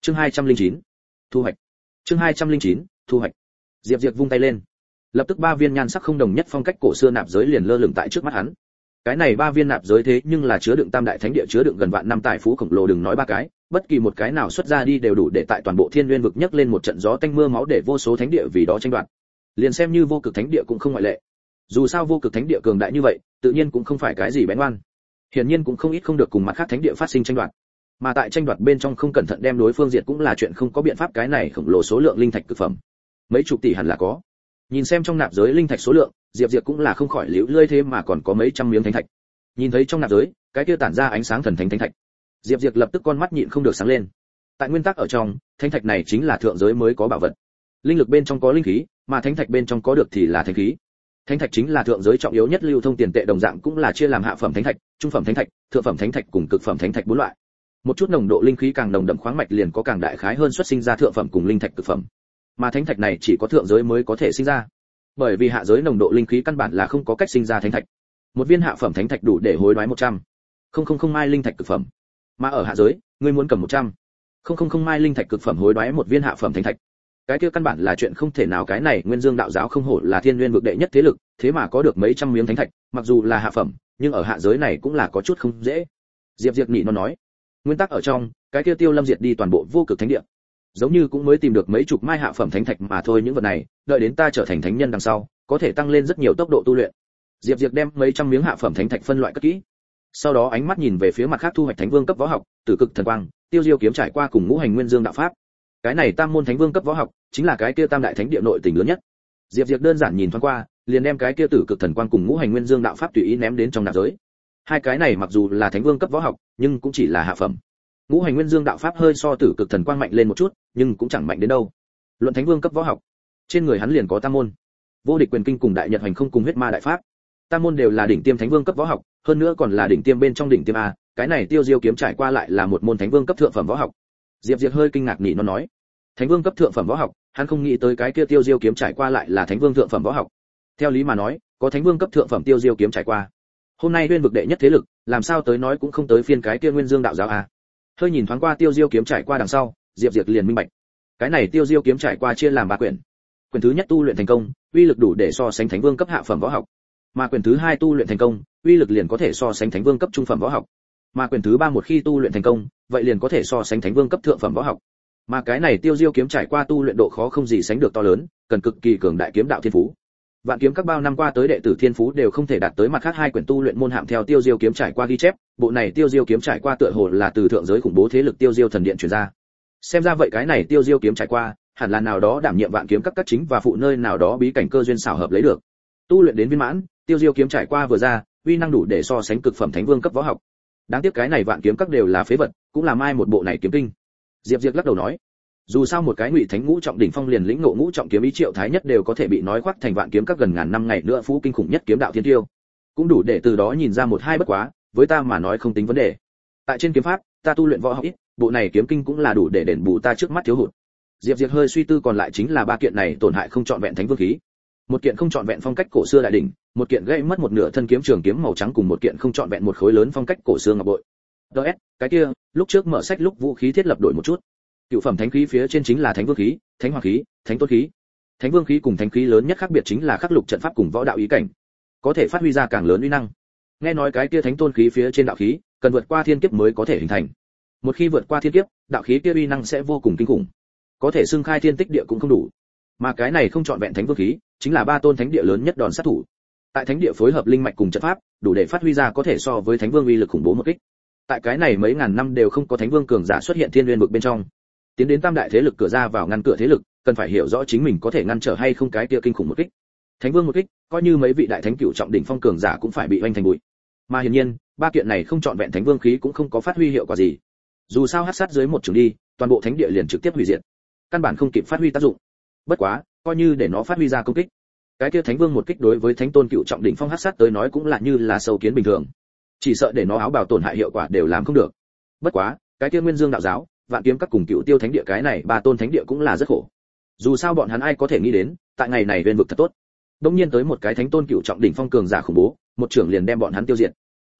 Chương 209. Thu hoạch. Chương 209. Thu hoạch. Diệp vung tay lên. Lập tức ba viên nhan sắc không đồng nhất phong cách cổ xưa nạp giới liền lơ lửng tại trước mắt hắn. Cái này ba viên nạp giới thế nhưng là chứa đựng tam đại thánh địa, chứa đựng gần vạn năm tài phú khổng lồ, đừng nói ba cái, bất kỳ một cái nào xuất ra đi đều đủ để tại toàn bộ Thiên Nguyên vực nhấc lên một trận gió tanh mưa máu, để vô số thánh địa vì đó tranh đoạt. Liền xem như vô cực thánh địa cũng không ngoại lệ. Dù sao vô cực thánh địa cường đại như vậy, tự nhiên cũng không phải cái gì bén ngoan. Hiển nhiên cũng không ít không được cùng mặt khác thánh địa phát sinh tranh đoạt. Mà tại tranh đoạt bên trong không cẩn thận đem đối phương diệt cũng là chuyện không có biện pháp, cái này khổng lồ số lượng linh thạch cực phẩm. Mấy chục tỷ hẳn là có. Nhìn xem trong nạp giới linh thạch số lượng, Diệp cũng là không khỏi liễu lơi, thế mà còn có mấy trăm miếng thánh thạch. Nhìn thấy trong nạp giới, cái kia tản ra ánh sáng thần thánh thánh thạch. Diệp lập tức con mắt nhịn không được sáng lên. Tại nguyên tắc ở trong, thánh thạch này chính là thượng giới mới có bảo vật. Linh lực bên trong có linh khí, mà thánh thạch bên trong có được thì là thánh khí. Thánh thạch chính là thượng giới trọng yếu nhất lưu thông tiền tệ, đồng dạng cũng là chia làm hạ phẩm thánh thạch, trung phẩm thánh thạch, thượng phẩm thánh thạch cùng cực phẩm thánh thạch bốn loại. Một chút nồng độ linh khí càng nồng đậm khoáng mạch liền có càng đại khái hơn xuất sinh ra thượng phẩm cùng linh thạch cực phẩm. Mà thánh thạch này chỉ có thượng giới mới có thể sinh ra. Bởi vì hạ giới nồng độ linh khí căn bản là không có cách sinh ra thánh thạch. Một viên hạ phẩm thánh thạch đủ để hối đoái 100 mai linh thạch cực phẩm. Mà ở hạ giới, ngươi muốn cầm 100 mai linh thạch cực phẩm hối đoái một viên hạ phẩm thánh thạch, cái kia căn bản là chuyện không thể nào. Cái này Nguyên Dương đạo giáo không hổ là Thiên Nguyên vực đệ nhất thế lực, thế mà có được mấy trăm miếng thánh thạch, mặc dù là hạ phẩm, nhưng ở hạ giới này cũng là có chút không dễ. Diệp nhị nó nói, nguyên tắc ở trong, cái kia Tiêu Lâm diệt đi toàn bộ vô cực thánh địa, giống như cũng mới tìm được mấy chục mai hạ phẩm thánh thạch mà thôi. Những vật này, đợi đến ta trở thành thánh nhân đằng sau, có thể tăng lên rất nhiều tốc độ tu luyện. Diệp đem mấy trăm miếng hạ phẩm thánh thạch phân loại cất kỹ, sau đó ánh mắt nhìn về phía mặt khác thu hoạch thánh vương cấp võ học, Tử Cực Thần Quang, Tiêu Diêu kiếm trải qua cùng Ngũ Hành Nguyên Dương đạo pháp. Cái này tam môn thánh vương cấp võ học, chính là cái kia tam đại thánh địa nội tình lớn nhất. Diệp đơn giản nhìn thoáng qua, liền đem cái kia Tử Cực Thần Quang cùng Ngũ Hành Nguyên Dương đạo pháp tùy ý ném đến trong nạp giới. Hai cái này mặc dù là thánh vương cấp võ học, nhưng cũng chỉ là hạ phẩm. Ngũ Hành Nguyên Dương đạo pháp hơi so Tử Cực Thần Quang mạnh lên một chút, nhưng cũng chẳng mạnh đến đâu. Luận thánh vương cấp võ học, trên người hắn liền có tam môn, Vô Địch Quyền Kinh cùng Đại Nhật Hành Không cùng Huyết Ma đại pháp. Tam môn đều là đỉnh tiêm thánh vương cấp võ học, hơn nữa còn là đỉnh tiêm bên trong đỉnh tiêm a. Cái này Tiêu Diêu kiếm trải qua lại là một môn thánh vương cấp thượng phẩm võ học. Diệp hơi kinh ngạc nhị nó nói, thánh vương cấp thượng phẩm võ học, hắn không nghĩ tới cái kia Tiêu Diêu kiếm trải qua lại là thánh vương thượng phẩm võ học. Theo lý mà nói, có thánh vương cấp thượng phẩm Tiêu Diêu kiếm trải qua, hôm nay Nguyên vực đệ nhất thế lực, làm sao tới nói cũng không tới phiên cái kia Nguyên Dương đạo giáo a. Hơi nhìn thoáng qua Tiêu Diêu kiếm trải qua đằng sau, Diệp liền minh bạch. Cái này Tiêu Diêu kiếm trải qua chia làm 3 quyển. Quyển thứ nhất tu luyện thành công, uy lực đủ để so sánh thánh vương cấp hạ phẩm võ học. Mà quyển thứ 2 tu luyện thành công, uy lực liền có thể so sánh thánh vương cấp trung phẩm võ học. Mà quyển thứ 3 một khi tu luyện thành công, vậy liền có thể so sánh thánh vương cấp thượng phẩm võ học. Mà cái này Tiêu Diêu kiếm trải qua tu luyện độ khó không gì sánh được to lớn, cần cực kỳ cường đại kiếm đạo thiên phú. Vạn kiếm các bao năm qua tới đệ tử thiên phú đều không thể đạt tới mặt khác 2 quyển tu luyện môn hạng. Theo Tiêu Diêu kiếm trải qua ghi chép, bộ này Tiêu Diêu kiếm trải qua tựa hồ là từ thượng giới khủng bố thế lực Tiêu Diêu thần điện truyền ra. Xem ra vậy cái này Tiêu Diêu kiếm trải qua, hẳn là nào đó đảm nhiệm vạn kiếm các chính và phụ nơi nào đó bí cảnh cơ duyên xảo hợp lấy được. Tu luyện đến viên mãn, Tiêu Diêu kiếm trải qua vừa ra, uy năng đủ để so sánh cực phẩm thánh vương cấp võ học. Đáng tiếc cái này vạn kiếm các đều là phế vật, cũng là mai một bộ này kiếm kinh. Diệp lắc đầu nói, dù sao một cái ngụy thánh ngũ trọng đỉnh phong liền lĩnh ngộ ngũ trọng kiếm ý Triệu Thái Nhất đều có thể bị nói khoác thành vạn kiếm các gần ngàn năm ngày nữa phú kinh khủng nhất kiếm đạo thiên tiêu, cũng đủ để từ đó nhìn ra một hai bất quá, với ta mà nói không tính vấn đề. Tại trên kiếm pháp, ta tu luyện võ học ít, bộ này kiếm kinh cũng là đủ để đền bù ta trước mắt thiếu hụt. Diệp hơi suy tư, còn lại chính là 3 kiện này tổn hại không trọn vẹn thánh vương khí. Một kiện không trọn vẹn phong cách cổ xưa đại đỉnh, một kiện gãy mất một nửa thân kiếm trường kiếm màu trắng, cùng một kiện không trọn vẹn một khối lớn phong cách cổ xưa ngọc bội. DS, cái kia, lúc trước mở sách lúc vũ khí thiết lập đổi một chút. Cựu phẩm thánh khí phía trên chính là thánh vương khí, thánh hoàng khí, thánh tôn khí. Thánh vương khí cùng thánh khí lớn nhất khác biệt chính là khắc lục trận pháp cùng võ đạo ý cảnh, có thể phát huy ra càng lớn uy năng. Nghe nói cái kia thánh tôn khí phía trên đạo khí, cần vượt qua thiên kiếp mới có thể hình thành. Một khi vượt qua thiên kiếp, đạo khí kia uy năng sẽ vô cùng kinh khủng, có thể xưng khai thiên tích địa cũng không đủ. Mà cái này không trọn vẹn thánh vương khí, chính là 3 tôn thánh địa lớn nhất đòn sát thủ. Tại thánh địa phối hợp linh mạch cùng trận pháp, đủ để phát huy ra có thể so với thánh vương uy lực khủng bố một kích. Tại cái này mấy ngàn năm đều không có thánh vương cường giả xuất hiện Thiên Nguyên vực bên trong. Tiến đến tam đại thế lực cửa ra vào ngăn cửa thế lực, cần phải hiểu rõ chính mình có thể ngăn trở hay không cái kia kinh khủng một kích. Thánh vương một kích, coi như mấy vị đại thánh cửu trọng đỉnh phong cường giả cũng phải bị oanh thành bụi. Mà hiển nhiên, 3 kiện này không trọn vẹn thánh vương khí cũng không có phát huy hiệu quả gì. Dù sao hắc sát dưới một trường đi, toàn bộ thánh địa liền trực tiếp hủy diệt, căn bản không kịp phát huy tác dụng. Bất quá, coi như để nó phát huy ra công kích, cái kia thánh vương một kích đối với thánh tôn cựu trọng đỉnh phong hắc sát tới nói cũng là như là sâu kiến bình thường, chỉ sợ để nó áo bào tổn hại hiệu quả đều làm không được. Bất quá, cái kia Nguyên Dương đạo giáo, Vạn Kiếm các cùng Cựu Tiêu thánh địa, cái này 3 tôn thánh địa cũng là rất khổ. Dù sao bọn hắn ai có thể nghĩ đến, tại ngày này Nguyên vực thật tốt, đột nhiên tới một cái thánh tôn cựu trọng đỉnh phong cường giả khủng bố, một trưởng liền đem bọn hắn tiêu diệt.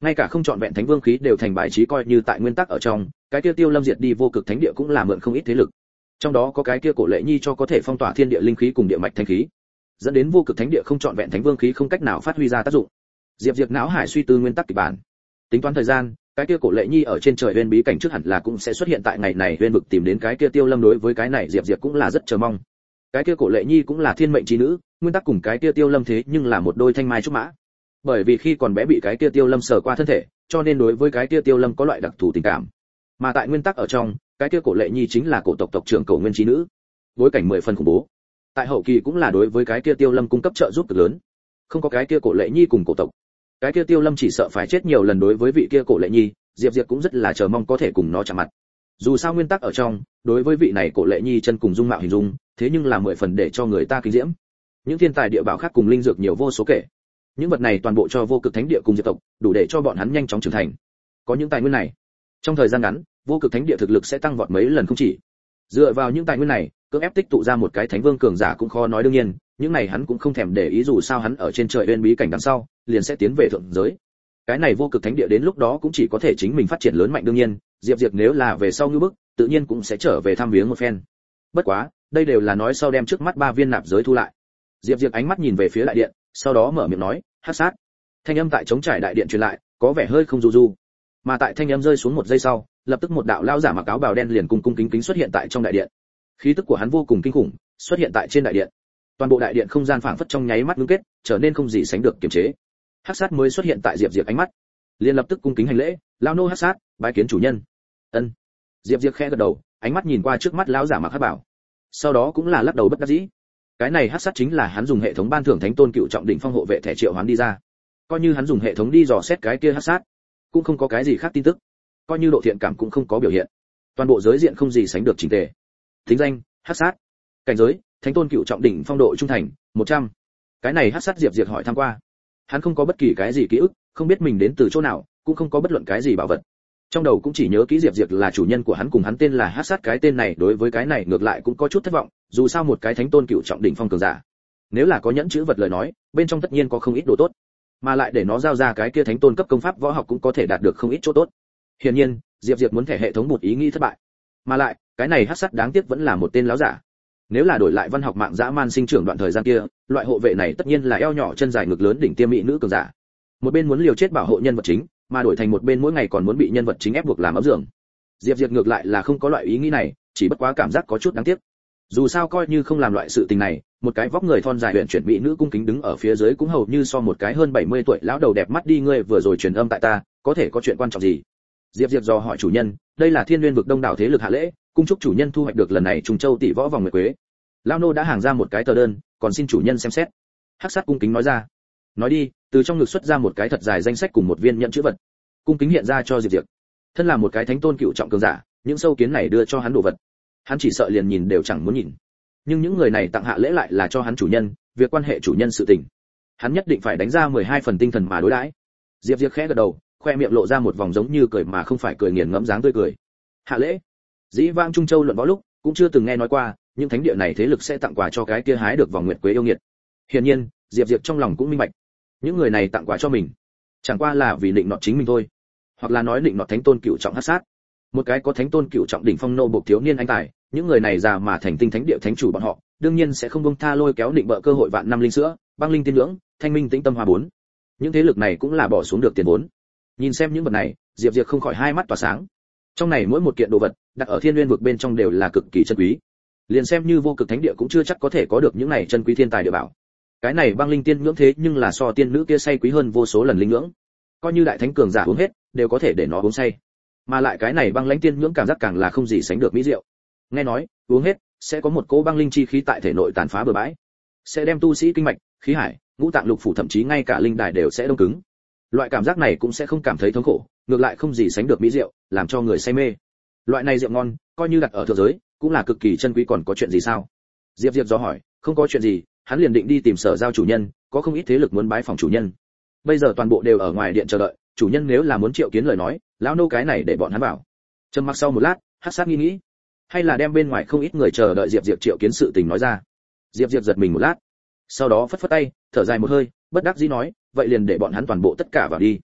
ngay cả không chọn vẹn thánh vương khí đều thành bài trí, coi như tại nguyên tắc ở trong, cái kia Tiêu Lâm diệt đi vô cực thánh địa cũng là mượn không ít thế lực. Trong đó có cái kia Cổ Lệ Nhi cho có thể phong tỏa thiên địa linh khí cùng địa mạch thanh khí, dẫn đến vô cực thánh địa không chọn vẹn thánh vương khí không cách nào phát huy ra tác dụng. Diệp não hải suy tư nguyên tắc kịch bản, tính toán thời gian, cái kia Cổ Lệ Nhi ở trên trời uyên bí cảnh trước hẳn là cũng sẽ xuất hiện tại ngày này uyên vực tìm đến cái kia Tiêu Lâm. Đối với cái này Diệp cũng là rất chờ mong. Cái kia Cổ Lệ Nhi cũng là thiên mệnh chi nữ, nguyên tắc cùng cái kia Tiêu Lâm thế nhưng là một đôi thanh mai trúc mã. Bởi vì khi còn bé bị cái kia Tiêu Lâm sờ qua thân thể, cho nên đối với cái kia Tiêu Lâm có loại đặc thù tình cảm. Mà tại nguyên tắc ở trong, cái kia Cổ Lệ Nhi chính là cổ tộc tộc trưởng Cổ Nguyên chi nữ, bối cảnh 10 phần khủng bố. Tại hậu kỳ cũng là đối với cái kia Tiêu Lâm cung cấp trợ giúp cực lớn. Không có cái kia Cổ Lệ Nhi cùng cổ tộc, cái kia Tiêu Lâm chỉ sợ phải chết nhiều lần. Đối với vị kia Cổ Lệ Nhi, Diệp cũng rất là chờ mong có thể cùng nó chạm mặt. Dù sao nguyên tắc ở trong, đối với vị này Cổ Lệ Nhi chân cùng dung mạo hình dung, thế nhưng là 10 phần để cho người ta kinh diễm. Những thiên tài địa bảo khác cùng linh dược nhiều vô số kể. Những vật này toàn bộ cho vô cực thánh địa cùng diệp tộc, đủ để cho bọn hắn nhanh chóng trưởng thành. Có những tài nguyên này, trong thời gian ngắn, vô cực thánh địa thực lực sẽ tăng vọt mấy lần không chỉ. Dựa vào những tài nguyên này, cưỡng ép tích tụ ra một cái thánh vương cường giả cũng khó nói. Đương nhiên, những này hắn cũng không thèm để ý, dù sao hắn ở trên trời uyên bí cảnh đằng sau, liền sẽ tiến về thượng giới. Cái này vô cực thánh địa đến lúc đó cũng chỉ có thể chính mình phát triển lớn mạnh. đương nhiên, Diệp nếu là về sau như bức, tự nhiên cũng sẽ trở về thăm viếng một phen. Bất quá, đây đều là nói sau đem trước mắt 3 viên nạp giới thu lại. Diệp ánh mắt nhìn về phía đại điện, sau đó mở miệng nói, hắc sát. Thanh âm tại trống trải đại điện truyền lại, có vẻ hơi không du du. Mà tại thanh âm rơi xuống một giây sau, lập tức một đạo lão giả mặc áo bào đen liền cung cung kính kính xuất hiện tại trong đại điện. Khí tức của hắn vô cùng kinh khủng, xuất hiện tại trên đại điện. Toàn bộ đại điện không gian phảng phất trong nháy mắt ngưng kết, trở nên không gì sánh được kiềm chế. Hắc sát mới xuất hiện tại Diệp ánh mắt, liền lập tức cung kính hành lễ, lão nô Hắc sát, bái kiến chủ nhân. Ân. Diệp khẽ gật đầu, ánh mắt nhìn qua trước mắt lão giả mặc hắc bảo. Sau đó cũng là lắc đầu bất đắc dĩ. Cái này hắc sát chính là hắn dùng hệ thống ban thưởng thánh tôn cựu trọng đỉnh phong hộ vệ thẻ triệu hoán đi ra. Coi như hắn dùng hệ thống đi dò xét cái kia hắc sát, cũng không có cái gì khác tin tức. Coi như độ thiện cảm cũng không có biểu hiện. Toàn bộ giới diện không gì sánh được chỉnh tề. Tính danh, hắc sát. Cảnh giới, thánh tôn cựu trọng đỉnh phong, độ trung thành 100. Cái này hắc sát Diệp hỏi tham qua. Hắn không có bất kỳ cái gì ký ức, không biết mình đến từ chỗ nào, cũng không có bất luận cái gì bảo vật. Trong đầu cũng chỉ nhớ kỹ Diệp là chủ nhân của hắn, cùng hắn tên là hắc sát. Cái tên này đối với cái này ngược lại cũng có chút thất vọng, dù sao một cái thánh tôn cựu trọng đỉnh phong cường giả, nếu là có nhẫn chữ vật lời nói, bên trong tất nhiên có không ít đồ tốt, mà lại để nó giao ra cái kia thánh tôn cấp công pháp võ học cũng có thể đạt được không ít chỗ tốt. Hiển nhiên, Diệp muốn thẻ hệ thống một ý nghĩ thất bại, mà lại cái này hắc sát đáng tiếc vẫn là một tên láo giả. Nếu là đổi lại văn học mạng dã man sinh trưởng đoạn thời gian kia, loại hộ vệ này tất nhiên là eo nhỏ chân dài ngực lớn đỉnh tiêm mỹ nữ cường giả, một bên muốn liều chết bảo hộ nhân vật chính, mà đổi thành một bên mỗi ngày còn muốn bị nhân vật chính ép buộc làm ấm giường. Diệp ngược lại là không có loại ý nghĩ này, chỉ bất quá cảm giác có chút đáng tiếc. Dù sao coi như không làm loại sự tình này, một cái vóc người thon dài huyền chuyển mỹ nữ cung kính đứng ở phía dưới cũng hầu như so một cái hơn 70 tuổi lão đầu đẹp mắt đi. Ngươi vừa rồi truyền âm tại ta, có thể có chuyện quan trọng gì? Diệp dò hỏi chủ nhân, đây là Thiên Nguyên vực đông đảo thế lực hạ lễ, cung chúc chủ nhân thu hoạch được lần này trùng châu tỷ võ vòng nguyệt quế. Lão nô đã hàng ra một cái tờ đơn, còn xin chủ nhân xem xét. Hắc sát cung kính nói ra. Nói đi. Từ trong ngực xuất ra một cái thật dài danh sách cùng một viên nhận chữ vật, cung kính hiện ra cho Diệp. Thân là một cái thánh tôn cựu trọng cường giả, những sâu kiến này đưa cho hắn đồ vật, hắn chỉ sợ liền nhìn đều chẳng muốn nhìn. Nhưng những người này tặng hạ lễ lại là cho hắn chủ nhân, việc quan hệ chủ nhân sự tình, hắn nhất định phải đánh ra 12 phần tinh thần mà đối đãi. Diệp khẽ gật đầu, khoe miệng lộ ra một vòng giống như cười mà không phải cười, nghiền ngẫm dáng tươi cười. Hạ lễ? Dĩ vãng Trung Châu luận võ lúc cũng chưa từng nghe nói qua, nhưng thánh địa này thế lực sẽ tặng quà cho cái kia hái được vòng nguyệt quế yêu nghiệt. Hiển nhiên, Diệp trong lòng cũng minh bạch, những người này tặng quà cho mình, chẳng qua là vì định nọt chính mình thôi, hoặc là nói định nọt thánh tôn cựu trọng hắc sát. Một cái có thánh tôn cựu trọng đỉnh phong nô bộc thiếu niên anh tài, những người này già mà thành tinh thánh địa thánh chủ bọn họ, đương nhiên sẽ không buông tha lôi kéo định bợ cơ hội vạn năm linh sữa, băng linh tiên nhưỡng, thanh minh tĩnh tâm hòa 4. Những thế lực này cũng là bỏ xuống được tiền vốn. Nhìn xem những vật này, Diệp không khỏi hai mắt tỏa sáng. Trong này mỗi một kiện đồ vật đặt ở Thiên Nguyên vực bên trong đều là cực kỳ chân quý. Liền xem như vô cực thánh địa cũng chưa chắc có thể có được những này chân quý thiên tài địa bảo. Cái này băng linh tiên nhưỡng thế nhưng là so tiên nữ kia say quý hơn vô số lần linh nhưỡng. Coi như đại thánh cường giả uống hết, đều có thể để nó uống say. Mà lại cái này băng lãnh tiên nhưỡng cảm giác càng là không gì sánh được mỹ diệu. Nghe nói, uống hết sẽ có một cỗ băng linh chi khí tại thể nội tàn phá bừa bãi, sẽ đem tu sĩ kinh mạch, khí hải, ngũ tạng lục phủ thậm chí ngay cả linh đài đều sẽ đông cứng. Loại cảm giác này cũng sẽ không cảm thấy thống khổ, ngược lại không gì sánh được mỹ diệu, làm cho người say mê. Loại này rượu ngon, coi như đặt ở thượng giới, cũng là cực kỳ chân quý. Còn có chuyện gì sao? Diệp do hỏi. Không có chuyện gì, hắn liền định đi tìm Sở Giao chủ nhân, có không ít thế lực muốn bái phòng chủ nhân. Bây giờ toàn bộ đều ở ngoài điện chờ đợi, chủ nhân nếu là muốn triệu kiến lời nói, lão nô cái này để bọn hắn vào. Trầm mặc sau một lát, Hắc Sát nghĩ, hay là đem bên ngoài không ít người chờ đợi Diệp triệu kiến sự tình nói ra. Diệp giật mình một lát, sau đó phất phất tay, thở dài một hơi, bất đắc dĩ nói, vậy liền để bọn hắn toàn bộ tất cả vào đi.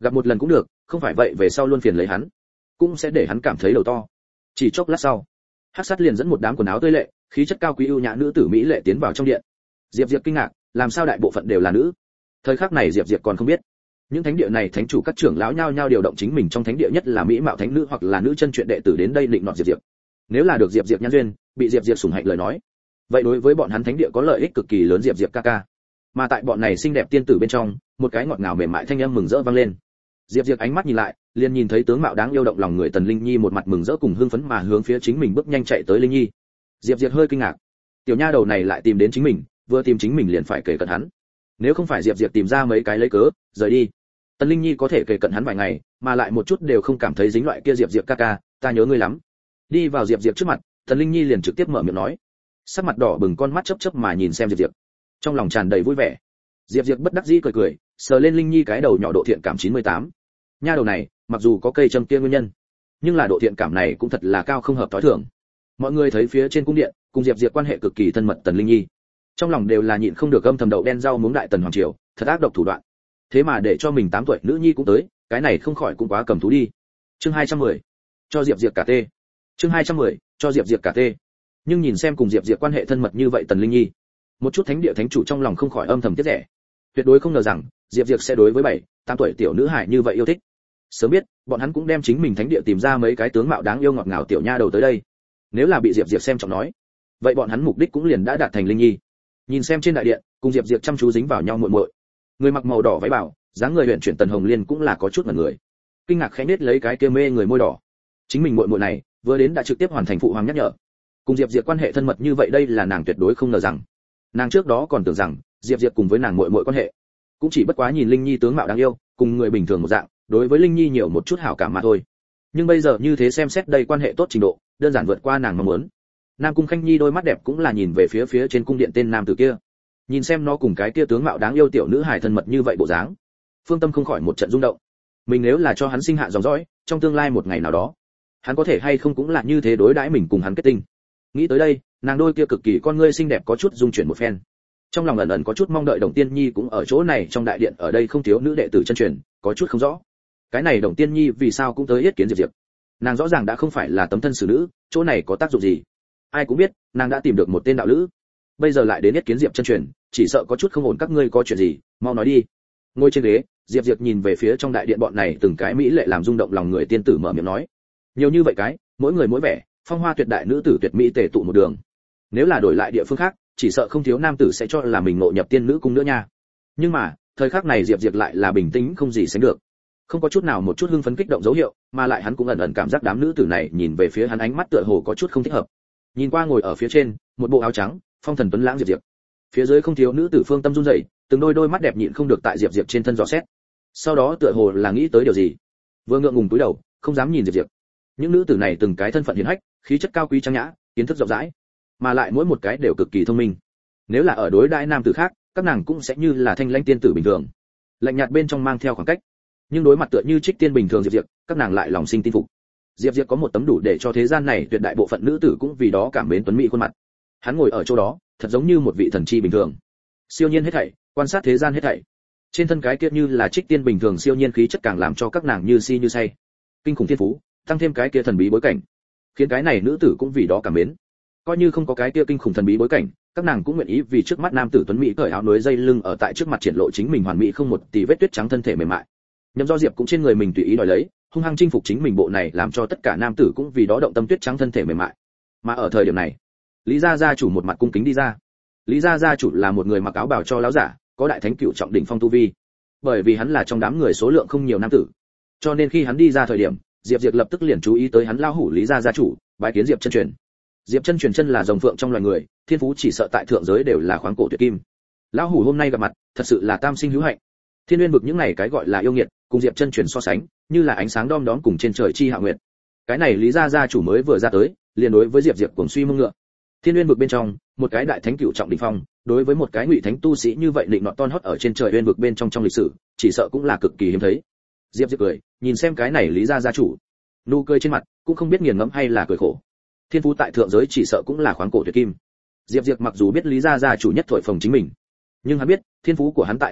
gặp một lần cũng được, không phải vậy về sau luôn phiền lấy hắn, cũng sẽ để hắn cảm thấy đầu to. Chỉ chốc lát sau, Hắc Sát liền dẫn một đám quần áo tươi lệ, khí chất cao quý ưu nhã nữ tử mỹ lệ tiến vào trong điện. Diệp Diệp kinh ngạc, làm sao đại bộ phận đều là nữ? Thời khắc này Diệp Diệp còn không biết, những thánh địa này thánh chủ các trưởng lão nhao nhao điều động chính mình trong thánh địa nhất là mỹ mạo thánh nữ hoặc là nữ chân truyện đệ tử đến đây định nọt Diệp Diệp. Nếu là được Diệp Diệp nhân duyên, bị Diệp Diệp sủng hạnh lời nói, vậy đối với bọn hắn thánh địa có lợi ích cực kỳ lớn. Diệp Diệp ca ca. Mà tại bọn này xinh đẹp tiên tử bên trong, một cái ngọt ngào mềm mại thanh âm mừng rỡ vang lên. Diệp Diệp ánh mắt nhìn lại, liền nhìn thấy tướng mạo đáng yêu động lòng người Tần Linh Nhi một mặt mừng rỡ cùng hưng phấn mà hướng phía chính mình bước nhanh chạy tới. Linh Nhi. Diệp Diệp hơi kinh ngạc, tiểu nha đầu này lại tìm đến chính mình, vừa tìm chính mình liền phải kể cận hắn. Nếu không phải Diệp Diệp tìm ra mấy cái lấy cớ rời đi, Tần Linh Nhi có thể kể cận hắn vài ngày, mà lại một chút đều không cảm thấy dính loại kia. Diệp Diệp ca ca, ta nhớ ngươi lắm. Đi vào Diệp Diệp trước mặt, Tần Linh Nhi liền trực tiếp mở miệng nói, sắc mặt đỏ bừng, con mắt chớp chớp mà nhìn xem Diệp Diệp, trong lòng tràn đầy vui vẻ. Diệp Diệp bất đắc dĩ cười cười, sờ lên Linh Nhi cái đầu nhỏ. Độ thiện cảm 98. Nha đầu này, mặc dù có cây châm kia nguyên nhân, nhưng là độ thiện cảm này cũng thật là cao không hợp tối thường. Mọi người thấy phía trên cung điện, cùng Diệp Diệp quan hệ cực kỳ thân mật Tần Linh Nhi, trong lòng đều là nhịn không được âm thầm đậu đen rau muống đại Tần hoàng triều, thật ác độc thủ đoạn. Thế mà để cho mình 8 tuổi nữ nhi cũng tới, cái này không khỏi cũng quá cầm thú đi. Chương 210. Cho Diệp Diệp cả tê. Chương 210. Cho Diệp Diệp cả tê. Nhưng nhìn xem cùng Diệp Diệp quan hệ thân mật như vậy Tần Linh Nhi, một chút thánh địa thánh chủ trong lòng không khỏi âm thầm tiếc rẻ. Tuyệt đối không ngờ rằng Diệp Diệp sẽ đối với 7, 8 tuổi tiểu nữ hài như vậy yêu thích. Sớm biết, bọn hắn cũng đem chính mình thánh địa tìm ra mấy cái tướng mạo đáng yêu ngọt ngào tiểu nha đầu tới đây. Nếu là bị Diệp Diệp xem trọng nói, vậy bọn hắn mục đích cũng liền đã đạt thành. Linh Nhi nhìn xem trên đại điện, cùng Diệp Diệp chăm chú dính vào nhau muội muội. Người mặc màu đỏ váy bảo, dáng người huyền chuyển Tần Hồng Liên cũng là có chút mặt người. Kinh ngạc khẽ nết lấy cái kia mê người môi đỏ. Chính mình muội muội này, vừa đến đã trực tiếp hoàn thành phụ hoàng nhắc nhở. Cùng Diệp Diệp quan hệ thân mật như vậy, đây là nàng tuyệt đối không ngờ rằng. Nàng trước đó còn tưởng rằng Diệp Diệp cùng với nàng muội muội quan hệ cũng chỉ bất quá nhìn Linh Nhi tướng mạo đáng yêu, cùng người bình thường một dạng, đối với Linh Nhi nhiều một chút hảo cảm mà thôi. Nhưng bây giờ như thế xem xét đây quan hệ tốt trình độ, đơn giản vượt qua nàng mong muốn. Nam Cung Khanh Nhi đôi mắt đẹp cũng là nhìn về phía trên cung điện tên nam tử kia. Nhìn xem nó cùng cái kia tướng mạo đáng yêu tiểu nữ hài thân mật như vậy bộ dáng, Phương Tâm không khỏi một trận rung động. Mình nếu là cho hắn sinh hạ dòng dõi, trong tương lai một ngày nào đó, hắn có thể hay không cũng là như thế đối đãi mình cùng hắn kết tinh. Nghĩ tới đây, nàng đôi kia cực kỳ con ngươi xinh đẹp có chút rung chuyển một phen. Trong lòng ẩn ẩn có chút mong đợi Đồng Tiên Nhi cũng ở chỗ này trong đại điện, ở đây không thiếu nữ đệ tử chân truyền, có chút không rõ. Cái này Đồng Tiên Nhi vì sao cũng tới yết kiến Diệp Diệp? Nàng rõ ràng đã không phải là tấm thân xử nữ, chỗ này có tác dụng gì? Ai cũng biết, nàng đã tìm được một tên đạo lữ, bây giờ lại đến yết kiến Diệp chân truyền, chỉ sợ có chút không ổn. Các ngươi có chuyện gì, mau nói đi. Ngồi trên ghế, Diệp Diệp nhìn về phía trong đại điện bọn này từng cái mỹ lệ làm rung động lòng người tiên tử, mở miệng nói, nhiều như vậy cái, mỗi người mỗi vẻ, phong hoa tuyệt đại nữ tử tuyệt mỹ tề tụ một đường. Nếu là đổi lại địa phương khác, chỉ sợ không thiếu nam tử sẽ cho là mình ngộ nhập tiên nữ cung nữa nha. Nhưng mà, thời khắc này Diệp Diệp lại là bình tĩnh không gì sánh được, không có chút nào một chút hưng phấn kích động dấu hiệu, mà lại hắn cũng ẩn ẩn cảm giác đám nữ tử này nhìn về phía hắn ánh mắt tựa hồ có chút không thích hợp. Nhìn qua ngồi ở phía trên, một bộ áo trắng, phong thần tuấn lãng Diệp Diệp, phía dưới không thiếu nữ tử Phương Tâm run rẩy, từng đôi mắt đẹp nhịn không được tại Diệp Diệp trên thân dò xét. Sau đó tựa hồ là nghĩ tới điều gì, vừa ngượng ngùng cúi đầu, không dám nhìn Diệp Diệp. Những nữ tử này từng cái thân phận hiển hách, khí chất cao quý trang nhã, kiến thức rộng rãi, mà lại mỗi một cái đều cực kỳ thông minh. Nếu là ở đối đãi nam tử khác, các nàng cũng sẽ như là thanh lãnh tiên tử bình thường, lạnh nhạt bên trong mang theo khoảng cách. Nhưng đối mặt tựa như trích tiên bình thường Diệp Diệp, các nàng lại lòng sinh tin phục. Diệp Diệp có một tấm đủ để cho thế gian này tuyệt đại bộ phận nữ tử cũng vì đó cảm mến tuấn mỹ khuôn mặt. Hắn ngồi ở chỗ đó, thật giống như một vị thần chi bình thường, siêu nhiên hết thảy, quan sát thế gian hết thảy. Trên thân cái kia như là trích tiên bình thường siêu nhiên khí chất càng làm cho các nàng như si như say. Kinh khủng thiên phú, tăng thêm cái kia thần bí bối cảnh, khiến cái này nữ tử cũng vì đó cảm mến. Coi như không có cái kia kinh khủng thần bí bối cảnh, các nàng cũng nguyện ý vì trước mắt nam tử tuấn mỹ cởi áo núi dây lưng ở tại trước mặt triển lộ chính mình hoàn mỹ không một tì vết tuyết trắng thân thể mềm mại. Nhậm Do Diệp cũng trên người mình tùy ý đòi lấy, hung hăng chinh phục chính mình, bộ này làm cho tất cả nam tử cũng vì đó động tâm tuyết trắng thân thể mềm mại. Mà ở thời điểm này, Lý gia gia chủ một mặt cung kính đi ra. Lý gia gia chủ là một người mặc áo bào cho láo giả, có đại thánh cửu trọng đỉnh phong tu vi. Bởi vì hắn là trong đám người số lượng không nhiều nam tử, cho nên khi hắn đi ra thời điểm, Diệp Diệp lập tức liền chú ý tới hắn. Lao hủ Lý gia gia chủ, bái kiến Diệp chân truyền. Diệp chân truyền chân là rồng phượng trong loài người, thiên phú chỉ sợ tại thượng giới đều là khoáng cổ tuyệt kim. Lão hủ hôm nay gặp mặt, thật sự là tam sinh hữu hạnh. Thiên Nguyên vực những này cái gọi là yêu nghiệt, cùng Diệp chân truyền so sánh, như là ánh sáng đom đóm cùng trên trời chi hạ nguyệt. Cái này Lý gia gia chủ mới vừa ra tới, liền đối với Diệp Diệp cuồng suy mông ngựa. Thiên Nguyên vực bên trong, một cái đại thánh cửu trọng đỉnh phong, đối với một cái ngụy thánh tu sĩ như vậy định nọt ton hót ở trên trời Nguyên vực bên trong lịch sử, chỉ sợ cũng là cực kỳ hiếm thấy. Diệp Diệp cười, nhìn xem cái này Lý gia gia chủ, nụ cười trên mặt cũng không biết nghiền ngẫm hay là cười khổ. Thiên phú tại thượng giới chỉ sợ cũng là khoáng cổ tuyệt kim. Diệp Diệp mặc dù biết Lý gia gia chủ nhất thổi phồng chính mình, nhưng hắn biết, thiên phú của hắn tại thượng giới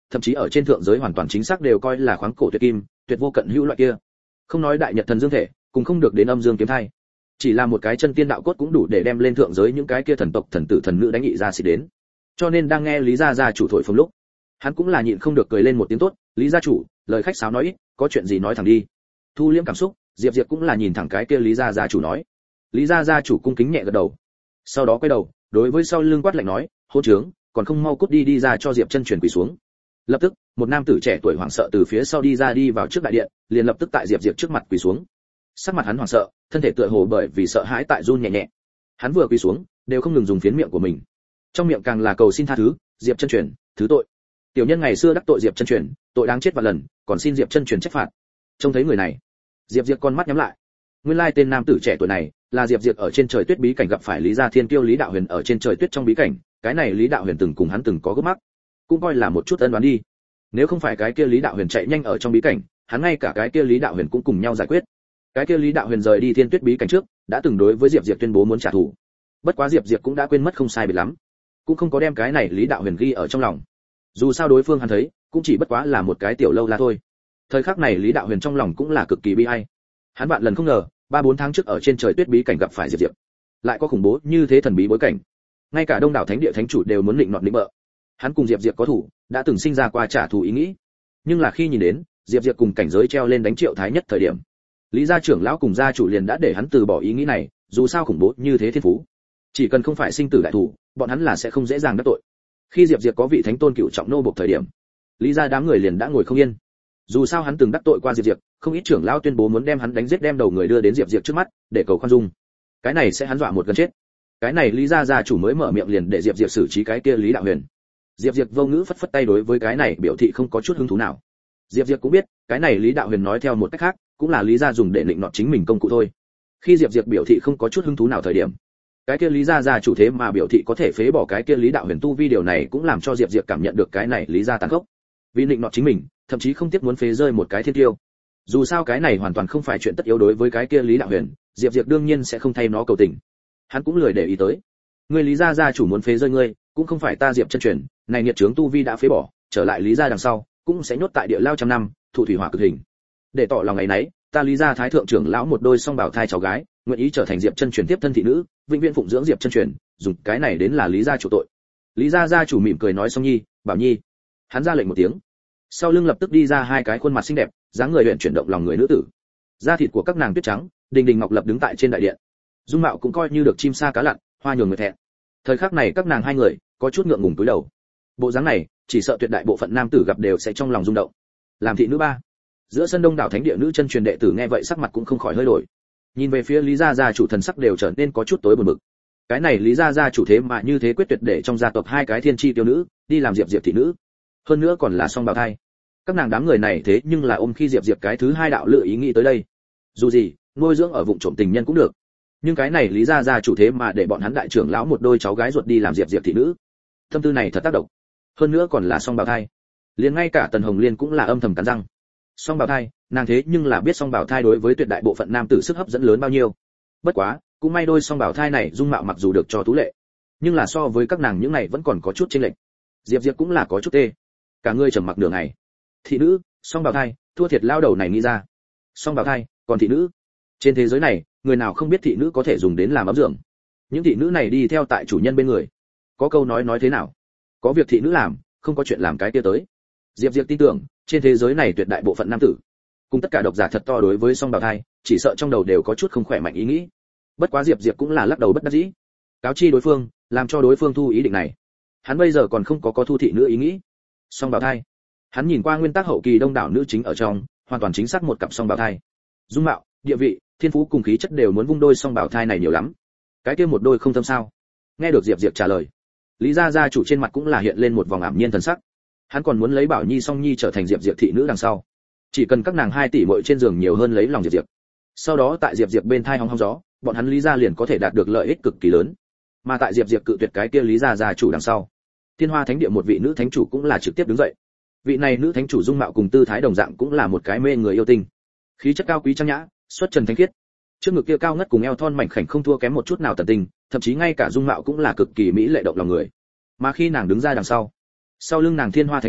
thậm chí ở trên thượng giới hoàn toàn chính xác đều coi là khoáng cổ tuyệt kim, tuyệt vô cận hữu loại kia. Không nói đại nhật thần dương thể, cũng không được đến âm dương kiếm thai. Chỉ là một cái chân tiên đạo cốt cũng đủ để đem lên thượng giới những cái kia thần tộc thần tử thần nữ đánh nghị ra xịt đến. Cho nên đang nghe Lý gia gia chủ thổi phồng lúc, hắn cũng là nhịn không được cười lên một tiếng tốt. Lý gia chủ, lời khách sáo nói ít, có chuyện gì nói thẳng đi. Thu liễm cảm xúc, Diệp Diệp cũng là nhìn thẳng cái kia Lý gia gia chủ nói. Lý gia gia chủ cung kính nhẹ gật đầu, sau đó quay đầu đối với sau lưng quát lạnh nói, hôn trướng, còn không mau cút đi ra cho Diệp Chân Truyền quỳ xuống. Lập tức một nam tử trẻ tuổi hoảng sợ từ phía sau đi ra, đi vào trước đại điện, liền lập tức tại Diệp Diệp trước mặt quỳ xuống. Sắc mặt hắn hoảng sợ, thân thể tựa hồ bởi vì sợ hãi tại run nhẹ nhẹ. Hắn vừa quỳ xuống đều không ngừng dùng phiến miệng của mình, trong miệng càng là cầu xin tha thứ. Diệp Chân Truyền, thứ tội. Tiểu nhân ngày xưa đắc tội Diệp Chân Truyền, tội đáng chết vạn lần, còn xin Diệp Chân Truyền trách phạt. Trông thấy người này, Diệp Diệp con mắt nhắm lại. Nguyên lai tên nam tử trẻ tuổi này là Diệp Diệp ở trên trời tuyết bí cảnh gặp phải Lý Gia Thiên Kiêu Lý Đạo Huyền ở trên trời tuyết trong bí cảnh. Cái này Lý Đạo Huyền từng cùng hắn từng có gấp mắc, cũng coi là một chút ân oán đi. Nếu không phải cái kia Lý Đạo Huyền chạy nhanh ở trong bí cảnh, hắn ngay cả cái kia Lý Đạo Huyền cũng cùng nhau giải quyết. Cái kia Lý Đạo Huyền rời đi Thiên Tuyết bí cảnh trước, đã từng đối với Diệp Diệp tuyên bố muốn trả thù. Bất quá Diệp Diệp cũng đã quên mất không sai biệt lắm, cũng không có đem cái này Lý Đạo Huyền ghi ở trong lòng. Dù sao đối phương hắn thấy, cũng chỉ bất quá là một cái tiểu lâu la thôi. Thời khắc này Lý Đạo Huyền trong lòng cũng là cực kỳ bi ai. Hắn vạn lần không ngờ, 3-4 tháng trước ở trên trời tuyết bí cảnh gặp phải Diệp Diệp, lại có khủng bố như thế thần bí bối cảnh. Ngay cả Đông đảo thánh địa thánh chủ đều muốn định nọt định bợ. Hắn cùng Diệp Diệp có thủ, đã từng sinh ra qua trả thù ý nghĩ. Nhưng là khi nhìn đến Diệp Diệp cùng cảnh giới treo lên đánh Triệu Thái Nhất thời điểm, Lý gia trưởng lão cùng gia chủ liền đã để hắn từ bỏ ý nghĩ này. Dù sao khủng bố như thế thiên phú, chỉ cần không phải sinh tử đại thủ, bọn hắn là sẽ không dễ dàng đắc tội. Khi Diệp Diệp có vị thánh tôn cựu trọng nô buộc thời điểm, Lý gia đám người liền đã ngồi không yên. Dù sao hắn từng đắc tội qua Diệp Diệp, không ít trưởng lão tuyên bố muốn đem hắn đánh giết, đem đầu người đưa đến Diệp Diệp trước mắt để cầu khoan dung. Cái này sẽ hắn dọa một gần chết. Cái này Lý gia gia chủ mới mở miệng liền để Diệp Diệp xử trí cái kia Lý Đạo Huyền. Diệp Diệp vô ngữ phất phất tay đối với cái này biểu thị không có chút hứng thú nào. Diệp Diệp cũng biết, cái này Lý Đạo Huyền nói theo một cách khác, cũng là Lý gia dùng để định nọt chính mình công cụ thôi. Khi Diệp Diệp biểu thị không có chút hứng thú nào thời điểm, cái kia Lý gia gia chủ thế mà biểu thị có thể phế bỏ cái kia Lý Đạo Huyền tu vi, điều này cũng làm cho Diệp Diệp cảm nhận được cái này Lý gia tàn khốc. Vì định nọt chính mình, thậm chí không tiếc muốn phế rơi một cái thiên tiêu. Dù sao cái này hoàn toàn không phải chuyện tất yếu đối với cái kia Lý Đạo Huyền, Diệp Diệp đương nhiên sẽ không thay nó cầu tình. Hắn cũng lười để ý tới. Ngươi Lý gia gia chủ muốn phế rơi ngươi, cũng không phải ta Diệp Chân Truyền, này nghiệt chướng tu vi đã phế bỏ, trở lại Lý gia đằng sau, cũng sẽ nhốt tại địa lao trăm năm, thụ thủy hỏa cực hình. Để tỏ lòng ngày nấy, ta Lý gia thái thượng trưởng lão một đôi song bảo thai cháu gái, nguyện ý trở thành Diệp Chân Truyền tiếp thân thị nữ, vĩnh viễn phụng dưỡng Diệp Chân Truyền, dùng cái này đến là Lý gia chủ tội. Lý gia gia chủ mỉm cười nói xong nhi, bảo nhi. Hắn ra lệnh một tiếng. Sau lưng lập tức đi ra hai cái khuôn mặt xinh đẹp, dáng người luyện chuyển động lòng người nữ tử. Da thịt của các nàng tuyết trắng, đình đình ngọc lập đứng tại trên đại điện. Dung mạo cũng coi như được chim sa cá lặn, hoa nhường người thẹn. Thời khắc này các nàng hai người có chút ngượng ngùng cúi đầu. Bộ dáng này, chỉ sợ tuyệt đại bộ phận nam tử gặp đều sẽ trong lòng rung động. Làm thị nữ ba. Giữa sân đông đảo thánh địa nữ chân truyền đệ tử nghe vậy sắc mặt cũng không khỏi hơi đổi. Nhìn về phía Lý gia gia chủ thần sắc đều trở nên có chút tối buồn bực. Cái này Lý gia gia chủ thế mà như thế quyết tuyệt để trong gia tộc hai cái thiên chi tiêu nữ đi làm Diệp Diệp thị nữ, hơn nữa còn là song bào thai. Các nàng đám người này thế nhưng là ôm khi Diệp Diệp cái thứ hai đạo lựa ý nghĩ tới đây. Dù gì, nuôi dưỡng ở vụng trộm tình nhân cũng được. Nhưng cái này Lý gia gia chủ thế mà để bọn hắn đại trưởng lão một đôi cháu gái ruột đi làm Diệp Diệp thị nữ. Tâm tư này thật tác động. Hơn nữa còn là song bào thai. Liền ngay cả Tần Hồng Liên cũng là âm thầm cắn răng. Song bào thai, nàng thế nhưng là biết song bào thai đối với tuyệt đại bộ phận nam tử sức hấp dẫn lớn bao nhiêu. Bất quá, cũng may đôi song bào thai này dung mạo mặc dù được cho tú lệ, nhưng là so với các nàng những này vẫn còn có chút chênh lệch. Diệp Diệp cũng là có chút tê. Cả người trầm mặc nửa ngày. Thị nữ, song bào thai, thua thiệt lao đầu này nghĩ ra. Song bào thai, còn thị nữ. Trên thế giới này, người nào không biết thị nữ có thể dùng đến làm ấm giường. Những thị nữ này đi theo tại chủ nhân bên người. Có câu nói thế nào? Có việc thị nữ làm, không có chuyện làm cái kia tới. Diệp Diệp tin tưởng, trên thế giới này tuyệt đại bộ phận nam tử, cùng tất cả độc giả thật to đối với song bào thai, chỉ sợ trong đầu đều có chút không khỏe mạnh ý nghĩ. Bất quá Diệp Diệp cũng là lắc đầu bất đắc dĩ. Cáo chi đối phương, làm cho đối phương thu ý định này. Hắn bây giờ còn không có thu thị nữ ý nghĩ. Song bào thai. Hắn nhìn qua nguyên tắc hậu kỳ đông đảo nữ chính ở trong, hoàn toàn chính xác một cặp song bào thai. Dung mạo, địa vị, thiên phú cùng khí chất đều muốn vung đôi song bào thai này nhiều lắm. Cái kia một đôi không thâm sao? Nghe được Diệp Diệp trả lời, Lý gia gia chủ trên mặt cũng là hiện lên một vòng ảm nhiên thần sắc. Hắn còn muốn lấy Bảo Nhi Song Nhi trở thành Diệp Diệp thị nữ đằng sau. Chỉ cần các nàng hai tỷ muội trên giường nhiều hơn lấy lòng Diệp Diệp. Sau đó tại Diệp Diệp bên thai hóng hóng gió, bọn hắn Lý gia liền có thể đạt được lợi ích cực kỳ lớn. Mà tại Diệp Diệp cự tuyệt cái kia Lý gia gia chủ đằng sau, Thiên Hoa Thánh Địa một vị nữ thánh chủ cũng là trực tiếp đứng dậy. Vị này nữ thánh chủ dung mạo cùng tư thái đồng dạng cũng là một cái mê người yêu tinh. Khí chất cao quý trang nhã, xuất trần thánh khiết. Trước ngực kia cao ngất cùng eo thon mảnh khảnh không thua kém một chút nào tần tình, thậm chí ngay cả dung mạo cũng là cực kỳ mỹ lệ động lòng người. Mà khi nàng đứng ra đằng sau, sau lưng nàng Thiên Hoa Thánh nữ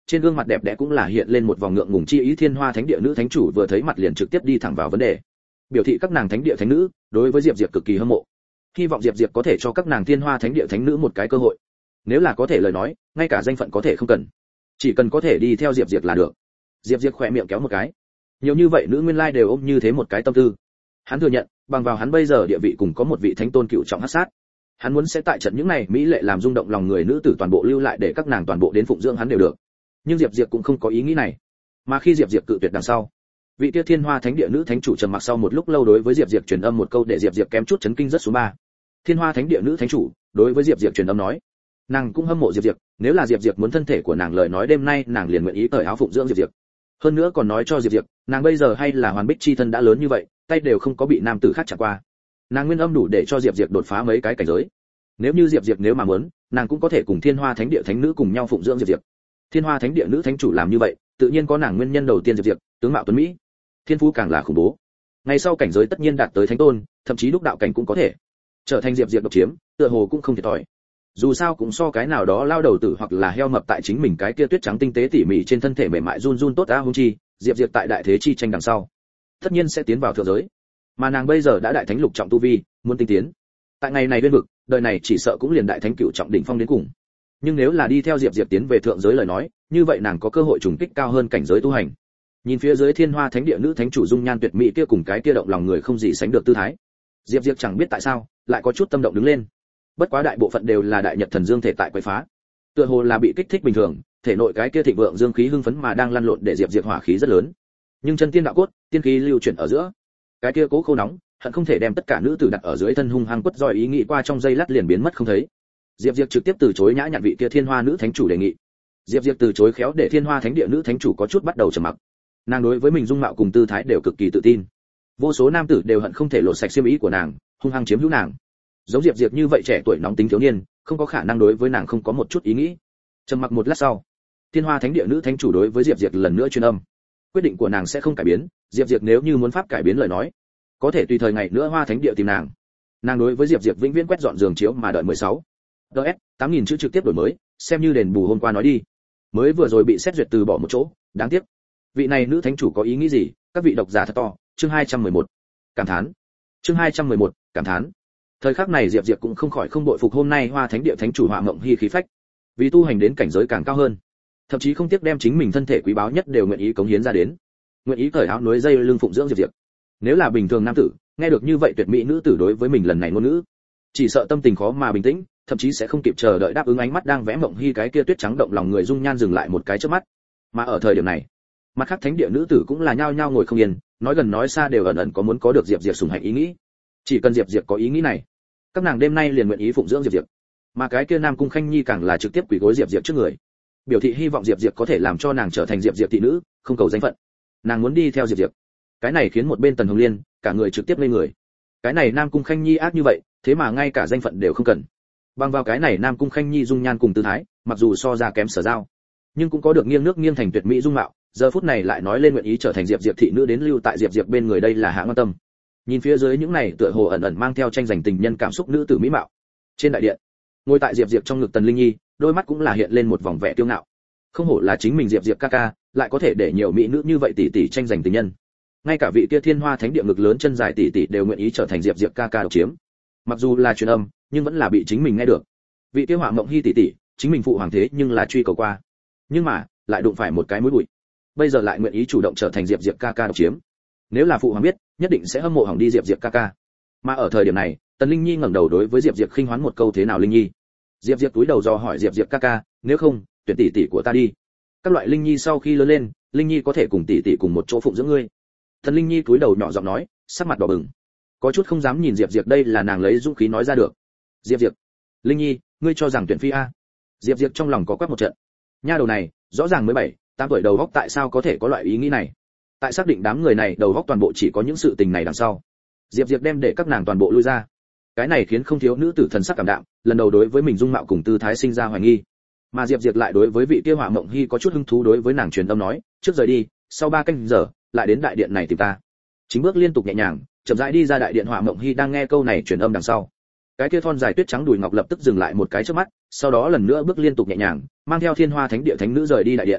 trên gương mặt đẹp đẽ cũng là hiện lên một vòng ngượng ngùng chi ý. Thiên Hoa Thánh Địa nữ thánh chủ vừa thấy mặt liền trực tiếp đi thẳng vào vấn đề, biểu thị các nàng thánh địa thánh nữ đối với Diệp Diệp cực kỳ hâm mộ, hy vọng Diệp Diệp có thể cho các nàng Thiên Hoa Thánh Địa thánh nữ một cái cơ hội. Nếu là có thể lời nói, ngay cả danh phận có thể không cần, chỉ cần có thể đi theo Diệp Diệp là được. Diệp Diệp khỏe miệng kéo một cái, nhiều như vậy nữ nguyên lai đều ôm như thế một cái tâm tư. Hắn thừa nhận, bằng vào hắn bây giờ địa vị cùng có một vị thánh tôn cựu trọng hắc sát, hắn muốn sẽ tại trận những này mỹ lệ làm rung động lòng người nữ tử toàn bộ lưu lại để các nàng toàn bộ đến phụng dưỡng hắn đều được. Nhưng Diệp Diệp cũng không có ý nghĩ này, mà khi Diệp Diệp cự tuyệt đằng sau, vị kia Thiên Hoa Thánh Địa nữ thánh chủ trầm mặc sau một lúc lâu đối với Diệp Diệp truyền âm một câu để Diệp Diệp kém chút chấn kinh rất xuống 3. Thiên Hoa Thánh Địa nữ thánh chủ đối với Diệp Diệp truyền âm nói, nàng cũng hâm mộ Diệp Diệp, nếu là Diệp Diệp muốn thân thể của nàng lời nói đêm nay nàng liền nguyện ý cởi áo phụng dưỡng Diệp Diệp. Hơn nữa còn nói cho Diệp Diệp, nàng bây giờ hay là hoàn bích chi thân đã lớn như vậy, tay đều không có bị nam tử khác chạm qua. Nàng nguyên âm đủ để cho Diệp Diệp đột phá mấy cái cảnh giới. Nếu như Diệp Diệp nếu mà muốn, nàng cũng có thể cùng Thiên Hoa Thánh Địa thánh nữ cùng nhau phụng dưỡng Diệp Diệp. Thiên Hoa Thánh Địa nữ thánh chủ làm như vậy, tự nhiên có nàng nguyên nhân đầu tiên. Diệp Diệp, tướng mạo tuấn mỹ, thiên phú càng là khủng bố. Ngày sau cảnh giới tất nhiên đạt tới thánh tôn, thậm chí đúc đạo cảnh cũng có thể. Trở thành Diệp Diệp độc chiếm, tựa hồ cũng không thiệt thòi. Dù sao cũng so cái nào đó lao đầu tử hoặc là heo mập tại chính mình cái kia tuyết trắng tinh tế tỉ mỉ trên thân thể mềm mại run run tốt a. Huống chi, Diệp Diệp tại đại thế chi tranh đằng sau, tất nhiên sẽ tiến vào thượng giới. Mà nàng bây giờ đã đại thánh lục trọng tu vi, muốn tinh tiến. Tại ngày này viên vực, đời này chỉ sợ cũng liền đại thánh cửu trọng đỉnh phong đến cùng. Nhưng nếu là đi theo Diệp Diệp tiến về thượng giới lời nói, như vậy nàng có cơ hội trùng kích cao hơn cảnh giới tu hành. Nhìn phía dưới Thiên Hoa Thánh Địa nữ thánh chủ dung nhan tuyệt mỹ kia cùng cái kia động lòng người không gì sánh được tư thái, Diệp Diệp chẳng biết tại sao lại có chút tâm động đứng lên. Bất quá đại bộ phận đều là đại nhật thần dương thể tại quấy phá, tựa hồ là bị kích thích bình thường, thể nội cái kia thịnh vượng dương khí hưng phấn mà đang lăn lộn để Diệp Diệp hỏa khí rất lớn. Nhưng chân tiên đạo cốt, tiên khí lưu chuyển ở giữa, cái kia cố khô nóng, hận không thể đem tất cả nữ tử đặt ở dưới thân hung hăng quất roi ý nghĩ qua trong giây lát liền biến mất không thấy. Diệp Diệp trực tiếp từ chối nhã nhặn vị kia Thiên Hoa nữ thánh chủ đề nghị. Diệp Diệp từ chối khéo để Thiên Hoa Thánh Địa nữ thánh chủ có chút bắt đầu trầm mặc. Nàng đối với mình dung mạo cùng tư thái đều cực kỳ tự tin, vô số nam tử đều hận không thể lột sạch xiêm y của nàng, hung hăng chiếm hữu nàng. Giống Diệp Diệp như vậy trẻ tuổi nóng tính thiếu niên, không có khả năng đối với nàng không có một chút ý nghĩ. Trầm mặc một lát sau, Thiên Hoa Thánh Địa nữ thánh chủ đối với Diệp Diệp lần nữa truyền âm. Quyết định của nàng sẽ không cải biến, Diệp Diệp nếu như muốn pháp cải biến lời nói, có thể tùy thời ngày nữa Hoa Thánh Địa tìm nàng. Nàng đối với Diệp Diệp vĩnh viễn quét dọn giường chiếu mà đợi 16. DS 8000 chữ trực tiếp đổi mới, xem như đền bù hôm qua nói đi. Mới vừa rồi bị xét duyệt từ bỏ một chỗ, đáng tiếc. Vị này nữ thánh chủ có ý nghĩ gì, các vị độc giả thật to. Chương 211. Cảm thán. Chương 211. Cảm thán. Thời khắc này Diệp Diệp cũng không khỏi không bội phục hôm nay Hoa Thánh Địa thánh chủ Họa Mộng Hi khí phách. Vì tu hành đến cảnh giới càng cao hơn, thậm chí không tiếc đem chính mình thân thể quý báu nhất đều nguyện ý cống hiến ra đến, nguyện ý cởi áo nối dây lưng phụng dưỡng Diệp Diệp. Nếu là bình thường nam tử, nghe được như vậy tuyệt mỹ nữ tử đối với mình lần này ngôn ngữ, chỉ sợ tâm tình khó mà bình tĩnh, thậm chí sẽ không kịp chờ đợi đáp ứng. Ánh mắt đang vẽ Mộng Hi cái kia tuyết trắng động lòng người dung nhan dừng lại một cái chớp mắt. Mà ở thời điểm này, mặt khác thánh địa nữ tử cũng là nhao nhao ngồi không yên, nói gần nói xa đều ẩn ẩn có muốn có được Diệp Diệp sủng hạnh ý nghĩ. Chỉ cần Diệp Diệp có ý nghĩ này, các nàng đêm nay liền nguyện ý phụng dưỡng Diệp Diệp. Mà cái kia Nam Cung Khanh Nhi càng là trực tiếp quỳ gối Diệp Diệp trước người, biểu thị hy vọng Diệp Diệp có thể làm cho nàng trở thành Diệp Diệp thị nữ, không cầu danh phận. Nàng muốn đi theo Diệp Diệp. Cái này khiến một bên Tần Hồng Liên cả người trực tiếp ngây người. Cái này Nam Cung Khanh Nhi ác như vậy, thế mà ngay cả danh phận đều không cần. Bằng vào cái này Nam Cung Khanh Nhi dung nhan cùng tư thái, mặc dù so ra kém Sở Giao, nhưng cũng có được nghiêng nước nghiêng thành tuyệt mỹ dung mạo, giờ phút này lại nói lên nguyện ý trở thành Diệp Diệp thị nữ đến lưu tại Diệp Diệp bên người, đây là hạ quan tâm. Nhìn phía dưới những này tựa hồ ẩn ẩn mang theo tranh giành tình nhân cảm xúc nữ tử mỹ mạo. Trên đại điện, ngồi tại Diệp Diệp trong ngực Tần Linh Nhi, đôi mắt cũng là hiện lên một vòng vẻ kiêu ngạo. Không hổ là chính mình Diệp Diệp ca ca, lại có thể để nhiều mỹ nữ như vậy tỷ tỷ tranh giành tình nhân. Ngay cả vị kia Thiên Hoa Thánh Địa ngực lớn chân dài tỷ tỷ đều nguyện ý trở thành Diệp Diệp ca ca độc chiếm. Mặc dù là truyền âm, nhưng vẫn là bị chính mình nghe được. Vị kia Họa Mộng Hi tỷ tỷ, chính mình phụ hoàng thế nhưng là truy cầu qua, nhưng mà lại đụng phải một cái mũi bụi. Bây giờ lại nguyện ý chủ động trở thành Diệp Diệp ca ca độc chiếm. Nếu là phụ hoàng biết, nhất định sẽ hâm mộ hỏng đi Diệp Diệp ca ca. Mà ở thời điểm này, Tần Linh Nhi ngẩng đầu đối với Diệp Diệp khinh hoán một câu, thế nào Linh Nhi? Diệp Diệp cúi đầu dò hỏi Diệp Diệp ca ca, nếu không, tuyển tỷ tỷ của ta đi. Các loại Linh Nhi sau khi lớn lên, Linh Nhi có thể cùng tỷ tỷ cùng một chỗ phụng dưỡng ngươi. Tần Linh Nhi cúi đầu nhỏ giọng nói, sắc mặt đỏ bừng, có chút không dám nhìn Diệp Diệp, đây là nàng lấy dũng khí nói ra được. Diệp Diệp, Linh Nhi, ngươi cho rằng tuyển phi a? Diệp Diệp trong lòng có quắc một trận. Nha đầu này, rõ ràng mới 7-8 tuổi đầu óc, tại sao có thể có loại ý nghĩ này? Tại xác định đám người này đầu óc toàn bộ chỉ có những sự tình này đằng sau, Diệp Diệp đem để các nàng toàn bộ lui ra. Cái này khiến không thiếu nữ tử thần sắc cảm đạm, lần đầu đối với mình dung mạo cùng tư thái sinh ra hoài nghi. Mà Diệp Diệp lại đối với vị kia Họa Mộng Hi có chút hứng thú, đối với nàng truyền âm nói, trước rời đi, sau 3 canh giờ lại đến đại điện này tìm ta. Chính bước liên tục nhẹ nhàng, chậm rãi đi ra đại điện. Họa Mộng Hi đang nghe câu này truyền âm đằng sau, cái kia thon dài tuyết trắng đùi ngọc lập tức dừng lại một cái trước mắt, sau đó lần nữa bước liên tục nhẹ nhàng, mang theo Thiên Hoa Thánh Địa thánh nữ rời đi đại điện.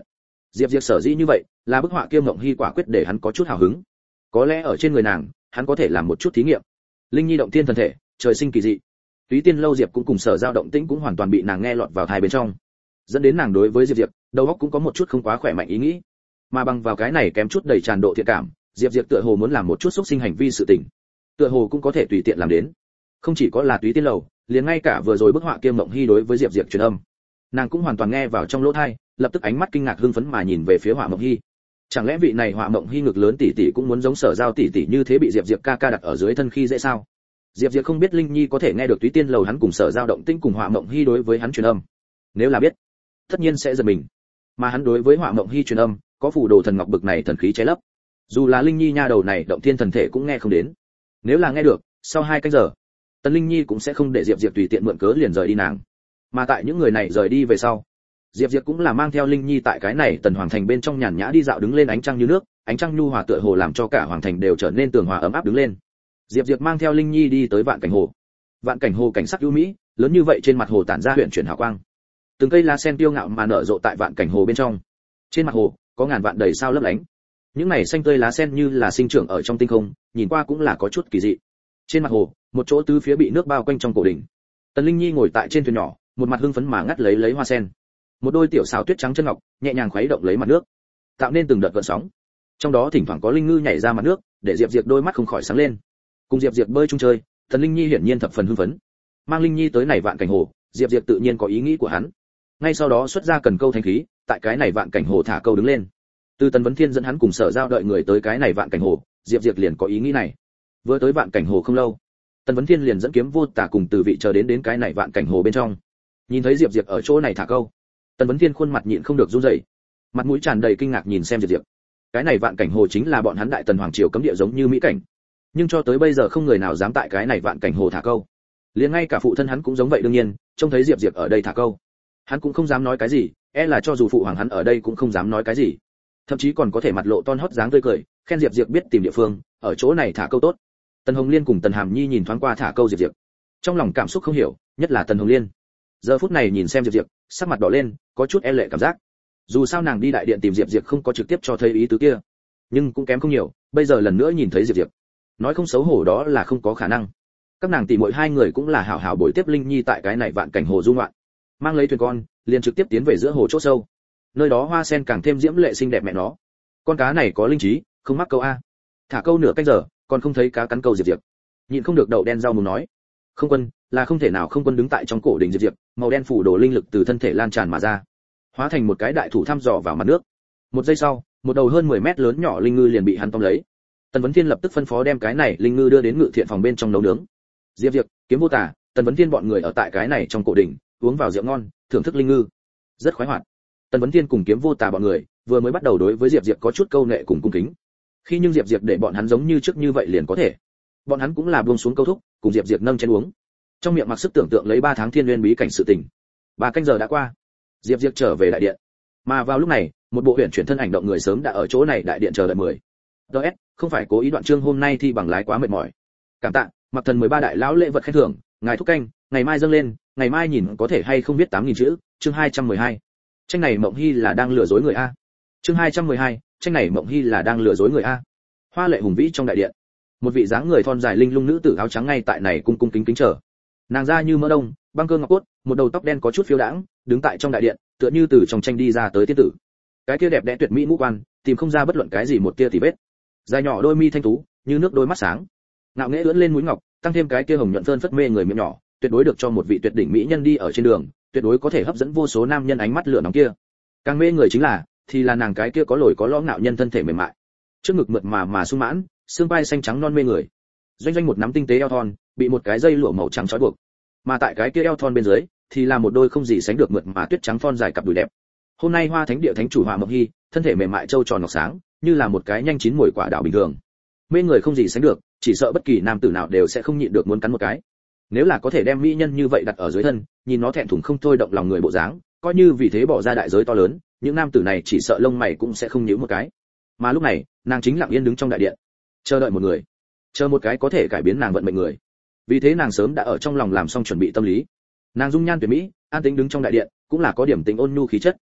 Diệp Diệp sở dĩ như vậy, là bức họa kia Mộng Hy quả quyết để hắn có chút hào hứng. Có lẽ ở trên người nàng, hắn có thể làm một chút thí nghiệm. Linh Nhi động thiên thần thể, trời sinh kỳ dị. Túy Tiên lâu Diệp cũng cùng Sở Giao động tĩnh cũng hoàn toàn bị nàng nghe lọt vào tai bên trong, dẫn đến nàng đối với Diệp Diệp, đầu óc cũng có một chút không quá khỏe mạnh ý nghĩ. Mà bằng vào cái này kém chút đầy tràn độ thiện cảm, Diệp Diệp tựa hồ muốn làm một chút xúc sinh hành vi sự tình, tựa hồ cũng có thể tùy tiện làm đến. Không chỉ có là Túy Tiên lầu, liền ngay cả vừa rồi bức họa kia Mộng Hy đối với Diệp Diệp truyền âm, nàng cũng hoàn toàn nghe vào trong lỗ tai, lập tức ánh mắt kinh ngạc hưng phấn mà nhìn về phía họa Mộng Hy. Chẳng lẽ vị này họa Mộng Hy ngực lớn tỷ tỷ cũng muốn giống Sở Giao tỷ tỷ như thế bị Diệp Diệp ca ca đặt ở dưới thân khi dễ sao? Diệp Diệp không biết Linh Nhi có thể nghe được Túy Tiên lầu hắn cùng Sở Giao động tĩnh cùng họa Mộng Hy đối với hắn truyền âm. Nếu là biết, tất nhiên sẽ giật mình. Mà hắn đối với họa Mộng Hy truyền âm, có phù đồ thần ngọc bực này thần khí che lấp. Dù là Linh Nhi nha đầu này động thiên thần thể cũng nghe không đến. Nếu là nghe được, sau 2 canh giờ, Tần Linh Nhi cũng sẽ không để Diệp Diệp tùy tiện mượn cớ liền rời đi nàng. Mà tại những người này rời đi về sau, Diệp Diệp cũng là mang theo Linh Nhi tại cái này Tần Hoàng thành bên trong nhàn nhã đi dạo đứng lên ánh trăng như nước, ánh trăng nhu hòa tựa hồ làm cho cả hoàng thành đều trở nên tường hòa ấm áp đứng lên. Diệp Diệp mang theo Linh Nhi đi tới Vạn Cảnh Hồ. Vạn Cảnh Hồ cảnh sắc ưu mỹ, lớn như vậy trên mặt hồ tản ra huyền chuyển hào quang. Từng cây lá sen tiêu ngạo mà nở rộ tại Vạn Cảnh Hồ bên trong. Trên mặt hồ có ngàn vạn đầy sao lấp lánh. Những này xanh tươi lá sen như là sinh trưởng ở trong tinh không, nhìn qua cũng là có chút kỳ dị. Trên mặt hồ, một chỗ tứ phía bị nước bao quanh trong cổ đỉnh. Tần Linh Nhi ngồi tại trên thuyền nhỏ, một mặt hưng phấn mà ngắt lấy hoa sen. Một đôi tiểu xào tuyết trắng chân ngọc, nhẹ nhàng khuấy động lấy mặt nước, tạo nên từng đợt gợn sóng. Trong đó thỉnh thoảng có linh ngư nhảy ra mặt nước, để Diệp Diệp đôi mắt không khỏi sáng lên. Cùng Diệp Diệp bơi chung chơi, Tần Linh Nhi hiển nhiên thập phần hưng phấn. Mang Linh Nhi tới này Vạn Cảnh Hồ, Diệp Diệp tự nhiên có ý nghĩ của hắn. Ngay sau đó xuất ra cần câu thanh khí, tại cái này Vạn Cảnh Hồ thả câu đứng lên. Từ Tần Vấn Thiên dẫn hắn cùng Sở Giao đợi người tới cái này Vạn Cảnh Hồ, Diệp Diệp liền có ý nghĩ này. Vừa tới Vạn Cảnh Hồ không lâu, Tần Vấn Thiên liền dẫn Kiếm Vô Tà cùng Từ Vị chờ đến cái này Vạn Cảnh Hồ bên trong. Nhìn thấy Diệp Diệp ở chỗ này thả câu, Tần Vấn Thiên khuôn mặt nhịn không được run rẩy, mặt mũi tràn đầy kinh ngạc nhìn xem Diệp Diệp. Cái này Vạn Cảnh Hồ chính là bọn hắn Đại Tần hoàng triều cấm địa giống như mỹ cảnh, nhưng cho tới bây giờ không người nào dám tại cái này Vạn Cảnh Hồ thả câu. Liền ngay cả phụ thân hắn cũng giống vậy đương nhiên, trông thấy Diệp Diệp ở đây thả câu, hắn cũng không dám nói cái gì, là cho dù phụ hoàng hắn ở đây cũng không dám nói cái gì. Thậm chí còn có thể mặt lộ ton hót dáng tươi cười, khen Diệp Diệp biết tìm địa phương, ở chỗ này thả câu tốt. Tần Hồng Liên cùng Tần Hàm Nhi nhìn thoáng qua thả câu Diệp Diệp, trong lòng cảm xúc không hiểu, nhất là Tần Hồng Liên. Giờ phút này nhìn xem Diệp Diệp, sắc mặt đỏ lên, có chút e lệ cảm giác. Dù sao nàng đi đại điện tìm Diệp Diệp không có trực tiếp cho thấy ý tứ kia, nhưng cũng kém không nhiều, bây giờ lần nữa nhìn thấy Diệp Diệp, nói không xấu hổ đó là không có khả năng. Các nàng tỷ muội hai người cũng là hảo hảo bồi tiếp Linh Nhi tại cái này Vạn Cảnh Hồ du ngoạn, mang lấy thuyền con, liền trực tiếp tiến về giữa hồ chỗ sâu. Nơi đó hoa sen càng thêm diễm lệ xinh đẹp mẹ nó. Con cá này có linh trí, không mắc câu a. Thả câu nửa canh giờ, còn không thấy cá cắn câu Diệp Diệp. Nhịn không được đậu đen rau mùng nói. Không Quân, là không thể nào. Không Quân đứng tại trong cổ đỉnh Diệp Diệp, màu đen phủ đồ linh lực từ thân thể lan tràn mà ra, hóa thành một cái đại thủ thăm dò vào mặt nước. Một giây sau, một đầu hơn 10 mét lớn nhỏ linh ngư liền bị hắn tóm lấy. Tần Vấn Thiên lập tức phân phó đem cái này linh ngư đưa đến Ngự Thiện phòng bên trong nấu nướng. Diệp Diệp, Kiếm Vô Tà, Tần Vấn Thiên bọn người ở tại cái này trong cổ đỉnh, uống vào rượu ngon, thưởng thức linh ngư, rất khoái hoạt. Tần Vấn Thiên cùng Kiếm Vô Tà bọn người vừa mới bắt đầu đối với Diệp Diệp có chút câu nệ cùng cung kính. Khi nhưng Diệp Diệp để bọn hắn giống như trước như vậy liền có thể. Bọn hắn cũng là buông xuống câu thúc, cùng Diệp Diệp nâng chén uống. Trong miệng mặc sức tưởng tượng lấy 3 tháng thiên nguyên bí cảnh sự tình. 3 canh giờ đã qua, Diệp Diệp trở về đại điện. Mà vào lúc này, một bộ huyền chuyển thân ảnh động người sớm đã ở chỗ này đại điện chờ đợi 10. DS, không phải cố ý đoạn chương hôm nay thi bằng lái quá mệt mỏi. Cảm tạ, Mặc Thần 13 đại lão lễ vật khen thưởng, ngài thúc canh, ngày mai dâng lên, ngày mai nhìn có thể hay không biết 8000 chữ, chương 212. Tranh này Mộng Hy là đang lừa dối người a. Chương 212, tranh này Mộng Hy là đang lừa dối người a. Hoa lệ hùng vĩ trong đại điện, một vị dáng người thon dài linh lung nữ tử áo trắng ngay tại này cung cung kính kính chờ. Nàng da như mỡ đông, băng cơ ngọc cốt, một đầu tóc đen có chút phiêu đãng, đứng tại trong đại điện, tựa như từ trong tranh đi ra tới tiên tử. Cái kia đẹp đẽ tuyệt mỹ ngũ quan, tìm không ra bất luận cái gì một tia tì vết. Dài nhỏ đôi mi thanh tú, như nước đôi mắt sáng. Ngạo nghễ ưỡn lên mũi ngọc, tăng thêm cái kia hồng nhuận phơn phất mê người miệng nhỏ, tuyệt đối được cho một vị tuyệt đỉnh mỹ nhân đi ở trên đường, tuyệt đối có thể hấp dẫn vô số nam nhân ánh mắt lửa nóng kia. Càng mê người chính là, thì là nàng cái kia có lồi có lõm ngạo nhân thân thể mềm mại, trước ngực mượt mà sung mãn, xương vai xanh trắng non mê người. Doanh doanh một nắm tinh tế eo thon, bị một cái dây lụa màu trắng trói buộc. Mà tại cái kia eo thon bên dưới, thì là một đôi không gì sánh được mượt mà tuyết trắng thon dài cặp đùi đẹp. Hôm nay Hoa Thánh địa thánh chủ Họa Mộng Hy, thân thể mềm mại trâu tròn ngọc sáng, như là một cái nhanh chín muồi quả đào bình thường. Mê người không gì sánh được, chỉ sợ bất kỳ nam tử nào đều sẽ không nhịn được muốn cắn một cái. Nếu là có thể đem mỹ nhân như vậy đặt ở dưới thân, nhìn nó thẹn thùng không thôi động lòng người bộ dáng, coi như vì thế bỏ ra đại giới to lớn, những nam tử này chỉ sợ lông mày cũng sẽ không nhíu một cái. Mà lúc này, nàng chính lặng yên đứng trong đại điện, chờ đợi một người, chờ một cái có thể cải biến nàng vận mệnh người. Vì thế nàng sớm đã ở trong lòng làm xong chuẩn bị tâm lý. Nàng dung nhan tuyệt mỹ, an tĩnh đứng trong đại điện, cũng là có điểm tình ôn nhu khí chất.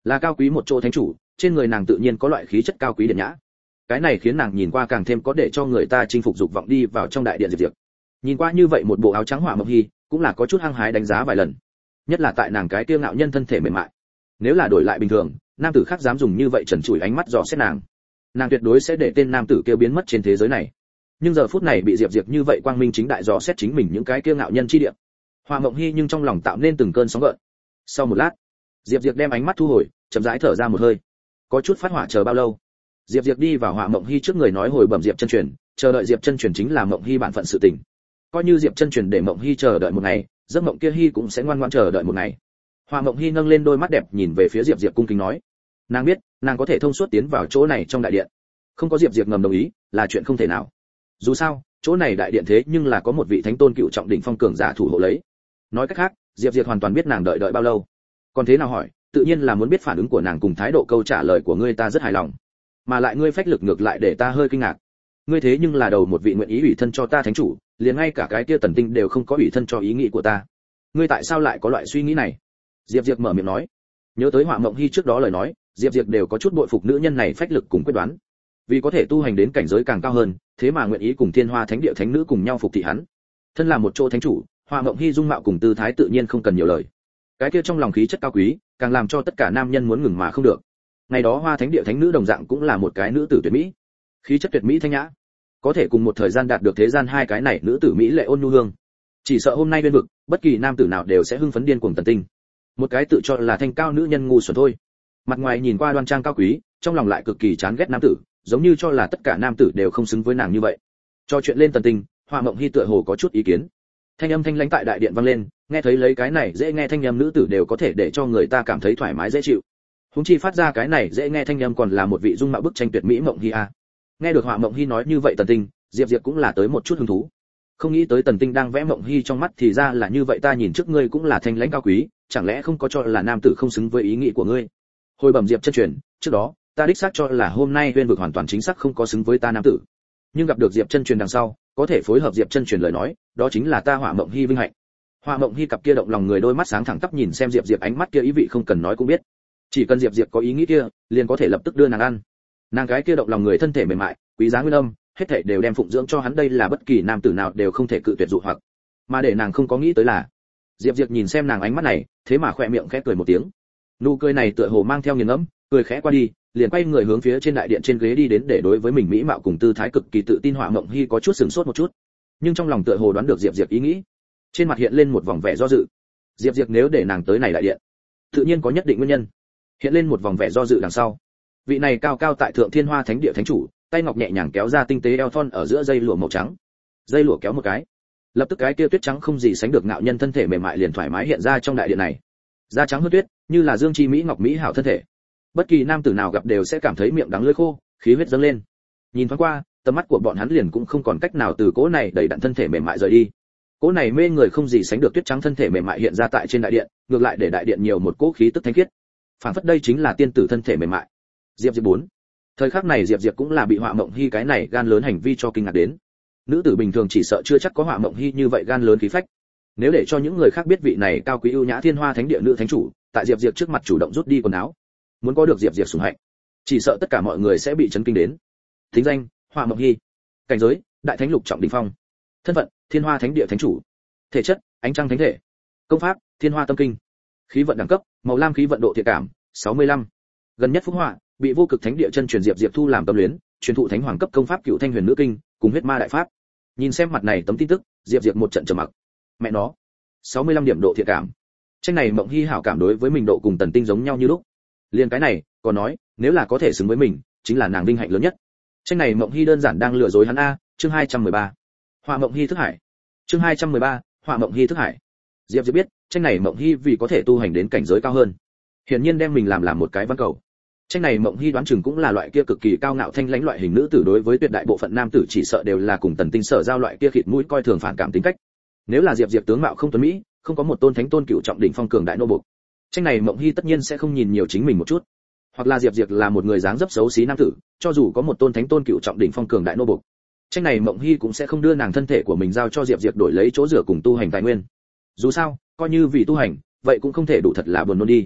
là cao quý một chỗ thánh chủ, trên người nàng tự nhiên có loại khí chất cao quý điện nhã. Cái này khiến nàng nhìn qua càng thêm có để cho người ta chinh phục dục vọng đi vào trong đại điện Diệp Diệp. Nhìn qua như vậy một bộ áo trắng Hỏa Mộng Hy, cũng là có chút hăng hái đánh giá vài lần. Nhất là tại nàng cái kiêu ngạo nhân thân thể mềm mại. Nếu là đổi lại bình thường, nam tử khác dám dùng như vậy trần trụi ánh mắt dò xét nàng tuyệt đối sẽ để tên nam tử kia biến mất trên thế giới này. Nhưng giờ phút này bị Diệp Diệp như vậy quang minh chính đại dò xét chính mình những cái kiêu ngạo nhân chi địa. Hỏa Mộng Hy nhưng trong lòng tạo nên từng cơn sóng gợn. Sau một lát, Diệp Diệp đem ánh mắt thu hồi, chậm rãi thở ra một hơi. Có chút phát hỏa chờ bao lâu? Diệp Diệp đi vào Hỏa Mộng Hy trước người nói hồi bẩm Diệp chân truyền, chờ đợi Diệp chân truyền chính là Mộng Hy bản phận sự tình. Coi như Diệp chân truyền để Mộng Hy chờ đợi một ngày, giấc mộng kia Hy cũng sẽ ngoan ngoãn chờ đợi một ngày. Hỏa Mộng Hy nâng lên đôi mắt đẹp nhìn về phía Diệp Diệp cung kính nói, nàng biết, nàng có thể thông suốt tiến vào chỗ này trong đại điện. Không có Diệp Diệp ngầm đồng ý, là chuyện không thể nào. Dù sao, chỗ này đại điện thế nhưng là có một vị thánh tôn cựu trọng đỉnh phong cường giả thủ hộ lấy. Nói cách khác, Diệp Diệp hoàn toàn biết nàng đợi bao lâu. Còn thế nào hỏi, tự nhiên là muốn biết phản ứng của nàng cùng thái độ câu trả lời của ngươi ta rất hài lòng. Mà lại ngươi phách lực ngược lại để ta hơi kinh ngạc. Ngươi thế nhưng là đầu một vị nguyện ý ủy thân cho ta thánh chủ, liền ngay cả cái kia Tần Tinh đều không có ủy thân cho ý nghĩ của ta. Ngươi tại sao lại có loại suy nghĩ này? Diệp Diệp mở miệng nói. Nhớ tới Hỏa Mộng Hy trước đó lời nói, Diệp Diệp đều có chút bội phục nữ nhân này phách lực cùng quyết đoán. Vì có thể tu hành đến cảnh giới càng cao hơn, thế mà nguyện ý cùng Thiên Hoa Thánh Địa thánh nữ cùng nhau phục thị hắn. Thân là một chỗ thánh chủ, Hỏa Mộng Hy dung mạo cùng tư thái tự nhiên không cần nhiều lời. Cái kia trong lòng khí chất cao quý, càng làm cho tất cả nam nhân muốn ngừng mà không được. Ngày đó Hoa Thánh Địa thánh nữ đồng dạng cũng là một cái nữ tử tuyệt mỹ, khí chất tuyệt mỹ thanh nhã, có thể cùng một thời gian đạt được thế gian hai cái này nữ tử mỹ lệ ôn nhu hương. Chỉ sợ hôm nay bên vực, bất kỳ nam tử nào đều sẽ hưng phấn điên cuồng Tần Tinh. Một cái tự cho là thanh cao nữ nhân ngu xuẩn thôi. Mặt ngoài nhìn qua đoan trang cao quý, trong lòng lại cực kỳ chán ghét nam tử, giống như cho là tất cả nam tử đều không xứng với nàng như vậy. Cho chuyện lên Tần Tinh, Hỏa Mộng Hy tựa hồ có chút ý kiến. Thanh âm thanh lãnh tại đại điện vang lên, nghe thấy lấy cái này dễ nghe thanh âm nữ tử đều có thể để cho người ta cảm thấy thoải mái dễ chịu. Huống chi phát ra cái này dễ nghe thanh âm còn là một vị dung mạo bức tranh tuyệt mỹ Mộng Hy a. Nghe được Hỏa Mộng Hy nói như vậy Tần Tinh, Diệp Diệp cũng là tới một chút hứng thú. Không nghĩ tới Tần Tinh đang vẽ Mộng Hy trong mắt thì ra là như vậy, ta nhìn trước ngươi cũng là thanh lãnh cao quý, chẳng lẽ không có cho là nam tử không xứng với ý nghĩ của ngươi? Hồi bẩm Diệp chân truyền, trước đó, ta đích xác cho là hôm nay Huyên vực hoàn toàn chính xác không có xứng với ta nam tử. Nhưng gặp được Diệp chân truyền đằng sau, có thể phối hợp Diệp chân truyền lời nói, đó chính là ta Hỏa Mộng Hy vinh hạnh. Hỏa Mộng Hy cặp kia động lòng người đôi mắt sáng thẳng tắp nhìn xem Diệp Diệp, ánh mắt kia ý vị không cần nói cũng biết. Chỉ cần Diệp Diệp có ý nghĩ kia, liền có thể lập tức đưa nàng ăn. Nàng gái kia động lòng người thân thể mềm mại, quý giá nguyên âm, hết thảy đều đem phụng dưỡng cho hắn, đây là bất kỳ nam tử nào đều không thể cự tuyệt dụ hoặc. Mà để nàng không có nghĩ tới là, Diệp Diệp nhìn xem nàng ánh mắt này, thế mà khỏe miệng khẽ cười một tiếng. Nụ cười này tựa hồ mang theo nghiền ngẫm, cười khẽ qua đi, liền quay người hướng phía trên đại điện trên ghế đi đến, để đối với mình mỹ mạo cùng tư thái cực kỳ tự tin Hỏa Mộng Hy có chút sửng sốt một chút, nhưng trong lòng tựa hồ đoán được Diệp Diệp ý nghĩ, trên mặt hiện lên một vòng vẻ do dự. Diệp Diệp nếu để nàng tới này đại điện, tự nhiên có nhất định nguyên nhân. Hiện lên một vòng vẻ do dự đằng sau, vị này cao cao tại thượng Thiên Hoa Thánh Địa thánh chủ, tay ngọc nhẹ nhàng kéo ra tinh tế eo thon ở giữa dây lụa màu trắng. Dây lụa kéo một cái, lập tức cái kia tuyết trắng không gì sánh được ngạo nhân thân thể mềm mại liền thoải mái hiện ra trong đại điện này. Da trắng hơn tuyết, như là dương chi mỹ ngọc mỹ hảo thân thể. Bất kỳ nam tử nào gặp đều sẽ cảm thấy miệng đắng lưỡi khô, khí huyết dâng lên. Nhìn thoáng qua, tầm mắt của bọn hắn liền cũng không còn cách nào từ cỗ này đầy đặn thân thể mềm mại rời đi. Cỗ này mê người không gì sánh được tuyết trắng thân thể mềm mại hiện ra tại trên đại điện, ngược lại để đại điện nhiều một cỗ khí tức thánh khiết. Phản phất đây chính là tiên tử thân thể mềm mại. Diệp Diệp 4. Thời khắc này Diệp Diệp cũng là bị Hỏa Mộng Hy cái này gan lớn hành vi cho kinh ngạc đến. Nữ tử bình thường chỉ sợ chưa chắc có Hỏa Mộng Hy như vậy gan lớn khí phách. Nếu để cho những người khác biết vị này cao quý ưu nhã Thiên Hoa Thánh Địa nữ thánh chủ, tại Diệp Diệp trước mặt chủ động rút đi quần áo, muốn có được Diệp Diệp sủng hạnh, chỉ sợ tất cả mọi người sẽ bị chấn kinh đến. Thính danh: Hỏa Mộng Hy. Cảnh giới: Đại Thánh lục trọng đỉnh phong. Thân phận: Thiên Hoa Thánh Địa thánh chủ. Thể chất: Ánh Trăng Thánh Thể. Công pháp: Thiên Hoa Tâm Kinh. Khí vận đẳng cấp: Màu lam khí vận độ thiện cảm: 65. Gần nhất phúc họa, bị Vô Cực Thánh Địa chân truyền Diệp Diệp thu làm tâm luyến, truyền thụ Thánh Hoàng cấp công pháp Cửu Thanh Huyền Nữ Kinh, cùng Huyết Ma Đại Pháp. Nhìn xem mặt này tấm tin tức, Diệp Diệp một trận trầm mặc. Mẹ nó, 65 điểm độ thiện cảm. Tranh này Mộng Hy hảo cảm đối với mình độ cùng Tần Tinh giống nhau như lúc. Liên cái này, còn nói, nếu là có thể xứng với mình, chính là nàng vinh hạnh lớn nhất. Tranh này Mộng Hy đơn giản đang lừa dối hắn a, chương 213. Hỏa Mộng Hy thức hải. Chương 213, Hỏa Mộng Hy thức hải. Diệp Diệp biết, tranh này Mộng Hy vì có thể tu hành đến cảnh giới cao hơn, hiển nhiên đem mình làm một cái văn cầu. Tranh này Mộng Hy đoán chừng cũng là loại kia cực kỳ cao ngạo thanh lãnh loại hình nữ tử, đối với tuyệt đại bộ phận nam tử chỉ sợ đều là cùng Tần Tinh sở giao loại kia khịt mũi coi thường phản cảm tính cách. Nếu là Diệp Diệp tướng mạo không tuấn mỹ, không có một tôn thánh tôn cựu trọng đỉnh phong cường đại nô bộc, tranh này Mộng Hy tất nhiên sẽ không nhìn nhiều chính mình một chút. Hoặc là Diệp Diệp là một người dáng dấp xấu xí nam tử, cho dù có một tôn thánh tôn cựu trọng đỉnh phong cường đại nô bộc, tranh này Mộng Hy cũng sẽ không đưa nàng thân thể của mình giao cho Diệp Diệp đổi lấy chỗ rửa cùng tu hành tài nguyên. Dù sao, coi như vì tu hành, vậy cũng không thể đủ thật là buồn nôn đi.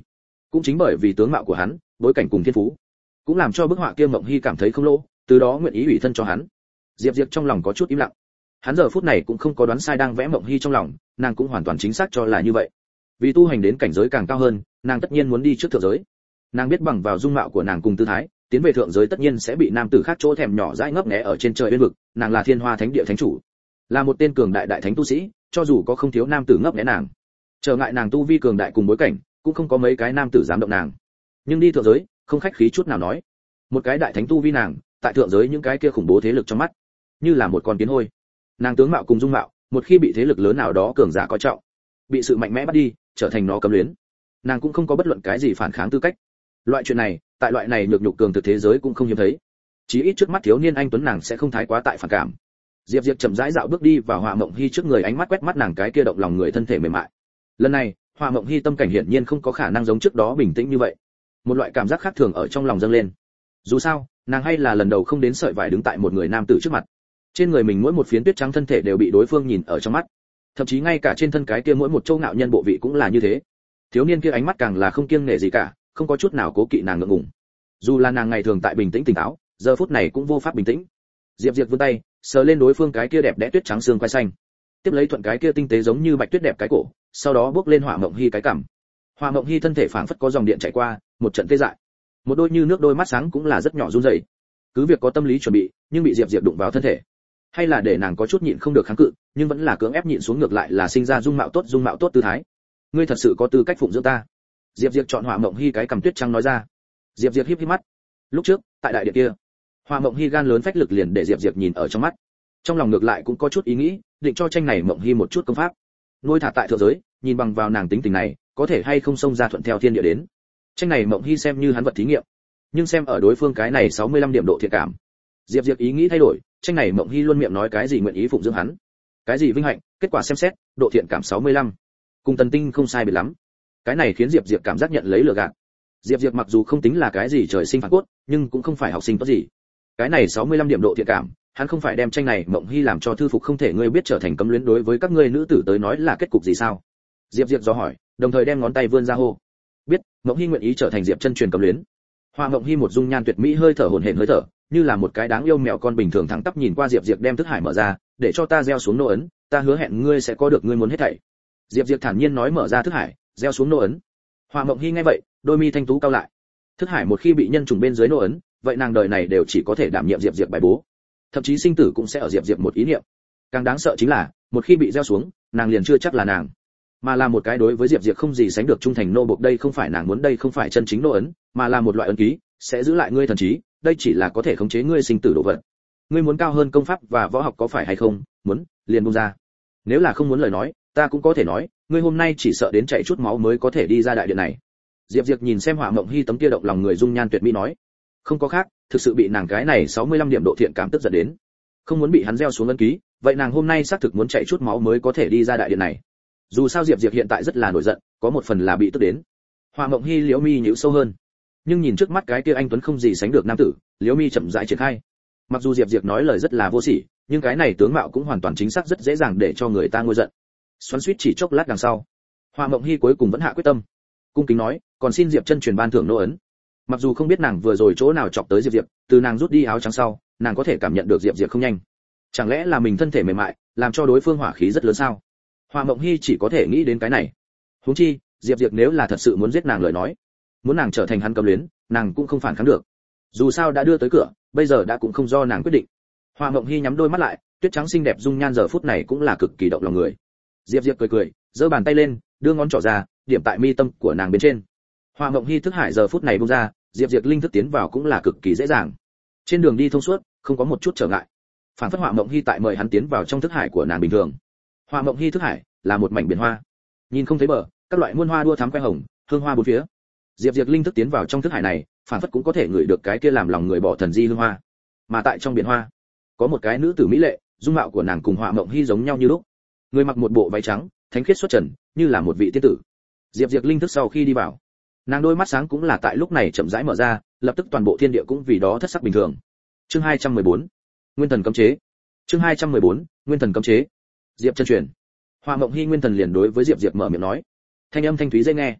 Cũng chính bởi vì tướng mạo của hắn, bối cảnh cùng thiên phú, cũng làm cho bức họa kia Mộng Hi cảm thấy không lỗ, từ đó nguyện ý ủy thân cho hắn. Diệp Diệp trong lòng có chút im lặng. Hắn giờ phút này cũng không có đoán sai đang vẽ Mộng Hi trong lòng, nàng cũng hoàn toàn chính xác cho là như vậy. Vì tu hành đến cảnh giới càng cao hơn, nàng tất nhiên muốn đi trước thượng giới. Nàng biết bằng vào dung mạo của nàng cùng tư thái, tiến về thượng giới tất nhiên sẽ bị nam tử khác chỗ thèm nhỏ dãi ngấp nghé ở trên trời uyên vực, nàng là Thiên Hoa Thánh Địa thánh chủ, là một tên cường đại đại thánh tu sĩ, cho dù có không thiếu nam tử ngấp nghé nàng, trở ngại nàng tu vi cường đại cùng bối cảnh, cũng không có mấy cái nam tử dám động nàng. Nhưng đi thượng giới, không khách khí chút nào nói, một cái đại thánh tu vi nàng, tại thượng giới những cái kia khủng bố thế lực trong mắt, như là một con kiến hôi. Nàng tướng mạo cùng dung mạo, một khi bị thế lực lớn nào đó cường giả coi trọng, bị sự mạnh mẽ bắt đi, trở thành nó cấm luyến, nàng cũng không có bất luận cái gì phản kháng tư cách. Loại chuyện này, tại loại này nhược nhục cường thực thế giới cũng không hiếm thấy. Chí ít trước mắt thiếu niên anh tuấn nàng sẽ không thái quá tại phản cảm. Diệp Diệp chậm rãi dạo bước đi vào Họa Mộng Hi trước người, ánh mắt quét mắt nàng cái kia động lòng người thân thể mềm mại. Lần này, Họa Mộng Hi tâm cảnh hiển nhiên không có khả năng giống trước đó bình tĩnh như vậy. Một loại cảm giác khác thường ở trong lòng dâng lên. Dù sao, nàng hay là lần đầu không đến sợi vải đứng tại một người nam tử trước mặt. Trên người mình mỗi một phiến tuyết trắng thân thể đều bị đối phương nhìn ở trong mắt. Thậm chí ngay cả trên thân cái kia mỗi một châu ngạo nhân bộ vị cũng là như thế. Thiếu niên kia ánh mắt càng là không kiêng nể gì cả, không có chút nào cố kỵ nàng ngượng ngùng. Dù là nàng ngày thường tại bình tĩnh tỉnh táo, giờ phút này cũng vô pháp bình tĩnh. Diệp Diệp vươn tay, sờ lên đối phương cái kia đẹp đẽ tuyết trắng xương quai xanh, tiếp lấy thuận cái kia tinh tế giống như bạch tuyết đẹp cái cổ, sau đó bước lên Họa Mộng Hi cái cằm. Họa Mộng Hi thân thể phảng phất có dòng điện chảy qua, một trận tê dại. Một đôi như nước đôi mắt sáng cũng là rất nhỏ run rẩy. Cứ việc có tâm lý chuẩn bị, nhưng bị Diệp Diệp đụng vào thân thể, hay là để nàng có chút nhịn không được kháng cự, nhưng vẫn là cưỡng ép nhịn xuống, ngược lại là sinh ra dung mạo tốt tư thái. Ngươi thật sự có tư cách phụng dưỡng ta. Diệp Diệp chọn Họa Mộng Hi cái cằm tuyết trắng nói ra. Diệp Diệp híp híp mắt. Lúc trước, tại đại điện kia, Họa Mộng Hi gan lớn phách lực liền để Diệp Diệp nhìn ở trong mắt. Trong lòng ngược lại cũng có chút ý nghĩ, định cho tranh này Mộng Hi một chút công pháp. Nuôi thả tại thượng giới, nhìn bằng vào nàng tính tình này, có thể hay không xông ra thuận theo thiên địa đến. Tranh này Mộng Hi xem như hắn vật thí nghiệm, nhưng xem ở đối phương cái này 65 điểm độ thiện cảm, Diệp Diệp ý nghĩ thay đổi, tranh này Mộng Hi luôn miệng nói cái gì nguyện ý phụng dưỡng hắn, cái gì vinh hạnh, kết quả xem xét, độ thiện cảm 65, cùng Tần Tinh không sai biệt lắm. Cái này khiến Diệp Diệp cảm giác nhận lấy lừa gạt. Diệp Diệp mặc dù không tính là cái gì trời sinh phản cốt, nhưng cũng không phải học sinh tốt gì. Cái này 65 điểm độ thiện cảm, hắn không phải đem tranh này Mộng Hi làm cho thư phục không thể ngươi biết trở thành cấm luyến đối với các ngươi nữ tử tới nói là kết cục gì sao? Diệp Diệp do hỏi, đồng thời đem ngón tay vươn ra hô. Biết, Mộng Hi nguyện ý trở thành Diệp chân truyền cấm luyến. Họa Mộng Hi một dung nhan tuyệt mỹ hơi thở hổn hển hơi thở, như là một cái đáng yêu mèo con bình thường thẳng tắp nhìn qua Diệp Diệp, đem thức hải mở ra, để cho ta gieo xuống nô ấn, ta hứa hẹn ngươi sẽ có được ngươi muốn hết thảy. Diệp Diệp thản nhiên nói, mở ra thức hải, gieo xuống nô ấn. Họa Mộng Hi nghe vậy, đôi mi thanh tú cao lại. Thức hải một khi bị nhân trùng bên dưới nô ấn, vậy nàng đời này đều chỉ có thể đảm nhiệm Diệp Diệp bài bố, thậm chí sinh tử cũng sẽ ở Diệp Diệp một ý niệm. Càng đáng sợ chính là, một khi bị gieo xuống, nàng liền chưa chắc là nàng, mà là một cái đối với Diệp Diệp không gì sánh được trung thành nô bộc. Đây không phải nàng muốn, đây không phải chân chính nô ấn, mà là một loại ấn ký, sẽ giữ lại ngươi thần trí, đây chỉ là có thể khống chế ngươi sinh tử đồ vật. Ngươi muốn cao hơn công pháp và võ học có phải hay không? Muốn, liền buông ra. Nếu là không muốn lời nói, ta cũng có thể nói, ngươi hôm nay chỉ sợ đến chảy chút máu mới có thể đi ra đại điện này. Diệp Diệp nhìn xem Họa Mộng Hi tấm kia động lòng người dung nhan tuyệt mỹ nói, không có khác, thực sự bị nàng cái này 65 điểm độ thiện cảm tức giận đến, không muốn bị hắn gieo xuống ấn ký, vậy nàng hôm nay xác thực muốn chảy chút máu mới có thể đi ra đại điện này. Dù sao Diệp Diệp hiện tại rất là nổi giận, có một phần là bị tức đến. Họa Mộng Hi liễu mi nhíu sâu hơn, nhưng nhìn trước mắt cái kia anh tuấn không gì sánh được nam tử, liễu mi chậm rãi triển khai. Mặc dù Diệp Diệp nói lời rất là vô sỉ, nhưng cái này tướng mạo cũng hoàn toàn chính xác rất dễ dàng để cho người ta ngôi giận. Xoắn xuýt chỉ chốc lát đằng sau, Họa Mộng Hi cuối cùng vẫn hạ quyết tâm, cung kính nói, còn xin Diệp chân truyền ban thưởng nô ấn. Mặc dù không biết nàng vừa rồi chỗ nào chọc tới Diệp Diệp, từ nàng rút đi áo trắng sau, nàng có thể cảm nhận được Diệp Diệp không nhanh. Chẳng lẽ là mình thân thể mềm mại, làm cho đối phương hỏa khí rất lớn sao? Họa Mộng Hi chỉ có thể nghĩ đến cái này. Huống chi, Diệp Diệp nếu là thật sự muốn giết nàng lời nói, muốn nàng trở thành hắn cấm luyến, nàng cũng không phản kháng được. Dù sao đã đưa tới cửa, bây giờ đã cũng không do nàng quyết định. Họa Mộng Hi nhắm đôi mắt lại, tuyết trắng xinh đẹp dung nhan giờ phút này cũng là cực kỳ động lòng người. Diệp Diệp cười cười, giơ bàn tay lên, đưa ngón trỏ ra, điểm tại mi tâm của nàng bên trên. Họa Mộng Hi thức hải giờ phút này buông ra, Diệp Diệp linh thức tiến vào cũng là cực kỳ dễ dàng. Trên đường đi thông suốt, không có một chút trở ngại. Phản phất Họa Mộng Hi tại mời hắn tiến vào trong thức hải của nàng bình thường. Họa Mộng Hi thức hải là một mảnh biển hoa, nhìn không thấy bờ, các loại muôn hoa đua thắm khoe hồng, hương hoa bốn phía. Diệp Diệp linh thức tiến vào trong thức hải này, phản phất cũng có thể ngửi được cái kia làm lòng người bỏ thần di hương hoa. Mà tại trong biển hoa, có một cái nữ tử mỹ lệ, dung mạo của nàng cùng Họa Mộng Hi giống nhau như lúc. Người mặc một bộ váy trắng, thánh khiết xuất trần, như là một vị tiên tử. Diệp Diệp linh thức sau khi đi vào, nàng đôi mắt sáng cũng là tại lúc này chậm rãi mở ra, lập tức toàn bộ thiên địa cũng vì đó thất sắc bình thường. Chương 214, Nguyên thần cấm chế. Chương 214, Nguyên thần cấm chế. Diệp chân truyền. Họa Mộng Hi Nguyên thần liền đối với Diệp Diệp mở miệng nói, thanh âm thanh thúy dễ nghe.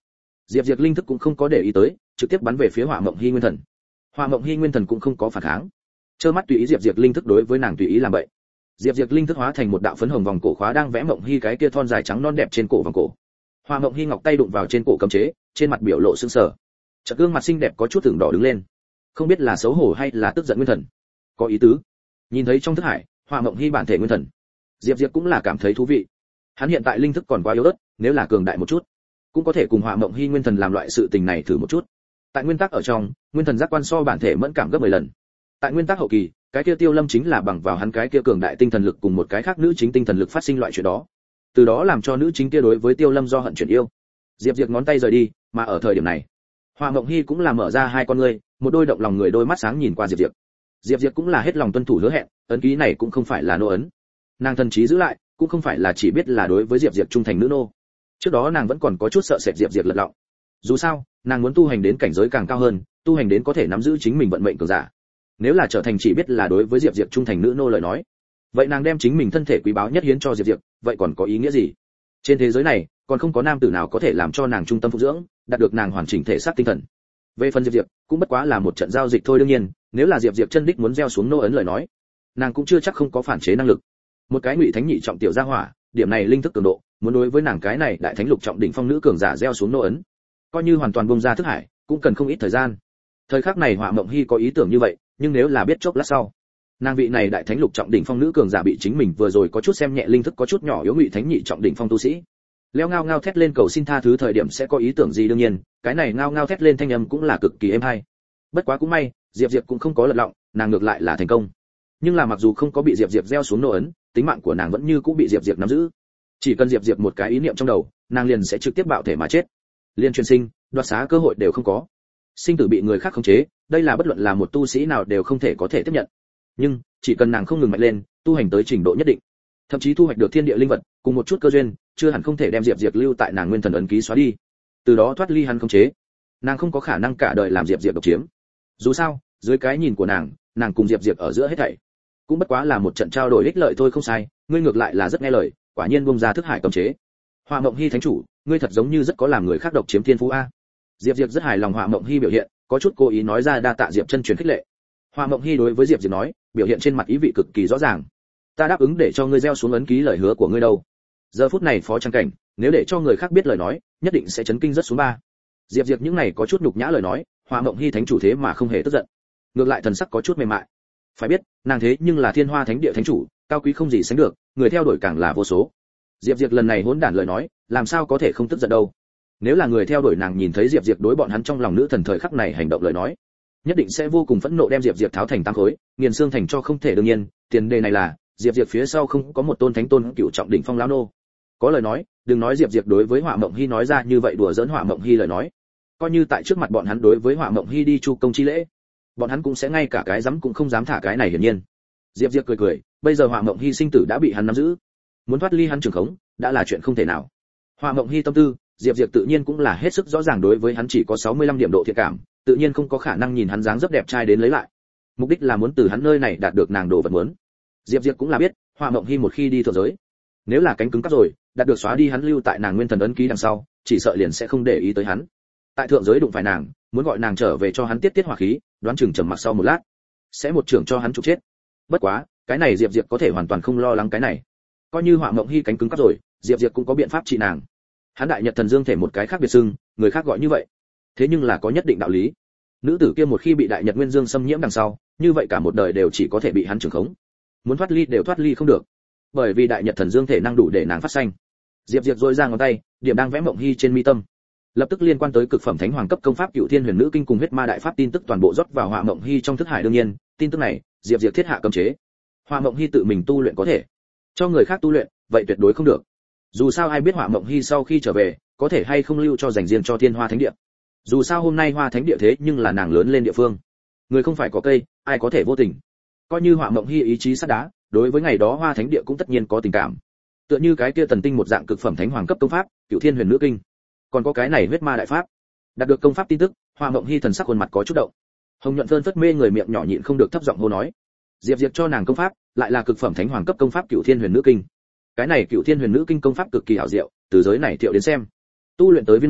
Diệp Diệp linh thức cũng không có để ý tới, trực tiếp bắn về phía Hỏa Mộng Hy Nguyên Thần. Hỏa Mộng Hy Nguyên Thần cũng không có phản kháng, trơ mắt tùy ý Diệp Diệp linh thức đối với nàng tùy ý làm vậy. Diệp Diệp linh thức hóa thành một đạo phấn hồng vòng cổ khóa đang vẽ Mộng Hy cái kia thon dài trắng non đẹp trên cổ vòng cổ. Hỏa Mộng Hy ngọc tay đụng vào trên cổ cấm chế, trên mặt biểu lộ sững sờ. Chợt gương mặt xinh đẹp có chút ửng đỏ đứng lên, không biết là xấu hổ hay là tức giận Nguyên Thần. Có ý tứ. Nhìn thấy trong thức hải, Hỏa Mộng Hy bản thể Nguyên Thần, Diệp Diệp cũng là cảm thấy thú vị. Hắn hiện tại linh thức còn quá yếu ớt, nếu là cường đại một chút, cũng có thể cùng Hỏa Mộng Hy Nguyên Thần làm loại sự tình này thử một chút. Tại nguyên tắc ở trong, Nguyên Thần giác quan so bản thể mẫn cảm gấp 10 lần. Tại nguyên tắc hậu kỳ, cái kia Tiêu Lâm chính là bằng vào hắn cái kia cường đại tinh thần lực cùng một cái khác nữ chính tinh thần lực phát sinh loại chuyện đó. Từ đó làm cho nữ chính kia đối với Tiêu Lâm do hận chuyển yêu. Diệp Diệp ngón tay rời đi, mà ở thời điểm này, Hỏa Mộng Hy cũng là mở ra hai con ngươi, một đôi động lòng người đôi mắt sáng nhìn qua Diệp Diệp. Diệp Diệp cũng là hết lòng tuân thủ hứa hẹn, ấn ký này cũng không phải là nô ấn. Nàng thần trí giữ lại, cũng không phải là chỉ biết là đối với Diệp Diệp trung thành nữ nô. Trước đó nàng vẫn còn có chút sợ sệt Diệp Diệp lật lọng. Dù sao, nàng muốn tu hành đến cảnh giới càng cao hơn, tu hành đến có thể nắm giữ chính mình vận mệnh cường giả. Nếu là trở thành chỉ biết là đối với Diệp Diệp trung thành nữ nô lời nói, vậy nàng đem chính mình thân thể quý báu nhất hiến cho Diệp Diệp, vậy còn có ý nghĩa gì? Trên thế giới này, còn không có nam tử nào có thể làm cho nàng trung tâm phục dưỡng, đạt được nàng hoàn chỉnh thể xác tinh thần. Về phần Diệp Diệp, cũng bất quá là một trận giao dịch thôi. Đương nhiên, nếu là Diệp Diệp chân đích muốn gieo xuống nô ấn lời nói, nàng cũng chưa chắc không có phản chế năng lực. Một cái ngụy thánh nhị trọng tiểu gia hỏa, điểm này linh thức cường độ, muốn đối với nàng cái này đại thánh lục trọng đỉnh phong nữ cường giả gieo xuống nô ấn, coi như hoàn toàn bung ra thức hải, cũng cần không ít thời gian. Thời khắc này Hỏa Mộng Hy có ý tưởng như vậy, nhưng nếu là biết chốc lát sau, nàng vị này đại thánh lục trọng đỉnh phong nữ cường giả bị chính mình vừa rồi có chút xem nhẹ linh thức có chút nhỏ yếu ngụy thánh nhị trọng đỉnh phong tu sĩ, leo ngao ngao thét lên cầu xin tha thứ thời điểm sẽ có ý tưởng gì? Đương nhiên, cái này ngao ngao thét lên thanh âm cũng là cực kỳ êm hay. Bất quá cũng may, Diệp Diệp cũng không có lật lọng, nàng ngược lại là thành công. Nhưng là mặc dù không có bị Diệp Diệp gieo xuống nô ấn, tính mạng của nàng vẫn như cũng bị Diệp Diệp nắm giữ. Chỉ cần Diệp Diệp một cái ý niệm trong đầu, nàng liền sẽ trực tiếp bạo thể mà chết. Liên truyền sinh, đoạt xá cơ hội đều không có. Sinh tử bị người khác khống chế, đây là bất luận là một tu sĩ nào đều không thể có thể tiếp nhận. Nhưng, chỉ cần nàng không ngừng mạnh lên, tu hành tới trình độ nhất định, thậm chí thu hoạch được thiên địa linh vật, cùng một chút cơ duyên, chưa hẳn không thể đem Diệp Diệp lưu tại nàng nguyên thần ấn ký xóa đi. Từ đó thoát ly hắn khống chế. Nàng không có khả năng cả đời làm Diệp Diệp độc chiếm. Dù sao, dưới cái nhìn của nàng cùng Diệp Diệp ở giữa hết thảy cũng bất quá là một trận trao đổi ích lợi thôi. Không sai, ngươi ngược lại là rất nghe lời, quả nhiên buông ra thức hải cấm chế. Hỏa Mộng Hy thánh chủ, ngươi thật giống như rất có làm người khác độc chiếm thiên phú a. Diệp Diệp rất hài lòng Hỏa Mộng Hy biểu hiện, có chút cố ý nói ra đa tạ Diệp chân truyền khích lệ. Hỏa Mộng Hy đối với Diệp Diệp nói, biểu hiện trên mặt ý vị cực kỳ rõ ràng. Ta đáp ứng để cho ngươi gieo xuống ấn ký lời hứa của ngươi đâu. Giờ phút này phó trang cảnh, nếu để cho người khác biết lời nói, nhất định sẽ chấn kinh rất xuống ba. Diệp Diệp những này có chút nhục nhã lời nói, Hỏa Mộng Hy thánh chủ thế mà không hề tức giận, ngược lại thần sắc có chút mềm mại. Phải biết, nàng thế nhưng là Thiên Hoa Thánh Địa thánh chủ, cao quý không gì sánh được, người theo đuổi càng là vô số. Diệp Diệp lần này hỗn đản lời nói, làm sao có thể không tức giận đâu. Nếu là người theo đuổi nàng nhìn thấy Diệp Diệp đối bọn hắn trong lòng nữ thần thời khắc này hành động lời nói, nhất định sẽ vô cùng phẫn nộ đem Diệp Diệp tháo thành tám khối, nghiền xương thành cho không thể. Đương nhiên, tiền đề này là Diệp Diệp phía sau không có một tôn thánh tôn cựu trọng đỉnh phong lão nô. Có lời nói, đừng nói Diệp Diệp đối với Hỏa Mộng Hy nói ra như vậy đùa giỡn Hỏa Mộng Hy lời nói, coi như tại trước mặt bọn hắn đối với Hỏa Mộng Hy đi chu công chi lễ, bọn hắn cũng sẽ ngay cả cái dám cũng không dám thả cái này. Hiển nhiên, Diệp Diệp cười cười, bây giờ Hỏa Mộng Hy sinh tử đã bị hắn nắm giữ, muốn thoát ly hắn trường khống đã là chuyện không thể nào. Hỏa Mộng Hy tâm tư, Diệp Diệp tự nhiên cũng là hết sức rõ ràng, đối với hắn chỉ có 65 điểm độ thiện cảm, tự nhiên không có khả năng nhìn hắn dáng dấp đẹp trai đến lấy lại. Mục đích là muốn từ hắn nơi này đạt được nàng đồ vật muốn. Diệp Diệp cũng là biết, Hỏa Mộng Hy một khi đi thượng giới, nếu là cánh cứng cắp rồi, đạt được xóa đi hắn lưu tại nàng nguyên thần ấn ký đằng sau, chỉ sợ liền sẽ không để ý tới hắn. Tại thượng giới đụng phải nàng, muốn gọi nàng trở về cho hắn tiết hỏa khí, đoán chừng trầm mặc sau một lát, sẽ một trưởng cho hắn trục chết. Bất quá, cái này Diệp Diệp có thể hoàn toàn không lo lắng cái này. Coi như Hỏa Mộng Hy cánh cứng cắp rồi, Diệp Diệp cũng có biện pháp trị nàng. Hắn đại nhật thần dương thể một cái khác biệt xưng, người khác gọi như vậy, thế nhưng là có nhất định đạo lý. Nữ tử kia một khi bị đại nhật nguyên dương xâm nhiễm đằng sau, như vậy cả một đời đều chỉ có thể bị hắn trưởng khống, muốn thoát ly đều thoát ly không được, bởi vì đại nhật thần dương thể năng đủ để nàng phát sanh. Diệp Diệp rôi ra ngón tay, điểm đang vẽ Mộng Hy trên mi tâm, lập tức liên quan tới cực phẩm thánh hoàng cấp công pháp Cửu Thiên Huyền Nữ Kinh cùng huyết ma đại pháp tin tức toàn bộ rót vào Hỏa Mộng Hy trong thức hải. đương nhiên, tin tức này Diệp Diệp thiết hạ cấm chế, Hỏa Mộng Hy tự mình tu luyện có thể, cho người khác tu luyện vậy tuyệt đối không được. Dù sao ai biết Hỏa Mộng Hy sau khi trở về có thể hay không lưu cho dành riêng cho Thiên Hoa Thánh Địa. Dù sao hôm nay Hoa Thánh Địa thế nhưng là nàng lớn lên địa phương, người không phải có cây ai có thể vô tình. Coi như Hỏa Mộng Hy ý chí sắt đá, đối với ngày đó Hoa Thánh Địa cũng tất nhiên có tình cảm. Tựa như cái kia thần tinh một dạng cực phẩm thánh hoàng cấp công pháp Cửu Thiên Huyền Nữ Kinh, còn có cái này huyết ma đại pháp. Đạt được công pháp tin tức, Hỏa Mộng Hy thần sắc khuôn mặt có chút động, hồng nhuận phơn phất mê người, miệng nhỏ nhịn không được thấp giọng hô nói. Diệp Diệp cho nàng công pháp lại là cực phẩm thánh hoàng cấp công pháp Cửu Thiên Huyền Nữ Kinh. Cái này Cửu Thiên Huyền Nữ Kinh công pháp cực kỳ hảo diệu, từ giới này thiệu đến xem, tu luyện tới viên mãn,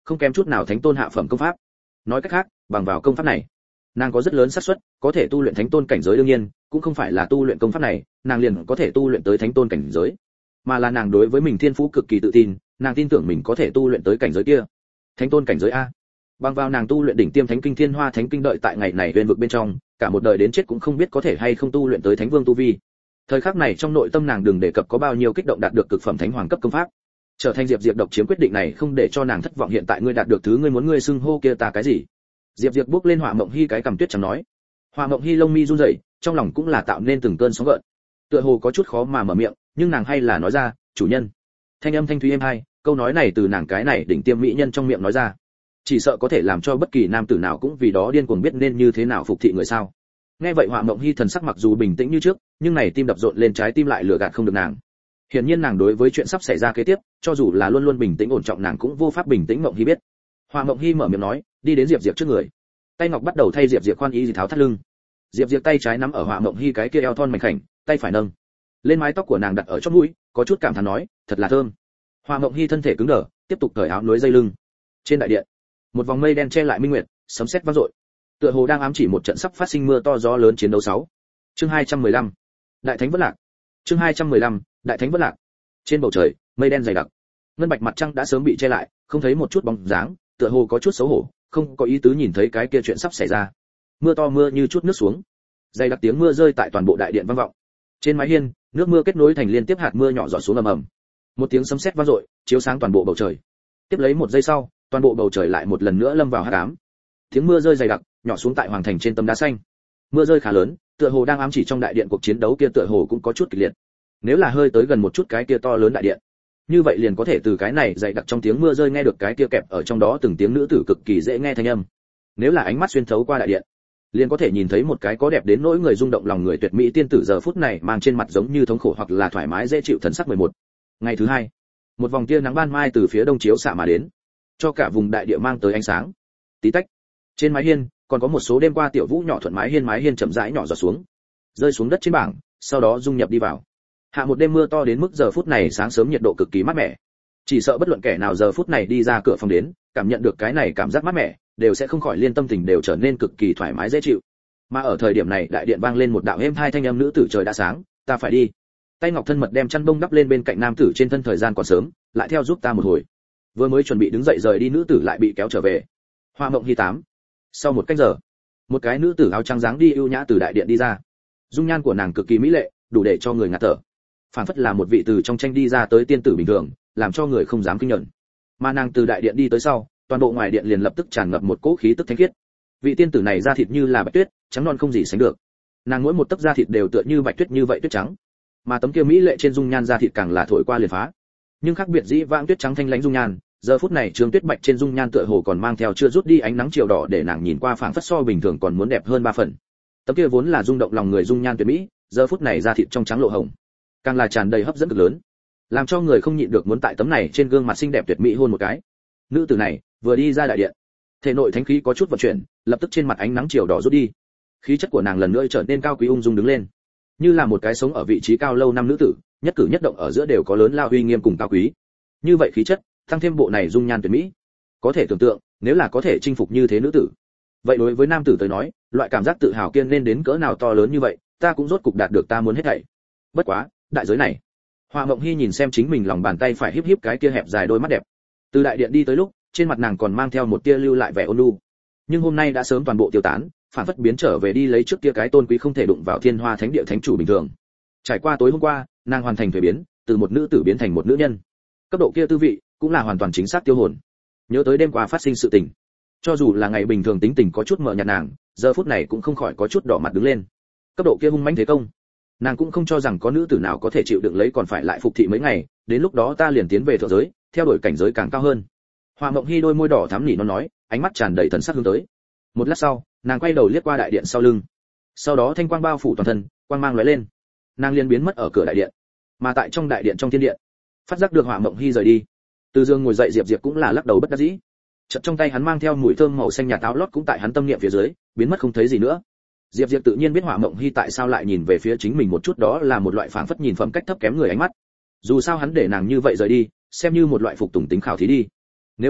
không kém chút nào thánh tôn hạ phẩm công pháp. Nói cách khác, bằng vào công pháp này, nàng có rất lớn xác suất có thể tu luyện thánh tôn cảnh giới. Đương nhiên, cũng không phải là tu luyện công pháp này, nàng liền có thể tu luyện tới thánh tôn cảnh giới, mà là nàng đối với mình thiên phú cực kỳ tự tin, nàng tin tưởng mình có thể tu luyện tới cảnh giới kia, thánh tôn cảnh giới a. Bằng vào nàng tu luyện đỉnh tiêm thánh kinh Thiên Hoa Thánh Kinh, đợi tại ngày này huyền vực bên trong, cả một đời đến chết cũng không biết có thể hay không tu luyện tới thánh vương tu vi. Thời khắc này trong nội tâm nàng đừng đề cập có bao nhiêu kích động, đạt được cực phẩm thánh hoàng cấp công pháp, trở thành Diệp độc chiếm quyết định này không để cho nàng thất vọng. Hiện tại ngươi đạt được thứ ngươi muốn, ngươi xưng hô kia ta cái gì? Diệp bước lên Hỏa Mộng Hi cái cầm tuyết trắng nói. Hỏa Mộng Hi lông mi run rẩy, trong lòng cũng là tạo nên từng cơn sóng gợn, tựa hồ có chút khó mà mở miệng, nhưng nàng hay là nói ra, chủ nhân. Thanh âm thanh thúy êm hai, câu nói này từ nàng cái này đỉnh tiêm mỹ nhân trong miệng nói ra, chỉ sợ có thể làm cho bất kỳ nam tử nào cũng vì đó điên cuồng, biết nên như thế nào phục thị người sao. Nghe vậy Hỏa Mộng Hi thần sắc mặc dù bình tĩnh như trước, nhưng này tim đập rộn lên, trái tim lại lừa gạt không được nàng. Hiển nhiên nàng đối với chuyện sắp xảy ra kế tiếp, cho dù là luôn luôn bình tĩnh ổn trọng, nàng cũng vô pháp bình tĩnh. Mộng Hi biết. Hỏa Mộng Hi mở miệng nói, đi đến Diệp trước người, tay ngọc bắt đầu thay Diệp khoan y tháo thắt lưng. Diệp tay trái nắm ở Hỏa Mộng Hi cái kia eo thon mảnh khảnh, tay phải nâng lên mái tóc của nàng đặt ở chóp mũi, có chút cảm thán nói, thật là thơm. Hỏa Mộng Hi thân thể cứng đờ, tiếp tục cởi áo nối dây lưng. Trên đại điện, một vòng mây đen che lại minh nguyệt, sấm sét vang dội, tựa hồ đang ám chỉ một trận sắp phát sinh mưa to gió lớn chiến đấu. 6. Chương 215. Đại thánh vất lạc. Chương 215. Đại thánh vất lạc. Trên bầu trời, mây đen dày đặc, ngân bạch mặt trăng đã sớm bị che lại, không thấy một chút bóng dáng, tựa hồ có chút xấu hổ, không có ý tứ nhìn thấy cái kia chuyện sắp xảy ra. Mưa to mưa như chút nước xuống, dày đặc tiếng mưa rơi tại toàn bộ đại điện vang vọng. Trên mái hiên, nước mưa kết nối thành liên tiếp hạt mưa nhỏ giọt xuống ầm ầm. Một tiếng sấm sét vang dội, chiếu sáng toàn bộ bầu trời. Tiếp lấy một giây sau, toàn bộ bầu trời lại một lần nữa lâm vào hắc ám. Tiếng mưa rơi dày đặc, nhỏ xuống tại hoàng thành trên tấm đá xanh. Mưa rơi khá lớn, tựa hồ đang ám chỉ trong đại điện cuộc chiến đấu kia tựa hồ cũng có chút kịch liệt. Nếu là hơi tới gần một chút cái kia to lớn đại điện, như vậy liền có thể từ cái này dày đặc trong tiếng mưa rơi nghe được cái kia kẹp ở trong đó từng tiếng nữ tử cực kỳ dễ nghe thanh âm. Nếu là ánh mắt xuyên thấu qua đại điện, liền có thể nhìn thấy một cái có đẹp đến nỗi người rung động lòng người tuyệt mỹ tiên tử giờ phút này mang trên mặt giống như thống khổ hoặc là thoải mái dễ chịu thần sắc. 11. Ngày thứ hai, một vòng tia nắng ban mai từ phía đông chiếu xạ mà đến, cho cả vùng đại địa mang tới ánh sáng. Tí tách, trên mái hiên còn có một số đêm qua tiểu vũ nhỏ thuận mái hiên chậm rãi nhỏ giọt xuống, rơi xuống đất trên bảng, sau đó dung nhập đi vào. Hạ một đêm mưa to đến mức giờ phút này sáng sớm nhiệt độ cực kỳ mát mẻ, chỉ sợ bất luận kẻ nào giờ phút này đi ra cửa phòng đến, cảm nhận được cái này cảm giác mát mẻ, đều sẽ không khỏi liên tâm tình đều trở nên cực kỳ thoải mái dễ chịu. Mà ở thời điểm này đại điện vang lên một đạo êm hai thanh âm nữ tử, trời đã sáng, ta phải đi. Tay ngọc thân mật đem chăn bông đắp lên bên cạnh nam tử trên thân, thời gian còn sớm, lại theo giúp ta một hồi. Vừa mới chuẩn bị đứng dậy rời đi, nữ tử lại bị kéo trở về. Hoa Mộng Hi 8. Sau một cách giờ, một cái nữ tử áo trắng dáng đi ưu nhã từ đại điện đi ra. Dung nhan của nàng cực kỳ mỹ lệ, đủ để cho người ngạt thở, phản phất là một vị từ trong tranh đi ra tới tiên tử bình thường, làm cho người không dám kinh nhận. Mà nàng từ đại điện đi tới sau, toàn bộ ngoài điện liền lập tức tràn ngập một cỗ khí tức thánh khiết. Vị tiên tử này da thịt như là bạch tuyết, trắng non không gì sánh được. Nàng mỗi một tấc da thịt đều tựa như bạch tuyết như vậy tuyết trắng, mà tấm kia mỹ lệ trên dung nhan da thịt càng là thổi qua liền phá. Nhưng khác biệt dĩ vãng tuyết trắng thanh lãnh dung nhan, giờ phút này trường tuyết bạch trên dung nhan tựa hồ còn mang theo chưa rút đi ánh nắng chiều đỏ, để nàng nhìn qua phảng phất so bình thường còn muốn đẹp hơn 3 phần. Tấm kia vốn là rung động lòng người dung nhan tuyệt mỹ, giờ phút này da thịt trong trắng lộ hồng, càng là tràn đầy hấp dẫn cực lớn, làm cho người không nhịn được muốn tại tấm này trên gương mặt xinh đẹp tuyệt mỹ hôn một cái. Nữ tử này vừa đi ra đại điện, thể nội thánh khí có chút vận chuyển, lập tức trên mặt ánh nắng chiều đỏ rút đi, khí chất của nàng lần nữa trở nên cao quý ung dung đứng lên, như là một cái sống ở vị trí cao lâu năm nữ tử, nhất cử nhất động ở giữa đều có lớn lao uy nghiêm cùng cao quý. Như vậy khí chất, tăng thêm bộ này dung nhan tuyệt mỹ, có thể tưởng tượng, nếu là có thể chinh phục như thế nữ tử, vậy đối với nam tử tới nói, loại cảm giác tự hào kiên nên đến cỡ nào to lớn như vậy, ta cũng rốt cục đạt được ta muốn hết thảy. Bất quá, đại giới này. Hoa Mộng Hi nhìn xem chính mình lòng bàn tay phải híp híp cái kia hẹp dài đôi mắt đẹp. Từ đại điện đi tới lúc, trên mặt nàng còn mang theo một tia lưu lại vẻ ôn nhu, nhưng hôm nay đã sớm toàn bộ tiêu tán, phản phất biến trở về đi lấy trước kia cái tôn quý không thể đụng vào Thiên Hoa Thánh Địa thánh chủ bình thường. Trải qua tối hôm qua, nàng hoàn thành thay biến, từ một nữ tử biến thành một nữ nhân. Cấp độ kia tư vị, cũng là hoàn toàn chính xác tiêu hồn. Nhớ tới đêm qua phát sinh sự tình, cho dù là ngày bình thường tính tình có chút mờ nhạt nàng, giờ phút này cũng không khỏi có chút đỏ mặt đứng lên. Cấp độ kia hung mãnh thế công, nàng cũng không cho rằng có nữ tử nào có thể chịu đựng lấy, còn phải lại phục thị mấy ngày, đến lúc đó ta liền tiến về thượng giới, theo đuổi cảnh giới càng cao hơn. Hoa Mộng Hi đôi môi đỏ thắm nỉ nó nói, ánh mắt tràn đầy thần sắc hướng tới. Một lát sau, nàng quay đầu liếc qua đại điện sau lưng, sau đó thanh quang bao phủ toàn thân, quang mang lóe lên, nàng liền biến mất ở cửa đại điện. Mà tại trong đại điện trong thiên điện, phát giác được Hoa Mộng Hi rời đi, từ dương ngồi dậy Diệp cũng là lắc đầu bất đắc dĩ. Chợt trong tay hắn mang theo mùi thơm màu xanh nhạt áo lót cũng tại hắn tâm niệm phía dưới biến mất không thấy gì nữa. Diệp tự nhiên biết Hoa Mộng Hi tại sao lại nhìn về phía chính mình một chút, đó là một loại phảng phất nhìn phẩm cách thấp kém người ánh mắt. Dù sao hắn để nàng như vậy rời đi, xem như một loại phục tùng tính khảo thí đi. Nếu không,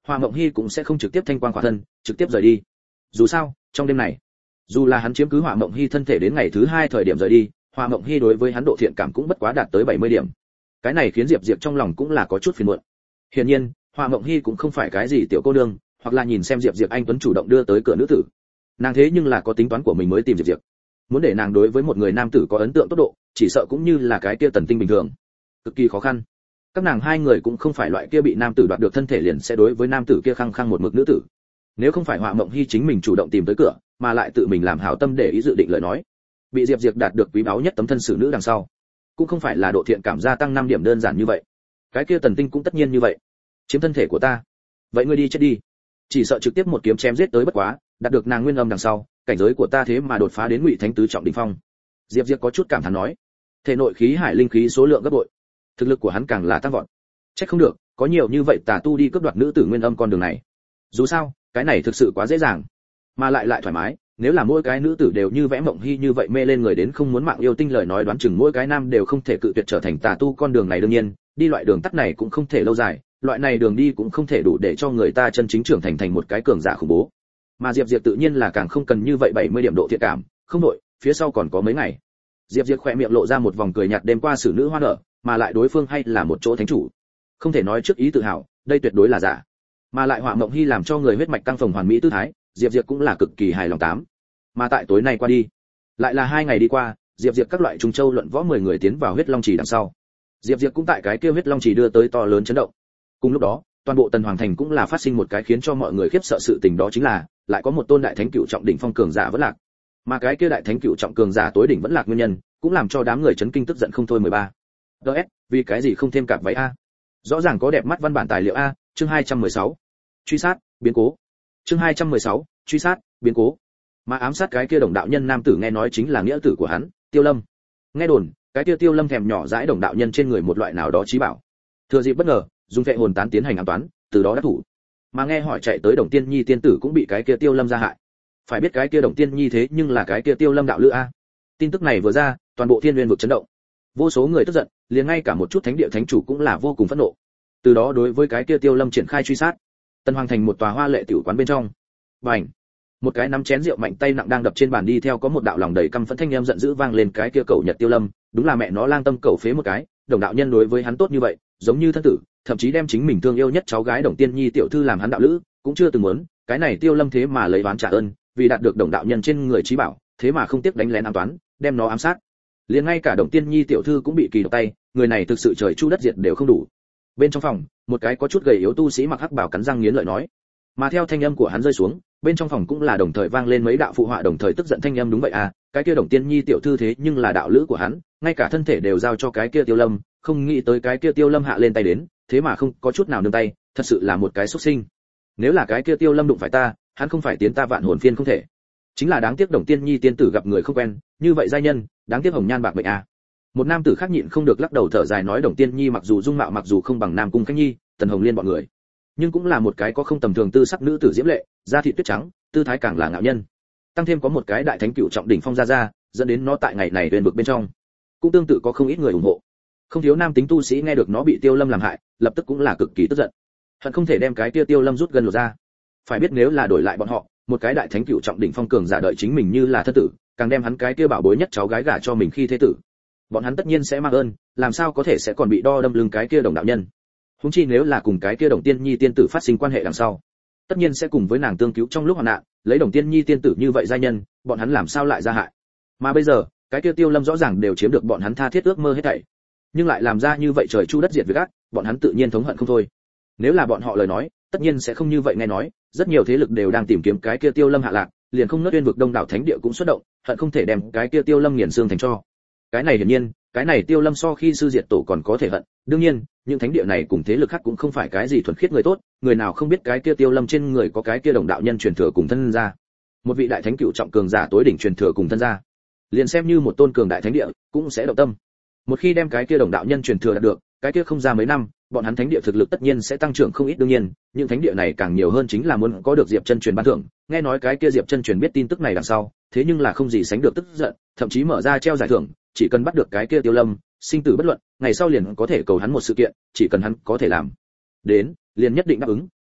Hoa Mộng Hi cũng sẽ không trực tiếp thanh quang khỏa thân, trực tiếp rời đi. Dù sao, trong đêm này, dù là hắn chiếm cứ Hoa Mộng Hi thân thể đến ngày thứ 2 thời điểm rời đi, Hoa Mộng Hi đối với hắn độ thiện cảm cũng bất quá đạt tới 70 điểm. Cái này khiến Diệp trong lòng cũng là có chút phiền muộn. Hiển nhiên, Hoa Mộng Hi cũng không phải cái gì tiểu cô nương, hoặc là nhìn xem Diệp anh tuấn chủ động đưa tới cửa nữ tử. Nàng thế nhưng là có tính toán của mình mới tìm Diệp. Muốn để nàng đối với một người nam tử có ấn tượng tốt độ, chỉ sợ cũng như là cái kia Tần Tinh bình thường, cực kỳ khó khăn. Các nàng hai người cũng không phải loại kia bị nam tử đoạt được thân thể liền sẽ đối với nam tử kia khăng khăng một mực nữ tử. Nếu không phải Hoa Mộng Hi chính mình chủ động tìm tới cửa, mà lại tự mình làm hảo tâm để ý dự định lời nói, bị Diệp đạt được quý báu nhất tấm thân xử nữ đằng sau, cũng không phải là độ thiện cảm gia tăng 5 điểm đơn giản như vậy. Cái kia Tần Tinh cũng tất nhiên như vậy, chiếm thân thể của ta, vậy ngươi đi chết đi. Chỉ sợ trực tiếp một kiếm chém giết tới bất quá, đạt được nàng nguyên âm đằng sau, cảnh giới của ta thế mà đột phá đến Ngụy Thánh tứ trọng đỉnh phong. Diệp có chút cảm thán nói, thể nội khí hải linh khí số lượng gấp bội, thực lực của hắn càng là tăng vọt. Chắc không được, có nhiều như vậy tà tu đi cướp đoạt nữ tử nguyên âm con đường này. Dù sao, cái này thực sự quá dễ dàng, mà lại thoải mái. Nếu là mỗi cái nữ tử đều như vẽ Mộng Hi như vậy mê lên người đến không muốn mạng yêu tinh lời nói, đoán chừng mỗi cái nam đều không thể cự tuyệt trở thành tà tu con đường này. Đương nhiên, đi loại đường tắt này cũng không thể lâu dài, loại này đường đi cũng không thể đủ để cho người ta chân chính trưởng thành một cái cường giả khủng bố. Mà Diệp tự nhiên là càng không cần như vậy 70 điểm độ thiện cảm, không đổi, phía sau còn có mấy ngày. Diệp khỏe miệng lộ ra một vòng cười nhạt, đêm qua xử nữ hoa nở, mà lại đối phương hay là một chỗ thánh chủ. Không thể nói trước ý tự hào, đây tuyệt đối là giả. Mà lại Hoa Mộng Hi làm cho người huyết mạch căng phồng hoàn mỹ tư thái, Diệp cũng là cực kỳ hài lòng tám. Mà tại tối nay qua đi, lại là 2 ngày đi qua, Diệp các loại Trung Châu luận võ 10 người tiến vào huyết long trì đằng sau. Diệp cũng tại cái kia huyết long trì đưa tới to lớn chấn động. Cùng lúc đó, toàn bộ Tần Hoàng thành cũng là phát sinh một cái khiến cho mọi người khiếp sợ sự tình, đó chính là lại có một tôn đại thánh cửu trọng đỉnh phong cường giả vẫn lạc. Mà cái kia đại thánh cửu trọng cường giả tối đỉnh vẫn lạc nguyên nhân, cũng làm cho đám người chấn kinh tức giận không thôi. 13. DS, vì cái gì không thêm cặp váy a? Rõ ràng có đẹp mắt văn bản tài liệu a, chương 216. Truy sát, biến cố. Chương 216, truy sát, biến cố. Mà ám sát cái kia Đồng đạo nhân nam tử nghe nói chính là nghĩa tử của hắn, Tiêu Lâm. Nghe đồn, cái kia Tiêu Lâm thèm nhỏ dãi Đồng đạo nhân trên người một loại nào đó trí bảo. Thừa dịp bất ngờ, dùng phệ hồn tán tiến hành ám toán, từ đó đắc thủ. Mà nghe hỏi chạy tới Đồng Tiên Nhi tiên tử cũng bị cái kia Tiêu Lâm ra hại. Phải biết cái kia Đồng Tiên Nhi thế nhưng là cái kia Tiêu Lâm đạo lữ a. Tin tức này vừa ra, toàn bộ Thiên Nguyên vực chấn động. Vô số người tức giận, liền ngay cả một chút thánh địa thánh chủ cũng là vô cùng phẫn nộ. Từ đó đối với cái kia Tiêu Lâm triển khai truy sát. Tân Hoàng thành một tòa hoa lệ tiểu quán bên trong. Bành! Một cái nắm chén rượu mạnh tay nặng đang đập trên bàn, đi theo có một đạo lòng đầy căm phẫn thanh em giận dữ vang lên, cái kia cẩu Nhật Tiêu Lâm, đúng là mẹ nó lang tâm cẩu phế một cái, Đồng đạo nhân đối với hắn tốt như vậy, giống như thân tử, thậm chí đem chính mình thương yêu nhất cháu gái Đồng Tiên Nhi tiểu thư làm hắn đạo lữ, cũng chưa từng muốn, cái này Tiêu Lâm thế mà lấy oán trả ơn, vì đạt được Đồng đạo nhân trên người trí bảo, thế mà không tiếc đánh lén ám toán, đem nó ám sát. Liền ngay cả Đồng Tiên Nhi tiểu thư cũng bị kỳ độc tay, người này thực sự trời chu đất diệt đều không đủ. Bên trong phòng, một cái có chút gầy yếu tu sĩ mặc hắc bào cắn răng nghiến lợi nói. Mà theo thanh âm của hắn rơi xuống, bên trong phòng cũng là đồng thời vang lên mấy đạo phụ họa đồng thời tức giận thanh âm, đúng vậy à, cái kia Đồng Tiên Nhi tiểu thư thế nhưng là đạo lữ của hắn, ngay cả thân thể đều giao cho cái kia Tiêu Lâm, không nghĩ tới cái kia Tiêu Lâm hạ lên tay đến, thế mà không có chút nào nương tay, thật sự là một cái xuất sinh. Nếu là cái kia Tiêu Lâm đụng phải ta, hắn không phải tiến ta vạn hồn phiên không thể. Chính là đáng tiếc Đồng Tiên Nhi tiên tử gặp người không quen, như vậy giai nhân, đáng tiếc hồng nhan bạc mệnh à. Một nam tử khác nhịn không được lắc đầu thở dài nói, Đồng Tiên Nhi mặc dù dung mạo mặc dù không bằng Nam Cung Khánh Nhi, Tần Hồng Liên bọn người, nhưng cũng là một cái có không tầm thường tư sắc nữ tử diễm lệ, da thịt tuyết trắng, tư thái càng là ngạo nhân. Tăng thêm có một cái đại thánh cửu trọng đỉnh phong ra, dẫn đến nó tại ngày này huyền vực bên trong, cũng tương tự có không ít người ủng hộ. Không thiếu nam tính tu sĩ nghe được nó bị Tiêu Lâm làm hại, lập tức cũng là cực kỳ tức giận, hận không thể đem cái kia Tiêu Lâm rút gần lột ra. Phải biết nếu là đổi lại bọn họ, một cái đại thánh cửu trọng đỉnh phong cường giả đợi chính mình như là thân tử, càng đem hắn cái kia bảo bối nhất cháu gái gả cho mình khi thế tử, bọn hắn tất nhiên sẽ mang ơn, làm sao có thể sẽ còn bị đo đâm lưng cái kia Đồng đạo nhân. Huống chi nếu là cùng cái kia Đồng Tiên Nhi tiên tử phát sinh quan hệ đằng sau, tất nhiên sẽ cùng với nàng tương cứu trong lúc hoạn nạn, lấy Đồng Tiên Nhi tiên tử như vậy gia nhân, bọn hắn làm sao lại ra hại. Mà bây giờ, cái kia Tiêu Lâm rõ ràng đều chiếm được bọn hắn tha thiết ước mơ hết thảy, nhưng lại làm ra như vậy trời chu đất diệt việc ác, bọn hắn tự nhiên thống hận không thôi. Nếu là bọn họ lời nói, tất nhiên sẽ không như vậy. Nghe nói, rất nhiều thế lực đều đang tìm kiếm cái kia Tiêu Lâm hạ lạc, liền không nớt uyên vực đông đảo thánh địa cũng xuất động, hận không thể đem cái kia Tiêu Lâm nghiền xương thành tro. Cái này hiển nhiên, cái này Tiêu Lâm so khi sư diệt tổ còn có thể hận. Đương nhiên, những thánh địa này cùng thế lực khác cũng không phải cái gì thuần khiết người tốt, người nào không biết cái kia Tiêu Lâm trên người có cái kia Đồng đạo nhân truyền thừa cùng thân gia. Một vị đại thánh cửu trọng cường giả tối đỉnh truyền thừa cùng thân gia, liền xem như một tôn cường đại thánh địa cũng sẽ động tâm. Một khi đem cái kia Đồng đạo nhân truyền thừa đạt được, cái kia không ra mấy năm, bọn hắn thánh địa thực lực tất nhiên sẽ tăng trưởng không ít. Đương nhiên, những thánh địa này càng nhiều hơn chính là muốn có được Diệp Chân truyền ban thưởng. Nghe nói cái kia Diệp Chân truyền biết tin tức này đằng sau, thế nhưng là không gì sánh được tức giận, thậm chí mở ra treo giải thưởng, chỉ cần bắt được cái kia Tiêu Lâm, sinh tử bất luận, ngày sau liền có thể cầu hắn một sự kiện, chỉ cần hắn có thể làm đến, liền nhất định đáp ứng,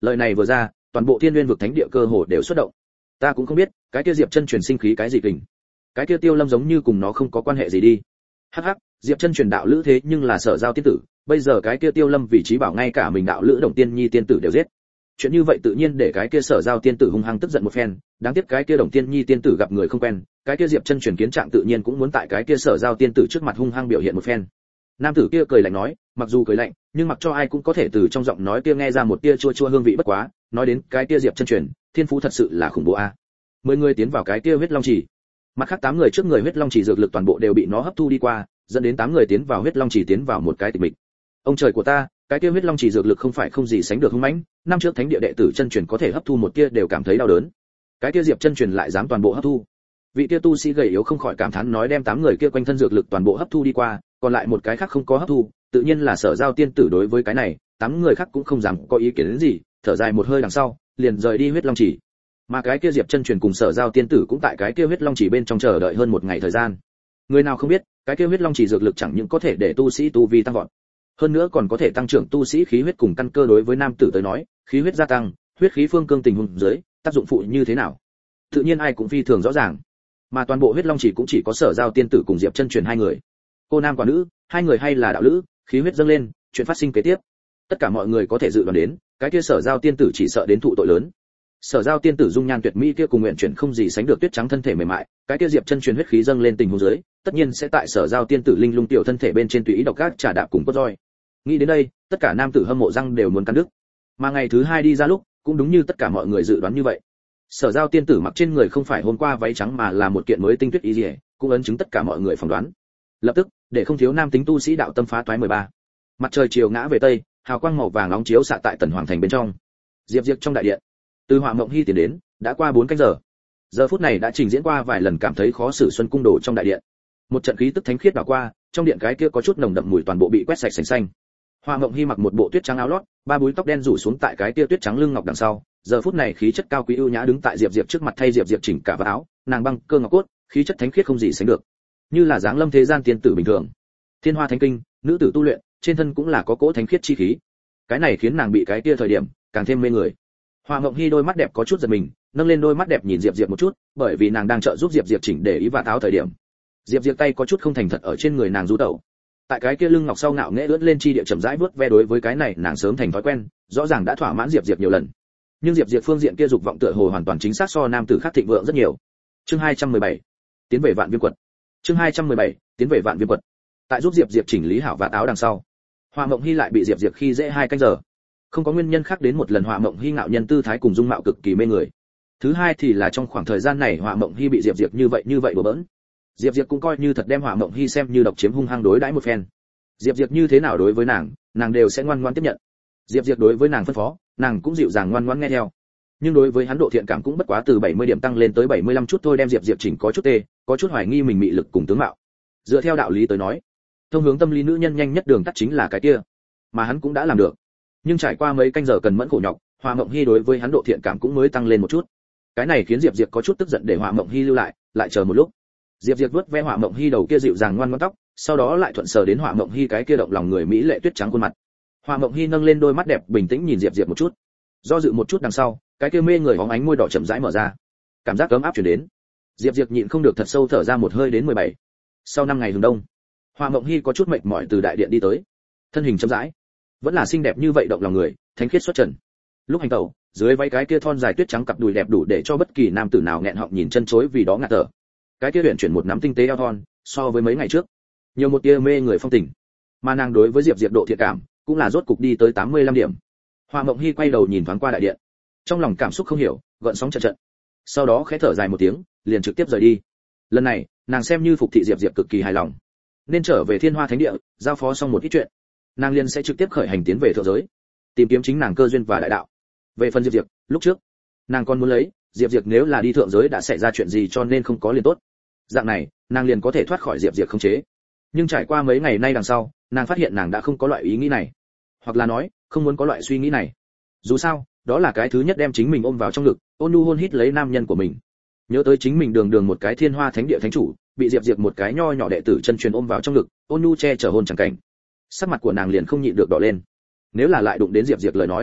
Lời này vừa ra, toàn bộ Thiên Nguyên vực thánh địa cơ hồ đều xuất động. Ta cũng không biết, cái kia Diệp Chân truyền sinh khí cái gì kình. Cái kia Tiêu Lâm giống như cùng nó không có quan hệ gì đi. Hắc hắc, Diệp Chân truyền đạo lữ thế nhưng là Sở Giao tiên tử, bây giờ cái kia Tiêu Lâm vị trí bảo ngay cả mình đạo lữ Đồng Tiên Nhi tiên tử đều giết. Chuyện như vậy tự nhiên để cái kia Sở Giao tiên tử hung hăng tức giận một phen, đáng tiếc cái kia Đồng Tiên Nhi tiên tử gặp người không quen, cái kia Diệp Chân truyền kiến trạng tự nhiên cũng muốn tại cái kia Sở Giao tiên tử trước mặt hung hăng biểu hiện một phen. Nam tử kia cười lạnh nói, mặc dù cười lạnh, nhưng mặc cho ai cũng có thể từ trong giọng nói kia nghe ra một tia chua chua hương vị bất quá, nói đến cái kia Diệp Chân truyền, thiên phú thật sự là khủng bố a. 10 người tiến vào cái kia huyết long chỉ. Mặt khác 8 người trước người huyết long chỉ dược lực toàn bộ đều bị nó hấp thu đi qua, dẫn đến 8 người tiến vào huyết long chỉ tiến vào một cái tịch mịch. Ông trời của ta, cái kia huyết long chỉ dược lực không phải không gì sánh được hung mãnh, năm trước thánh địa đệ tử chân truyền có thể hấp thu một tia đều cảm thấy đau đớn. Cái kia Diệp Chân truyền lại dám toàn bộ hấp thu. Vị kia tu sĩ gầy yếu không khỏi cảm thán nói đem 8 người kia quanh thân dược lực toàn bộ hấp thu đi qua, còn lại một cái khác không có hấp thu, tự nhiên là Sở Giao tiên tử đối với cái này, 8 người khác cũng không dám có ý kiến đến gì, thở dài một hơi đằng sau, liền rời đi huyết long chỉ. Mà cái kia Diệp Chân truyền cùng Sở Giao tiên tử cũng tại cái kia huyết long chỉ bên trong chờ đợi hơn một ngày thời gian. Người nào không biết, cái kia huyết long chỉ dược lực chẳng những có thể để tu sĩ tu vi tăng vọt, hơn nữa còn có thể tăng trưởng tu sĩ khí huyết cùng căn cơ đối với nam tử tới nói, khí huyết gia tăng, huyết khí phương cương tình huống dưới, tác dụng phụ như thế nào? Tự nhiên ai cũng phi thường rõ ràng. Mà toàn bộ huyết long chỉ cũng chỉ có Sở Giao tiên tử cùng Diệp Chân truyền hai người. Cô nam quả nữ, hai người hay là đạo lữ, khí huyết dâng lên, chuyện phát sinh kế tiếp. Tất cả mọi người có thể dự đoán đến, cái kia Sở Giao tiên tử chỉ sợ đến thụ tội lớn. Sở Giao tiên tử dung nhan tuyệt mỹ kia cùng nguyện chuyển không gì sánh được tuyết trắng thân thể mềm mại, cái kia Diệp Chân truyền huyết khí dâng lên tình huống dưới, tất nhiên sẽ tại Sở Giao tiên tử linh lung tiểu thân thể bên trên tùy ý độc ác trả đạp cùng cốt roi. Nghĩ đến đây, tất cả nam tử hâm mộ răng đều muốn cắn đứt. Mà ngày thứ hai đi ra lúc, cũng đúng như tất cả mọi người dự đoán như vậy. Sở Giao tiên tử mặc trên người không phải hôm qua váy trắng mà là một kiện mới tinh tuyết y liễu, cũng ấn chứng tất cả mọi người phỏng đoán. Lập tức, để không thiếu nam tính tu sĩ đạo tâm phá toái 13. Mặt trời chiều ngã về tây, hào quang màu vàng nóng chiếu xạ tại Tần Hoàng thành bên trong. Diệp Diệp trong đại điện, từ Họa Mộng Hi tiến đến, đã qua 4 canh giờ. Giờ phút này đã trình diễn qua vài lần cảm thấy khó xử xuân cung đồ trong đại điện. Một trận khí tức thánh khiết đảo qua, trong điện cái kia có chút nồng đậm mùi toàn bộ bị quét sạch sành xanh. Họa Mộng Hi mặc một bộ tuyết trắng áo lót, ba búi tóc đen rủ xuống tại cái kia tuyết trắng lưng ngọc đằng sau, giờ phút này khí chất cao quý ưu nhã đứng tại Diệp Diệp trước mặt thay Diệp Diệp chỉnh cả vạt áo, nàng băng cơ ngọc cốt, khí chất thánh khiết không gì sánh được, như là dáng lâm thế gian tiên tử bình thường. Thiên Hoa Thánh Kinh, nữ tử tu luyện, trên thân cũng là có cỗ thánh khiết chi khí. Cái này khiến nàng bị cái kia thời điểm càng thêm mê người. Họa Mộng Hi đôi mắt đẹp có chút giật mình, nâng lên đôi mắt đẹp nhìn Diệp Diệp một chút, bởi vì nàng đang trợ giúp Diệp Diệp chỉnh để ý vạt áo thời điểm. Diệp Diệp tay có chút không thành thật ở trên người nàng du tẩu. Tại cái kia lưng ngọc sau ngạo nghễ ưỡn lên chi địa chậm rãi vuốt ve, đối với cái này nàng sớm thành thói quen, rõ ràng đã thỏa mãn Diệp Diệp nhiều lần. Nhưng Diệp Diệp phương diện kia dục vọng tựa hồ hoàn toàn chính xác so nam tử khác thịnh vượng rất nhiều. Chương 217, tiến về Vạn Viêm quật. Chương 217, tiến về Vạn Viêm quật. Tại giúp Diệp Diệp chỉnh lý hảo vạt áo đằng sau, Họa Mộng Hi lại bị Diệp Diệp khi dễ 2 canh giờ. Không có nguyên nhân khác đến một lần Họa Mộng Hi ngạo nhân tư thái cùng dung mạo cực kỳ mê người. Thứ hai thì là trong khoảng thời gian này Họa Mộng Hi bị Diệp Diệp như vậy đùa bỡn. Diệp Diệp cũng coi như thật đem Họa Mộng Hi xem như độc chiếm hung hăng đối đãi một phen. Diệp Diệp như thế nào đối với nàng đều sẽ ngoan ngoãn tiếp nhận. Diệp Diệp đối với nàng phân phó, nàng cũng dịu dàng ngoan ngoãn nghe theo. Nhưng đối với hắn độ thiện cảm cũng bất quá từ 70 điểm tăng lên tới 75 chút thôi, đem Diệp Diệp chỉnh có chút tê, có chút hoài nghi mình mị lực cùng tướng mạo. Dựa theo đạo lý tới nói, thông hướng tâm lý nữ nhân nhanh nhất đường tắt chính là cái kia, mà hắn cũng đã làm được. Nhưng trải qua mấy canh giờ cần mẫn khổ nhọc, Họa Mộng Hi đối với hắn độ thiện cảm cũng mới tăng lên một chút. Cái này khiến Diệp Diệp có chút tức giận để Họa Mộng Hi lưu lại chờ một lúc. Diệp Diệp vuốt ve Họa Mộng Hi đầu kia dịu dàng ngoan ngoãn tóc, sau đó lại thuận sờ đến Họa Mộng Hi cái kia động lòng người mỹ lệ tuyết trắng khuôn mặt. Họa Mộng Hi nâng lên đôi mắt đẹp bình tĩnh nhìn Diệp Diệp một chút. Do dự một chút đằng sau, cái kia mê người hóng ánh môi đỏ chậm rãi mở ra. Cảm giác ấm áp truyền đến. Diệp Diệp nhịn không được thật sâu thở ra một hơi đến 17. Sau 5 ngày hừng đông, Họa Mộng Hi có chút mệt mỏi từ đại điện đi tới. Thân hình chậm rãi, vẫn là xinh đẹp như vậy động lòng người, thánh khiết xuất trần. Lúc hành tẩu, dưới váy cái kia thon dài tuyết trắng cặp đùi đẹp đủ để cho bất kỳ nam tử nào nghẹn họng nhìn chân chối vì đó ngạt thở. Cái kia huyền chuyển một nắm tinh tế eo thon, so với mấy ngày trước, nhiều một tia mê người phong tình. Mà nàng đối với Diệp Diệp độ thiện cảm, cũng là rốt cục đi tới 85 điểm. Họa Mộng Hi quay đầu nhìn thoáng qua đại điện, trong lòng cảm xúc không hiểu, gợn sóng trận. Sau đó khẽ thở dài một tiếng, liền trực tiếp rời đi. Lần này, nàng xem như phục thị Diệp Diệp cực kỳ hài lòng, nên trở về Thiên Hoa Thánh Địa, giao phó xong một ít chuyện, nàng liền sẽ trực tiếp khởi hành tiến về thượng giới, tìm kiếm chính nàng cơ duyên và đại đạo. Về phần Diệp Diệp, lúc trước, nàng còn muốn lấy, Diệp Diệp nếu là đi thượng giới đã xảy ra chuyện gì cho nên không có liền tốt. Dạng này, nàng liền có thể thoát khỏi Diệp Diệp khống chế. Nhưng trải qua mấy ngày nay đằng sau, nàng phát hiện nàng đã không có loại ý nghĩ này, hoặc là nói, không muốn có loại suy nghĩ này. Dù sao, đó là cái thứ nhất đem chính mình ôm vào trong ngực, ôn nhu hôn hít lấy nam nhân của mình. Nhớ tới chính mình đường một cái Thiên Hoa Thánh Địa thánh chủ, bị Diệp Diệp một cái nho nhỏ đệ tử chân truyền ôm vào trong ngực, ôn nhu che chở hôn chẳng cảnh. Sắc mặt của nàng liền không nhịn được đỏ lên. Nếu là lại đụng đến Diệp Diệp lời nói,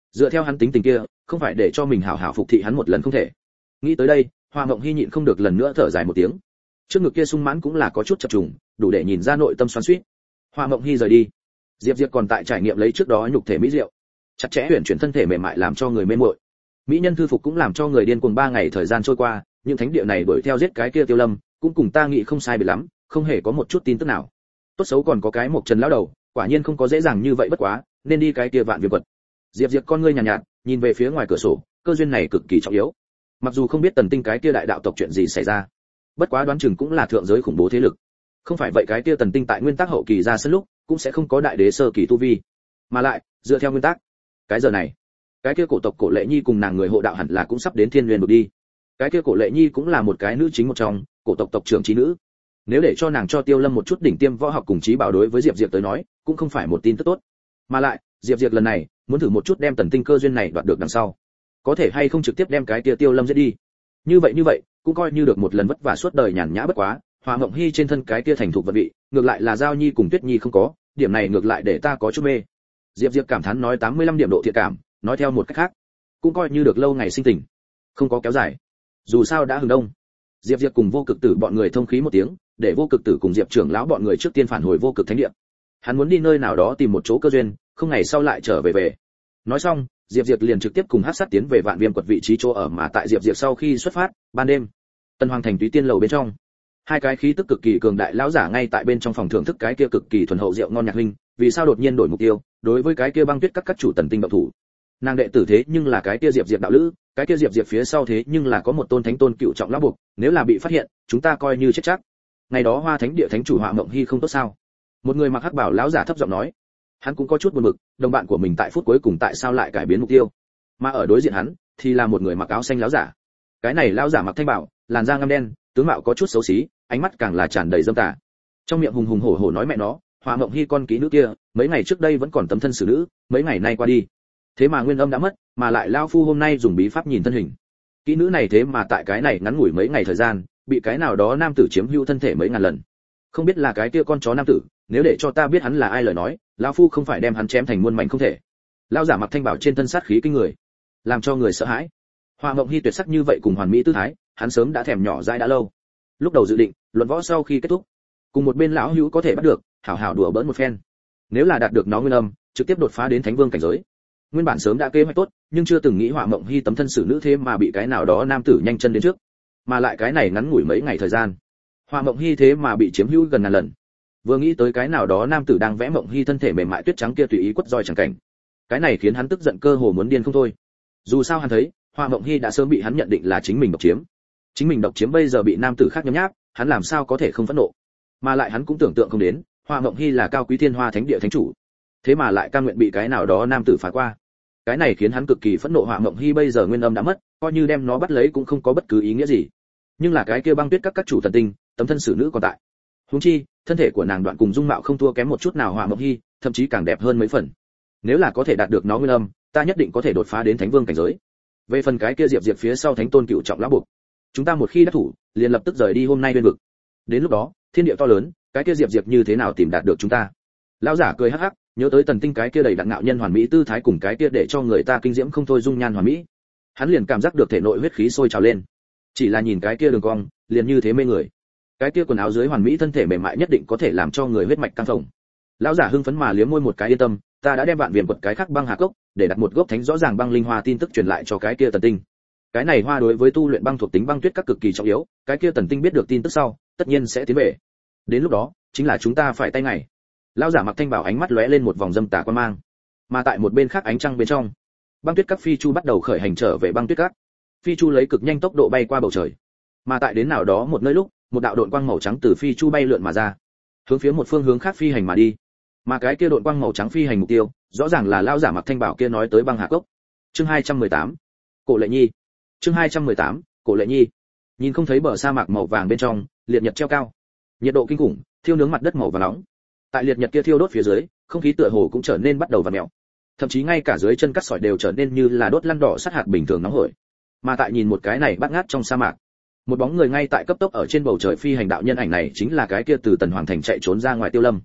Dựa theo hắn tính tình kia, không phải để cho mình hảo hảo phục thị hắn một lần không thể. Nghĩ tới đây, Hoa Mộng Hy nhịn không được lần nữa thở dài một tiếng. Trước ngực kia sung mãn cũng là có chút chập trùng, đủ để nhìn ra nội tâm xoắn xuýt. Hoa Mộng Hy rời đi. Diệp Diệp còn tại trải nghiệm lấy trước đó nhục thể mỹ diệu, chặt chẽ huyền chuyển thân thể mềm mại làm cho người mê muội. Mỹ nhân thư phục cũng làm cho người điên cuồng 3 ngày thời gian trôi qua, những thánh địa này đuổi theo giết cái kia Tiêu Lâm, cũng cùng ta nghĩ không sai biệt lắm, không hề có một chút tin tức nào. Tốt xấu còn có cái Mộc Trần lão đầu, quả nhiên không có dễ dàng như vậy bất quá, nên đi cái kia Vạn Viêm quật. Diệp Diệp con ngươi nhàn nhạt, nhìn về phía ngoài cửa sổ, cơ duyên này cực kỳ trọng yếu. Mặc dù không biết Tần Tinh cái kia đại đạo tộc chuyện gì xảy ra, bất quá đoán chừng cũng là thượng giới khủng bố thế lực. Không phải vậy cái kia Tần Tinh tại nguyên tắc hậu kỳ ra sân lúc, cũng sẽ không có đại đế sơ kỳ tu vi. Mà lại, dựa theo nguyên tắc, cái giờ này, cái kia cổ tộc Cổ Lệ Nhi cùng nàng người hộ đạo hẳn là cũng sắp đến Thiên Nguyên Vực đi. Cái kia Cổ Lệ Nhi cũng là một cái nữ chính một trong, cổ tộc tộc trưởng chí nữ. Nếu để cho nàng cho Tiêu Lâm một chút đỉnh tiêm võ học cùng trí bảo đối với Diệp Diệp tới nói, cũng không phải một tin tức tốt. Mà lại, Diệp Diệp lần này muốn thử một chút đem Tần Tinh cơ duyên này đoạt được đằng sau, có thể hay không trực tiếp đem cái kia Tiêu Lâm giết đi. Như vậy, cũng coi như được một lần vất vả suốt đời nhàn nhã bất quá. Hoa Mộng Hy trên thân cái kia thành thục vận vị, ngược lại là Giao Nhi cùng Tuyết Nhi không có, điểm này ngược lại để ta có chút mê. Diệp Diệp cảm thán nói 85 điểm độ thiện cảm, nói theo một cách khác, cũng coi như được lâu ngày sinh tình, không có kéo dài. Dù sao đã hừng đông. Diệp Diệp cùng Vô Cực Tử bọn người thông khí một tiếng, để Vô Cực Tử cùng Diệp trưởng lão bọn người trước tiên phản hồi Vô Cực Thánh Địa. Hắn muốn đi nơi nào đó tìm một chỗ cơ duyên, không ngày sau lại trở về. Nói xong, Diệp Diệp liền trực tiếp cùng Hắc Sát tiến về Vạn Viêm quật vị trí chỗ ở mà tại Diệp Diệp sau khi xuất phát, ban đêm, Tân Hoàng thành Túy Tiên lầu bên trong, hai cái khí tức cực kỳ cường đại lão giả ngay tại bên trong phòng thưởng thức cái kia cực kỳ thuần hậu rượu ngon nhạc huynh, vì sao đột nhiên đổi mục tiêu, đối với cái kia Băng Tuyết các chủ Tần Tinh động thủ. Nàng đệ tử thế nhưng là cái kia Diệp Diệp đạo lữ, cái kia Diệp Diệp phía sau thế nhưng là có một tôn thánh tôn cựu trọng lão buộc, nếu là bị phát hiện, chúng ta coi như chết chắc. Ngày đó Hoa Thánh Địa thánh chủ Hoa Mộng Hy không tốt sao? Một người mặc hắc bảo lão giả thấp giọng nói. Hắn cũng có chút buồn bực, đồng bạn của mình tại phút cuối cùng tại sao lại cải biến mục tiêu? Mà ở đối diện hắn thì là một người mặc áo xanh lão giả. Cái này lão giả mặc thanh bảo, làn da ngăm đen, tướng mạo có chút xấu xí, ánh mắt càng là tràn đầy dâm tà. Trong miệng hùng hùng hổ hổ nói mẹ nó, Hoa Mộng Hy con kỹ nữ kia, mấy ngày trước đây vẫn còn tấm thân xử nữ, mấy ngày nay qua đi, thế mà nguyên âm đã mất, mà lại lão phu hôm nay dùng bí pháp nhìn thân hình. Kỹ nữ này thế mà tại cái này ngắn ngủi mấy ngày thời gian, bị cái nào đó nam tử chiếm hữu thân thể mấy ngàn lần. Không biết là cái kia con chó nam tử, nếu để cho ta biết hắn là ai lời nói, lão phu không phải đem hắn chém thành muôn mảnh không thể. Lão giả mặc thanh bảo trên thân sát khí kinh người, làm cho người sợ hãi. Hoa Mộng Hy tuyệt sắc như vậy cùng hoàn mỹ tư thái, hắn sớm đã thèm nhỏ dãi đã lâu. Lúc đầu dự định, luận võ sau khi kết thúc, cùng một bên lão hữu có thể bắt được, hảo hảo đùa bỡn một phen. Nếu là đạt được nó nguyên âm, trực tiếp đột phá đến thánh vương cảnh giới. Nguyên bản sớm đã kế hoạch tốt, nhưng chưa từng nghĩ Hoa Mộng Hy tấm thân xử nữ thế mà bị cái nào đó nam tử nhanh chân đến trước. Mà lại cái này ngắn ngủi mấy ngày thời gian, Hoa Mộng Hy thế mà bị chiếm hữu gần ngàn lần. Vừa nghĩ tới cái nào đó nam tử đang vẽ Mộng Hy thân thể mềm mại tuyết trắng kia tùy ý quất roi chẳng cảnh, cái này khiến hắn tức giận cơ hồ muốn điên không thôi. Dù sao hắn thấy, Hoa Mộng Hy đã sớm bị hắn nhận định là chính mình độc chiếm. Chính mình độc chiếm bây giờ bị nam tử khác nhấm nháp, hắn làm sao có thể không phẫn nộ? Mà lại hắn cũng tưởng tượng không đến, Hoa Mộng Hy là cao quý Thiên Hoa Thánh Địa thánh chủ, thế mà lại cam nguyện bị cái nào đó nam tử phá qua. Cái này khiến hắn cực kỳ phẫn nộ. Hoa Mộng Hy bây giờ nguyên âm đã mất, coi như đem nó bắt lấy cũng không có bất cứ ý nghĩa gì. Nhưng là cái kia Băng Tuyết các chủ Tần Tinh, tấm thân xử nữ còn tại. Huống chi, thân thể của nàng đoạn cùng dung mạo không thua kém một chút nào Hoa Mộng Hy, thậm chí càng đẹp hơn mấy phần. Nếu là có thể đạt được nó nguyên âm, ta nhất định có thể đột phá đến thánh vương cảnh giới. Về phần cái kia Diệp Diệp phía sau thánh tôn cựu trọng lão buộc, chúng ta một khi đắc thủ, liền lập tức rời đi hôm nay bên vực. Đến lúc đó, thiên địa to lớn, cái kia Diệp Diệp như thế nào tìm đạt được chúng ta? Lão giả cười hắc hắc, nhớ tới Tần Tinh cái kia đầy đặn ngạo nhân hoàn mỹ tư thái cùng cái kia để cho người ta kinh diễm không thôi dung nhan hoàn mỹ. Hắn liền cảm giác được thể nội huyết khí sôi trào lên. Chỉ là nhìn cái kia đường cong, liền như thế mê người. Cái kia quần áo dưới hoàn mỹ thân thể mềm mại nhất định có thể làm cho người huyết mạch căng phồng. Lão giả hưng phấn mà liếm môi một cái yên tâm, ta đã đem Vạn Viêm quật cái khác băng hà cốc, để đặt một gốc thánh rõ ràng băng linh hoa tin tức truyền lại cho cái kia Tần Tinh. Cái này hoa đối với tu luyện băng thuộc tính băng tuyết các cực kỳ trọng yếu, cái kia Tần Tinh biết được tin tức sau, tất nhiên sẽ tiến về. Đến lúc đó, chính là chúng ta phải tay ngày. Lão giả mặc thanh bảo ánh mắt lóe lên một vòng dâm tà quan mang. Mà tại một bên khác ánh trăng bên trong, băng tuyết các phi chu bắt đầu khởi hành trở về băng tuyết các. Phi chu lấy cực nhanh tốc độ bay qua bầu trời. Mà tại đến nào đó một nơi lúc, một đạo độn quang màu trắng từ phi chu bay lượn mà ra, hướng phía một phương hướng khác phi hành mà đi. Mà cái kia độn quang màu trắng phi hành mục tiêu, rõ ràng là lão giả mặc thanh bảo kia nói tới băng hà cốc. Chương 218. Cổ Lệ Nhi. Chương 218. Cổ Lệ Nhi. Nhìn không thấy bờ sa mạc màu vàng bên trong, liệt nhật treo cao. Nhiệt độ kinh khủng, thiêu nướng mặt đất màu vàng nóng. Tại liệt nhật kia thiêu đốt phía dưới, không khí tựa hồ cũng trở nên bắt đầu vặn mèo. Thậm chí ngay cả dưới chân cát sỏi đều trở nên như là đốt lăn đỏ sắt hạt bình thường nóng hổi. Mà tại nhìn một cái này bát ngát trong sa mạc, một bóng người ngay tại cấp tốc ở trên bầu trời phi hành đạo nhân ảnh này chính là cái kia từ Tần Hoàng thành chạy trốn ra ngoài Tiêu Lâm.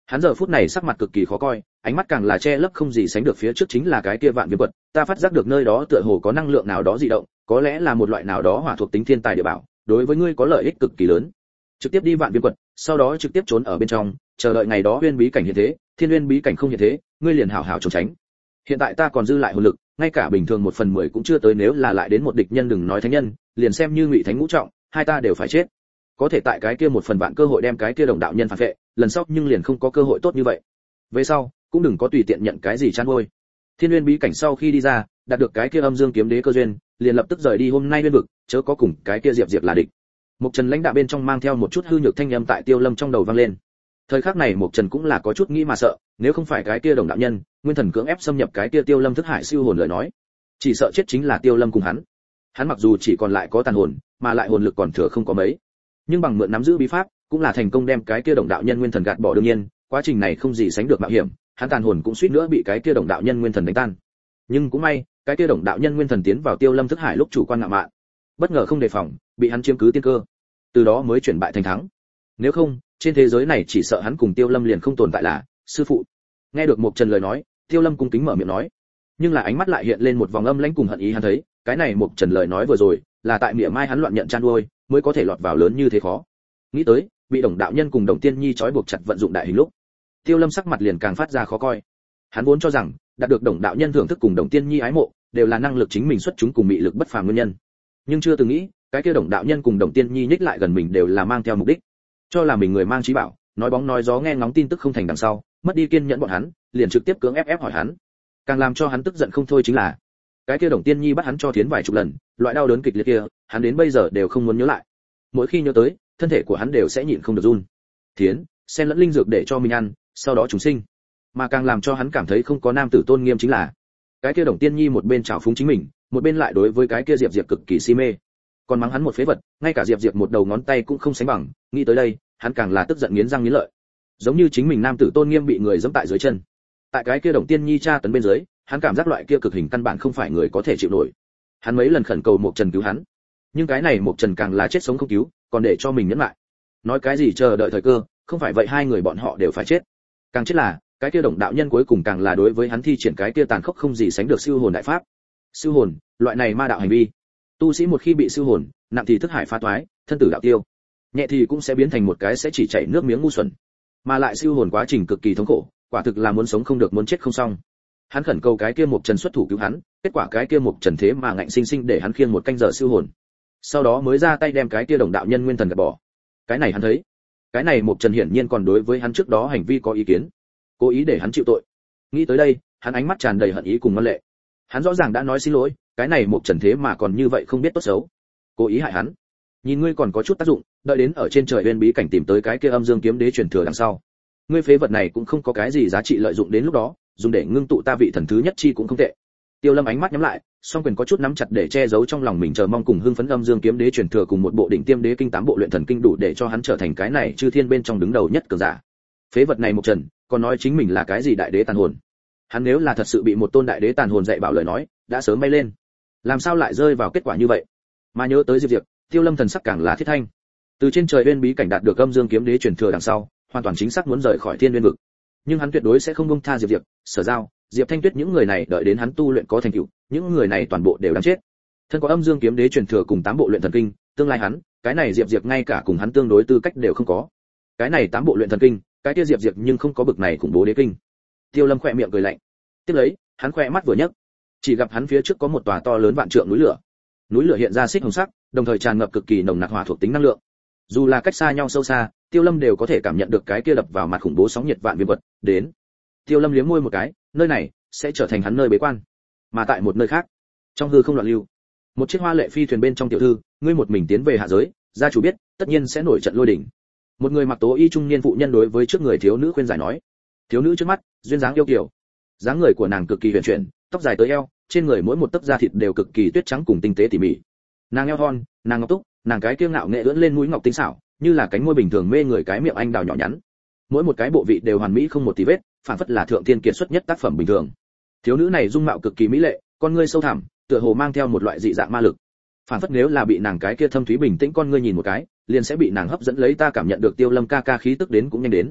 Hắn giờ phút này sắc mặt cực kỳ khó coi, ánh mắt càng là che lấp không gì sánh được phía trước chính là cái kia vạn viêm quật, ta phát giác được nơi đó tựa hồ có năng lượng nào đó dị động, có lẽ là một loại nào đó hỏa thuộc tính thiên tài địa bảo, đối với ngươi có lợi ích cực kỳ lớn. Trực tiếp đi vạn viêm quật, sau đó trực tiếp trốn ở bên trong, chờ đợi ngày đó uyên bí cảnh hiện thế, thiên uyên bí cảnh không hiện thế, ngươi liền hảo hảo trốn tránh. Hiện tại ta còn dư lại hồn lực, ngay cả bình thường 1/10 cũng chưa tới, nếu là lại đến một địch nhân đừng nói thánh nhân, liền xem như ngụy thánh ngũ trọng, hai ta đều phải chết. Có thể tại cái kia 1/1000 cơ hội đem cái kia đồng đạo nhân phản vệ, lần sau nhưng liền không có cơ hội tốt như vậy. Về sau, cũng đừng có tùy tiện nhận cái gì chăn nuôi. Thiên Nguyên bí cảnh sau khi đi ra, đạt được cái kia âm dương kiếm đế cơ duyên, liền lập tức rời đi hôm nay nguyên vực, chớ có cùng cái kia Diệp là địch. Mục Trần lãnh đạo bên trong mang theo một chút hư nhược thanh âm tại Tiêu Lâm trong đầu vang lên. Thời khắc này Mục Trần cũng là có chút nghĩ mà sợ, nếu không phải cái kia đồng đạo nhân, nguyên thần cưỡng ép xâm nhập cái kia Tiêu Lâm thức hải siêu hồn lời nói, chỉ sợ chết chính là Tiêu Lâm cùng hắn. Hắn mặc dù chỉ còn lại có tàn hồn, mà lại hồn lực còn thừa không có mấy, nhưng bằng mượn nắm giữ bí pháp, cũng là thành công đem cái kia đồng đạo nhân nguyên thần gạt bỏ. Đương nhiên, quá trình này không gì sánh được mạo hiểm, hắn tàn hồn cũng suýt nữa bị cái kia đồng đạo nhân nguyên thần đánh tan. Nhưng cũng may, cái kia đồng đạo nhân nguyên thần tiến vào Tiêu Lâm thức hải lúc chủ quan ngạo mạn, bất ngờ không đề phòng, bị hắn chiếm cứ tiên cơ, từ đó mới chuyển bại thành thắng. Nếu không, trên thế giới này chỉ sợ hắn cùng Tiêu Lâm liền không tồn tại là sư phụ. Nghe được Mục Trần lời nói, Tiêu Lâm cung kính mở miệng nói, nhưng là ánh mắt lại hiện lên một vòng âm lãnh cùng hận ý. Hắn thấy, cái này Mục Trần lời nói vừa rồi, là tại miệng mai hắn loạn nhận chan nuôi, mới có thể lọt vào lớn như thế khó. Nghĩ tới, bị đồng đạo nhân cùng đồng tiên nhi trói buộc chặt vận dụng đại hình lúc, Tiêu Lâm sắc mặt liền càng phát ra khó coi. Hắn vốn cho rằng, đạt được đồng đạo nhân thưởng thức cùng đồng tiên nhi ái mộ, đều là năng lực chính mình xuất chúng cùng mị lực bất phàm nguyên nhân. Nhưng chưa từng nghĩ, cái kia đồng đạo nhân cùng đồng tiên nhi nhích lại gần mình đều là mang theo mục đích, cho là mình người mang trí bảo, nói bóng nói gió nghe ngóng tin tức không thành đằng sau, mất đi kiên nhẫn bọn hắn, liền trực tiếp cưỡng ép hỏi hắn. Càng làm cho hắn tức giận không thôi chính là, cái kia đồng tiên nhi bắt hắn cho thiến vài chục lần, loại đau đớn kịch liệt kia, hắn đến bây giờ đều không muốn nhớ lại. Mỗi khi nhớ tới, thân thể của hắn đều sẽ nhịn không được run. Thiến, xen lẫn linh dược để cho mình ăn, sau đó chúng sinh. Mà càng làm cho hắn cảm thấy không có nam tử tôn nghiêm chính là, cái kia đồng tiên nhi một bên trào phúng chính mình, một bên lại đối với cái kia Diệp cực kỳ si mê, còn mắng hắn một phế vật, ngay cả Diệp một đầu ngón tay cũng không sánh bằng. Nghĩ tới đây, hắn càng là tức giận nghiến răng nghiến lợi, giống như chính mình nam tử tôn nghiêm bị người giẫm tại dưới chân. Tại cái kia đồng tiên nhi tra tấn bên dưới, hắn cảm giác loại kia cực hình căn bản không phải người có thể chịu nổi. Hắn mấy lần khẩn cầu Mục Trần cứu hắn, nhưng cái này Mục Trần càng là chết sống không cứu, còn để cho mình nhẫn lại. Nói cái gì chờ đợi thời cơ, không phải vậy hai người bọn họ đều phải chết. Càng chết là, cái kia đồng đạo nhân cuối cùng càng là đối với hắn thi triển cái kia tàn khốc không gì sánh được siêu hồn đại pháp. Siêu hồn, loại này ma đạo hành vi, tu sĩ một khi bị siêu hồn, nặng thì thức hải phá toái, thân tử đạo tiêu, nhẹ thì cũng sẽ biến thành một cái sẽ chỉ chảy nước miếng ngu xuẩn. Mà lại siêu hồn quá trình cực kỳ thống khổ, quả thực là muốn sống không được muốn chết không xong. Hắn khẩn cầu cái kia Mục Trần xuất thủ cứu hắn, kết quả cái kia Mục Trần thế mà ngạnh sinh sinh để hắn khiêng một canh giờ siêu hồn, sau đó mới ra tay đem cái kia đồng đạo nhân nguyên thần gạt bỏ. Cái này hắn thấy, cái này Mục Trần hiển nhiên còn đối với hắn trước đó hành vi có ý kiến, cố ý để hắn chịu tội. Nghĩ tới đây, hắn ánh mắt tràn đầy hận ý cùng ngoan lệ. Hắn rõ ràng đã nói xin lỗi, cái này Mục Trần thế mà còn như vậy không biết tốt xấu, cố ý hại hắn. Nhìn ngươi còn có chút tác dụng, đợi đến ở trên trời uyên bí cảnh tìm tới cái kia âm dương kiếm đế truyền thừa đằng sau, ngươi phế vật này cũng không có cái gì giá trị lợi dụng, đến lúc đó dùng để ngưng tụ ta vị thần thứ nhất chi cũng không tệ. Tiêu Lâm ánh mắt nhắm lại, song quyền có chút nắm chặt để che giấu trong lòng mình chờ mong cùng hưng phấn. Âm dương kiếm đế truyền thừa cùng một bộ đỉnh tiêm đế kinh 8 bộ luyện thần kinh đủ để cho hắn trở thành cái này chư thiên bên trong đứng đầu nhất cường giả. Phế vật này Mục Trần, còn nói chính mình là cái gì đại đế tàn hồn. Hắn nếu là thật sự bị một tôn đại đế tàn hồn dạy bảo lời nói, đã sớm bay lên. Làm sao lại rơi vào kết quả như vậy? Mà nhớ tới Diệp, Tiêu Lâm thần sắc càng là thiết thanh. Từ trên trời uyên bí cảnh đạt được âm dương kiếm đế truyền thừa đằng sau, hoàn toàn chính xác muốn rời khỏi thiên uyên vực. Nhưng hắn tuyệt đối sẽ không buông tha Diệp, Sở Giao, Diệp Thanh Tuyết những người này, đợi đến hắn tu luyện có thành tựu, những người này toàn bộ đều đáng chết. Thân có âm dương kiếm đế truyền thừa cùng 8 bộ luyện thần kinh, tương lai hắn, cái này Diệp ngay cả cùng hắn tương đối tư cách đều không có. Cái này 8 bộ luyện thần kinh, cái kia Diệp nhưng không có bực này khủng bố đế kinh. Tiêu Lâm khẽ miệng cười lạnh. Tiếp lấy, hắn khẽ mắt vừa nhấc, chỉ gặp hắn phía trước có một tòa to lớn vạn trượng núi lửa. Núi lửa hiện ra xích hồng sắc, đồng thời tràn ngập cực kỳ nồng nặc hỏa thuộc tính năng lượng. Dù là cách xa nhau sâu xa, Tiêu Lâm đều có thể cảm nhận được cái kia đập vào mặt khủng bố sóng nhiệt vạn viêm vật đến. Tiêu Lâm liếm môi một cái, nơi này sẽ trở thành hắn nơi bế quan. Mà tại một nơi khác, trong hư không loạn lưu, một chiếc hoa lệ phi thuyền bên trong tiểu thư, ngươi một mình tiến về hạ giới, gia chủ biết, tất nhiên sẽ nổi trận lôi đình. Một người mặc tố y trung niên phụ nhân đối với trước người thiếu nữ khuyên giải nói. Thiếu nữ trước mắt, duyên dáng yêu kiều, dáng người của nàng cực kỳ huyền chuyển, tóc dài tới eo, trên người mỗi một tấc da thịt đều cực kỳ tuyết trắng cùng tinh tế tỉ mỉ. Nàng eo thon, nàng ngọc túc, nàng cái kiêu ngạo nghệ ưỡn lên mũi ngọc tinh xảo, như là cánh môi bình thường mê người, cái miệng anh đào nhỏ nhắn, mỗi một cái bộ vị đều hoàn mỹ không một tì vết, phản phất là thượng thiên kiệt xuất nhất tác phẩm bình thường. Thiếu nữ này dung mạo cực kỳ mỹ lệ, con ngươi sâu thẳm, tựa hồ mang theo một loại dị dạng ma lực, phản phất nếu là bị nàng cái kia thâm thúy bình tĩnh con ngươi nhìn một cái, liền sẽ bị nàng hấp dẫn lấy. Ta cảm nhận được Tiêu Lâm ca ca khí tức đến cũng nhanh đến.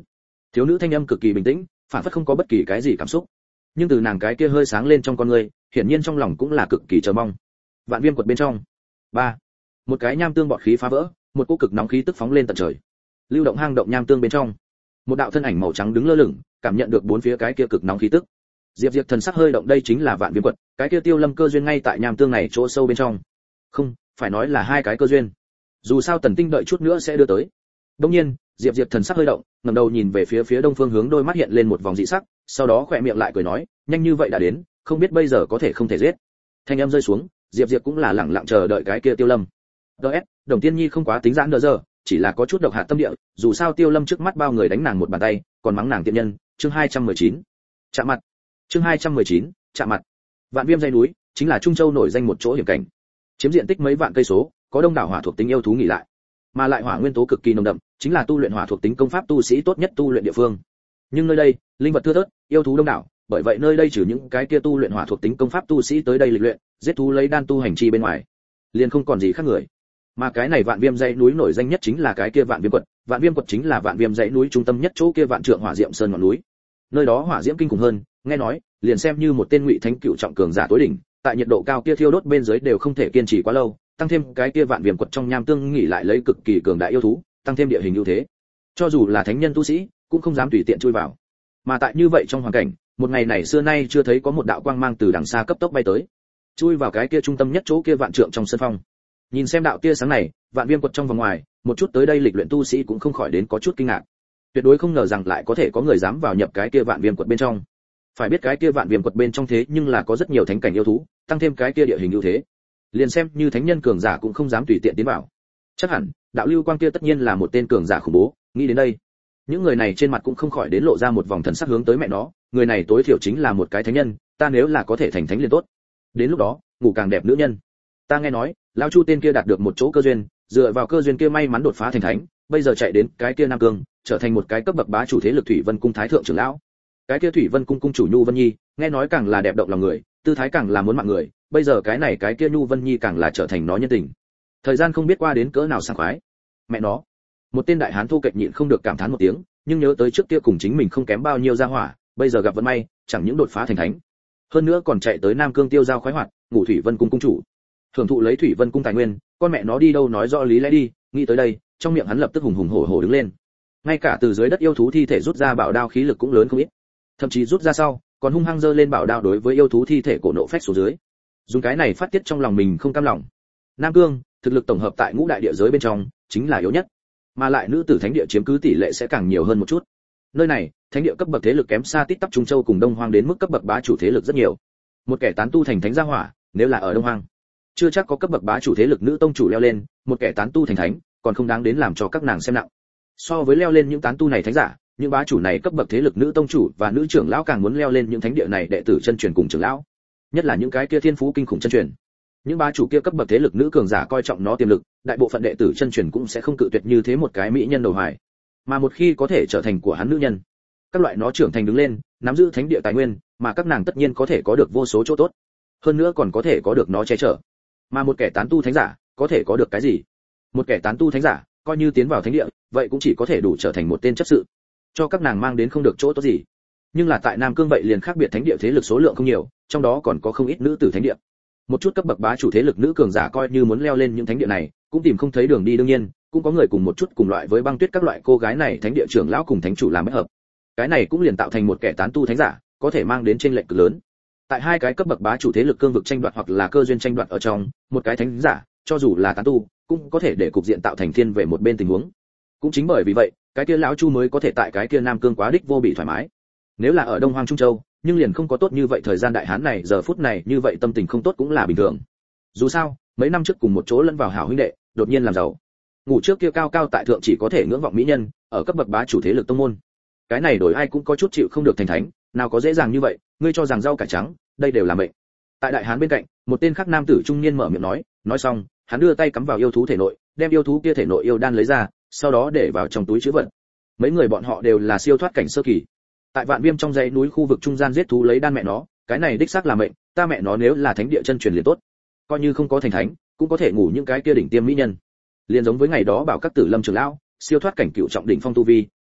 Thiếu nữ thanh âm cực kỳ bình tĩnh, phản phất không có bất kỳ cái gì cảm xúc. Nhưng từ nàng cái kia hơi sáng lên trong con người, hiển nhiên trong lòng cũng là cực kỳ chờ mong. Vạn Viêm quật bên trong. 3. Một cái nham tương bọt khí phá vỡ, một cỗ cực nóng khí tức phóng lên tận trời. Lưu động hang động nham tương bên trong, một đạo thân ảnh màu trắng đứng lơ lửng, cảm nhận được bốn phía cái kia cực nóng khí tức. Diệp Diệp thần sắc hơi động, đây chính là Vạn Viêm quật, cái kia Tiêu Lâm cơ duyên ngay tại nham tương này chỗ sâu bên trong. Không, phải nói là hai cái cơ duyên. Dù sao Tần Tinh đợi chút nữa sẽ đưa tới. Đương nhiên, Diệp Diệp thần sắc hơi động, ngẩng đầu nhìn về phía đông phương hướng, đôi mắt hiện lên một vòng dị sắc, sau đó khỏe miệng lại cười nói, nhanh như vậy đã đến, không biết bây giờ có thể không thể giết. Thanh âm rơi xuống, Diệp Diệp cũng là lẳng lặng chờ đợi cái kia Tiêu Lâm. DS, Đồng Tiên Nhi không quá tính giãn đỡ giờ, chỉ là có chút độc hạt tâm địa, dù sao Tiêu Lâm trước mắt bao người đánh nàng một bàn tay, còn mắng nàng tiện nhân. Chương 219. Chạm mặt. Chương 219. Chạm mặt. Vạn Viêm dãy núi chính là Trung Châu nổi danh một chỗ hiểm cảnh, chiếm diện tích mấy vạn cây số, có đông đảo hỏa thuộc tính yêu thú nghỉ lại, mà lại hỏa nguyên tố cực kỳ nồng đậm, chính là tu luyện hỏa thuộc tính công pháp tu sĩ tốt nhất tu luyện địa phương. Nhưng nơi đây, linh vật thưa thớt, yêu thú đông đảo, bởi vậy nơi đây trừ những cái kia tu luyện hỏa thuộc tính công pháp tu sĩ tới đây lịch luyện, giết thú lấy đan tu hành chi bên ngoài, liền không còn gì khác người. Mà cái này Vạn Viêm dãy núi nổi danh nhất chính là cái kia Vạn Viêm quật, Vạn Viêm quật chính là Vạn Viêm dãy núi trung tâm nhất chỗ kia Vạn Trượng Hỏa Diệm Sơn ngọn núi. Nơi đó hỏa diễm kinh khủng hơn, nghe nói, liền xem như một tên ngụy thánh cựu trọng cường giả tối đỉnh, tại nhiệt độ cao kia thiêu đốt bên dưới đều không thể kiên trì quá lâu, tăng thêm cái kia Vạn Viêm quật trong nham tương nghỉ lại lấy cực kỳ cường đại yêu thú, tăng thêm địa hình ưu thế, cho dù là thánh nhân tu sĩ cũng không dám tùy tiện chui vào. Mà tại như vậy trong hoàn cảnh, một ngày này xưa nay chưa thấy có một đạo quang mang từ đằng xa cấp tốc bay tới, chui vào cái kia trung tâm nhất chỗ kia Vạn Trượng trong sân phong. Nhìn xem đạo tia sáng này, Vạn Viêm quật trong và ngoài, một chút tới đây lịch luyện tu sĩ cũng không khỏi đến có chút kinh ngạc. Tuyệt đối không ngờ rằng lại có thể có người dám vào nhập cái kia Vạn Viêm quật bên trong. Phải biết cái kia Vạn Viêm quật bên trong thế nhưng là có rất nhiều thánh cảnh yêu thú, tăng thêm cái kia địa hình ưu thế, liền xem như thánh nhân cường giả cũng không dám tùy tiện tiến vào. Chắc hẳn, đạo lưu quang kia tất nhiên là một tên cường giả khủng bố, nghĩ đến đây, những người này trên mặt cũng không khỏi đến lộ ra một vòng thần sắc hướng tới mẹ nó, người này tối thiểu chính là một cái thánh nhân, ta nếu là có thể thành thánh liền tốt. Đến lúc đó, ngủ càng đẹp nữ nhân. Ta nghe nói, lão Chu tên kia đạt được một chỗ cơ duyên, dựa vào cơ duyên kia may mắn đột phá thành thánh, bây giờ chạy đến cái kia Nam Cương, trở thành một cái cấp bậc bá chủ thế lực Thủy Vân cung thái thượng trưởng lão. Cái kia Thủy Vân cung cung chủ Nhu Vân Nhi, nghe nói càng là đẹp động lòng người, tư thái càng là muốn mạng người, bây giờ cái này cái kia Nhu Vân Nhi càng là trở thành nó nhân tình. Thời gian không biết qua đến cỡ nào sảng khoái. Mẹ nó, một tên đại hán thô kệch nhịn không được cảm thán một tiếng, nhưng nhớ tới trước kia cùng chính mình không kém bao nhiêu gia hỏa, bây giờ gặp vận may, chẳng những đột phá thành thánh, hơn nữa còn chạy tới Nam Cương tiêu giao khoái hoạt, ngủ Thủy Vân cung cung chủ, hưởng thụ lấy Thủy Vân cung tài nguyên, con mẹ nó đi đâu nói rõ lý lẽ đi. Nghĩ tới đây, trong miệng hắn lập tức hùng hùng hổ hổ đứng lên. Ngay cả từ dưới đất yêu thú thi thể rút ra bảo đao khí lực cũng lớn không ít, thậm chí rút ra sau, còn hung hăng giơ lên bảo đao đối với yêu thú thi thể cổ nộ phách xuống dưới, dùng cái này phát tiết trong lòng mình không cam lòng. Nam Cương, thực lực tổng hợp tại ngũ đại địa giới bên trong chính là yếu nhất, mà lại nữ tử thánh địa chiếm cứ tỷ lệ sẽ càng nhiều hơn một chút. Nơi này, thánh địa cấp bậc thế lực kém xa tít tắp Trung Châu cùng Đông Hoang đến mức cấp bậc bá chủ thế lực rất nhiều. Một kẻ tán tu thành thánh gia hỏa, nếu là ở Đông Hoang, chưa chắc có cấp bậc bá chủ thế lực nữ tông chủ leo lên, một kẻ tán tu thành thánh, còn không đáng đến làm cho các nàng xem nặng. So với leo lên những tán tu này thánh giả, những bá chủ này cấp bậc thế lực nữ tông chủ và nữ trưởng lão càng muốn leo lên những thánh địa này đệ tử chân truyền cùng trưởng lão, nhất là những cái kia thiên phú kinh khủng chân truyền. Những bá chủ kia cấp bậc thế lực nữ cường giả coi trọng nó tiềm lực, đại bộ phận đệ tử chân truyền cũng sẽ không cự tuyệt như thế một cái mỹ nhân đầu hoài. Mà một khi có thể trở thành của hắn nữ nhân, các loại nó trưởng thành đứng lên, nắm giữ thánh địa tài nguyên, mà các nàng tất nhiên có thể có được vô số chỗ tốt. Hơn nữa còn có thể có được nó che chở. Mà một kẻ tán tu thánh giả, có thể có được cái gì? Một kẻ tán tu thánh giả, coi như tiến vào thánh địa, vậy cũng chỉ có thể đủ trở thành một tên chấp sự, cho các nàng mang đến không được chỗ tốt gì. Nhưng là tại Nam Cương vậy liền khác biệt, thánh địa thế lực số lượng không nhiều, trong đó còn có không ít nữ tử thánh địa. Một chút cấp bậc bá chủ thế lực nữ cường giả coi như muốn leo lên những thánh địa này, cũng tìm không thấy đường đi. đương nhiên, cũng có người cùng một chút cùng loại với Băng Tuyết các loại cô gái này thánh địa trưởng lão cùng thánh chủ làm kết hợp. Cái này cũng liền tạo thành một kẻ tán tu thánh giả, có thể mang đến chênh lệch cực lớn. Tại hai cái cấp bậc bá chủ thế lực cương vực tranh đoạt hoặc là cơ duyên tranh đoạt ở trong, một cái thánh giả, cho dù là tán tu, cũng có thể để cục diện tạo thành thiên về một bên tình huống. Cũng chính bởi vì vậy, cái kia lão Chu mới có thể tại cái kia Nam Cương quá đích vô bị thoải mái. Nếu là ở Đông Hoang Trung Châu, nhưng liền không có tốt như vậy, thời gian đại hán này giờ phút này như vậy tâm tình không tốt cũng là bình thường. Dù sao, mấy năm trước cùng một chỗ lẫn vào hảo huynh đệ, đột nhiên làm giàu. Ngủ trước kia cao cao tại thượng chỉ có thể ngưỡng vọng mỹ nhân, ở cấp bậc bá chủ thế lực tông môn. Cái này đổi ai cũng có chút chịu không được thành thánh, nào có dễ dàng như vậy, ngươi cho rằng rau cải trắng, đây đều là mệnh. Tại đại hán bên cạnh, một tên khác nam tử trung niên mở miệng nói xong, hắn đưa tay cắm vào yêu thú thể nội, đem yêu thú kia thể nội yêu đan lấy ra, sau đó để vào trong túi trữ vật. Mấy người bọn họ đều là siêu thoát cảnh sơ kỳ. Tại Vạn Viêm trong dãy núi khu vực trung gian giết thú lấy đan mẹ nó, cái này đích xác là mệnh, ta mẹ nó nếu là thánh địa chân truyền liền tốt. Coi như không có thành thánh, cũng có thể ngủ những cái kia đỉnh tiêm mỹ nhân. Liền giống với ngày đó bảo các Tử Lâm trưởng lão, siêu thoát cảnh cựu trọng đỉnh phong tu vi,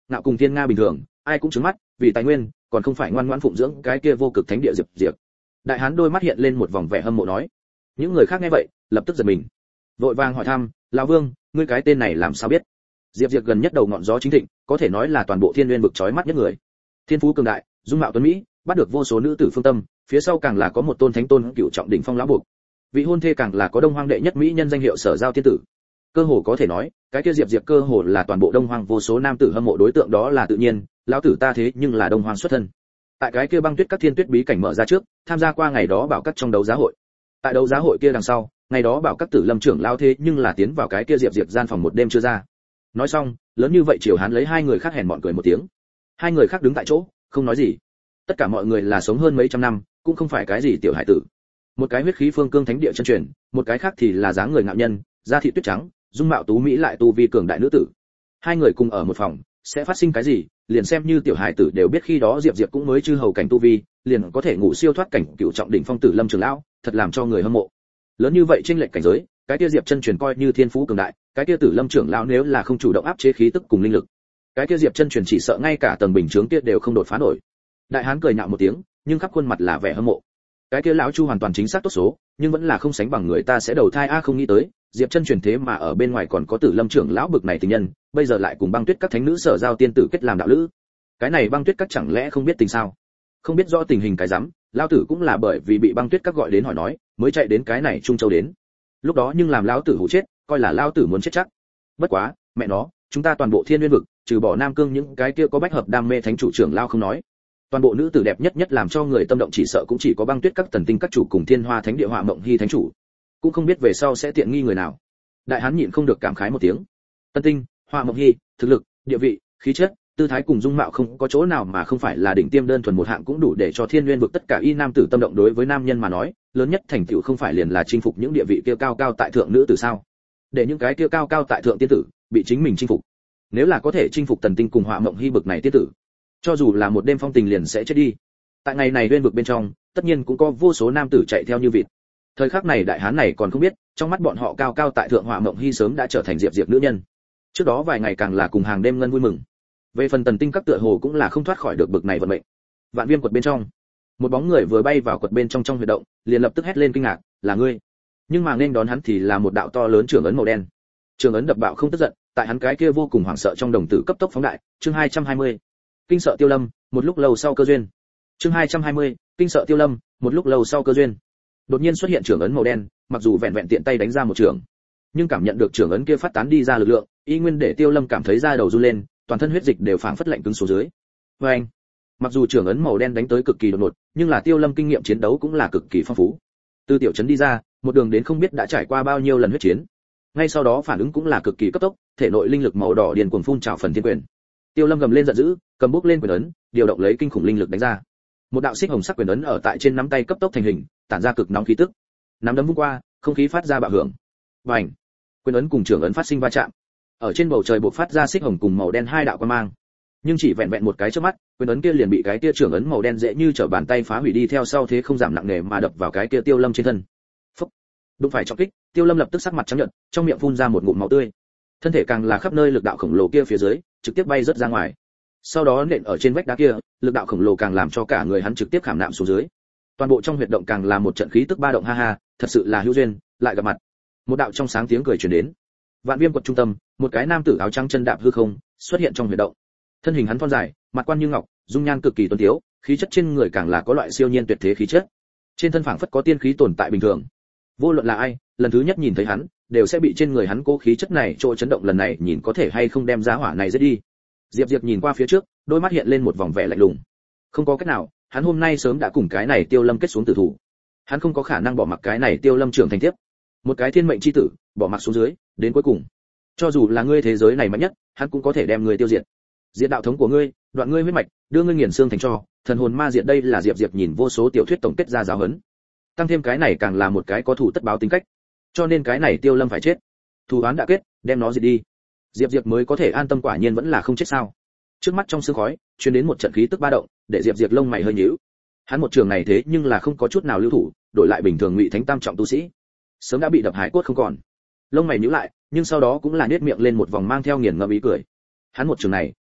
ngạo cùng thiên nga bình thường, ai cũng trứng mắt, vì tài nguyên, còn không phải ngoan ngoãn phụng dưỡng cái kia vô cực thánh địa Diệp Diệp. Đại hán đôi mắt hiện lên một vòng vẻ hâm mộ nói. Những người khác nghe vậy, lập tức giật mình. Vội vàng hỏi thăm, lão Vương, ngươi cái tên này làm sao biết? Diệp Diệp gần nhất đầu ngọn gió chính thịnh, có thể nói là toàn bộ Thiên Nguyên vực chói mắt nhất người. Thiên phú cường đại, dung mạo tuấn mỹ, bắt được vô số nữ tử phương tâm, phía sau càng là có một tôn thánh tôn cựu trọng đỉnh phong lão buộc. Vị hôn thê càng là có Đông Hoang đệ nhất mỹ nhân danh hiệu Sở Giao tiên tử. Cơ hồ có thể nói, cái kia Diệp Diệp cơ hồ là toàn bộ Đông Hoang vô số nam tử hâm mộ đối tượng đó là tự nhiên, lão tử ta thế nhưng là Đông Hoang xuất thân. Tại cái kia băng tuyết các thiên tuyết bí cảnh mở ra trước, tham gia qua ngày đó bảo các trong đấu giá hội. Tại đấu giá hội kia đằng sau, ngày đó bảo các tử lâm trưởng lao thế nhưng là tiến vào cái kia Diệp Diệp gian phòng một đêm chưa ra. Nói xong, lớn như vậy Triều Hán lấy hai người khác hèn mọn cười một tiếng. Hai người khác đứng tại chỗ, không nói gì. Tất cả mọi người là sống hơn mấy trăm năm, cũng không phải cái gì tiểu hải tử. Một cái huyết khí phương cương thánh địa chân truyền, một cái khác thì là dáng người ngạo nhân, da thịt tuyết trắng, dung mạo tú mỹ lại tu vi cường đại nữ tử. Hai người cùng ở một phòng, sẽ phát sinh cái gì, liền xem như tiểu hải tử đều biết khi đó Diệp Diệp cũng mới chư hầu cảnh tu vi, liền có thể ngủ siêu thoát cảnh cựu trọng đỉnh phong tử lâm trường lão, thật làm cho người hâm mộ. Lớn như vậy chênh lệch cảnh giới, cái kia Diệp chân truyền coi như thiên phú cường đại, cái kia tử lâm trưởng lão nếu là không chủ động áp chế khí tức cùng linh lực, cái kia Diệp chân truyền chỉ sợ ngay cả tầng bình chướng kia đều không đột phá nổi. Đại hán cười nhạo một tiếng, nhưng khắp khuôn mặt là vẻ hâm mộ. Cái kia lão Chu hoàn toàn chính xác tốt số, nhưng vẫn là không sánh bằng người ta sẽ đầu thai a không nghĩ tới, Diệp chân truyền thế mà ở bên ngoài còn có tử lâm trưởng lão bực này tình nhân, bây giờ lại cùng băng tuyết các thánh nữ Sở Giao tiên tử kết làm đạo lữ. Cái này băng tuyết các chẳng lẽ không biết tình sao? Không biết rõ tình hình cái rắm, lão tử cũng là bởi vì bị băng tuyết các gọi đến hỏi nói, mới chạy đến cái này Trung Châu đến. Lúc đó nhưng làm lão tử hù chết, coi là lão tử muốn chết chắc. Bất quá, mẹ nó, chúng ta toàn bộ Thiên Nguyên vực, trừ bỏ Nam Cương những cái kia có bách hợp đam mê thánh chủ trưởng lão không nói, toàn bộ nữ tử đẹp nhất nhất làm cho người tâm động chỉ sợ cũng chỉ có băng tuyết các tần tinh các chủ cùng Thiên Hoa thánh địa Họa Mộng Hy thánh chủ, cũng không biết về sau sẽ tiện nghi người nào. Đại hán nhịn không được cảm khái một tiếng. Tân tinh, Họa Mộng Hy, thực lực, địa vị, khí chất, tư thái cùng dung mạo không có chỗ nào mà không phải là đỉnh tiêm đơn thuần một hạng cũng đủ để cho Thiên Nguyên vực tất cả y nam tử tâm động. Đối với nam nhân mà nói, lớn nhất thành tựu không phải liền là chinh phục những địa vị kia cao cao tại thượng nữ tử sao? Để những cái kia cao cao tại thượng tiên tử bị chính mình chinh phục. Nếu là có thể chinh phục tần tinh cùng Họa Mộng Hy bực này tiên tử, cho dù là một đêm phong tình liền sẽ chết đi. Tại ngày này Nguyên vực bên trong, tất nhiên cũng có vô số nam tử chạy theo như vịt. Thời khắc này đại hán này còn không biết, trong mắt bọn họ cao cao tại thượng Họa Mộng Hy sớm đã trở thành Diệp Diệp nữ nhân. Trước đó vài ngày càng là cùng hàng đêm ngân vui mừng. Về phần tần tinh các tựa hồ cũng là không thoát khỏi được bực này vận mệnh. Vạn Viêm quật bên trong, một bóng người vừa bay vào quật bên trong huyệt động, liền lập tức hét lên kinh ngạc, là ngươi. Nhưng mà nên đón hắn thì là một đạo to lớn trường ấn màu đen. Trường ấn đập bạo không tức giận, tại hắn cái kia vô cùng hoảng sợ trong đồng tử cấp tốc phóng đại. Chương 220. Kinh sợ Tiêu Lâm, một lúc lâu sau cơ duyên. Chương 220. Kinh sợ Tiêu Lâm, một lúc lâu sau cơ duyên. Đột nhiên xuất hiện trường ấn màu đen, mặc dù vẹn vẹn tiện tay đánh ra một trường, nhưng cảm nhận được trường ấn kia phát tán đi ra lực lượng, y nguyên để Tiêu Lâm cảm thấy da đầu run lên, toàn thân huyết dịch đều phảng phất lạnh cứng xuống dưới. Và anh, mặc dù trường ấn màu đen đánh tới cực kỳ đột ngột, nhưng là Tiêu Lâm kinh nghiệm chiến đấu cũng là cực kỳ phong phú. Từ tiểu trấn đi ra, một đường đến không biết đã trải qua bao nhiêu lần huyết chiến. Ngay sau đó phản ứng cũng là cực kỳ cấp tốc, thể nội linh lực màu đỏ điền cuồng phun trào phần thiên quyền. Tiêu Lâm gầm lên giận dữ, cầm bút lên quyền ấn, điều động lấy kinh khủng linh lực đánh ra. Một đạo xích hồng sắc quyền ấn ở tại trên nắm tay cấp tốc thành hình, tản ra cực nóng khí tức. Nắm đấm vung qua, không khí phát ra bạo hưởng. Bành! Quyền ấn cùng trường ấn phát sinh va chạm. Ở trên bầu trời bộc phát ra xích hồng cùng màu đen hai đạo quang mang. Nhưng chỉ vẹn vẹn một cái chớp mắt, quyền ấn kia liền bị cái kia trường ấn màu đen dễ như trở bàn tay phá hủy đi, theo sau thế không giảm nặng nề mà đập vào cái kia Tiêu Lâm trên thân. Phốc! Đụng phải trọng kích, Tiêu Lâm lập tức sắc mặt trắng nhợt, trong miệng phun ra một ngụm máu tươi. Thân thể càng là khắp nơi lực đạo khổng lồ kia phía dưới, trực tiếp bay rất ra ngoài. Sau đó nện ở trên vách đá kia, lực đạo khổng lồ càng làm cho cả người hắn trực tiếp khảm nạm xuống dưới. Toàn bộ trong huyệt động càng là một trận khí tức ba động, ha ha, thật sự là hữu duyên, lại gặp mặt. Một đạo trong sáng tiếng cười truyền đến. Vạn Viêm quật trung tâm, một cái nam tử áo trắng chân đạp hư không, xuất hiện trong huyệt động. Thân hình hắn thon dài, mặt quan như ngọc, dung nhan cực kỳ tuấn tiếu, khí chất trên người càng là có loại siêu nhiên tuyệt thế khí chất. Trên thân phảng phất có tiên khí tồn tại bình thường. Vô luận là ai, lần thứ nhất nhìn thấy hắn, đều sẽ bị trên người hắn cố khí chất này trôi chấn động, lần này nhìn có thể hay không đem giá hỏa này giết đi. Diệp Diệp nhìn qua phía trước, đôi mắt hiện lên một vòng vẻ lạnh lùng. Không có cách nào, hắn hôm nay sớm đã cùng cái này Tiêu Lâm kết xuống tử thủ. Hắn không có khả năng bỏ mặc cái này Tiêu Lâm trưởng thành tiếp. Một cái thiên mệnh chi tử, bỏ mặc xuống dưới, đến cuối cùng, cho dù là ngươi thế giới này mạnh nhất, hắn cũng có thể đem ngươi tiêu diệt. Diệt đạo thống của ngươi, đoạn ngươi huyết mạch, đưa ngươi nghiền xương thành tro, thần hồn ma diệt, đây là Diệp Diệp nhìn vô số tiểu thuyết tổng kết ra giáo huấn. Tăng thêm cái này càng là một cái có thủ tất báo tính cách. Cho nên cái này Tiêu Lâm phải chết. Thù oán đã kết, đem nó diệt đi. Diệp Diệp mới có thể an tâm, quả nhiên vẫn là không chết sao? Trước mắt trong sương khói, truyền đến một trận khí tức ba động, để Diệp Diệp lông mày hơi nhíu. Hắn một trường này thế nhưng là không có chút nào lưu thủ, đổi lại bình thường ngụy thánh tam trọng tu sĩ, sớm đã bị đập hải cốt không còn. Lông mày nhíu lại, nhưng sau đó cũng là nhếch miệng lên một vòng mang theo nghiền ngẫm ý cười. Hắn một trường này,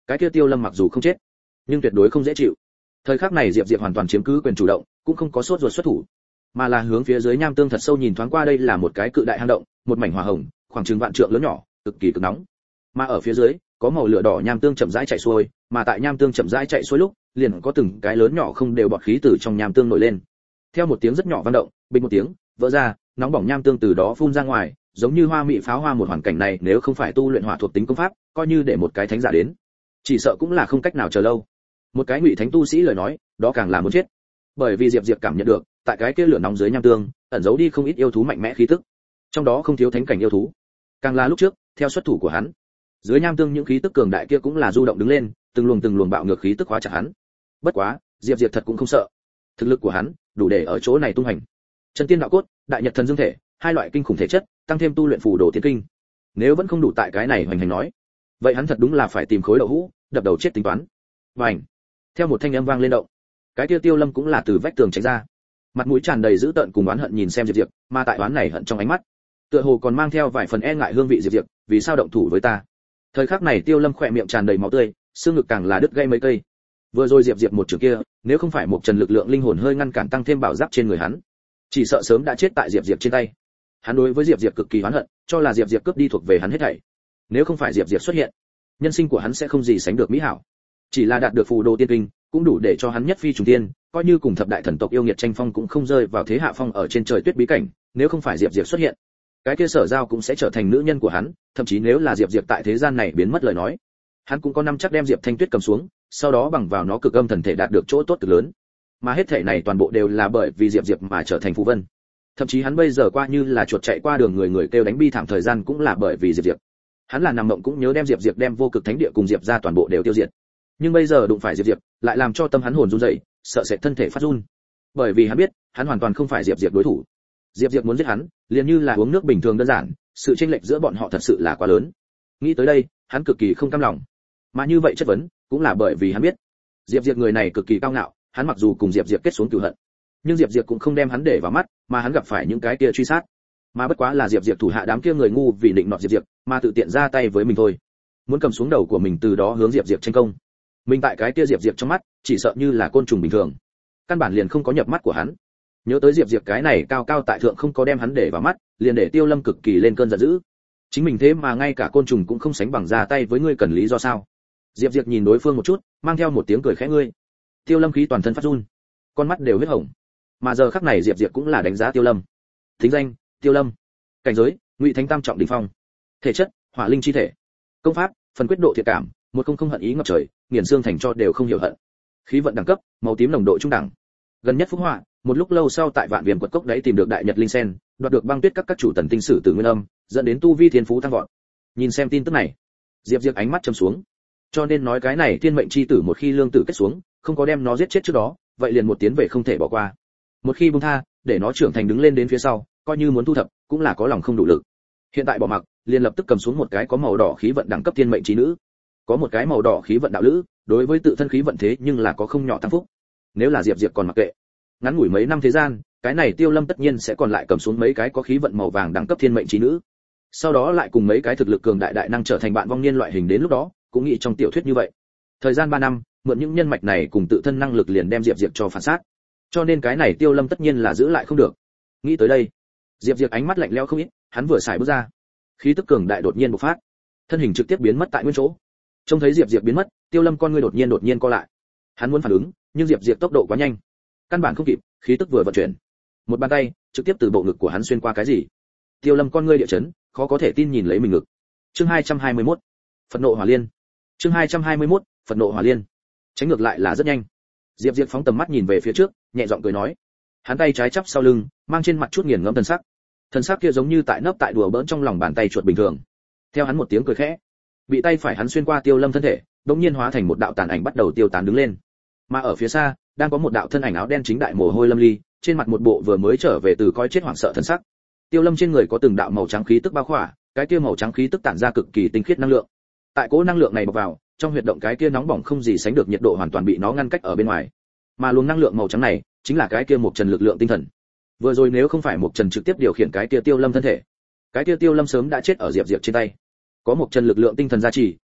cái kia Tiêu Lâm mặc dù không chết, nhưng tuyệt đối không dễ chịu. Thời khắc này Diệp hoàn toàn chiếm cứ quyền chủ động, cũng không có sốt ruột xuất thủ, mà là hướng phía dưới nham tương thật sâu nhìn thoáng qua. Đây là một cái cự đại hang động, một mảnh hỏa hồng, khoảng chừng vạn trượng lớn nhỏ, cực kỳ cực nóng. Mà ở phía dưới có màu lửa đỏ nham tương chậm rãi chảy xuôi, mà tại nham tương chậm rãi chảy xuôi lúc, liền có từng cái lớn nhỏ không đều bọt khí từ trong nham tương nổi lên. Theo một tiếng rất nhỏ vang động, bình một tiếng, vỡ ra, nóng bỏng nham tương từ đó phun ra ngoài, giống như hoa mị pháo hoa. Một hoàn cảnh này nếu không phải tu luyện hỏa thuộc tính công pháp, coi như để một cái thánh giả đến, chỉ sợ cũng là không cách nào chờ lâu. Một cái ngụy thánh tu sĩ lời nói, đó càng là muốn chết. Bởi vì Diệp cảm nhận được, tại cái kia lửa nóng dưới nham tương, ẩn giấu đi không ít yêu thú mạnh mẽ khí tức. Trong đó không thiếu thánh cảnh yêu thú. Càng là lúc trước, theo xuất thủ của hắn, dưới nham tương những khí tức cường đại kia cũng là du động đứng lên, từng luồng bạo ngược khí tức hóa chặt hắn. Bất quá, Diệp thật cũng không sợ. Thực lực của hắn đủ để ở chỗ này tung hành. Chân tiên đạo cốt, đại nhật thần dương thể, hai loại kinh khủng thể chất, tăng thêm tu luyện phù đồ tiên kinh. Nếu vẫn không đủ tại cái này hoành hành nói, vậy hắn thật đúng là phải tìm khối đậu hũ, đập đầu chết tính toán. Vành. Theo một thanh âm vang lên động, cái kia Tiêu Lâm cũng là từ vách tường tránh ra, mặt mũi tràn đầy dữ tợn cùng oán hận nhìn xem Diệp, mà tại oán này hận trong ánh mắt, tựa hồ còn mang theo vài phần e ngại hương vị Diệp, vì sao động thủ với ta? Thời khắc này Tiêu Lâm khỏe miệng tràn đầy máu tươi, xương ngực càng là đứt gây mấy cây. Vừa rồi Diệp một trường kia, nếu không phải một trần lực lượng linh hồn hơi ngăn cản tăng thêm bảo giáp trên người hắn, chỉ sợ sớm đã chết tại Diệp trên tay. Hắn đối với Diệp cực kỳ oán hận, cho là Diệp cướp đi thuộc về hắn hết thảy. Nếu không phải Diệp xuất hiện, nhân sinh của hắn sẽ không gì sánh được mỹ hảo. Chỉ là đạt được phù đồ tiên kinh, cũng đủ để cho hắn nhất phi trùng tiên, coi như cùng thập đại thần tộc yêu nghiệt tranh phong cũng không rơi vào thế hạ phong ở trên trời tuyết bí cảnh. Nếu không phải Diệp xuất hiện, cái kia Sở Giao cũng sẽ trở thành nữ nhân của hắn. Thậm chí nếu là Diệp tại thế gian này biến mất lời nói, hắn cũng có năm chắc đem Diệp Thanh Tuyết cầm xuống, sau đó bằng vào nó cực âm thần thể đạt được chỗ tốt cực lớn. Mà hết thể này toàn bộ đều là bởi vì Diệp mà trở thành phù vân. Thậm chí hắn bây giờ qua như là chuột chạy qua đường, người kêu đánh bi thảm thời gian cũng là bởi vì Diệp. Hắn là nằm mộng cũng nhớ đem Diệp đem vô cực thánh địa cùng Diệp ra toàn bộ đều tiêu diệt. Nhưng bây giờ đụng phải Diệp lại làm cho tâm hắn hồn run rẩy, sợ sệt thân thể phát run. Bởi vì hắn biết, hắn hoàn toàn không phải Diệp đối thủ. Diệp muốn giết hắn, liền như là uống nước bình thường đơn giản, sự chênh lệch giữa bọn họ thật sự là quá lớn. Nghĩ tới đây, hắn cực kỳ không cam lòng. Mà như vậy chất vấn, cũng là bởi vì hắn biết, Diệp người này cực kỳ cao ngạo, hắn mặc dù cùng Diệp kết xuống cừu hận, nhưng Diệp cũng không đem hắn để vào mắt, mà hắn gặp phải những cái kia truy sát, mà bất quá là Diệp thủ hạ đám kia người ngu vì định nọt Diệp mà tự tiện ra tay với mình thôi, muốn cầm xuống đầu của mình từ đó hướng Diệp tranh công. Mình tại cái kia Diệp trong mắt, chỉ sợ như là côn trùng bình thường, căn bản liền không có nhập mắt của hắn. Nhớ tới Diệp cái này cao cao tại thượng không có đem hắn để vào mắt, liền để Tiêu Lâm cực kỳ lên cơn giận dữ. Chính mình thế mà ngay cả côn trùng cũng không sánh bằng, ra tay với ngươi cần lý do sao? Diệp nhìn đối phương một chút, mang theo một tiếng cười khẽ ngươi. Tiêu Lâm khí toàn thân phát run, con mắt đều huyết hồng. Mà giờ khắc này Diệp cũng là đánh giá Tiêu Lâm. Thính danh: Tiêu Lâm. Cảnh giới: Ngụy Thánh tam trọng đỉnh phong. Thể chất: Hỏa linh chi thể. Công pháp: Phần quyết độ thiện cảm, 100 hận ý ngập trời, nghiền xương thành cho đều không hiểu hận. Khí vận đẳng cấp: Màu tím nồng độ trung đẳng. Gần nhất phúc họa, một lúc lâu sau tại Vạn Viêm quật cốc đấy tìm được đại nhật linh sen, đoạt được băng tuyết các chủ tần tinh sử tử nguyên âm, dẫn đến tu vi thiên phú tăng vọt. Nhìn xem tin tức này, Diệp ánh mắt trầm xuống. Cho nên nói cái này thiên mệnh chi tử một khi lương tử kết xuống, không có đem nó giết chết trước đó, vậy liền một tiến về không thể bỏ qua. Một khi buông tha, để nó trưởng thành đứng lên đến phía sau, coi như muốn thu thập, cũng là có lòng không đủ lực. Hiện tại bỏ mặc, liền lập tức cầm xuống một cái có màu đỏ khí vận đẳng cấp thiên mệnh chi nữ, có một cái màu đỏ khí vận đạo lữ, đối với tự thân khí vận thế nhưng là có không nhỏ tăng phúc. Nếu là Diệp còn mặc kệ, ngắn ngủi mấy năm thế gian, cái này Tiêu Lâm tất nhiên sẽ còn lại cầm xuống mấy cái có khí vận màu vàng đẳng cấp thiên mệnh chi nữ. Sau đó lại cùng mấy cái thực lực cường đại đại năng trở thành bạn vong niên loại hình, đến lúc đó, cũng nghĩ trong tiểu thuyết như vậy. Thời gian 3 năm, mượn những nhân mạch này cùng tự thân năng lực liền đem Diệp cho phản sát. Cho nên cái này Tiêu Lâm tất nhiên là giữ lại không được. Nghĩ tới đây, Diệp ánh mắt lạnh lẽo không ít, hắn vừa xài bước ra, khí tức cường đại đột nhiên bộc phát, thân hình trực tiếp biến mất tại nguyên chỗ. Trông thấy Diệp biến mất, Tiêu Lâm con ngươi đột nhiên co lại. Hắn muốn phản ứng, nhưng Diệp tốc độ quá nhanh, căn bản không kịp, khí tức vừa vận chuyển, một bàn tay trực tiếp từ bộ ngực của hắn xuyên qua cái gì. Tiêu Lâm con ngươi địa chấn, khó có thể tin nhìn lấy mình ngực. Chương 221, Phẫn nộ hỏa liên. Chương 221, Phẫn nộ hỏa liên. Tránh ngược lại là rất nhanh. Diệp phóng tầm mắt nhìn về phía trước, nhẹ giọng cười nói. Hắn tay trái chắp sau lưng, mang trên mặt chút nghiền ngẫm thần sắc. Thần sắc kia giống như tại nấp tại đùa bỡn trong lòng bàn tay chuột bình thường. Theo hắn một tiếng cười khẽ, bị tay phải hắn xuyên qua Tiêu Lâm thân thể, đột nhiên hóa thành một đạo tàn ảnh bắt đầu tiêu tán đứng lên. Mà ở phía xa, đang có một đạo thân ảnh áo đen chính đại mồ hôi lâm ly, trên mặt một bộ vừa mới trở về từ coi chết hoảng sợ thần sắc. Tiêu Lâm trên người có từng đạo màu trắng khí tức bao khỏa, cái kia màu trắng khí tức tản ra cực kỳ tinh khiết năng lượng. Tại cỗ năng lượng này bộc vào, trong huyệt động cái kia nóng bỏng không gì sánh được nhiệt độ hoàn toàn bị nó ngăn cách ở bên ngoài. Mà luồng năng lượng màu trắng này, chính là cái kia một trần lực lượng tinh thần. Vừa rồi nếu không phải một trần trực tiếp điều khiển cái kia Tiêu Lâm thân thể, cái kia Tiêu Lâm sớm đã chết ở Diệp trên tay. Có một trần lực lượng tinh thần gia trì,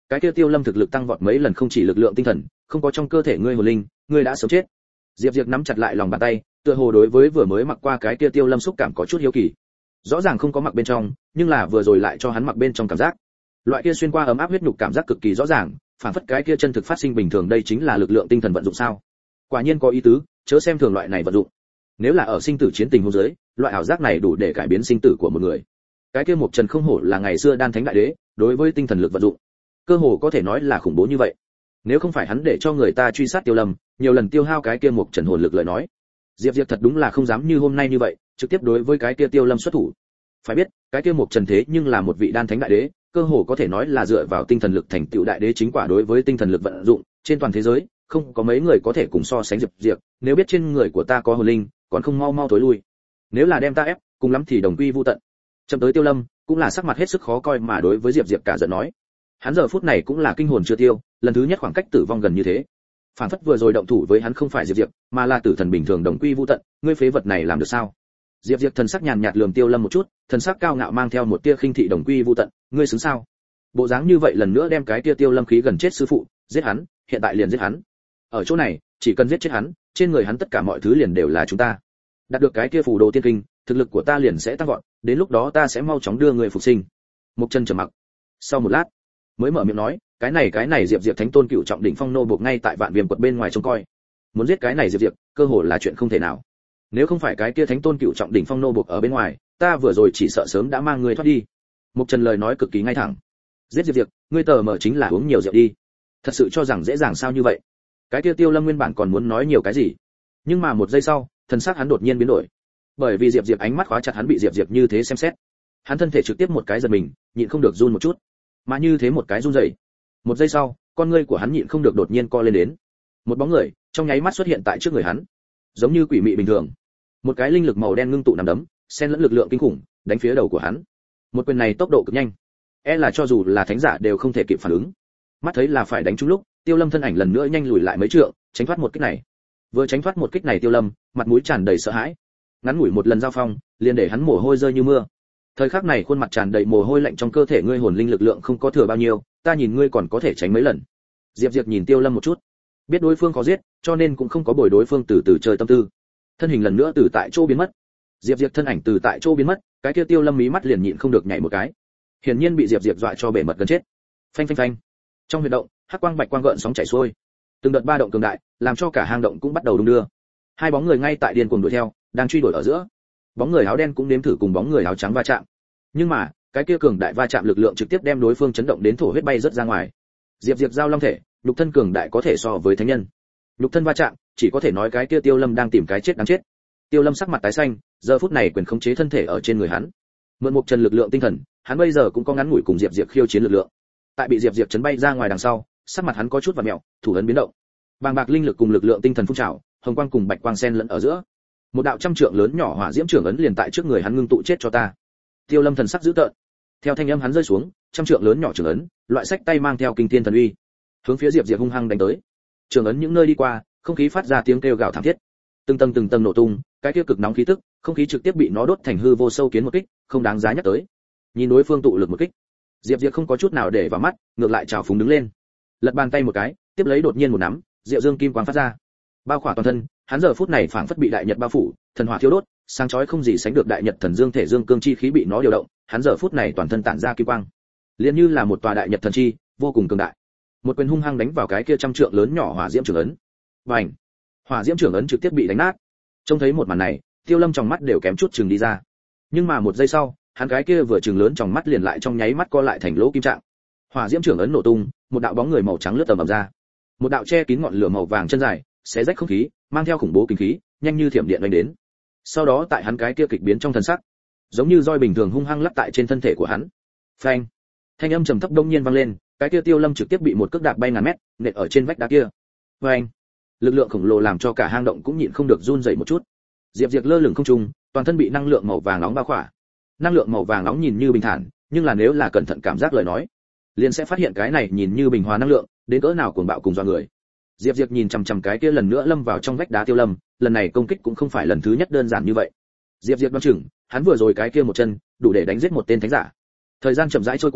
cái kia Tiêu Lâm thực lực tăng vọt mấy lần, không chỉ lực lượng tinh thần, không có trong cơ thể ngươi hồn linh, ngươi đã sớm chết. Diệp Diệp nắm chặt lại lòng bàn tay, tựa hồ đối với vừa mới mặc qua cái kia Tiêu Lâm xúc cảm có chút hiếu kỳ. Rõ ràng không có mặc bên trong, nhưng là vừa rồi lại cho hắn mặc bên trong cảm giác. Loại kia xuyên qua ấm áp huyết nhục cảm giác cực kỳ rõ ràng, phản phất cái kia chân thực phát sinh bình thường, đây chính là lực lượng tinh thần vận dụng sao? Quả nhiên có ý tứ, chớ xem thường loại này vận dụng. Nếu là ở sinh tử chiến tình huống dưới, loại ảo giác này đủ để cải biến sinh tử của một người. Cái kia Mộc Trần không hổ là ngày xưa đan thánh đại đế, đối với tinh thần lực vận dụng, cơ hồ có thể nói là khủng bố như vậy. Nếu không phải hắn để cho người ta truy sát Tiêu Lâm, nhiều lần tiêu hao cái kia Mộc Trần hồn lực lời nói, Diệp Diệp thật đúng là không dám như hôm nay như vậy, trực tiếp đối với cái kia Tiêu Lâm xuất thủ. Phải biết, cái kia Mộc Trần thế nhưng là một vị đan thánh đại đế, cơ hồ có thể nói là dựa vào tinh thần lực thành tựu đại đế chính quả, đối với tinh thần lực vận dụng, trên toàn thế giới, không có mấy người có thể cùng so sánh Diệp Diệp, nếu biết trên người của ta có hồn linh, còn không mau mau thối lui. Nếu là đem ta ép, cùng lắm thì đồng quy vu tận. Chậm tới Tiêu Lâm, cũng là sắc mặt hết sức khó coi mà đối với Diệp Diệp cả giận nói. Hắn giờ phút này cũng là kinh hồn chưa tiêu, lần thứ nhất khoảng cách tử vong gần như thế. Phản phất vừa rồi động thủ với hắn không phải Diệp Diệp, mà là tử thần bình thường đồng quy vu tận, ngươi phế vật này làm được sao? Diệp Diệp thần sắc nhàn nhạt lườm Tiêu Lâm một chút, thần sắc cao ngạo mang theo một tia khinh thị, đồng quy vu tận, ngươi xứng sao? Bộ dáng như vậy lần nữa đem cái tia Tiêu Lâm khí gần chết sư phụ, giết hắn, hiện tại liền giết hắn. Ở chỗ này, chỉ cần giết chết hắn, trên người hắn tất cả mọi thứ liền đều là chúng ta. Đạt được cái kia phù đồ tiên kinh, thực lực của ta liền sẽ tăng vọt, đến lúc đó ta sẽ mau chóng đưa người phục sinh. Mộc Chân trầm mặc. Sau một lát, mới mở miệng nói, cái này Diệp Diệp thánh tôn cựu trọng đỉnh phong nô buộc ngay tại Vạn Viêm quật bên ngoài trông coi. Muốn giết cái này Diệp Diệp, cơ hồ là chuyện không thể nào. Nếu không phải cái kia thánh tôn cựu trọng đỉnh phong nô buộc ở bên ngoài, ta vừa rồi chỉ sợ sớm đã mang người thoát đi. Mộc Trần lời nói cực kỳ ngay thẳng. Giết Diệp Diệp, ngươi tờ mở chính là uống nhiều rượu đi. Thật sự cho rằng dễ dàng sao như vậy? Cái kia Tiêu Lâm nguyên bản còn muốn nói nhiều cái gì, nhưng mà một giây sau, thần sắc hắn đột nhiên biến đổi. Bởi vì Diệp Diệp ánh mắt khóa chặt hắn, bị Diệp Diệp như thế xem xét, hắn thân thể trực tiếp một cái giật mình, nhịn không được run một chút. Mà như thế một cái run rẩy, một giây sau, con ngươi của hắn nhịn không được đột nhiên co lên đến. Một bóng người trong nháy mắt xuất hiện tại trước người hắn, giống như quỷ mị bình thường. Một cái linh lực màu đen ngưng tụ nằm đấm, xen lẫn lực lượng kinh khủng, đánh phía đầu của hắn. Một quyền này tốc độ cực nhanh, là cho dù là thánh giả đều không thể kịp phản ứng. Mắt thấy là phải đánh trúng lúc, Tiêu Lâm thân ảnh lần nữa nhanh lùi lại mấy trượng, tránh thoát một kích này. Vừa tránh thoát một kích này, Tiêu Lâm mặt mũi tràn đầy sợ hãi. Ngắn ngủi một lần giao phong, liền để hắn mồ hôi rơi như mưa. Thời khắc này khuôn mặt tràn đầy mồ hôi lạnh, trong cơ thể ngươi hồn linh lực lượng không có thừa bao nhiêu, ta nhìn ngươi còn có thể tránh mấy lần. Diệp Diệp nhìn Tiêu Lâm một chút, biết đối phương khó giết, cho nên cũng không có bồi đối phương từ từ chơi tâm tư. Thân hình lần nữa từ tại chỗ biến mất. Diệp Diệp thân ảnh từ tại chỗ biến mất, cái kia Tiêu Lâm mí mắt liền nhịn không được nhảy một cái. Hiển nhiên bị Diệp Diệp dọa cho bể mật gần chết. Phanh phanh phanh. Trong huyệt động, hắc quang bạch quang gợn sóng chảy xuôi. Từng đợt ba động cường đại, làm cho cả hang động cũng bắt đầu đung đưa. Hai bóng người ngay tại điên cuồng đuổi theo, đang truy đuổi ở giữa. Bóng người áo đen cũng nếm thử cùng bóng người áo trắng va chạm. Nhưng mà, cái kia cường đại va chạm lực lượng trực tiếp đem đối phương chấn động đến thổ huyết bay rất ra ngoài. Diệp Diệp giao long thể, nhục thân cường đại có thể so với thánh nhân. Nhục thân va chạm, chỉ có thể nói cái kia Tiêu Lâm đang tìm cái chết đáng chết. Tiêu Lâm sắc mặt tái xanh, giờ phút này quyền khống chế thân thể ở trên người hắn. Mượn Mộc Trần lực lượng tinh thần, hắn bây giờ cũng có ngắn ngủi cùng Diệp Diệp khiêu chiến lực lượng. Tại bị Diệp Diệp chấn bay ra ngoài đằng sau, sắc mặt hắn có chút vặn mèo, thủ ấn biến động. Bàng bạc linh lực cùng lực lượng tinh thần phun trào, hồng quang cùng bạch quang xen lẫn ở giữa. Một đạo trăm trượng lớn nhỏ hỏa diễm trưởng ấn liền tại trước người hắn ngưng tụ, chết cho ta. Tiêu Lâm thần sắc dữ tợn. Theo thanh âm hắn rơi xuống, trăm trượng lớn nhỏ trưởng ấn, loại sách tay mang theo kinh thiên thần uy, hướng phía Diệp Diệp hung hăng đánh tới. Trưởng ấn những nơi đi qua, không khí phát ra tiếng kêu gào thảm thiết. Từng tầng nổ tung, cái kia cực nóng khí tức, không khí trực tiếp bị nó đốt thành hư vô, sâu kiến một kích, không đáng giá nhắc tới. Nhìn đối phương tụ lực một kích, Diệp Diệp không có chút nào để vào mắt, ngược lại trào phúng đứng lên. Lật bàn tay một cái, tiếp lấy đột nhiên một nắm, diệu dương kim quang phát ra, bao khỏa toàn thân. Hắn giờ phút này phảng phất bị đại nhật bao phủ, thần hỏa thiêu đốt, sáng chói không gì sánh được, đại nhật thần dương thể dương cương chi khí bị nó điều động, hắn giờ phút này toàn thân tản ra kim quang, liền như là một tòa đại nhật thần chi, vô cùng cường đại. Một quyền hung hăng đánh vào cái kia trăm trượng lớn nhỏ hỏa diễm trưởng ấn. Bành! Hỏa diễm trưởng ấn trực tiếp bị đánh nát. Trông thấy một màn này, Tiêu Lâm trong mắt đều kém chút chừng đi ra. Nhưng mà một giây sau, hắn cái kia vừa trừng lớn trong mắt liền lại trong nháy mắt co lại thành lỗ kim trạng. Hỏa diễm trưởng ấn nổ tung, một đạo bóng người màu trắng lướt tầm ầm ra. Một đạo che kín ngọn lửa màu vàng chân dài, xé rách không khí, mang theo khủng bố kinh khí, nhanh như thiểm điện đánh đến. Sau đó tại hắn cái kia kịch biến trong thần sắc, giống như roi bình thường hung hăng lắc tại trên thân thể của hắn. Phanh! Thanh âm trầm thấp đông nhiên vang lên, cái kia Tiêu Lâm trực tiếp bị một cước đạp bay ngàn mét, nện ở trên vách đá kia. Phanh! Lực lượng khổng lồ làm cho cả hang động cũng nhịn không được run rẩy một chút. Diệp Diệp lơ lửng không trung, toàn thân bị năng lượng màu vàng nóng bao khỏa. Năng lượng màu vàng nóng nhìn như bình thản, nhưng là nếu là cẩn thận cảm giác lời nói, liền sẽ phát hiện cái này nhìn như bình hòa năng lượng, đến cỡ nào cuồng bạo cùng dọa người. Diệp Diệp nhìn chằm chằm cái kia lần nữa lâm vào trong vách đá Tiêu Lâm, lần này công kích cũng không phải lần thứ nhất đơn giản như vậy. Diệp Diệp đoán chừng, hắn vừa rồi cái kia một chân, đủ để đánh giết một tên thánh giả. Thời gian chậm rãi trôi qua,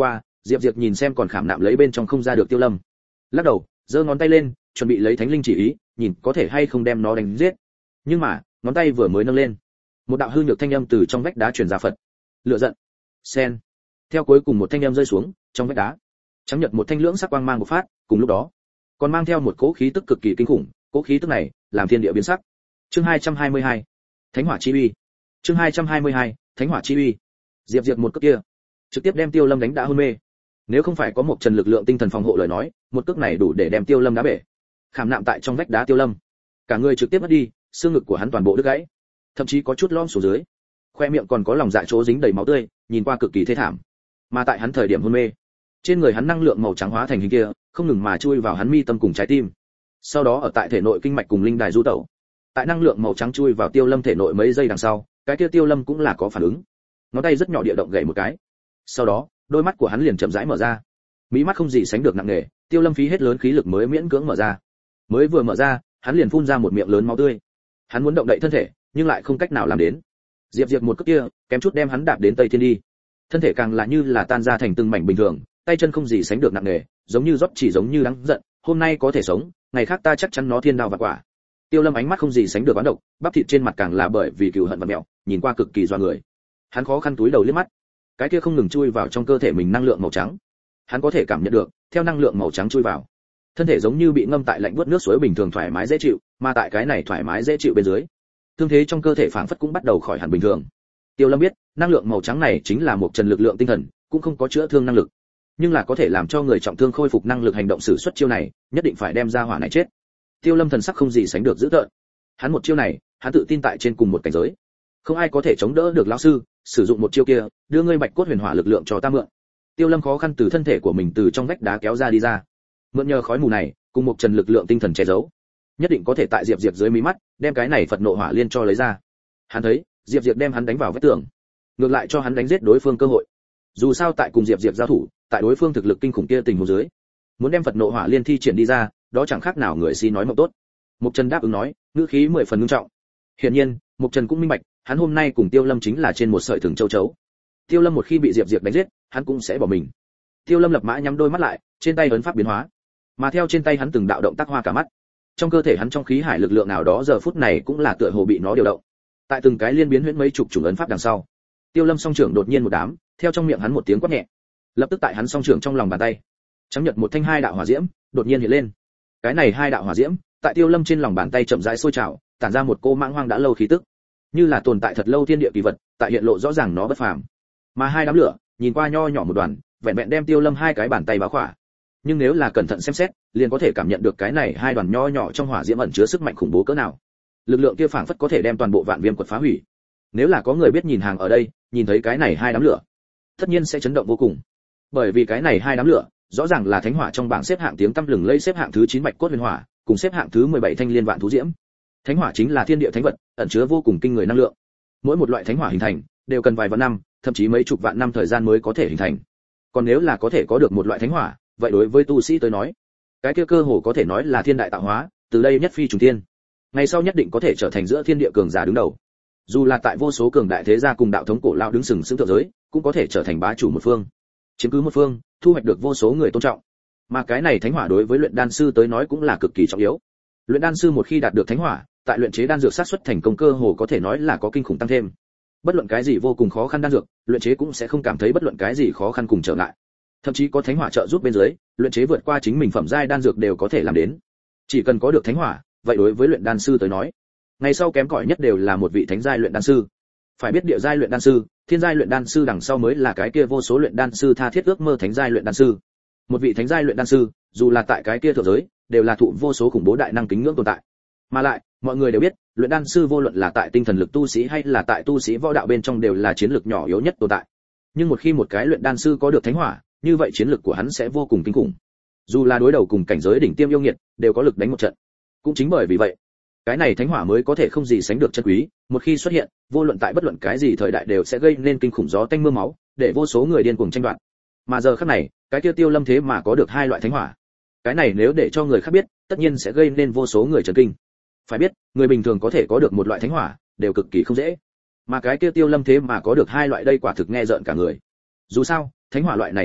Diệp Diệp nhìn xem còn khảm nạm lấy bên trong không ra được Tiêu Lâm, lắc đầu, giơ ngón tay lên, chuẩn bị lấy thánh linh chỉ ý, nhìn có thể hay không đem nó đánh giết. Nhưng mà, ngón tay vừa mới nâng lên, một đạo hư nhược thanh âm từ trong vách đá truyền ra phật. Lửa giận. Sen. Theo cuối cùng một thanh âm rơi xuống, trong vách đá, trắng nhật một thanh lưỡng sắc quang mang bộc phát, cùng lúc đó, còn mang theo một cỗ khí tức cực kỳ kinh khủng, cỗ khí tức này làm thiên địa biến sắc. Chương 222, Thánh hỏa chi uy. Chương 222, Thánh hỏa chi uy. Diệp Diệp một cước kia, trực tiếp đem Tiêu Lâm đánh đã hôn mê. Nếu không phải có một trần lực lượng tinh thần phòng hộ lời nói, một cước này đủ để đem Tiêu Lâm đá bể. Khảm nạm tại trong vách đá Tiêu Lâm, cả người trực tiếp mất đi, xương ngực của hắn toàn bộ đứt gãy, thậm chí có chút lõm xuống dưới, khoe miệng còn có lòng dạ chỗ dính đầy máu tươi, nhìn qua cực kỳ thê thảm. Mà tại hắn thời điểm hôn mê, trên người hắn năng lượng màu trắng hóa thành hình kia, không ngừng mà chui vào hắn mi tâm cùng trái tim. Sau đó ở tại thể nội kinh mạch cùng linh đài du tẩu. Tại năng lượng màu trắng chui vào Tiêu Lâm thể nội mấy giây đằng sau, cái kia Tiêu Lâm cũng là có phản ứng. Ngón tay rất nhỏ địa động gậy một cái. Sau đó, đôi mắt của hắn liền chậm rãi mở ra. Mí mắt không gì sánh được nặng nề, Tiêu Lâm phí hết lớn khí lực mới miễn cưỡng mở ra. Mới vừa mở ra, hắn liền phun ra một miệng lớn máu tươi. Hắn muốn động đậy thân thể, nhưng lại không cách nào làm đến. Diệp Diệp một cước kia, kém chút đem hắn đạp đến Tây Thiên đi. Thân thể càng là như là tan ra thành từng mảnh bình thường, tay chân không gì sánh được nặng nề, giống như rót chỉ giống như đáng giận, hôm nay có thể sống, ngày khác ta chắc chắn nó thiên đao vạn quả. Tiêu Lâm ánh mắt không gì sánh được oán độc, bắp thịt trên mặt càng là bởi vì cừu hận và mẹo, nhìn qua cực kỳ doa người. Hắn khó khăn túi đầu liếc mắt, cái kia không ngừng chui vào trong cơ thể mình năng lượng màu trắng. Hắn có thể cảm nhận được, theo năng lượng màu trắng chui vào, thân thể giống như bị ngâm tại lạnh buốt nước suối bình thường thoải mái dễ chịu, mà tại cái này thoải mái dễ chịu bên dưới, thương thế trong cơ thể phảng phất cũng bắt đầu khỏi hẳn bình thường. Tiêu Lâm biết, năng lượng màu trắng này chính là một trần lực lượng tinh thần, cũng không có chữa thương năng lực, nhưng là có thể làm cho người trọng thương khôi phục năng lực hành động sử xuất chiêu này, nhất định phải đem ra hỏa này chết. Tiêu Lâm thần sắc không gì sánh được dữ tợn. Hắn một chiêu này, hắn tự tin tại trên cùng một cảnh giới, không ai có thể chống đỡ được lão sư, sử dụng một chiêu kia, đưa ngươi bạch cốt huyền hỏa lực lượng cho ta mượn. Tiêu Lâm khó khăn từ thân thể của mình từ trong vách đá kéo ra đi ra, mượn nhờ khói mù này, cùng một trần lực lượng tinh thần che giấu, nhất định có thể tại Diệp Diệp dưới mí mắt, đem cái này Phật nộ hỏa liên cho lấy ra. Hắn thấy, Diệp Diệp đem hắn đánh vào vách tường, ngược lại cho hắn đánh giết đối phương cơ hội. Dù sao tại cùng Diệp Diệp giao thủ, tại đối phương thực lực kinh khủng kia tình huống dưới, muốn đem Phật nộ hỏa liên thi triển đi ra, đó chẳng khác nào người si nói mộng tốt. Mục Trần đáp ứng nói, ngữ khí 10 phần nghiêm trọng. Hiển nhiên, Mục Trần cũng minh bạch, hắn hôm nay cùng Tiêu Lâm chính là trên một sợi thừng châu chấu. Tiêu Lâm một khi bị Diệp Diệp đánh giết, hắn cũng sẽ bỏ mình. Tiêu Lâm lập mã nhắm đôi mắt lại, trên tay ấn pháp biến hóa, mà theo trên tay hắn từng đạo động tác hoa cả mắt. Trong cơ thể hắn trong khí hải lực lượng nào đó giờ phút này cũng là tựa hồ bị nó điều động. Tại từng cái liên biến huyễn mấy chục chủng ấn pháp đằng sau, Tiêu Lâm song trưởng đột nhiên một đám, theo trong miệng hắn một tiếng quát nhẹ, lập tức tại hắn song trưởng trong lòng bàn tay, chấm nhật một thanh hai đạo hỏa diễm đột nhiên hiện lên. Cái này hai đạo hỏa diễm, tại Tiêu Lâm trên lòng bàn tay chậm rãi sôi trào, tản ra một cô mãng hoang đã lâu khí tức, như là tồn tại thật lâu thiên địa kỳ vật, tại hiện lộ rõ ràng nó bất phàm. Mà hai đám lửa, nhìn qua nho nhỏ một đoàn, vẹn vẹn đem Tiêu Lâm hai cái bàn tay bao khỏa. Nhưng nếu là cẩn thận xem xét, liền có thể cảm nhận được cái này hai đoàn nho nhỏ trong hỏa diễm ẩn chứa sức mạnh khủng bố cỡ nào. Lực lượng kia phảng phất có thể đem toàn bộ vạn viêm quật phá hủy. Nếu là có người biết nhìn hàng ở đây, nhìn thấy cái này hai đám lửa, tất nhiên sẽ chấn động vô cùng. Bởi vì cái này hai đám lửa, rõ ràng là thánh hỏa trong bảng xếp hạng tiếng tăm lừng lẫy xếp hạng thứ 9 bạch cốt huyền hỏa, cùng xếp hạng thứ 17 thanh liên vạn thú diễm. Thánh hỏa chính là thiên địa thánh vật, ẩn chứa vô cùng kinh người năng lượng. Mỗi một loại thánh hỏa hình thành đều cần vài vạn năm, thậm chí mấy chục vạn năm thời gian mới có thể hình thành. Còn nếu là có thể có được một loại thánh hỏa, vậy đối với tu sĩ tới nói, cái kia cơ hồ có thể nói là thiên đại tạo hóa, từ đây nhất phi trùng thiên. Ngày sau nhất định có thể trở thành giữa thiên địa cường giả đứng đầu. Dù là tại vô số cường đại thế gia cùng đạo thống cổ lao đứng sừng sững thượng giới, cũng có thể trở thành bá chủ một phương, chiếm cứ một phương, thu hoạch được vô số người tôn trọng. Mà cái này thánh hỏa đối với luyện đan sư tới nói cũng là cực kỳ trọng yếu. Luyện đan sư một khi đạt được thánh hỏa, tại luyện chế đan dược xác suất thành công cơ hồ có thể nói là có kinh khủng tăng thêm. Bất luận cái gì vô cùng khó khăn đan dược, luyện chế cũng sẽ không cảm thấy bất luận cái gì khó khăn cùng trở ngại. Thậm chí có thánh hỏa trợ giúp bên dưới, luyện chế vượt qua chính mình phẩm giai đan dược đều có thể làm đến. Chỉ cần có được thánh hỏa, vậy đối với luyện đan sư tới nói, ngày sau kém cỏi nhất đều là một vị thánh giai luyện đan sư. Phải biết địa giai luyện đan sư, thiên giai luyện đan sư đằng sau mới là cái kia vô số luyện đan sư tha thiết ước mơ thánh giai luyện đan sư. Một vị thánh giai luyện đan sư, dù là tại cái kia thượng giới, đều là thụ vô số khủng bố đại năng kính ngưỡng tồn tại. Mà lại, mọi người đều biết, luyện đan sư vô luận là tại tinh thần lực tu sĩ hay là tại tu sĩ võ đạo bên trong đều là chiến lực nhỏ yếu nhất tồn tại. Nhưng một khi một cái luyện đan sư có được thánh hỏa, như vậy chiến lực của hắn sẽ vô cùng kinh khủng. Dù là đối đầu cùng cảnh giới đỉnh tiêm yêu nghiệt, đều có lực đánh một trận. Cũng chính bởi vì vậy, cái này thánh hỏa mới có thể không gì sánh được chân quý, một khi xuất hiện, vô luận tại bất luận cái gì thời đại đều sẽ gây nên kinh khủng gió tanh mưa máu, để vô số người điên cuồng tranh đoạt. Mà giờ khắc này, cái kia Tiêu Lâm thế mà có được hai loại thánh hỏa. Cái này nếu để cho người khác biết, tất nhiên sẽ gây nên vô số người chấn kinh. Phải biết, người bình thường có thể có được một loại thánh hỏa, đều cực kỳ không dễ. Mà cái kia Tiêu Lâm thế mà có được hai loại, đây quả thực nghe rợn cả người. Dù sao, thánh hỏa loại này thánh vật,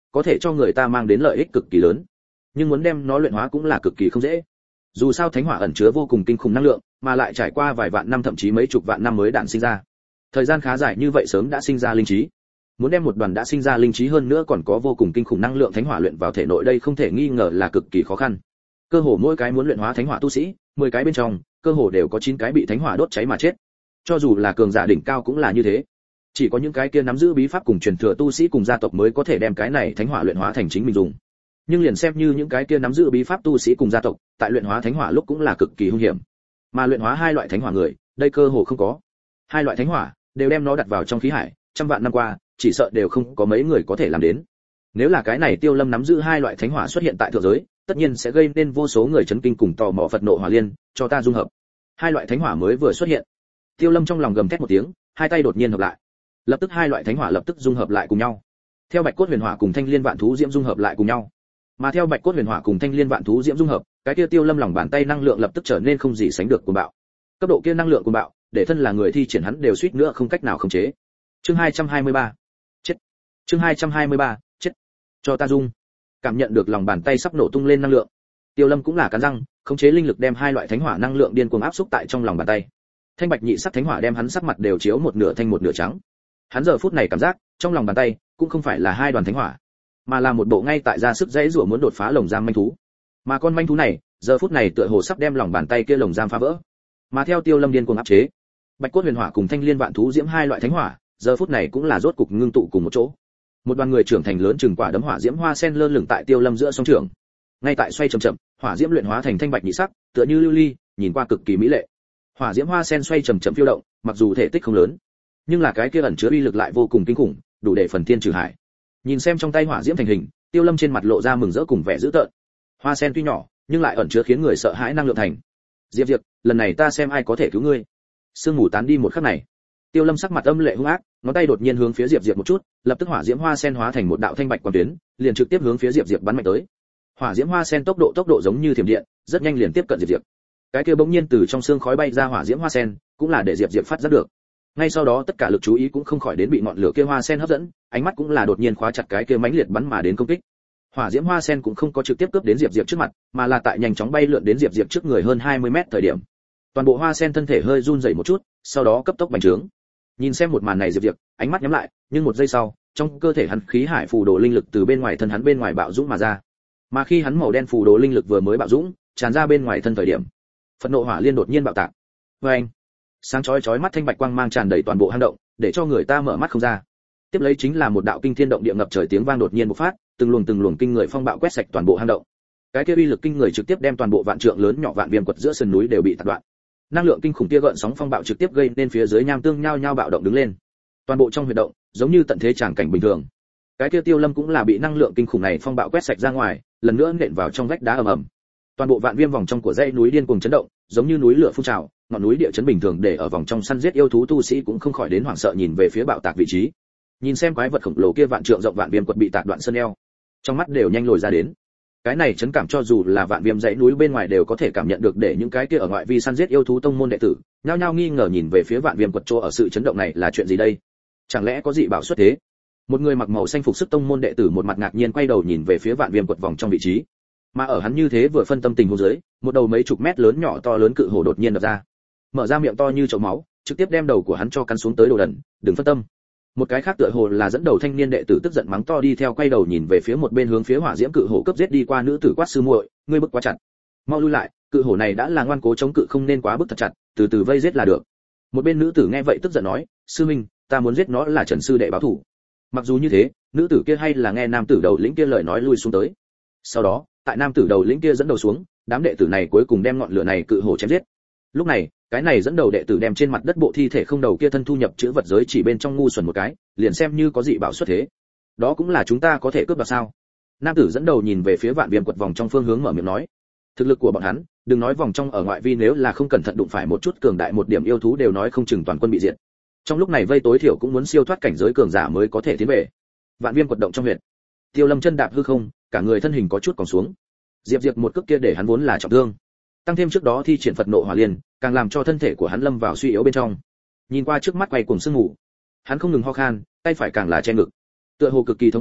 có thể cho người ta mang đến lợi ích cực kỳ lớn, nhưng muốn đem nó luyện hóa cũng là cực kỳ không dễ. Dù sao thánh hỏa ẩn chứa vô cùng kinh khủng năng lượng, mà lại trải qua vài vạn năm thậm chí mấy chục vạn năm mới đản sinh ra. Thời gian khá dài như vậy sớm đã sinh ra linh trí. Muốn đem một đoàn đã sinh ra linh trí hơn nữa còn có vô cùng kinh khủng năng lượng thánh hỏa luyện vào thể nội, đây không thể nghi ngờ là cực kỳ khó khăn. Cơ hồ mỗi cái muốn luyện hóa thánh hỏa tu sĩ, 10 cái bên trong, cơ hồ đều có 9 cái bị thánh hỏa đốt cháy mà chết. Cho dù là cường giả đỉnh cao cũng là như thế. Chỉ có những cái kia nắm giữ bí pháp cùng truyền thừa tu sĩ cùng gia tộc mới có thể đem cái này thánh hỏa luyện hóa thành chính mình dùng. Nhưng liền xem như những cái kia nắm giữ bí pháp tu sĩ cùng gia tộc, tại luyện hóa thánh hỏa lúc cũng là cực kỳ hung hiểm. Mà luyện hóa hai loại thánh hỏa người, đây cơ hồ không có. Hai loại thánh hỏa đều đem nó đặt vào trong khí hải, trăm vạn năm qua, chỉ sợ đều không có mấy người có thể làm đến. Nếu là cái này Tiêu Lâm nắm giữ hai loại thánh hỏa xuất hiện tại thượng giới, tất nhiên sẽ gây nên vô số người chấn kinh cùng tò mò Phật nộ hỏa liên, cho ta dung hợp. Hai loại thánh hỏa mới vừa xuất hiện, Tiêu Lâm trong lòng gầm thét một tiếng, hai tay đột nhiên hợp lại. Lập tức hai loại thánh hỏa lập tức dung hợp lại cùng nhau. Theo Bạch cốt huyền hỏa cùng Thanh Liên vạn thú diễm dung hợp lại cùng nhau. Mà theo Bạch cốt huyền hỏa cùng Thanh Liên vạn thú diễm dung hợp, cái kia Tiêu Lâm lòng bàn tay năng lượng lập tức trở nên không gì sánh được cuồng bạo. Cấp độ kia năng lượng cuồng bạo, để thân là người thi triển hắn đều suýt nữa không cách nào khống chế. Chương 223. Chết. Chương 223. Chết. Cho ta dung. Cảm nhận được lòng bàn tay sắp nổ tung lên năng lượng, Tiêu Lâm cũng là cắn răng, khống chế linh lực đem hai loại thánh hỏa năng lượng điên cuồng áp xúc tại trong lòng bàn tay. Thanh bạch nhị sắc thánh hỏa đem hắn sắc mặt đều chiếu một nửa thanh một nửa trắng. Hắn giờ phút này cảm giác, trong lòng bàn tay cũng không phải là hai đoàn thánh hỏa, mà là một bộ ngay tại ra sức dãy rủa muốn đột phá lồng giam manh thú. Mà con manh thú này, giờ phút này tựa hồ sắp đem lòng bàn tay kia lồng giam phá vỡ. Mà theo Tiêu Lâm điên cuồng áp chế, Bạch cốt huyền hỏa cùng Thanh Liên vạn thú diễm hai loại thánh hỏa, giờ phút này cũng là rốt cục ngưng tụ cùng một chỗ. Một đoàn người trưởng thành lớn chừng quả đấm hỏa diễm hoa sen lơ lửng tại Tiêu Lâm giữa song trường. Ngay tại xoay chậm chậm, hỏa diễm luyện hóa thành thanh bạch nhị sắc, tựa như lưu ly, nhìn qua cực kỳ mỹ lệ. Hỏa diễm hoa sen xoay chậm chậm phiêu động, mặc dù thể tích không lớn, nhưng là cái kia ẩn chứa uy lực lại vô cùng kinh khủng, đủ để phần thiên trừ hải. Nhìn xem trong tay hỏa diễm thành hình, Tiêu Lâm trên mặt lộ ra mừng rỡ cùng vẻ dữ tợn. Hoa sen tuy nhỏ, nhưng lại ẩn chứa khiến người sợ hãi năng lượng thành. Diệp Diệp, lần này ta xem ai có thể cứu ngươi. Sương mù tán đi một khắc này, Tiêu Lâm sắc mặt âm lệ hung ác, ngón tay đột nhiên hướng phía Diệp Diệp một chút, lập tức hỏa diễm hoa sen hóa thành một đạo thanh bạch quang tuyến, liền trực tiếp hướng phía Diệp Diệp bắn mạnh tới. Hỏa diễm hoa sen tốc độ giống như thiểm điện, rất nhanh liền tiếp cận Diệp Diệp. Cái kia bỗng nhiên từ trong xương khói bay ra hỏa diễm hoa sen, cũng là để Diệp Diệp phát giác được. Ngay sau đó tất cả lực chú ý cũng không khỏi đến bị ngọn lửa kia hoa sen hấp dẫn, ánh mắt cũng là đột nhiên khóa chặt cái kia mãnh liệt bắn mà đến công kích. Hỏa diễm hoa sen cũng không có trực tiếp cướp đến Diệp Diệp trước mặt, mà là tại nhanh chóng bay lượn đến Diệp Diệp trước người hơn 20 mét thời điểm. Toàn bộ hoa sen thân thể hơi run rẩy một chút, sau đó cấp tốc bành trướng. Nhìn xem một màn này Diệp Diệp, ánh mắt nhắm lại, nhưng một giây sau, trong cơ thể hắn khí hải phù đồ linh lực từ bên ngoài thân hắn bên ngoài bạo dũng mà ra. Mà khi hắn màu đen phù đồ linh lực vừa mới bạo dũng, tràn ra bên ngoài thân thời điểm, Phật nộ hỏa liên đột nhiên bạo tạc. Oeng! Sáng chói chói mắt thanh bạch quang mang tràn đầy toàn bộ hang động, để cho người ta mở mắt không ra. Tiếp lấy chính là một đạo kinh thiên động địa ngập trời tiếng vang đột nhiên bộc phát, từng luồng kinh người phong bạo quét sạch toàn bộ hang động. Cái kia uy lực kinh người trực tiếp đem toàn bộ vạn trượng lớn nhỏ vạn viêm quật giữa sườn núi đều bị tạc đoạn. Năng lượng kinh khủng kia gợn sóng phong bạo trực tiếp gây nên phía dưới nham tương nhao nhao bạo động đứng lên. Toàn bộ trong huyệt động, giống như tận thế tràng cảnh bình thường. Cái kia Tiêu Lâm cũng là bị năng lượng kinh khủng này phong bạo quét sạch ra ngoài, lần nữa nện vào trong vách đá ầm ầm. Toàn bộ vạn viêm vòng trong của dãy núi điên cuồng chấn động, giống như núi lửa phun trào, ngọn núi địa chấn bình thường để ở vòng trong săn giết yêu thú tu sĩ cũng không khỏi đến hoảng sợ nhìn về phía bạo tạc vị trí. Nhìn xem quái vật khổng lồ kia vạn trượng rộng vạn viêm quật bị tạc đoạn sơn eo, trong mắt đều nhanh lồi ra đến. Cái này chấn cảm cho dù là vạn viêm dãy núi bên ngoài đều có thể cảm nhận được, để những cái kia ở ngoại vi săn giết yêu thú tông môn đệ tử nhao nhao nghi ngờ nhìn về phía vạn viêm quật chỗ ở sự chấn động này là chuyện gì đây? Chẳng lẽ có dị bảo xuất thế? Một người mặc màu xanh phục sức tông môn đệ tử một mặt ngạc nhiên quay đầu nhìn về phía vạn viêm quật vòng trong vị trí. Mà ở hắn như thế vừa phân tâm tình huống dưới, một đầu mấy chục mét lớn nhỏ to lớn cự hổ đột nhiên đập ra, mở ra miệng to như chậu máu, trực tiếp đem đầu của hắn cho cắn xuống tới đồ đần, đừng phân tâm. Một cái khác tựa hồ là dẫn đầu thanh niên đệ tử tức giận mắng to đi theo quay đầu nhìn về phía một bên hướng phía hỏa diễm cự hổ cấp giết đi qua nữ tử quát sư muội, ngươi bức quá chặt, mau lui lại, cự hổ này đã là ngoan cố chống cự không nên quá bức thật chặt, từ từ vây giết là được. Một bên nữ tử nghe vậy tức giận nói, sư minh, ta muốn giết nó là Trần sư đệ báo thù. Mặc dù như thế, nữ tử kia hay là nghe nam tử đầu lĩnh kia lời nói lui xuống tới. Sau đó, tại nam tử đầu lĩnh kia dẫn đầu xuống, đám đệ tử này cuối cùng đem ngọn lửa này cự hổ chém giết. Lúc này, cái này dẫn đầu đệ tử đem trên mặt đất bộ thi thể không đầu kia thân thu nhập chữ vật giới chỉ bên trong ngu xuẩn một cái, liền xem như có dị bảo xuất thế. Đó cũng là chúng ta có thể cướp đoạt sao? Nam tử dẫn đầu nhìn về phía vạn viêm quật vòng trong phương hướng mở miệng nói, thực lực của bọn hắn, đừng nói vòng trong ở ngoại vi nếu là không cẩn thận đụng phải một chút cường đại một điểm yêu thú đều nói không chừng toàn quân bị diệt. Trong lúc này vây tối thiểu cũng muốn siêu thoát cảnh giới cường giả mới có thể tiến về. Vạn viêm quật động trong huyệt, Tiêu Lâm chân đạp hư không, cả người thân hình có chút còn xuống. Diệp Diệp một cước kia để hắn vốn là trọng thương, tăng thêm trước đó thi triển Phật nộ hỏa liên, càng làm cho thân thể của hắn lâm vào suy yếu bên trong. Nhìn qua trước mắt quay cuồng sương mù, hắn không ngừng ho khan, tay phải càng là che ngực, tựa hồ cực kỳ thống khổ,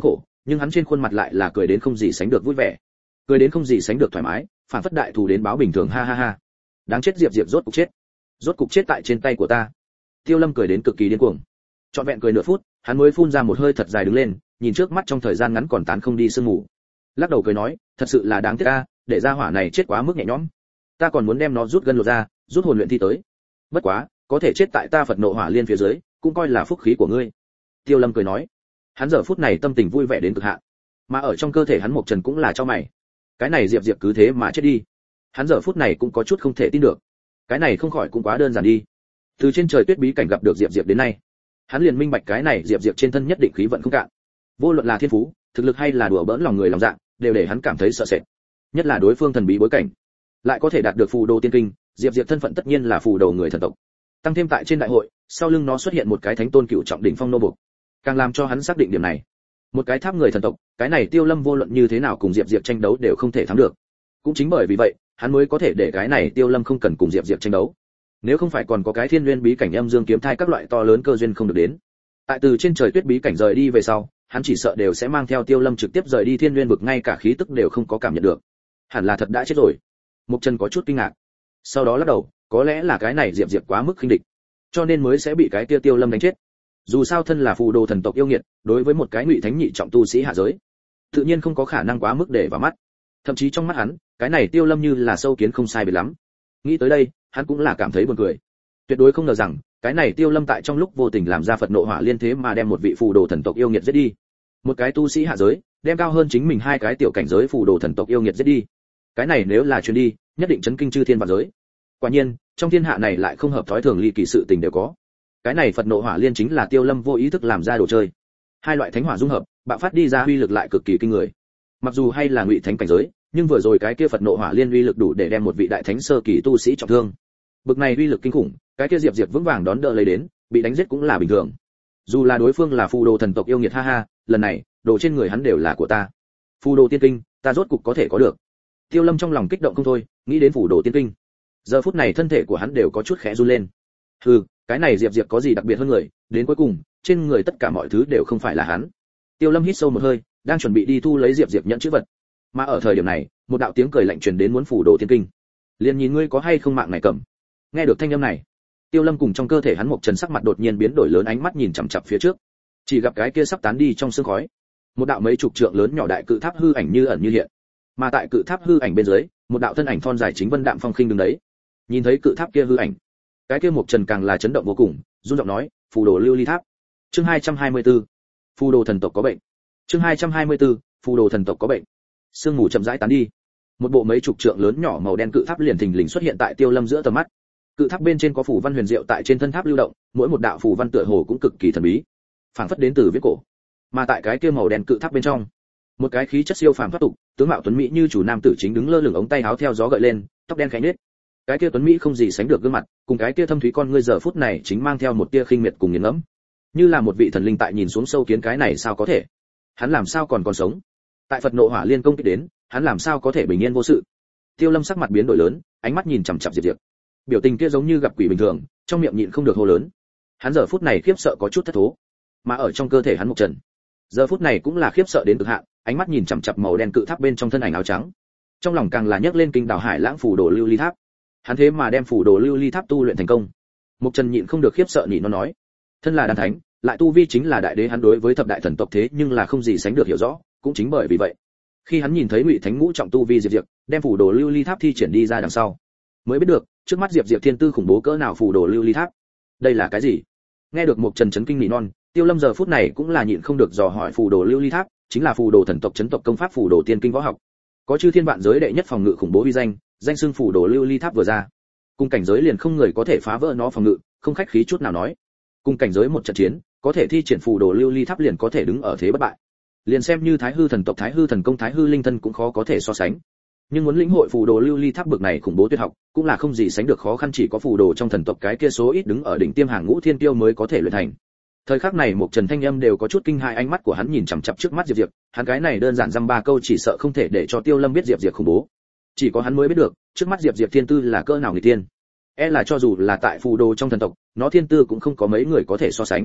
nhưng hắn trên khuôn mặt lại là cười đến không gì sánh được vui vẻ, cười đến không gì sánh được thoải mái, phản phất đại thù đến báo bình thường, ha ha ha. Đáng chết, Diệp Diệp rốt cục chết tại trên tay của ta. Tiêu Lâm cười đến cực kỳ điên cuồng, trọn vẹn cười nửa phút, hắn mới phun ra một hơi thật dài đứng lên, nhìn trước mắt trong thời gian ngắn còn tán không đi sương mù, lắc đầu cười nói, thật sự là đáng tiếc a, để ra hỏa này chết quá mức nhẹ nhõm, ta còn muốn đem nó rút gân lột ra, rút hồn luyện thi tới. Bất quá, có thể chết tại ta Phật nộ hỏa liên phía dưới, cũng coi là phúc khí của ngươi. Tiêu Lâm cười nói, hắn giờ phút này tâm tình vui vẻ đến cực hạn, mà ở trong cơ thể hắn Mộc Trần cũng là cho mày, cái này Diệp Diệp cứ thế mà chết đi, hắn giờ phút này cũng có chút không thể tin được, cái này không khỏi cũng quá đơn giản đi. Từ trên trời tuyết bí cảnh gặp được Diệp Diệp đến nay, hắn liền minh bạch cái này Diệp Diệp trên thân nhất định khí vận không cạn, vô luận là thiên phú, thực lực hay là đùa bỡn lòng người lòng dạ, đều để hắn cảm thấy sợ sệt, nhất là đối phương thần bí bối cảnh, lại có thể đạt được phù đồ tiên kinh, Diệp Diệp thân phận tất nhiên là phù đồ người thần tộc, tăng thêm tại trên đại hội, sau lưng nó xuất hiện một cái thánh tôn cựu trọng đỉnh phong nô buộc, càng làm cho hắn xác định điểm này. Một cái tháp người thần tộc, cái này Tiêu Lâm vô luận như thế nào cùng Diệp Diệp tranh đấu đều không thể thắng được. Cũng chính bởi vì vậy, hắn mới có thể để cái này Tiêu Lâm không cần cùng Diệp Diệp tranh đấu. Nếu không phải còn có cái Thiên Nguyên bí cảnh âm dương kiếm thai các loại to lớn cơ duyên không được đến. Tại từ trên trời tuyết bí cảnh rời đi về sau, hắn chỉ sợ đều sẽ mang theo Tiêu Lâm trực tiếp rời đi Thiên Nguyên vực, ngay cả khí tức đều không có cảm nhận được. Hẳn là thật đã chết rồi. Mục Trần có chút kinh ngạc. Sau đó lắc đầu, có lẽ là cái này Diệp Diệp quá mức khinh địch, cho nên mới sẽ bị cái kia Tiêu Lâm đánh chết. Dù sao thân là phù đồ thần tộc yêu nghiệt, đối với một cái ngụy thánh nhị trọng tu sĩ hạ giới, tự nhiên không có khả năng quá mức để vào mắt. Thậm chí trong mắt hắn, cái này Tiêu Lâm như là sâu kiến không sai biệt lắm. Nghĩ tới đây, hắn cũng là cảm thấy buồn cười. Tuyệt đối không ngờ rằng, cái này Tiêu Lâm tại trong lúc vô tình làm ra Phật nộ hỏa liên thế mà đem một vị phù đồ thần tộc yêu nghiệt giết đi. Một cái tu sĩ hạ giới, đem cao hơn chính mình hai cái tiểu cảnh giới phù đồ thần tộc yêu nghiệt giết đi. Cái này nếu là truyền đi, nhất định chấn kinh chư thiên vạn giới. Quả nhiên, trong thiên hạ này lại không hợp thói thường ly kỳ sự tình đều có. Cái này Phật nộ hỏa liên chính là Tiêu Lâm vô ý thức làm ra đồ chơi. Hai loại thánh hỏa dung hợp, bạo phát đi ra uy lực lại cực kỳ kinh người. Mặc dù hay là ngụy thánh cảnh giới, nhưng vừa rồi cái kia Phật nộ hỏa liên uy lực đủ để đem một vị đại thánh sơ kỳ tu sĩ trọng thương. Bực này uy lực kinh khủng, cái kia Diệp Diệp vững vàng đón đỡ lấy đến, bị đánh giết cũng là bình thường. Dù là đối phương là phù đồ thần tộc yêu nghiệt, ha ha, lần này, đồ trên người hắn đều là của ta. Phù đồ tiên kinh, ta rốt cục có thể có được. Tiêu Lâm trong lòng kích động không thôi, nghĩ đến phù đồ tiên kinh. Giờ phút này thân thể của hắn đều có chút khẽ run lên. Cái này Diệp Diệp có gì đặc biệt hơn người, đến cuối cùng, trên người tất cả mọi thứ đều không phải là hắn. Tiêu Lâm hít sâu một hơi, đang chuẩn bị đi thu lấy Diệp Diệp nhận chữ vật. Mà ở thời điểm này, một đạo tiếng cười lạnh truyền đến, muốn phù đồ tiên kinh. Liền nhìn ngươi có hay không mạng này cầm. Nghe được thanh âm này, Tiêu Lâm cùng trong cơ thể hắn Mộc Trần sắc mặt đột nhiên biến đổi lớn, ánh mắt nhìn chằm chằm phía trước. Chỉ gặp cái kia sắp tán đi trong sương khói, một đạo mấy chục trượng lớn nhỏ đại cự tháp hư ảnh như ẩn như hiện. Mà tại cự tháp hư ảnh bên dưới, một đạo thân ảnh thon dài chính vân đạm phong khinh đứng đấy. Nhìn thấy cự tháp kia hư ảnh, cái kia Mộc Trần càng là chấn động vô cùng, run giọng nói, phù đồ lưu ly tháp. Chương 224. Phù đồ thần tộc có bệnh. Chương 224. Phù đồ thần tộc có bệnh. Sương mù chậm rãi tán đi, một bộ mấy chục trượng lớn nhỏ màu đen cự tháp liền thình lình xuất hiện tại Tiêu Lâm giữa tầm mắt. Cự tháp bên trên có phù văn huyền diệu tại trên thân tháp lưu động, mỗi một đạo phù văn tựa hồ cũng cực kỳ thần bí, phảng phất đến từ viễn cổ. Mà tại cái kia màu đen cự tháp bên trong, một cái khí chất siêu phàm thoát tục, tướng mạo tuấn mỹ như chủ nam tử chính đứng lơ lửng, ống tay áo theo gió gợi lên, tóc đen khẽ nhếch. Cái kia tuấn mỹ không gì sánh được gương mặt, cùng cái kia thâm thúy con ngươi giờ phút này chính mang theo một tia khinh miệt cùng nghiền ngẫm, như là một vị thần linh tại nhìn xuống sâu kiến. Cái này sao có thể? Hắn làm sao còn sống? Tại Phật nộ hỏa liên công kích đến, hắn làm sao có thể bình yên vô sự? Tiêu Lâm sắc mặt biến đổi lớn, ánh mắt nhìn chằm chằm Diệp Diệp, biểu tình kia giống như gặp quỷ bình thường, trong miệng nhịn không được hô lớn. Hắn giờ phút này khiếp sợ có chút thất thố, mà ở trong cơ thể hắn Mộc Trần, giờ phút này cũng là khiếp sợ đến cực hạn, ánh mắt nhìn chằm chằm màu đen cự tháp bên trong thân ảnh áo trắng, trong lòng càng là nhấc lên kinh đảo hải lãng phù đồ lưu ly tháp. Hắn thế mà đem phù đồ lưu ly tháp tu luyện thành công. Mộc Trần nhịn không được khiếp sợ nỉ nó nói, thân là đan thánh, lại tu vi chính là đại đế, hắn đối với thập đại thần tộc thế nhưng là không gì sánh được hiểu rõ. Cũng chính bởi vì vậy, khi hắn nhìn thấy ngụy thánh ngũ trọng tu vi Diệp Diệp đem phù đồ lưu ly tháp thi triển đi ra đằng sau, mới biết được trước mắt Diệp Diệp thiên tư khủng bố cỡ nào. Phù đồ lưu ly tháp, đây là cái gì? Nghe được Mộc Trần chấn kinh nỉ non, Tiêu Lâm giờ phút này cũng là nhịn không được dò hỏi. Phù đồ lưu ly tháp chính là phù đồ thần tộc chấn tộc công pháp phù đồ tiên kinh võ học, có chư thiên vạn giới đệ nhất phòng ngự khủng bố uy danh, danh xưng phù đồ lưu ly tháp vừa ra, cùng cảnh giới liền không người có thể phá vỡ nó phòng ngự, không khách khí chút nào nói, cùng cảnh giới một trận chiến, có thể thi triển phù đồ lưu ly tháp liền có thể đứng ở thế bất bại. Liền xem như Thái Hư thần tộc Thái Hư thần công Thái Hư linh thân cũng khó có thể so sánh. Nhưng muốn lĩnh hội phù đồ lưu ly tháp bực này khủng bố tuyệt học, cũng là không gì sánh được khó khăn, chỉ có phù đồ trong thần tộc cái kia số ít đứng ở đỉnh tiêm hàng ngũ thiên tiêu mới có thể luyện thành. Thời khắc này Mộc Trần thanh âm đều có chút kinh hãi, ánh mắt của hắn nhìn chằm chằm trước mắt Diệp Diệp, hắn cái này đơn giản dăm ba câu chỉ sợ không thể để cho Tiêu Lâm biết Diệp Diệp khủng bố. Chỉ có hắn mới biết được, trước mắt Diệp Diệp thiên tư là cỡ nào nghịch tiên. Là cho dù là tại phù đồ trong thần tộc, nó thiên tư cũng không có mấy người có thể so sánh.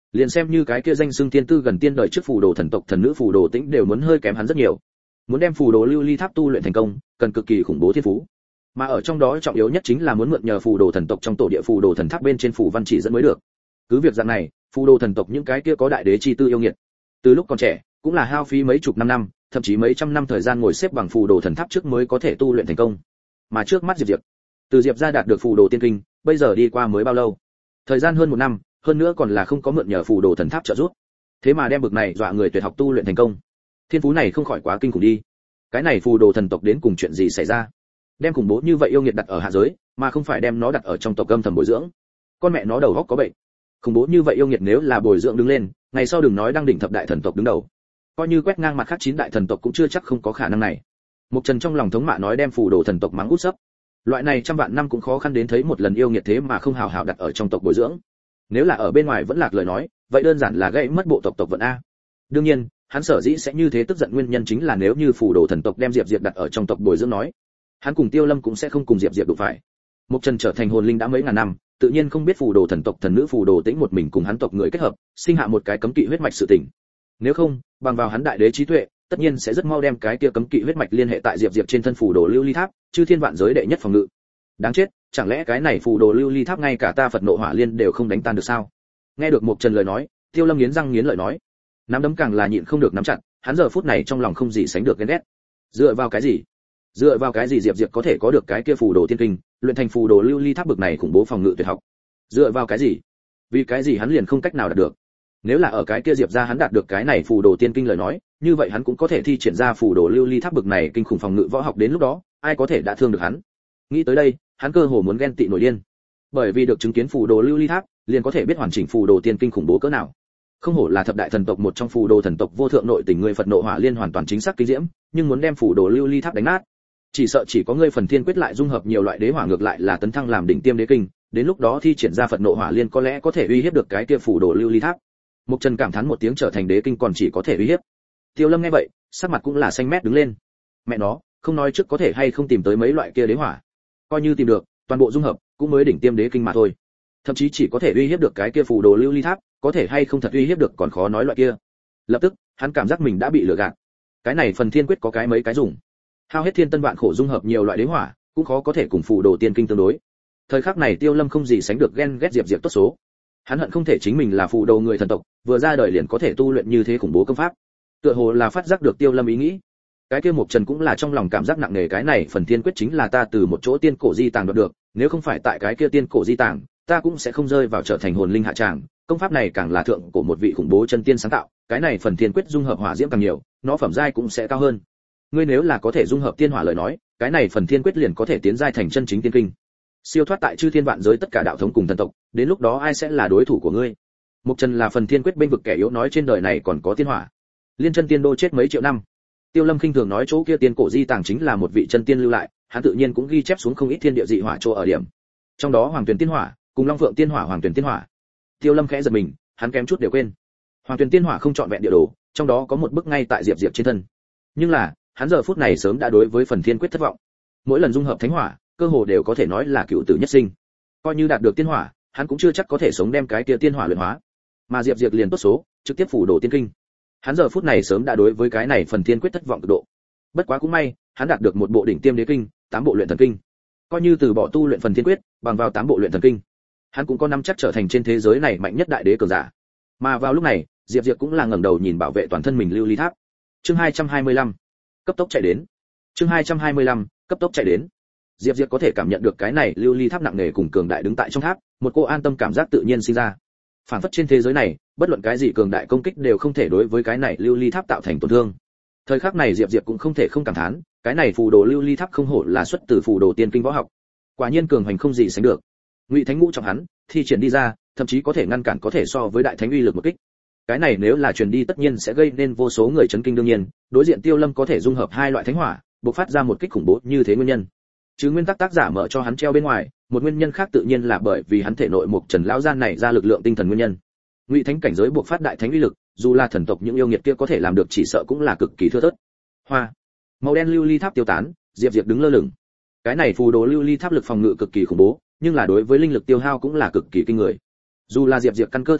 Liền xem như cái kia danh xưng tiên tư gần tiên đời trước phù đồ thần tộc thần nữ phù đồ tĩnh đều muốn hơi kém hắn rất nhiều. Muốn đem phù đồ lưu ly tháp tu luyện thành công, cần cực kỳ khủng bố thiên phú. Mà ở trong đó trọng yếu nhất chính là muốn mượn nhờ phù đồ thần tộc trong tổ địa phù đồ thần tháp bên trên phù văn chỉ dẫn mới được. Cứ việc dạng này, phù đồ thần tộc những cái kia có đại đế chi tư yêu nghiệt, từ lúc còn trẻ cũng là hao phí mấy chục năm, thậm chí mấy trăm năm thời gian ngồi xếp bằng phù đồ thần tháp trước mới có thể tu luyện thành công. Mà trước mắt Diệp, từ Diệp gia đạt được phù đồ tiên kinh, bây giờ đi qua mới bao lâu? Thời gian hơn một năm, hơn nữa còn là không có mượn nhờ phù đồ thần tháp trợ giúp. Thế mà đem bực này dọa người tuyệt học tu luyện thành công. Thiên phú này không khỏi quá kinh khủng đi. Cái này phù đồ thần tộc đến cùng chuyện gì xảy ra? Đem khủng bố như vậy yêu nghiệt đặt ở hạ giới, mà không phải đem nó đặt ở trong tộc âm thầm bồi dưỡng. Con mẹ nó đầu óc có bệnh. Khủng bố như vậy yêu nghiệt nếu là bồi dưỡng đứng lên, ngày sau đừng nói đăng đỉnh thập đại thần tộc đứng đầu, coi như quét ngang mặt khác 9 đại thần tộc cũng chưa chắc không có khả năng này. Mục Trần trong lòng thống mạ nói đem phù đồ thần tộc mắng út sấp. Loại này trăm vạn năm cũng khó khăn đến thấy một lần yêu nghiệt thế mà không hào hào đặt ở trong tộc bồi dưỡng. Nếu là ở bên ngoài vẫn lạc lời nói, vậy đơn giản là gây mất bộ tộc vận a. Đương nhiên, hắn sở dĩ sẽ như thế tức giận nguyên nhân chính là nếu như phù đồ thần tộc đem Diệp đặt ở trong tộc bồi dưỡng nói, hắn cùng Tiêu Lâm cũng sẽ không cùng Diệp đụng phải. Mục Trần trở thành hồn linh đã mấy ngàn năm, tự nhiên không biết phù đồ thần tộc thần nữ phù đồ tĩnh một mình cùng hắn tộc người kết hợp, sinh hạ một cái cấm kỵ huyết mạch sự tình. Nếu không, bằng vào hắn đại đế trí tuệ, tất nhiên sẽ rất mau đem cái kia cấm kỵ huyết mạch liên hệ tại Diệp trên thân phù đồ lưu ly tháp, chư thiên vạn giới đệ nhất phòng ngự. Đáng chết, chẳng lẽ cái này phù đồ lưu ly tháp ngay cả ta Phật nộ hỏa liên đều không đánh tan được sao? Nghe được Mục Trần lời nói, Tiêu Lâm nghiến răng nghiến lợi nói, nắm đấm càng là nhịn không được nắm chặt, hắn giờ phút này trong lòng không gì sánh được ghen ghét. Dựa vào cái gì? Dựa vào cái gì Diệp có thể có được cái kia phù đồ tiên kinh, luyện thành phù đồ lưu ly tháp bực này khủng bố phòng ngự tuyệt học? Dựa vào cái gì? Vì cái gì hắn liền không cách nào đạt được? Nếu là ở cái kia Diệp gia hắn đạt được cái này phù đồ tiên kinh lời nói, như vậy hắn cũng có thể thi triển ra phù đồ lưu ly tháp bực này kinh khủng phòng ngự võ học đến lúc đó, ai có thể đả thương được hắn? Nghĩ tới đây, hắn cơ hồ muốn ghen tị nổi điên. Bởi vì được chứng kiến phù đồ lưu ly tháp, liền có thể biết hoàn chỉnh phù đồ tiên kinh khủng bố cỡ nào. Không hổ là thập đại thần tộc một trong phù đồ thần tộc vô thượng nội tình người Phật nộ hỏa liên hoàn toàn chính xác kinh diễm, nhưng muốn đem phù đồ lưu ly tháp đánh nát, chỉ sợ chỉ có ngươi phần thiên quyết lại dung hợp nhiều loại đế hỏa ngược lại là tấn thăng làm đỉnh tiêm đế kinh, đến lúc đó thi triển ra Phật nộ hỏa liên có lẽ có thể uy hiếp được cái kia phù đồ lưu ly tháp. Mục Trần cảm thán một tiếng trở thành đế kinh còn chỉ có thể uy hiếp. Tiêu Lâm nghe vậy, sắc mặt cũng là xanh mét đứng lên. Mẹ nó, không nói trước có thể hay không tìm tới mấy loại kia đế hỏa, coi như tìm được, toàn bộ dung hợp cũng mới đỉnh tiêm đế kinh mà thôi. Thậm chí chỉ có thể uy hiếp được cái kia phù đồ lưu ly tháp, có thể hay không thật uy hiếp được còn khó nói loại kia. Lập tức, hắn cảm giác mình đã bị lừa gạt. Cái này phần thiên quyết có cái mấy cái dùng, hao hết thiên tân vạn khổ dung hợp nhiều loại đế hỏa, cũng khó có thể cùng phù đồ tiên kinh tương đối. Thời khắc này Tiêu Lâm không gì sánh được ghen ghét Diệp tốt số. Hắn hận không thể chính mình là phù đồ người thần tộc, vừa ra đời liền có thể tu luyện như thế khủng bố công pháp. Tựa hồ là phát giác được Tiêu Lâm ý nghĩ. Cái kia Mục Trần cũng là trong lòng cảm giác nặng nề, cái này phần thiên quyết chính là ta từ một chỗ tiên cổ di tàng đoạt được, nếu không phải tại cái kia tiên cổ di tàng, ta cũng sẽ không rơi vào trở thành hồn linh hạ tràng. Công pháp này càng là thượng của một vị khủng bố chân tiên sáng tạo, cái này phần thiên quyết dung hợp hỏa diễm càng nhiều, nó phẩm giai cũng sẽ cao hơn. Ngươi nếu là có thể dung hợp tiên hỏa lời nói, cái này phần thiên quyết liền có thể tiến giai thành chân chính tiên kinh, siêu thoát tại chư thiên vạn giới tất cả đạo thống cùng thần tộc, đến lúc đó ai sẽ là đối thủ của ngươi? Mục Trần là phần thiên quyết bên vực kẻ yếu, nói trên đời này còn có tiên hỏa. Liên chân tiên đô chết mấy triệu năm. Tiêu Lâm khinh thường nói chỗ kia tiên cổ di tàng chính là một vị chân tiên lưu lại, hắn tự nhiên cũng ghi chép xuống không ít thiên địa dị hỏa chỗ ở điểm. Trong đó Hoàng Tuyền tiên hỏa, cùng Long Phượng tiên hỏa, Hoàng Tuyền tiên hỏa. Tiêu Lâm khẽ giật mình, hắn kém chút đều quên. Hoàng Tuyền tiên hỏa không chọn vẹn địa đồ, trong đó có một bức ngay tại Diệp trên thân. Nhưng là, hắn giờ phút này sớm đã đối với phần thiên quyết thất vọng. Mỗi lần dung hợp thánh hỏa, cơ hồ đều có thể nói là cựu tử nhất sinh. Coi như đạt được tiên hỏa, hắn cũng chưa chắc có thể sống đem cái kia tiên hỏa luyện hóa. Mà Diệp liền tốt số, trực tiếp phủ đồ tiên kinh. Hắn giờ phút này sớm đã đối với cái này phần thiên quyết thất vọng cực độ. Bất quá cũng may, hắn đạt được một bộ đỉnh tiêm đế kinh, 8 bộ luyện thần kinh. Coi như từ bỏ tu luyện phần thiên quyết, bằng vào 8 bộ luyện thần kinh, hắn cũng có nắm chắc trở thành trên thế giới này mạnh nhất đại đế cường giả. Mà vào lúc này, Diệp cũng là ngẩng đầu nhìn bảo vệ toàn thân mình lưu ly tháp. Chương 225, cấp tốc chạy đến. Chương 225, cấp tốc chạy đến. Diệp có thể cảm nhận được cái này lưu ly tháp nặng nề cùng cường đại đứng tại trong tháp, một cô an tâm cảm giác tự nhiên sinh ra. Phản phất trên thế giới này, bất luận cái gì cường đại công kích đều không thể đối với cái này lưu ly tháp tạo thành tổn thương. Thời khắc này Diệp cũng không thể không cảm thán, cái này phù đồ lưu ly tháp không hổ là xuất từ phù đồ tiên kinh võ học, quả nhiên cường hành không gì sánh được. Ngụy Thánh Ngũ trọng hắn, thi triển đi ra, thậm chí có thể ngăn cản có thể so với đại thánh uy lực một kích. Cái này nếu là truyền đi tất nhiên sẽ gây nên vô số người chấn kinh, đương nhiên, đối diện Tiêu Lâm có thể dung hợp hai loại thánh hỏa, bộc phát ra một kích khủng bố như thế nguyên nhân. Chứ nguyên tắc tác giả mở cho hắn treo bên ngoài, một nguyên nhân khác tự nhiên là bởi vì hắn thể nội Mục Trần lão gian này ra lực lượng tinh thần nguyên nhân. Ngụy Thánh cảnh giới bộc phát đại thánh uy lực, dù là thần tộc những yêu nghiệt kia có thể làm được chỉ sợ cũng là cực kỳ thưa thớt. Hoa, màu đen lưu ly tháp tiêu tán, Diệp đứng lơ lửng. Cái này phù đồ lưu ly tháp lực phòng ngự cực kỳ khủng bố, nhưng là đối với linh lực tiêu hao cũng là cực kỳ kinh người. Dù là Diệp căn cơ thâm hậu,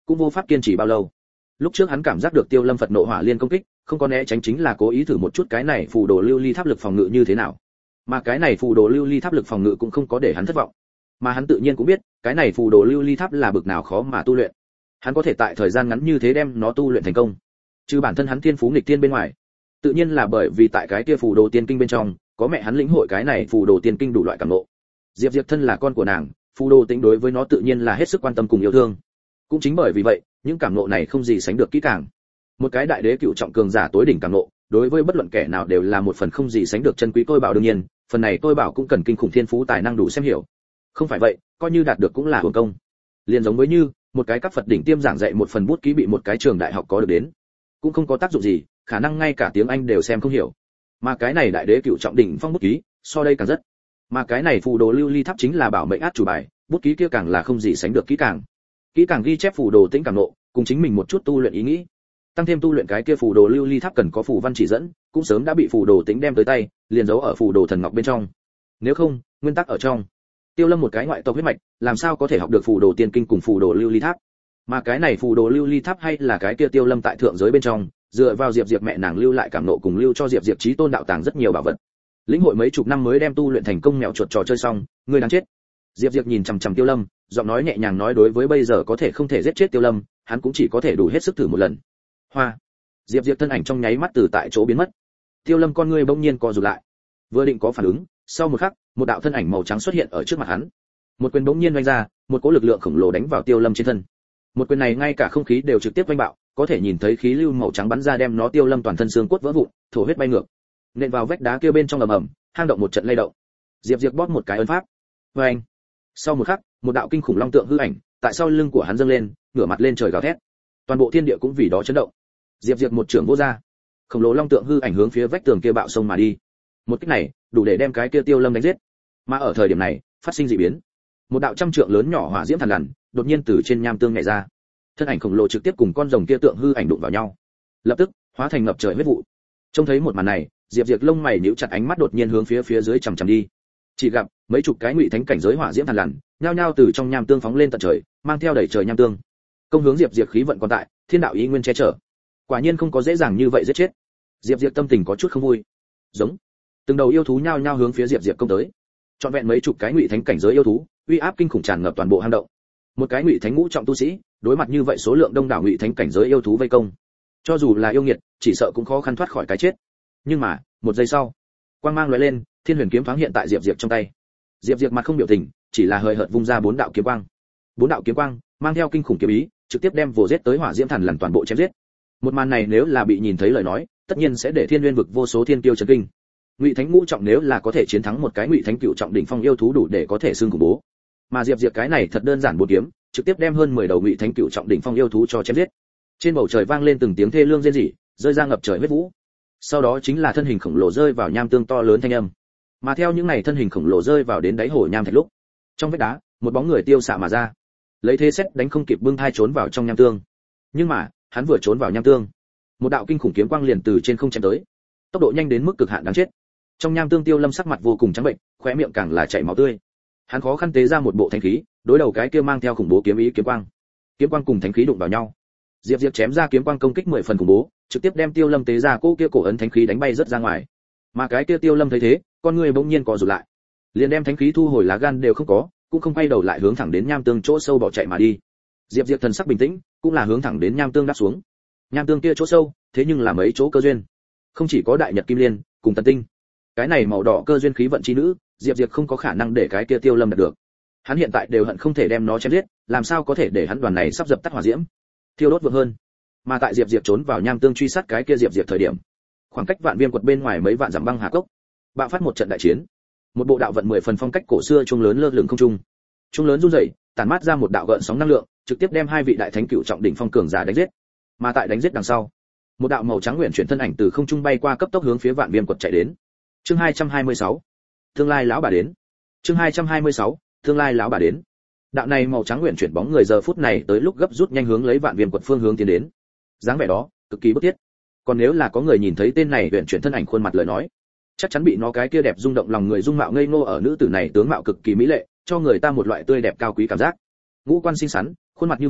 cũng vô pháp kiên trì bao lâu. Lúc trước hắn cảm giác được Tiêu Lâm Phật nộ hỏa liên công kích, không có né tránh chính là cố ý thử một chút cái này phù đồ lưu ly tháp lực phòng ngự như thế nào. Mà cái này phù đồ lưu ly tháp lực phòng ngự cũng không có để hắn thất vọng. Mà hắn tự nhiên cũng biết, cái này phù đồ lưu ly tháp là bực nào khó mà tu luyện. Hắn có thể tại thời gian ngắn như thế đem nó tu luyện thành công. Trừ bản thân hắn thiên phú nghịch tiên bên ngoài, tự nhiên là bởi vì tại cái kia phù đồ tiên kinh bên trong, có mẹ hắn lĩnh hội cái này phù đồ tiên kinh đủ loại cảm ngộ. Diệp Diệp thân là con của nàng, phù đồ tĩnh đối với nó tự nhiên là hết sức quan tâm cùng yêu thương. Cũng chính bởi vì vậy, những cảm ngộ này không gì sánh được kỹ càng. Một cái đại đế cựu trọng cường giả tối đỉnh cảm ngộ, đối với bất luận kẻ nào đều là một phần không gì sánh được chân quý tôi bảo, đương nhiên, phần này tôi bảo cũng cần kinh khủng thiên phú tài năng đủ xem hiểu. Không phải vậy, coi như đạt được cũng là hưởng công. Liền giống với như một cái các Phật đỉnh tiêm giảng dạy một phần bút ký bị một cái trường đại học có được đến, cũng không có tác dụng gì, khả năng ngay cả tiếng Anh đều xem không hiểu. Mà cái này đại đế cựu trọng đỉnh phong bút ký, so đây càng rất. Mà cái này phù đồ lưu ly tháp chính là bảo mệnh át chủ bài, bút ký kia càng là không gì sánh được kỹ càng. Kỹ càng ghi chép phù đồ tĩnh cảm ngộ, cùng chính mình một chút tu luyện ý nghĩ. Tăng thêm tu luyện cái kia phù đồ lưu ly tháp cần có phù văn chỉ dẫn, cũng sớm đã bị phù đồ tĩnh đem tới tay, liền giấu ở phù đồ thần ngọc bên trong. Nếu không, nguyên tắc ở trong. Tiêu Lâm một cái ngoại tộc huyết mạch, làm sao có thể học được phù đồ tiên kinh cùng phù đồ lưu ly tháp? Mà cái này phù đồ lưu ly tháp hay là cái kia Tiêu Lâm tại thượng giới bên trong, dựa vào Diệp Diệp mẹ nàng lưu lại cảm nộ cùng lưu cho Diệp Diệp chí tôn đạo tàng rất nhiều bảo vật. Lĩnh hội mấy chục năm mới đem tu luyện thành công mèo chuột trò chơi xong, người đáng chết. Diệp Diệp nhìn chằm chằm Tiêu Lâm, giọng nói nhẹ nhàng nói đối với bây giờ có thể không thể giết chết Tiêu Lâm, hắn cũng chỉ có thể đủ hết sức thử một lần. Hoa. Diệp Diệp thân ảnh trong nháy mắt từ tại chỗ biến mất. Tiêu Lâm con ngươi bỗng nhiên co rụt lại. Vừa định có phản ứng, sau một khắc, một đạo thân ảnh màu trắng xuất hiện ở trước mặt hắn. Một quyền bỗng nhiên vung ra, một cỗ lực lượng khổng lồ đánh vào Tiêu Lâm trên thân. Một quyền này ngay cả không khí đều trực tiếp vung bạo, có thể nhìn thấy khí lưu màu trắng bắn ra đem nó Tiêu Lâm toàn thân xương cốt vỡ vụn, thổ huyết bay ngược. Nện vào vách đá kia bên trong ầm ầm, hang động một trận lay động. Diệp Diệp bóp một cái ấn pháp. Oeng. Sau một khắc, một đạo kinh khủng long tượng hư ảnh, tại sau lưng của hắn dâng lên, ngửa mặt lên trời gào thét. Toàn bộ thiên địa cũng vì đó chấn động. Diệp Diệp một trưởng vô ra. Khổng lồ long tượng hư ảnh hướng phía vách tường kia bạo sông mà đi. Một kích này, đủ để đem cái kia Tiêu Lâm đánh giết. Mà ở thời điểm này, phát sinh dị biến. Một đạo trăm trượng lớn nhỏ hỏa diễm thần lằn, đột nhiên từ trên nham tương nhảy ra. Thân ảnh khổng lồ trực tiếp cùng con rồng kia tượng hư ảnh đụng vào nhau. Lập tức, hóa thành ngập trời huyết vụ. Trông thấy một màn này, Diệp Diệp lông mày nhíu chặt, ánh mắt đột nhiên hướng phía dưới chằm chằm đi. Chỉ gặp mấy chục cái ngụy thánh cảnh giới hỏa diễm thần lằn, nhao nhao từ trong nham tương phóng lên tận trời, mang theo đầy trời nham tương. Công hướng Diệp Diệp khí vận còn tại, thiên đạo ý nguyên che chở. Quả nhiên không có dễ dàng như vậy giết chết. Diệp Diệp tâm tình có chút không vui. Giống. Từng đầu yêu thú nhao nhao hướng phía Diệp Diệp công tới. Trọn vẹn mấy chục cái ngụy thánh cảnh giới yêu thú, uy áp kinh khủng tràn ngập toàn bộ hang động. Một cái ngụy thánh ngũ trọng tu sĩ, đối mặt như vậy số lượng đông đảo ngụy thánh cảnh giới yêu thú vây công, cho dù là yêu nghiệt, chỉ sợ cũng khó khăn thoát khỏi cái chết. Nhưng mà, một giây sau, quang mang lóe lên, thiên huyền kiếm thoáng hiện tại Diệp Diệp trong tay. Diệp Diệp mặt không biểu tình, chỉ là hời hợt vung ra bốn đạo kiếm quang. Bốn đạo kiếm quang mang theo kinh khủng kiếm ý, trực tiếp đem vồ giết tới hỏa diễm thần lần toàn bộ chém giết. Một màn này nếu là bị nhìn thấy lời nói, tất nhiên sẽ để thiên nguyên vực vô số thiên tiêu chấn kinh. Ngụy thánh ngũ trọng nếu là có thể chiến thắng một cái ngụy thánh cựu trọng đỉnh phong yêu thú đủ để có thể xưng khủng bố. Mà Diệp Diệp cái này thật đơn giản bốn kiếm, trực tiếp đem hơn 10 đầu ngụy thánh cựu trọng đỉnh phong yêu thú cho chém giết. Trên bầu trời vang lên từng tiếng thê lương rên rỉ, rơi ra ngập trời huyết vũ. Sau đó chính là thân hình khổng lồ rơi vào nham tương to lớn thanh âm. Mà theo những này thân hình khổng lồ rơi vào đến đáy hồ nham thạch lúc, trong vách đá, một bóng người tiêu xạ mà ra, lấy thế xét đánh không kịp bưng thai trốn vào trong nham tương. Nhưng mà, hắn vừa trốn vào nham tương, một đạo kinh khủng kiếm quang liền từ trên không chém tới, tốc độ nhanh đến mức cực hạn đáng chết. Trong nham tương Tiêu Lâm sắc mặt vô cùng trắng bệnh, khóe miệng càng là chảy máu tươi. Hắn khó khăn tế ra một bộ thánh khí, đối đầu cái kia mang theo khủng bố kiếm ý kiếm quang. Kiếm quang cùng thánh khí đụng vào nhau. Diệp Diệp chém ra kiếm quang công kích 10 phần khủng bố, trực tiếp đem Tiêu Lâm tế ra cô kia cổ ấn thánh khí đánh bay rất ra ngoài. Mà cái kia Tiêu Lâm thấy thế, con người bỗng nhiên co rụt lại, liền đem thánh khí thu hồi, lá gan đều không có, cũng không quay đầu lại hướng thẳng đến nham tương chỗ sâu bỏ chạy mà đi. Diệp Diệp thần sắc bình tĩnh, cũng là hướng thẳng đến nham tương đáp xuống. Nham tương kia chỗ sâu, thế nhưng là mấy chỗ cơ duyên, không chỉ có đại nhật kim liên cùng tần tinh, cái này màu đỏ cơ duyên khí vận chi nữ, Diệp Diệp không có khả năng để cái kia Tiêu Lâm đạt được. Hắn hiện tại đều hận không thể đem nó chém giết, làm sao có thể để hắn đoàn này sắp dập tắt hỏa diễm, thiêu đốt vượng hơn. Mà tại Diệp Diệp trốn vào nham tương truy sát cái kia Diệp Diệp thời điểm, khoảng cách vạn viêm quật bên ngoài mấy vạn dặm băng hà cốc, bạo phát một trận đại chiến. Một bộ đạo vận 10 phần phong cách cổ xưa chuông lớn lơ lửng không trung. Chuông lớn rung rẩy, tản mát ra một đạo gợn sóng năng lượng, trực tiếp đem hai vị đại thánh cựu trọng đỉnh phong cường giả đánh giết. Mà tại đánh giết đằng sau, một đạo màu trắng nguyện chuyển thân ảnh từ không trung bay qua cấp tốc hướng phía vạn viêm quật chạy đến. Chương 226. Tương lai lão bà đến. Chương 226. Tương lai lão bà đến. Đạo này màu trắng nguyện chuyển bóng người giờ phút này tới lúc gấp rút nhanh hướng lấy vạn viêm quật phương hướng tiến đến. Dáng vẻ đó, cực kỳ bức thiết. Còn nếu là có người nhìn thấy tên này nguyện chuyển thân ảnh khuôn mặt lời nói, chắc chắn bị nó cái kia đẹp rung động lòng người dung mạo ngây ngô ở nữ tử này tướng mạo cực kỳ mỹ lệ, cho người ta một loại tươi đẹp cao quý cảm giác. Ngũ quan xinh xắn, khuôn mặt như vẽ,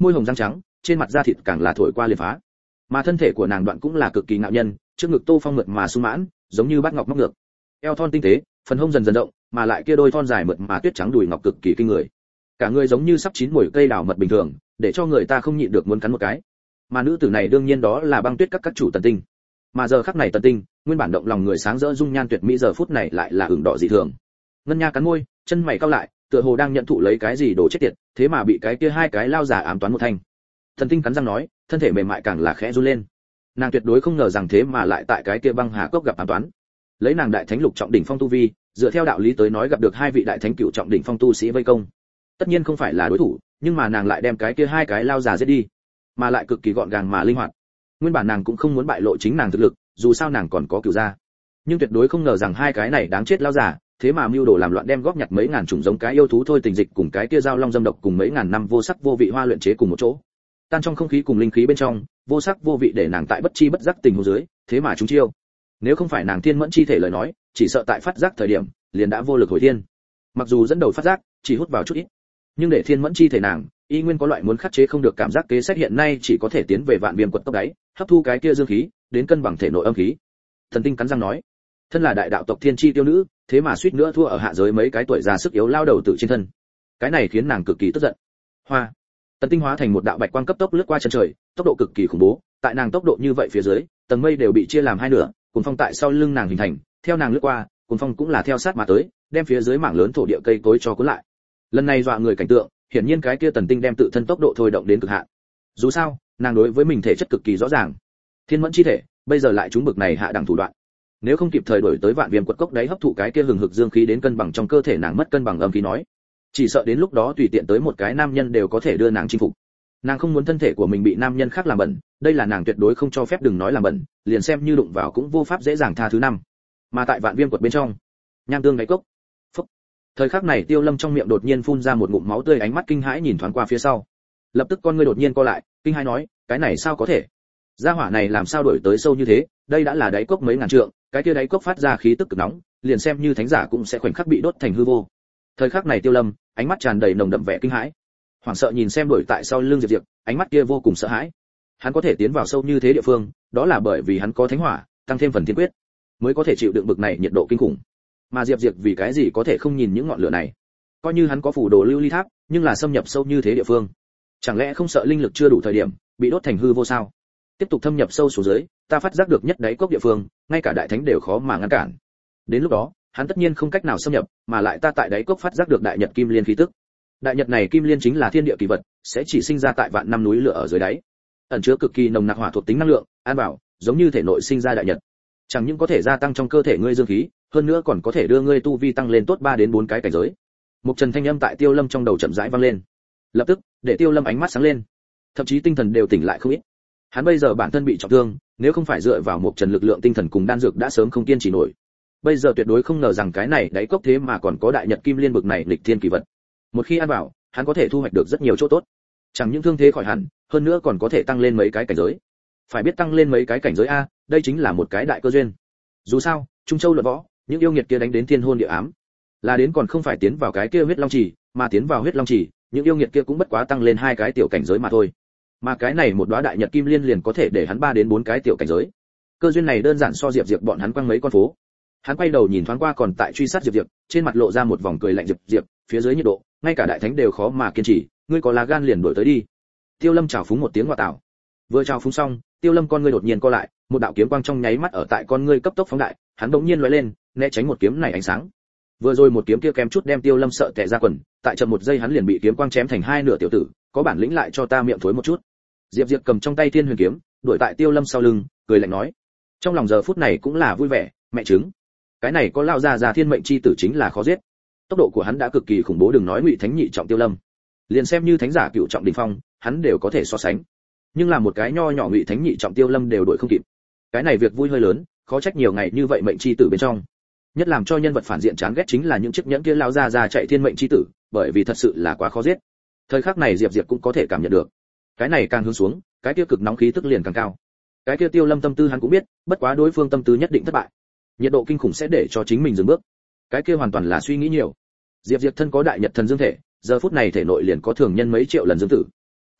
môi hồng răng trắng, trên mặt da thịt càng là thổi qua liền phá. Mà thân thể của nàng đoạn cũng là cực kỳ ngạo nhân, trước ngực tô phong mượt mà sung mãn, giống như bát ngọc móc ngược. Eo thon tinh tế, phần hông dần dần rộng, mà lại kia đôi thon dài mượt mà tuyết trắng đùi ngọc cực kỳ kinh người. Cả người giống như sắp chín mùi cây đào mật bình thường, để cho người ta không nhịn được muốn cắn một cái. Mà nữ tử này đương nhiên đó là Băng Tuyết các chủ Tần Tinh. Mà giờ khắc này Tần Tinh, nguyên bản động lòng người sáng rỡ dung nhan tuyệt mỹ giờ phút này lại là ửng đỏ dị thường. Ngân Nha cắn môi, chân mày cau lại, tựa hồ đang nhận thụ lấy cái gì đồ chết tiệt, thế mà bị cái kia hai cái lao giả ám toán một thanh. Tần Tinh cắn răng nói, thân thể mềm mại càng là khẽ run lên. Nàng tuyệt đối không ngờ rằng thế mà lại tại cái kia băng hà cốc gặp ám toán. Lấy nàng đại thánh lục trọng đỉnh phong tu vi, dựa theo đạo lý tới nói gặp được hai vị đại thánh cửu trọng đỉnh phong tu sĩ vây công, tất nhiên không phải là đối thủ, nhưng mà nàng lại đem cái kia hai cái lao giả giết đi, mà lại cực kỳ gọn gàng mà linh hoạt. Nguyên bản nàng cũng không muốn bại lộ chính nàng thực lực, dù sao nàng còn có cửu gia, nhưng tuyệt đối không ngờ rằng hai cái này đáng chết lao giả, thế mà mưu đồ làm loạn đem góp nhặt mấy ngàn chủng giống cái yêu thú thôi tình dịch cùng cái kia dao long dâm độc cùng mấy ngàn năm vô sắc vô vị hoa luyện chế cùng một chỗ, tan trong không khí cùng linh khí bên trong, vô sắc vô vị để nàng tại bất chi bất giác tình huống dưới, thế mà chúng chiêu. Nếu không phải nàng thiên mẫn chi thể lời nói, chỉ sợ tại phát giác thời điểm, liền đã vô lực hồi thiên. Mặc dù dẫn đầu phát giác, chỉ hút vào chút ít, nhưng để thiên mẫn chi thể nàng, y nguyên có loại muốn khắc chế không được cảm giác kế sách hiện nay chỉ có thể tiến về vạn viêm quật tốc đáy, hấp thu cái kia dương khí, đến cân bằng thể nội âm khí. Thần Tinh cắn răng nói, thân là đại đạo tộc thiên chi tiêu nữ, thế mà suýt nữa thua ở hạ giới mấy cái tuổi già sức yếu lao đầu tự trên thân. Cái này khiến nàng cực kỳ tức giận. Hoa, Tần Tinh hóa thành một đạo bạch quang cấp tốc lướt qua chân trời, tốc độ cực kỳ khủng bố, tại nàng tốc độ như vậy phía dưới, tầng mây đều bị chia làm hai nửa, cuồng phong tại sau lưng nàng hình thành, theo nàng lướt qua, cuồng phong cũng là theo sát mà tới, đem phía dưới mảng lớn thổ địa cây cối cho cuốn lại. Lần này dọa người cảnh tượng, hiển nhiên cái kia Tần Tinh đem tự thân tốc độ thôi động đến cực hạn. Dù sao, nàng đối với mình thể chất cực kỳ rõ ràng. Thiên mẫn chi thể, bây giờ lại trúng bực này hạ đẳng thủ đoạn. Nếu không kịp thời đổi tới vạn viêm quật cốc đáy hấp thụ cái kia hừng hực dương khí đến cân bằng trong cơ thể nàng mất cân bằng âm khí nói, chỉ sợ đến lúc đó tùy tiện tới một cái nam nhân đều có thể đưa nàng chinh phục. Nàng không muốn thân thể của mình bị nam nhân khác làm bẩn, đây là nàng tuyệt đối không cho phép, đừng nói làm bẩn, liền xem như đụng vào cũng vô pháp dễ dàng tha thứ năm. Mà tại vạn viêm quật bên trong, nham tương đáy cốc. Phúc. Thời khắc này Tiêu Lâm trong miệng đột nhiên phun ra một ngụm máu tươi, ánh mắt kinh hãi nhìn thoáng qua phía sau. Lập tức con ngươi đột nhiên co lại, kinh hãi nói, cái này sao có thể? Gia hỏa này làm sao đổi tới sâu như thế, đây đã là đáy cốc mấy ngàn trượng, cái kia đáy cốc phát ra khí tức cực nóng, liền xem như thánh giả cũng sẽ khoảnh khắc bị đốt thành hư vô. Thời khắc này Tiêu Lâm, ánh mắt tràn đầy nồng đậm vẻ kinh hãi. Hoảng sợ nhìn xem đuổi tại sau lưng Diệp Diệp, ánh mắt kia vô cùng sợ hãi. Hắn có thể tiến vào sâu như thế địa phương, đó là bởi vì hắn có thánh hỏa, tăng thêm phần thiên quyết, mới có thể chịu đựng bực này nhiệt độ kinh khủng. Mà Diệp Diệp vì cái gì có thể không nhìn những ngọn lửa này? Coi như hắn có phủ đồ lưu ly tháp, nhưng là xâm nhập sâu như thế địa phương, chẳng lẽ không sợ linh lực chưa đủ thời điểm bị đốt thành hư vô sao? Tiếp tục thâm nhập sâu xuống dưới, ta phát giác được nhất đáy cốc địa phương, ngay cả đại thánh đều khó mà ngăn cản. Đến lúc đó, hắn tất nhiên không cách nào xâm nhập, mà lại ta tại đáy cốc phát giác được đại nhật kim liên khí tức. Đại nhật này kim liên chính là thiên địa kỳ vật, sẽ chỉ sinh ra tại vạn năm núi lửa ở dưới đáy, ẩn chứa cực kỳ nồng nặc hỏa thuộc tính năng lượng, an bảo, giống như thể nội sinh ra đại nhật, chẳng những có thể gia tăng trong cơ thể ngươi dương khí, hơn nữa còn có thể đưa ngươi tu vi tăng lên tốt 3 đến 4 cái cảnh giới. Một trần thanh âm tại Tiêu Lâm trong đầu chậm rãi vang lên, lập tức để Tiêu Lâm ánh mắt sáng lên, thậm chí tinh thần đều tỉnh lại không ít. Hắn bây giờ bản thân bị trọng thương, nếu không phải dựa vào một trần lực lượng tinh thần cùng đan dược đã sớm không kiên trì nổi. Bây giờ tuyệt đối không ngờ rằng cái này đáy cốc thế mà còn có đại nhật kim liên bực này lịch thiên kỳ vật. Một khi ăn vào, hắn có thể thu hoạch được rất nhiều chỗ tốt. Chẳng những thương thế khỏi hẳn, hơn nữa còn có thể tăng lên mấy cái cảnh giới. Phải biết tăng lên mấy cái cảnh giới a, đây chính là một cái đại cơ duyên. Dù sao, Trung Châu luận võ, những yêu nghiệt kia đánh đến thiên hôn địa ám, là đến còn không phải tiến vào cái kia huyết long chỉ, mà tiến vào huyết long chỉ, những yêu nghiệt kia cũng bất quá tăng lên 2 cái tiểu cảnh giới mà thôi. Mà cái này một đóa đại nhật kim liên liền có thể để hắn 3 đến 4 cái tiểu cảnh giới. Cơ duyên này đơn giản so Diệp Diệp bọn hắn quăng mấy con phố. Hắn quay đầu nhìn thoáng qua còn tại truy sát Diệp Diệp, trên mặt lộ ra một vòng cười lạnh. Diệp, phía dưới nhiệt độ, ngay cả đại thánh đều khó mà kiên trì, ngươi có lá gan liền đuổi tới đi. Tiêu Lâm chào phúng một tiếng ngoại tảo. Vừa chào phúng xong, Tiêu Lâm con ngươi đột nhiên co lại, một đạo kiếm quang trong nháy mắt ở tại con ngươi cấp tốc phóng đại, hắn đột nhiên lóe lên, né tránh một kiếm này ánh sáng. Vừa rồi một kiếm kia kém chút đem Tiêu Lâm sợ tè ra quần, tại chậm một giây hắn liền bị kiếm quang chém thành 2 nửa. Tiểu tử, có bản lĩnh lại cho ta miệng thối một chút. Diệp Diệp cầm trong tay Thiên Huyền kiếm, đuổi tại Tiêu Lâm sau lưng, cười lạnh nói. Trong lòng giờ phút này cũng là vui vẻ, mẹ trứng. Cái này có lao ra thiên mệnh chi tử chính là khó giết. Tốc độ của hắn đã cực kỳ khủng bố, đừng nói ngụy thánh nhị trọng Tiêu Lâm, liền xem như thánh giả cửu trọng đỉnh phong, hắn đều có thể so sánh. Nhưng là một cái nho nhỏ ngụy thánh nhị trọng Tiêu Lâm đều đuổi không kịp. Cái này việc vui hơi lớn, khó trách nhiều ngày như vậy mệnh chi tử bên trong. Nhất làm cho nhân vật phản diện chán ghét chính là những chiếc nhẫn kia lao ra chạy thiên mệnh chi tử, bởi vì thật sự là quá khó giết. Thời khắc này Diệp Diệp cũng có thể cảm nhận được. Cái này càng hướng xuống, cái kia cực nóng khí tức liền càng cao. Cái kia Tiêu Lâm tâm tư hắn cũng biết, bất quá đối phương tâm tư nhất định thất bại. Nhiệt độ kinh khủng sẽ để cho chính mình dừng bước. Cái kia hoàn toàn là suy nghĩ nhiều. Diệp Diệp thân có đại nhật thần dương thể, giờ phút này thể nội liền có thường nhân mấy triệu lần dương tử.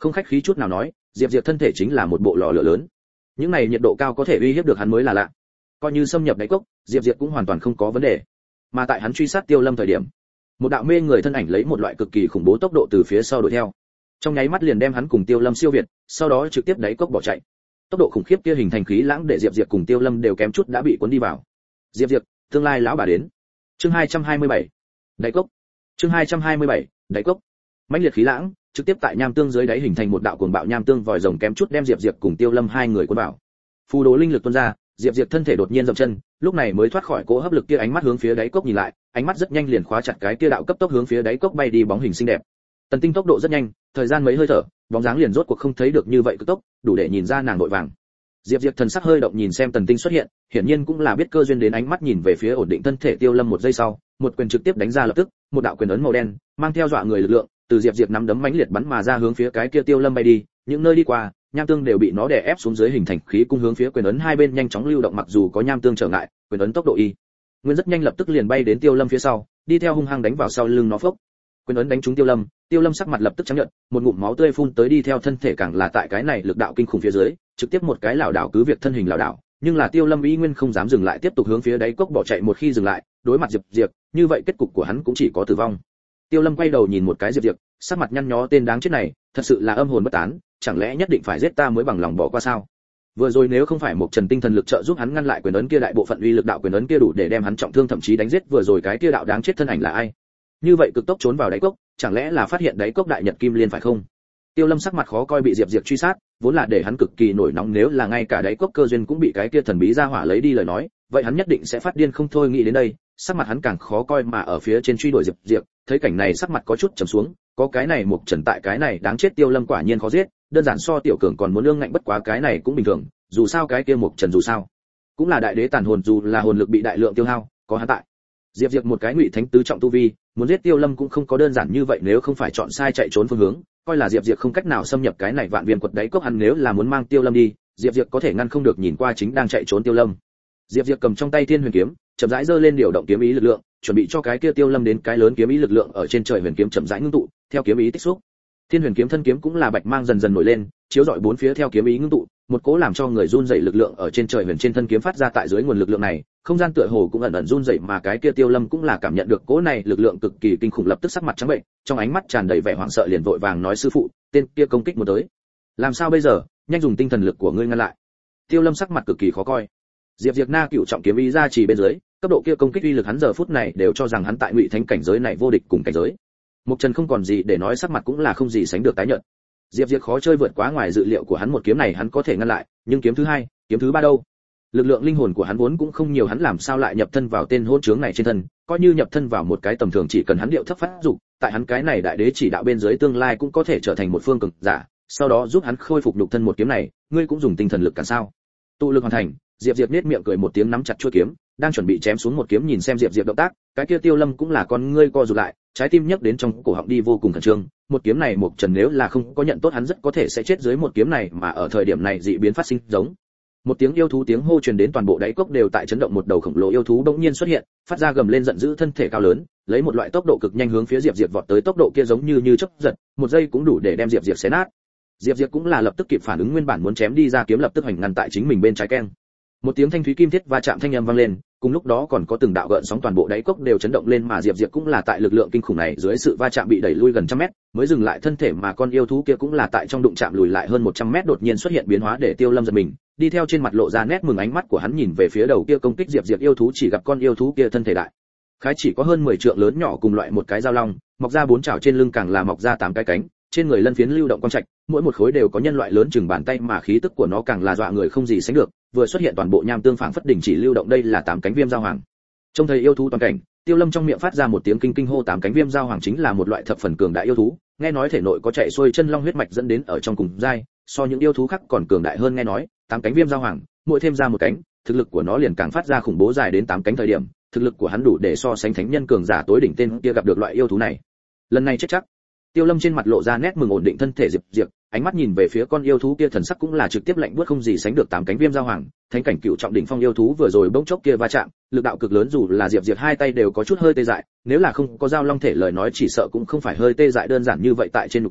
Không khách khí chút nào nói, Diệp Diệp thân thể chính là một bộ lò lửa lớn. Những này nhiệt độ cao có thể uy hiếp được hắn mới là lạ. Coi như xâm nhập đáy cốc, Diệp Diệp cũng hoàn toàn không có vấn đề. Mà tại hắn truy sát Tiêu Lâm thời điểm, một đạo mê người thân ảnh lấy một loại cực kỳ khủng bố tốc độ từ phía sau đuổi theo. Trong nháy mắt liền đem hắn cùng Tiêu Lâm siêu việt, sau đó trực tiếp đáy cốc bỏ chạy. Tốc độ khủng khiếp kia hình thành khí lãng để Diệp Diệp cùng Tiêu Lâm đều kém chút đã bị cuốn đi vào. Diệp Diệp, tương lai lão bà đến. Chương 227. Đáy cốc. Chương 227. Đáy cốc. Mãnh liệt khí lãng trực tiếp tại nham tương dưới đáy hình thành một đạo cuồng bạo nham tương vòi rồng kém chút đem Diệp Diệp cùng Tiêu Lâm hai người cuốn vào. Phù đồ linh lực tuôn ra, Diệp Diệp thân thể đột nhiên dậm chân, lúc này mới thoát khỏi cỗ hấp lực kia, ánh mắt hướng phía đáy cốc nhìn lại, ánh mắt rất nhanh liền khóa chặt cái kia đạo cấp tốc hướng phía đáy cốc bay đi bóng hình xinh đẹp. Tần Tinh tốc độ rất nhanh, thời gian mấy hơi thở, bóng dáng liền rốt cuộc không thấy được như vậy cực tốc, đủ để nhìn ra nàng vội vàng. Diệp Diệp thần sắc hơi động nhìn xem Tần Tinh xuất hiện, hiển nhiên cũng là biết cơ duyên đến, ánh mắt nhìn về phía ổn định thân thể Tiêu Lâm, một giây sau, một quyền trực tiếp đánh ra lập tức, một đạo quyền ấn màu đen, mang theo dọa người lực lượng, từ Diệp Diệp nắm đấm mãnh liệt bắn mà ra hướng phía cái kia Tiêu Lâm bay đi, những nơi đi qua, nham tương đều bị nó đè ép xuống dưới hình thành khí cung hướng phía quyền ấn hai bên nhanh chóng lưu động, mặc dù có nham tương trở ngại, quyền ấn tốc độ y nguyên rất nhanh, lập tức liền bay đến Tiêu Lâm phía sau, đi theo hung hăng đánh vào sau lưng nó phốc. Quyền ấn đánh trúng Tiêu Lâm, Tiêu Lâm sắc mặt lập tức trắng nhợt, một ngụm máu tươi phun tới, đi theo thân thể càng là tại cái này lực đạo kinh khủng phía dưới, trực tiếp một cái lảo đảo, cứ việc thân hình lảo đảo, nhưng là Tiêu Lâm y nguyên không dám dừng lại, tiếp tục hướng phía đáy cốc bỏ chạy, một khi dừng lại, đối mặt Diệp Diệp, như vậy kết cục của hắn cũng chỉ có tử vong. Tiêu Lâm quay đầu nhìn một cái Diệp Diệp, sắc mặt nhăn nhó, tên đáng chết này, thật sự là âm hồn bất tán, chẳng lẽ nhất định phải giết ta mới bằng lòng bỏ qua sao? Vừa rồi nếu không phải một Trần tinh thần lực trợ giúp hắn ngăn lại quyền ấn kia, đại bộ phận uy lực đạo quyền ấn kia đủ để đem hắn trọng thương, thậm chí đánh giết vừa rồi cái kia đạo đáng chết thân ảnh là ai? Như vậy cực tốc trốn vào đáy cốc, chẳng lẽ là phát hiện đáy cốc đại nhật kim liên phải không? Tiêu Lâm sắc mặt khó coi, bị Diệp Diệp truy sát, vốn là để hắn cực kỳ nổi nóng, nếu là ngay cả đáy cốc cơ duyên cũng bị cái kia thần bí ra hỏa lấy đi lời nói, vậy hắn nhất định sẽ phát điên không thôi. Nghĩ đến đây, sắc mặt hắn càng khó coi, mà ở phía trên truy đuổi Diệp Diệp, thấy cảnh này sắc mặt có chút trầm xuống, có cái này một Trần tại, cái này đáng chết Tiêu Lâm quả nhiên khó giết, đơn giản so tiểu cường còn muốn lương ngạnh, bất quá cái này cũng bình thường, dù sao cái kia một Trần dù sao cũng là đại đế tàn hồn, dù là hồn lực bị đại lượng tiêu hao, có hắn tại. Diệp Diệp một cái ngụy thánh tứ trọng tu vi, muốn giết Tiêu Lâm cũng không có đơn giản như vậy, nếu không phải chọn sai chạy trốn phương hướng, coi là Diệp Diệp không cách nào xâm nhập cái này vạn viêm quật đáy cốc, hắn nếu là muốn mang Tiêu Lâm đi, Diệp Diệp có thể ngăn không được, nhìn qua chính đang chạy trốn Tiêu Lâm. Diệp Diệp cầm trong tay Thiên Huyền kiếm, chậm rãi giơ lên, điều động kiếm ý lực lượng, chuẩn bị cho cái kia Tiêu Lâm đến cái lớn kiếm ý lực lượng ở trên trời huyền kiếm chậm rãi ngưng tụ, theo kiếm ý tích xúc. Thiên Huyền kiếm thân kiếm cũng là bạch mang dần dần nổi lên, chiếu rọi bốn phía, theo kiếm ý ngưng tụ, một cỗ làm cho người run rẩy lực lượng ở trên trời huyền trên thân kiếm phát ra, tại dưới nguồn lực lượng này, không gian tựa hồ cũng ẩn ẩn run rẩy, mà cái kia Tiêu Lâm cũng là cảm nhận được cỗ này lực lượng cực kỳ kinh khủng, lập tức sắc mặt trắng bệch, trong ánh mắt tràn đầy vẻ hoảng sợ, liền vội vàng nói: sư phụ, tên kia công kích muốn tới, làm sao bây giờ, nhanh dùng tinh thần lực của ngươi ngăn lại. Tiêu Lâm sắc mặt cực kỳ khó coi. Diệp Diệp na cựu trọng kiếm ý ra chỉ bên dưới, cấp độ kia công kích uy lực hắn giờ phút này đều cho rằng hắn tại ngụy thánh cảnh giới này vô địch cùng cảnh giới. Mục Trần không còn gì để nói, sắc mặt cũng là không gì sánh được tái nhợt. Diệp Diệp khó chơi vượt quá ngoài dự liệu của hắn, một kiếm này hắn có thể ngăn lại, nhưng kiếm thứ hai, kiếm thứ ba đâu? Lực lượng linh hồn của hắn vốn cũng không nhiều, hắn làm sao lại nhập thân vào tên hỗn trướng này trên thân, coi như nhập thân vào một cái tầm thường, chỉ cần hắn điệu thấp phát dục, tại hắn cái này đại đế chỉ đạo bên dưới, tương lai cũng có thể trở thành một phương cường giả, sau đó giúp hắn khôi phục nhục thân. Một kiếm này, ngươi cũng dùng tinh thần lực cản sao? Tụ lực hoàn thành, Diệp Diệp nhếch miệng cười một tiếng, nắm chặt chuôi kiếm, đang chuẩn bị chém xuống một kiếm, nhìn xem Diệp Diệp động tác, cái kia Tiêu Lâm cũng là con ngươi co rụt lại, trái tim nhấc đến trong cổ họng đi, vô cùng khẩn trương. Một kiếm này Mục Trần nếu là không có nhận tốt, hắn rất có thể sẽ chết dưới một kiếm này, mà ở thời điểm này dị biến phát sinh, giống một tiếng yêu thú tiếng hô truyền đến, toàn bộ đáy cốc đều tại chấn động, một đầu khổng lồ yêu thú bỗng nhiên xuất hiện, phát ra gầm lên giận dữ, thân thể cao lớn, lấy một loại tốc độ cực nhanh hướng phía Diệp Diệp vọt tới, tốc độ kia giống như chớp giật, một giây cũng đủ để đem Diệp Diệp xé nát. Diệp Diệp cũng là lập tức kịp phản ứng, nguyên bản muốn chém đi ra kiếm lập tức hoành ngăn tại chính mình bên trái keng. Một tiếng thanh thúy kim thiết va chạm thanh âm vang lên, cùng lúc đó còn có từng đạo gợn sóng, toàn bộ đáy cốc đều chấn động lên, mà Diệp Diệp cũng là tại lực lượng kinh khủng này dưới sự va chạm bị đẩy lui gần trăm mét, mới dừng lại thân thể, mà con yêu thú kia cũng là tại trong đụng chạm lùi lại hơn 100 mét, đột nhiên xuất hiện biến hóa để Tiêu Lâm giật mình, đi theo trên mặt lộ ra nét mừng, ánh mắt của hắn nhìn về phía đầu kia công kích Diệp Diệp yêu thú, chỉ gặp con yêu thú kia thân thể đại khái chỉ có hơn 10 trượng lớn nhỏ, cùng loại một cái dao long, mọc ra 4 chảo, trên lưng càng là mọc ra 8 cái cánh, trên người lân phiến lưu động quang trạch, mỗi một khối đều có nhân loại lớn chừng bàn tay, mà khí tức của nó càng là dọa người không gì sánh được, vừa xuất hiện toàn bộ nham tương phảng phất đình chỉ lưu động, đây là 8 cánh viêm giao hoàng. Trông thấy yêu thú toàn cảnh, Tiêu Lâm trong miệng phát ra một tiếng kinh kinh hô, 8 cánh viêm giao hoàng chính là một loại thập phần cường đại yêu thú, nghe nói thể nội có chạy xuôi chân long huyết mạch dẫn đến ở trong cùng giai, so những yêu thú khác còn cường đại hơn, nghe nói 8 cánh viêm giao hoàng, mỗi thêm ra một cánh, thực lực của nó liền càng phát ra khủng bố, dài đến 8 cánh thời điểm, thực lực của hắn đủ để so sánh thánh nhân cường giả tối đỉnh, tên kia gặp được loại yêu thú này, lần này chết chắc. Tiêu Lâm trên mặt lộ ra nét mừng, ổn định thân thể Diệp Diệp, ánh mắt nhìn về phía con yêu thú kia, thần sắc cũng là trực tiếp lạnh buốt không gì sánh được, 8 cánh viêm giao hoàng, thánh cảnh cựu trọng đỉnh phong yêu thú vừa rồi bỗng chốc kia va chạm, lực đạo cực lớn, dù là Diệp Diệp hai tay đều có chút hơi tê dại, nếu là không có giao long thể lời nói chỉ sợ cũng không phải hơi tê dại đơn giản như vậy, tại trên nhục thân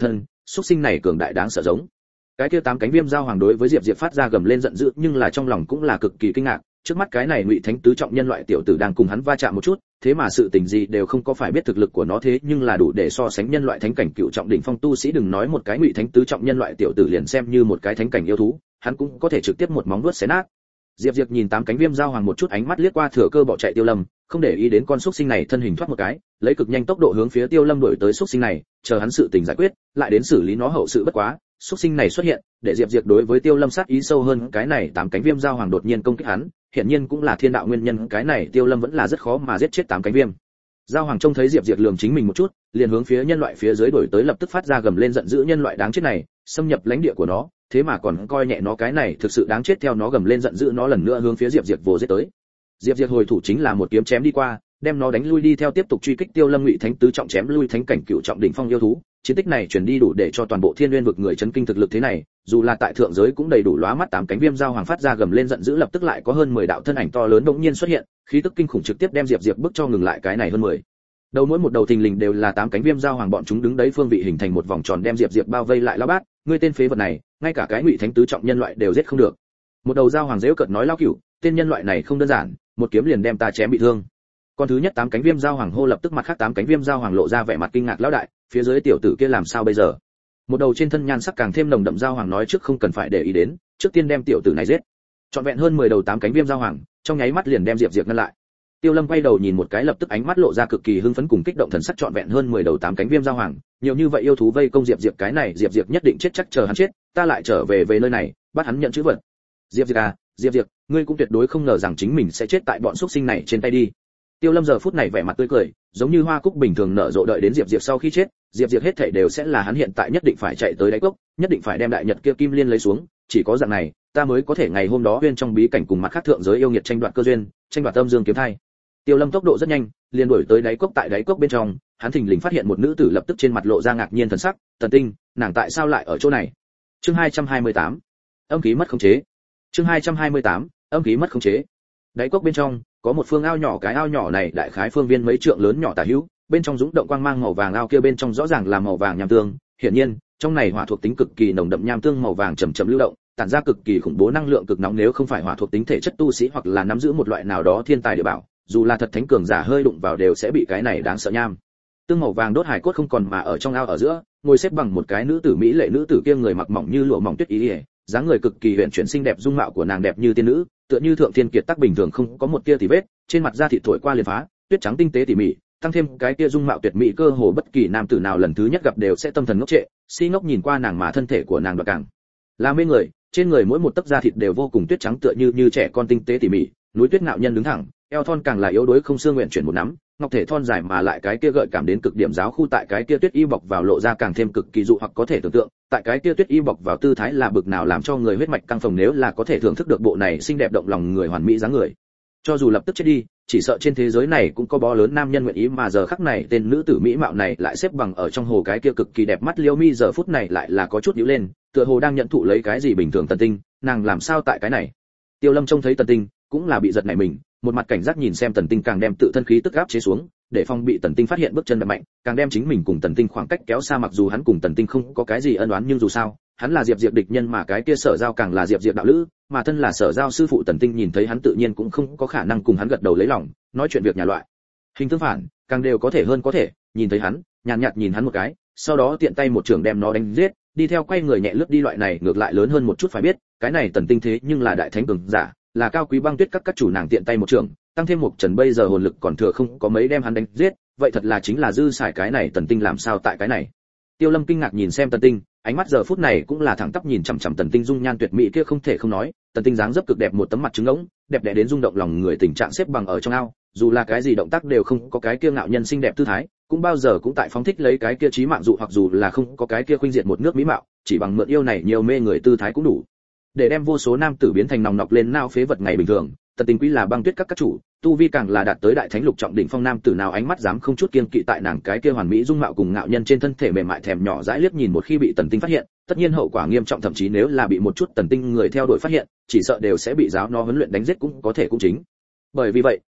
xuất sinh này cường đại đáng sợ giống. Cái kia 8 cánh viêm giao hoàng đối với Diệp Diệp phát ra gầm lên giận dữ, nhưng là trong lòng cũng là cực kỳ kinh ngạc, trước mắt cái này Ngụy Thánh tứ trọng nhân loại tiểu tử đang cùng hắn va chạm một chút, thế mà sự tình gì đều không có, phải biết thực lực của nó thế nhưng là đủ để so sánh nhân loại thánh cảnh cựu trọng đỉnh phong tu sĩ, đừng nói một cái Ngụy Thánh tứ trọng nhân loại tiểu tử, liền xem như một cái thánh cảnh yêu thú, hắn cũng có thể trực tiếp một móng vuốt xé nát. Diệp Diệp nhìn 8 cánh viêm giao hoàng một chút, ánh mắt liếc qua thừa cơ bỏ chạy Tiêu Lâm, không để ý đến con xúc sinh này thân hình thoát một cái, lấy cực nhanh tốc độ hướng phía Tiêu Lâm đuổi tới. Xúc sinh này, chờ hắn sự tình giải quyết, lại đến xử lý nó hậu sự bất quá. Xúc sinh này xuất hiện, để Diệp Diệp đối với Tiêu Lâm sát ý sâu hơn, cái này 8 cánh viêm giao hoàng đột nhiên công kích hắn, hiển nhiên cũng là thiên đạo nguyên nhân, cái này Tiêu Lâm vẫn là rất khó mà giết chết 8 cánh viêm. Giao hoàng trông thấy Diệp Diệp lườm chính mình một chút, liền hướng phía nhân loại phía dưới đuổi tới, lập tức phát ra gầm lên giận dữ, nhân loại đáng chết này, xâm nhập lãnh địa của nó, thế mà còn coi nhẹ nó, cái này thực sự đáng chết. Theo nó gầm lên giận dữ, nó lần nữa hướng phía Diệp Diệp vồ giết tới. Diệp Diệp hồi thủ chính là một kiếm chém đi qua, đem nó đánh lui đi, theo tiếp tục truy kích Tiêu Lâm. Ngụy Thánh tứ trọng chém lui thánh cảnh cựu trọng đỉnh phong yêu thú, chiến tích này truyền đi đủ để cho toàn bộ Thiên Nguyên vực người chấn kinh, thực lực thế này, dù là tại thượng giới cũng đầy đủ lóa mắt. 8 cánh viêm giao hoàng phát ra gầm lên giận dữ, lập tức lại có hơn 10 đạo thân ảnh to lớn đột nhiên xuất hiện, khí tức kinh khủng trực tiếp đem Diệp Diệp bức cho ngừng lại. Cái này hơn 10 đầu, mỗi một đầu thình lình đều là 8 cánh viêm giao hoàng, bọn chúng đứng đấy phương vị hình thành một vòng tròn đem Diệp Diệp bao vây lại. Lão bát, ngươi tên phế vật này, ngay cả cái Ngụy Thánh tứ trọng nhân loại đều giết không được. Một đầu giao hoàng giễu cợt nói, lão cửu, tên nhân loại này không đơn giản, một kiếm liền đem ta chém bị thương. Con thứ nhất 8 cánh viêm giao hoàng hô, lập tức mặt khác 8 cánh viêm giao hoàng lộ ra vẻ mặt kinh ngạc. Lão đại, phía dưới tiểu tử kia làm sao bây giờ? Một đầu trên thân nhan sắc càng thêm nồng đậm giao hoàng nói, trước không cần phải để ý đến, trước tiên đem tiểu tử này giết. Trọn vẹn hơn 10 đầu 8 cánh viêm giao hoàng, trong nháy mắt liền đem Diệp Diệp ngăn lại. Tiêu Lâm quay đầu nhìn một cái, lập tức ánh mắt lộ ra cực kỳ hưng phấn cùng kích động thần sắc. Trọn vẹn hơn 10 đầu 8 cánh viêm giao hoàng, nhiều như vậy yêu thú vây công Diệp Diệp, cái này Diệp Diệp nhất định chết chắc, chờ hắn chết, ta lại trở về nơi này, bắt hắn nhận chữ vật. Diệp Diệp à, Diệp Diệp, ngươi cũng tuyệt đối không ngờ rằng chính mình sẽ chết tại bọn xuất sinh này trên tay đi. Tiêu Lâm giờ phút này vẻ mặt tươi cười, giống như hoa cúc bình thường nở rộ, đợi đến Diệp Diệp sau khi chết, Diệp Diệp hết thảy đều sẽ là hắn, hiện tại nhất định phải chạy tới đáy cốc, nhất định phải đem đại nhật kia kim liên lấy xuống, chỉ có dạng này, ta mới có thể ngày hôm đó bên trong bí cảnh cùng mặt khác thượng giới yêu nghiệt tranh đoạt cơ duyên, tranh đoạt âm dương kiếm thai. Tiêu Lâm tốc độ rất nhanh, liền đuổi tới đáy cốc. Tại đáy cốc bên trong, hắn thình lình phát hiện một nữ tử, lập tức trên mặt lộ ra ngạc nhiên thần sắc. Tần Tinh, nàng tại sao lại ở chỗ này? Chương 228, âm khí mất khống chế. Chương 228, âm khí mất khống chế. Đáy cốc bên trong có một phương ao nhỏ, cái ao nhỏ này đại khái phương viên mấy trượng lớn nhỏ tả hữu, bên trong dũng động quang mang màu vàng, ao kia bên trong rõ ràng là màu vàng nham tương, hiển nhiên trong này hỏa thuộc tính cực kỳ nồng đậm, nham tương màu vàng chậm chậm lưu động, tản ra cực kỳ khủng bố năng lượng cực nóng, nếu không phải hỏa thuộc tính thể chất tu sĩ hoặc là nắm giữ một loại nào đó thiên tài địa bảo, dù là thật thánh cường giả hơi đụng vào đều sẽ bị cái này đáng sợ nham tương màu vàng đốt hải cốt không còn. Mà ở trong ao ở giữa, ngồi xếp bằng một cái nữ tử mỹ lệ, nữ tử kia người mặc mỏng như lụa mỏng tuyết ý, dáng người cực kỳ huyền chuyển xinh đẹp, dung mạo của nàng đẹp như tiên nữ, tựa như thượng thiên kiệt tác bình thường, không có một tia tì vết, trên mặt da thịt thổi qua liền phá, tuyết trắng tinh tế tỉ mỉ, tăng thêm cái kia dung mạo tuyệt mỹ, cơ hồ bất kỳ nam tử nào lần thứ nhất gặp đều sẽ tâm thần ngốc trệ, si ngốc nhìn qua nàng, mà thân thể của nàng đoạt càng là mê người, trên người mỗi một tấc da thịt đều vô cùng tuyết trắng, tựa như trẻ con tinh tế tỉ mỉ, núi tuyết ngạo nhân đứng thẳng, eo thon càng là yếu đuối không xương nguyện chuyển một nắm, ngọc thể thon dài mà lại cái kia gợi cảm đến cực điểm, giáo khu tại cái kia tuyết y bọc vào lộ ra càng thêm cực kỳ dụ hoặc, có thể tưởng tượng tại cái kia tuyết y bọc vào tư thái là bực nào làm cho người huyết mạch căng phồng, nếu là có thể thưởng thức được bộ này xinh đẹp động lòng người hoàn mỹ dáng người, cho dù lập tức chết đi, chỉ sợ trên thế giới này cũng có bó lớn nam nhân nguyện ý. Mà giờ khắc này tên nữ tử mỹ mạo này lại xếp bằng ở trong hồ, cái kia cực kỳ đẹp mắt Liêu Mi giờ phút này lại là có chút nhíu lên, tựa hồ đang nhận thụ lấy cái gì bình thường. Tần Tinh, nàng làm sao tại cái này? Tiêu Lâm trông thấy Tần Tinh cũng là bị giật nảy mình, một mặt cảnh giác nhìn xem Tần Tinh, càng đem tự thân khí tức áp chế xuống, để phòng bị Tần Tinh phát hiện bước chân đập mạnh, càng đem chính mình cùng Tần Tinh khoảng cách kéo xa. Mặc dù hắn cùng Tần Tinh không có cái gì ân oán, nhưng dù sao hắn là Diệp Diệp địch nhân, mà cái kia Sở Giao càng là Diệp Diệp đạo lữ, mà thân là Sở Giao sư phụ Tần Tinh nhìn thấy hắn tự nhiên cũng không có khả năng cùng hắn gật đầu lấy lòng, nói chuyện việc nhà loại. Hình tương phản, càng đều có thể hơn có thể, nhìn thấy hắn, nhàn nhạt nhìn hắn một cái, sau đó tiện tay một trường đem nó đánh giết, đi theo quay người nhẹ lướt đi. Loại này ngược lại lớn hơn một chút, phải biết, cái này Tần Tinh thế nhưng là đại thánh cường giả, là cao quý băng tuyết các chủ, nàng tiện tay một trường, tăng thêm một trần bây giờ hồn lực còn thừa không có mấy, đem hắn đánh giết, vậy thật là chính là dư xài. Cái này Tần Tinh làm sao tại cái này? Tiêu Lâm kinh ngạc nhìn xem Tần Tinh, ánh mắt giờ phút này cũng là thẳng tắp nhìn chằm chằm Tần Tinh dung nhan tuyệt mỹ kia, không thể không nói, Tần Tinh dáng dấp cực đẹp, một tấm mặt trứng ngỗng, đẹp đẽ đến rung động lòng người, tình trạng xếp bằng ở trong ao, dù là cái gì động tác đều không có cái kia ngạo nhân xinh đẹp tư thái, cũng bao giờ cũng tại phóng thích lấy cái kia chí mạng dụ hoặc, dù là không có cái kia khuynh diệt một nước mỹ mạo, chỉ bằng mượn yêu này nhiều mê người tư thái cũng đủ để đem vô số nam tử biến thành nòng nọc lên nao phế vật ngày bình thường. Tần Tinh quý là băng tuyết các chủ, tu vi càng là đạt tới đại thánh lục trọng đỉnh phong, nam tử nào ánh mắt dám không chút kiêng kỵ tại nàng cái kia hoàn mỹ dung mạo cùng ngạo nhân trên thân thể mềm mại thèm nhỏ dãi liếc nhìn. Một khi bị Tần Tinh phát hiện, tất nhiên hậu quả nghiêm trọng, thậm chí nếu là bị một chút Tần Tinh người theo đuổi phát hiện, chỉ sợ đều sẽ bị giáo nó huấn luyện đánh giết cũng có thể cũng chính. Bởi vì vậy,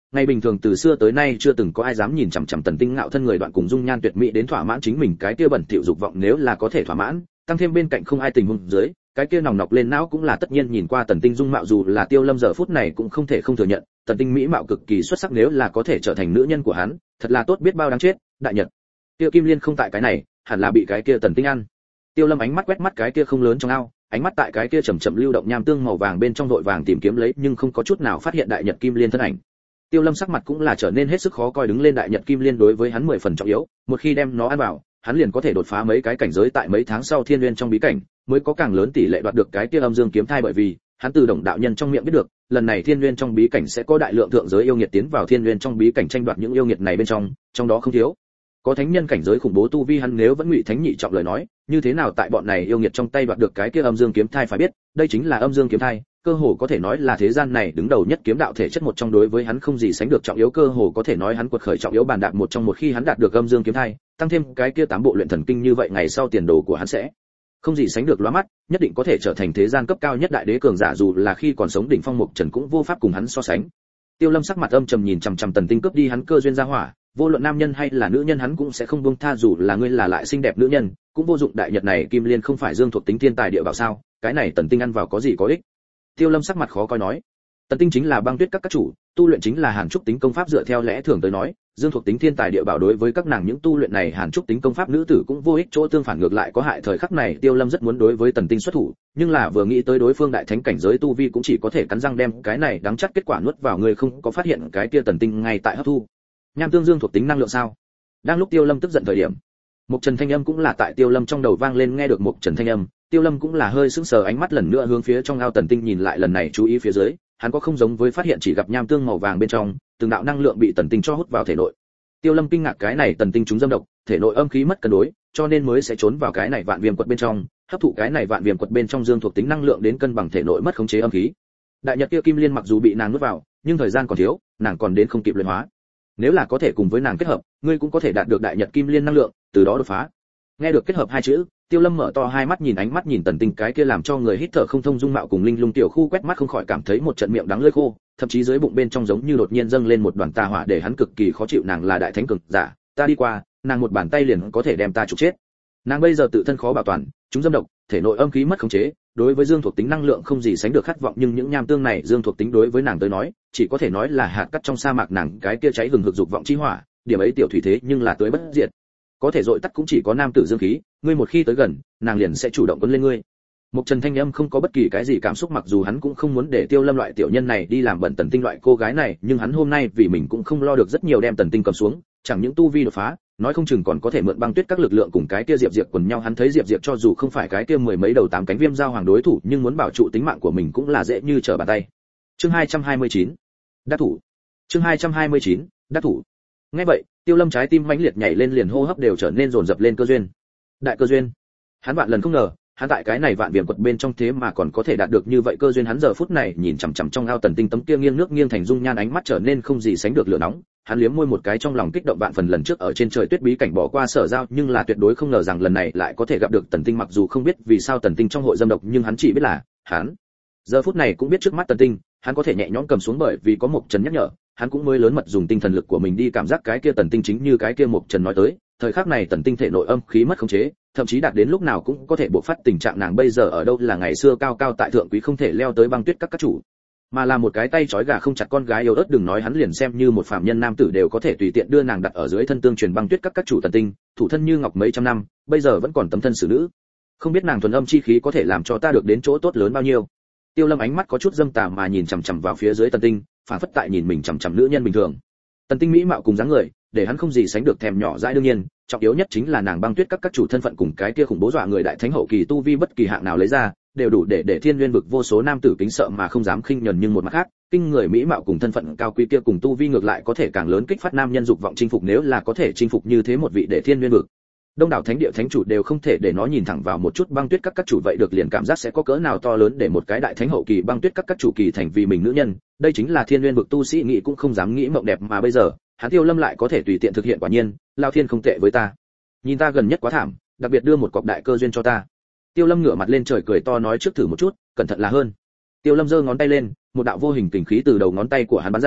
ngày bình thường từ xưa tới nay chưa từng có ai dám nhìn chằm chằm Tần Tinh ngạo thân người đoạn cùng dung nhan tuyệt mỹ đến thỏa mãn chính mình cái kia bẩn thỉu dục vọng, nếu là có thể thỏa mãn, tăng thêm bên cạnh không ai tình huống dưới, cái kia nòng nọc lên não cũng là tất nhiên. Nhìn qua Tần Tinh dung mạo, dù là Tiêu Lâm giờ phút này cũng không thể không thừa nhận, Tần Tinh mỹ mạo cực kỳ xuất sắc, nếu là có thể trở thành nữ nhân của hắn, thật là tốt biết bao đáng chết. Đại Nhật, Tiêu Kim Liên không tại cái này, hẳn là bị cái kia Tần Tinh ăn. Tiêu Lâm ánh mắt quét mắt cái kia không lớn trong ao, ánh mắt tại cái kia chậm chậm lưu động nham tương màu vàng bên trong vội vàng tìm kiếm lấy, nhưng không có chút nào phát hiện Đại Nhật Kim Liên thân ảnh. Tiêu Lâm sắc mặt cũng là trở nên hết sức khó coi, đứng lên. Đại Nhật Kim Liên đối với hắn 10 phần trọng yếu, một khi đem nó ăn vào, hắn liền có thể đột phá mấy cái cảnh giới, tại mấy tháng sau Thiên Nguyên trong bí cảnh mới có càng lớn tỷ lệ đoạt được cái kia âm dương kiếm thai, bởi vì hắn từ Đồng đạo nhân trong miệng biết được, lần này Thiên Nguyên trong bí cảnh sẽ có đại lượng thượng giới yêu nghiệt tiến vào Thiên Nguyên trong bí cảnh tranh đoạt những yêu nghiệt này bên trong đó không thiếu có thánh nhân cảnh giới khủng bố tu vi. Hắn nếu vẫn ngụy thánh nhị trọng lời nói, như thế nào tại bọn này yêu nghiệt trong tay đoạt được cái kia âm dương kiếm thai? Phải biết, đây chính là âm dương kiếm thai, cơ hồ có thể nói là thế gian này đứng đầu nhất kiếm đạo thể chất một trong, đối với hắn không gì sánh được trọng yếu, cơ hồ có thể nói hắn quật khởi trọng yếu bàn đạp một trong. Một khi hắn đạt được âm dương kiếm thai, tăng thêm cái kia 8 bộ luyện thần kinh, như vậy ngày sau tiền đồ của hắn sẽ không gì sánh được lóa mắt, nhất định có thể trở thành thế gian cấp cao nhất đại đế cường giả, dù là khi còn sống đỉnh phong Mục Trần cũng vô pháp cùng hắn so sánh. Tiêu Lâm sắc mặt âm trầm nhìn chằm chằm Tần Tinh cướp đi hắn cơ duyên gia hỏa, vô luận nam nhân hay là nữ nhân hắn cũng sẽ không buông tha, dù là ngươi là lại xinh đẹp nữ nhân cũng vô dụng. Đại Nhật này Kim Liên không phải dương thuộc tính thiên tài địa bảo sao? Cái này Tần Tinh ăn vào có gì có ích? Tiêu Lâm sắc mặt khó coi nói. Tần Tinh chính là băng tuyết các chủ, tu luyện chính là hàn trúc tính công pháp, dựa theo lẽ thường tới nói, dương thuộc tính thiên tài địa bảo đối với các nàng những tu luyện này hàn trúc tính công pháp nữ tử cũng vô ích, chỗ tương phản ngược lại có hại. Thời khắc này Tiêu Lâm rất muốn đối với Tần Tinh xuất thủ, nhưng là vừa nghĩ tới đối phương đại thánh cảnh giới tu vi, cũng chỉ có thể cắn răng đem cái này đắng chắt kết quả nuốt vào. Người không có phát hiện cái kia Tần Tinh ngay tại hấp thu nham tương dương thuộc tính năng lượng sao? Đang lúc Tiêu Lâm tức giận thời điểm, Mục Trần thanh âm cũng là tại Tiêu Lâm trong đầu vang lên. Nghe được Mục Trần thanh âm, Tiêu Lâm cũng là hơi sững sờ, ánh mắt lần nữa hướng phía trong ao Tần Tinh nhìn lại, lần này chú ý phía dưới, hắn có không giống với phát hiện chỉ gặp nham tương màu vàng bên trong, từng đạo năng lượng bị Tần Tinh cho hút vào thể nội. Tiêu Lâm kinh ngạc, cái này Tần Tinh chúng dâm độc, thể nội âm khí mất cân đối, cho nên mới sẽ trốn vào cái này vạn viêm quật bên trong, hấp thụ cái này vạn viêm quật bên trong dương thuộc tính năng lượng đến cân bằng thể nội mất khống chế âm khí. Đại Nhật kia Kim Liên mặc dù bị nàng nuốt vào, nhưng thời gian còn thiếu, nàng còn đến không kịp luyện hóa. Nếu là có thể cùng với nàng kết hợp, ngươi cũng có thể đạt được Đại Nhật Kim Liên năng lượng, từ đó đột phá. Nghe được kết hợp hai chữ, Tiêu Lâm mở to hai mắt nhìn, ánh mắt nhìn Tần Tinh cái kia làm cho người hít thở không thông dung mạo cùng linh lung tiểu khu quét mắt, không khỏi cảm thấy một trận miệng đắng lưỡi khô, thậm chí dưới bụng bên trong giống như đột nhiên dâng lên một đoàn tà hỏa, để hắn cực kỳ khó chịu. Nàng là đại thánh cường giả, ta đi qua, nàng một bàn tay liền có thể đem ta trục chết. Nàng bây giờ tự thân khó bảo toàn, chúng dâm độc, thể nội âm khí mất khống chế, đối với dương thuộc tính năng lượng không gì sánh được khát vọng, nhưng những nham tương này dương thuộc tính đối với nàng tới nói, chỉ có thể nói là hạt cát trong sa mạc. Nàng cái kia cháy hừng hực dục vọng chi hỏa, điểm ấy tiểu thủy thế nhưng là tới bất diệt, có thể dội tắt cũng chỉ có nam tử dương khí, ngươi một khi tới gần, nàng liền sẽ chủ động quấn lên ngươi. Mục Trần thanh âm không có bất kỳ cái gì cảm xúc, mặc dù hắn cũng không muốn để Tiêu Lâm loại tiểu nhân này đi làm bẩn Tần Tinh loại cô gái này, nhưng hắn hôm nay vì mình cũng không lo được rất nhiều, đem Tần Tinh cầm xuống, chẳng những tu vi đột phá, nói không chừng còn có thể mượn băng tuyết các lực lượng cùng cái kia Diệp Diệp quần nhau. Hắn thấy Diệp Diệp cho dù không phải cái kia 10 mấy đầu 8 cánh viêm giao hoàng đối thủ, nhưng muốn bảo trụ tính mạng của mình cũng là dễ như trở bàn tay. Chương 229, đắc thủ. Chương 229, đắc thủ. Nghe vậy, Tiêu Lâm trái tim mãnh liệt nhảy lên, liền hô hấp đều trở nên dồn dập lên. Cơ duyên, đại cơ duyên. Hắn vạn lần không ngờ, hắn tại cái này vạn viêm quật bên trong thế mà còn có thể đạt được như vậy cơ duyên. Hắn giờ phút này nhìn chằm chằm trong ao Tần Tinh tấm kia nghiêng nước nghiêng thành dung nhan, ánh mắt trở nên không gì sánh được lửa nóng. Hắn liếm môi một cái, trong lòng kích động vạn phần. Lần trước ở trên trời tuyết bí cảnh bỏ qua Sở Giao, nhưng là tuyệt đối không ngờ rằng lần này lại có thể gặp được Tần Tinh. Mặc dù không biết vì sao Tần Tinh trong hội dâm độc, nhưng hắn chỉ biết là hắn giờ phút này cũng biết trước mắt Tần Tinh, hắn có thể nhẹ nhõm cầm xuống, bởi vì có Mục Trần nhắc nhở, hắn cũng mới lớn mật dùng tinh thần lực của mình đi cảm giác cái kia Tần Tinh. Chính như cái kia Mục Trần nói tới, thời khắc này Tần Tinh thể nội âm khí mất khống chế, thậm chí đạt đến lúc nào cũng có thể bộc phát tình trạng. Nàng bây giờ ở đâu là ngày xưa cao cao tại thượng quý không thể leo tới băng tuyết các chủ, mà là một cái tay trói gà không chặt con gái yếu ớt. Đừng nói hắn, liền xem như một phàm nhân nam tử đều có thể tùy tiện đưa nàng đặt ở dưới thân tương truyền băng tuyết các chủ Tần Tinh, thủ thân như ngọc mấy trăm năm, bây giờ vẫn còn tấm thân xử nữ, không biết nàng thuần âm chi khí có thể làm cho ta được đến chỗ tốt lớn bao nhiêu. Tiêu Lâm ánh mắt có chút dâm tà mà nhìn chằm chằm vào phía dưới Tần Tinh, phản phất tại nhìn mình chằm chằm nữ nhân bình thường. Tần Tinh mỹ mạo cùng dáng người, để hắn không gì sánh được thèm nhỏ dãi. đương nhiên, trọng yếu nhất chính là nàng băng tuyết các chủ thân phận cùng cái kia khủng bố dọa người đại thánh hậu kỳ tu vi, bất kỳ hạng nào lấy ra, đều đủ để Thiên Nguyên vực vô số nam tử kính sợ mà không dám khinh nhẫn. Nhưng một mặt khác, kinh người mỹ mạo cùng thân phận cao quý kia cùng tu vi ngược lại có thể càng lớn kích phát nam nhân dục vọng chinh phục. Nếu là có thể chinh phục như thế một vị Thiên Nguyên vực đông đảo thánh địa thánh chủ đều không thể để nó nhìn thẳng vào một chút băng tuyết các chủ, vậy được liền cảm giác sẽ có cỡ nào to lớn để một cái đại thánh hậu kỳ băng tuyết các chủ kỳ thành vì mình nữ nhân. Đây chính là Thiên Nguyên vực tu sĩ nghĩ cũng không dám nghĩ mộng đẹp, mà bây giờ hắn Tiêu Lâm lại có thể tùy tiện thực hiện. Quả nhiên lao thiên không tệ với ta, nhìn ta gần nhất quá thảm, đặc biệt đưa một cọc đại cơ duyên cho ta. Tiêu Lâm ngửa mặt lên trời cười to nói, trước thử một chút, cẩn thận là hơn. Tiêu Lâm giơ ngón tay lên, một đạo vô hình kình khí từ đầu ngón tay của hắn bắn ra,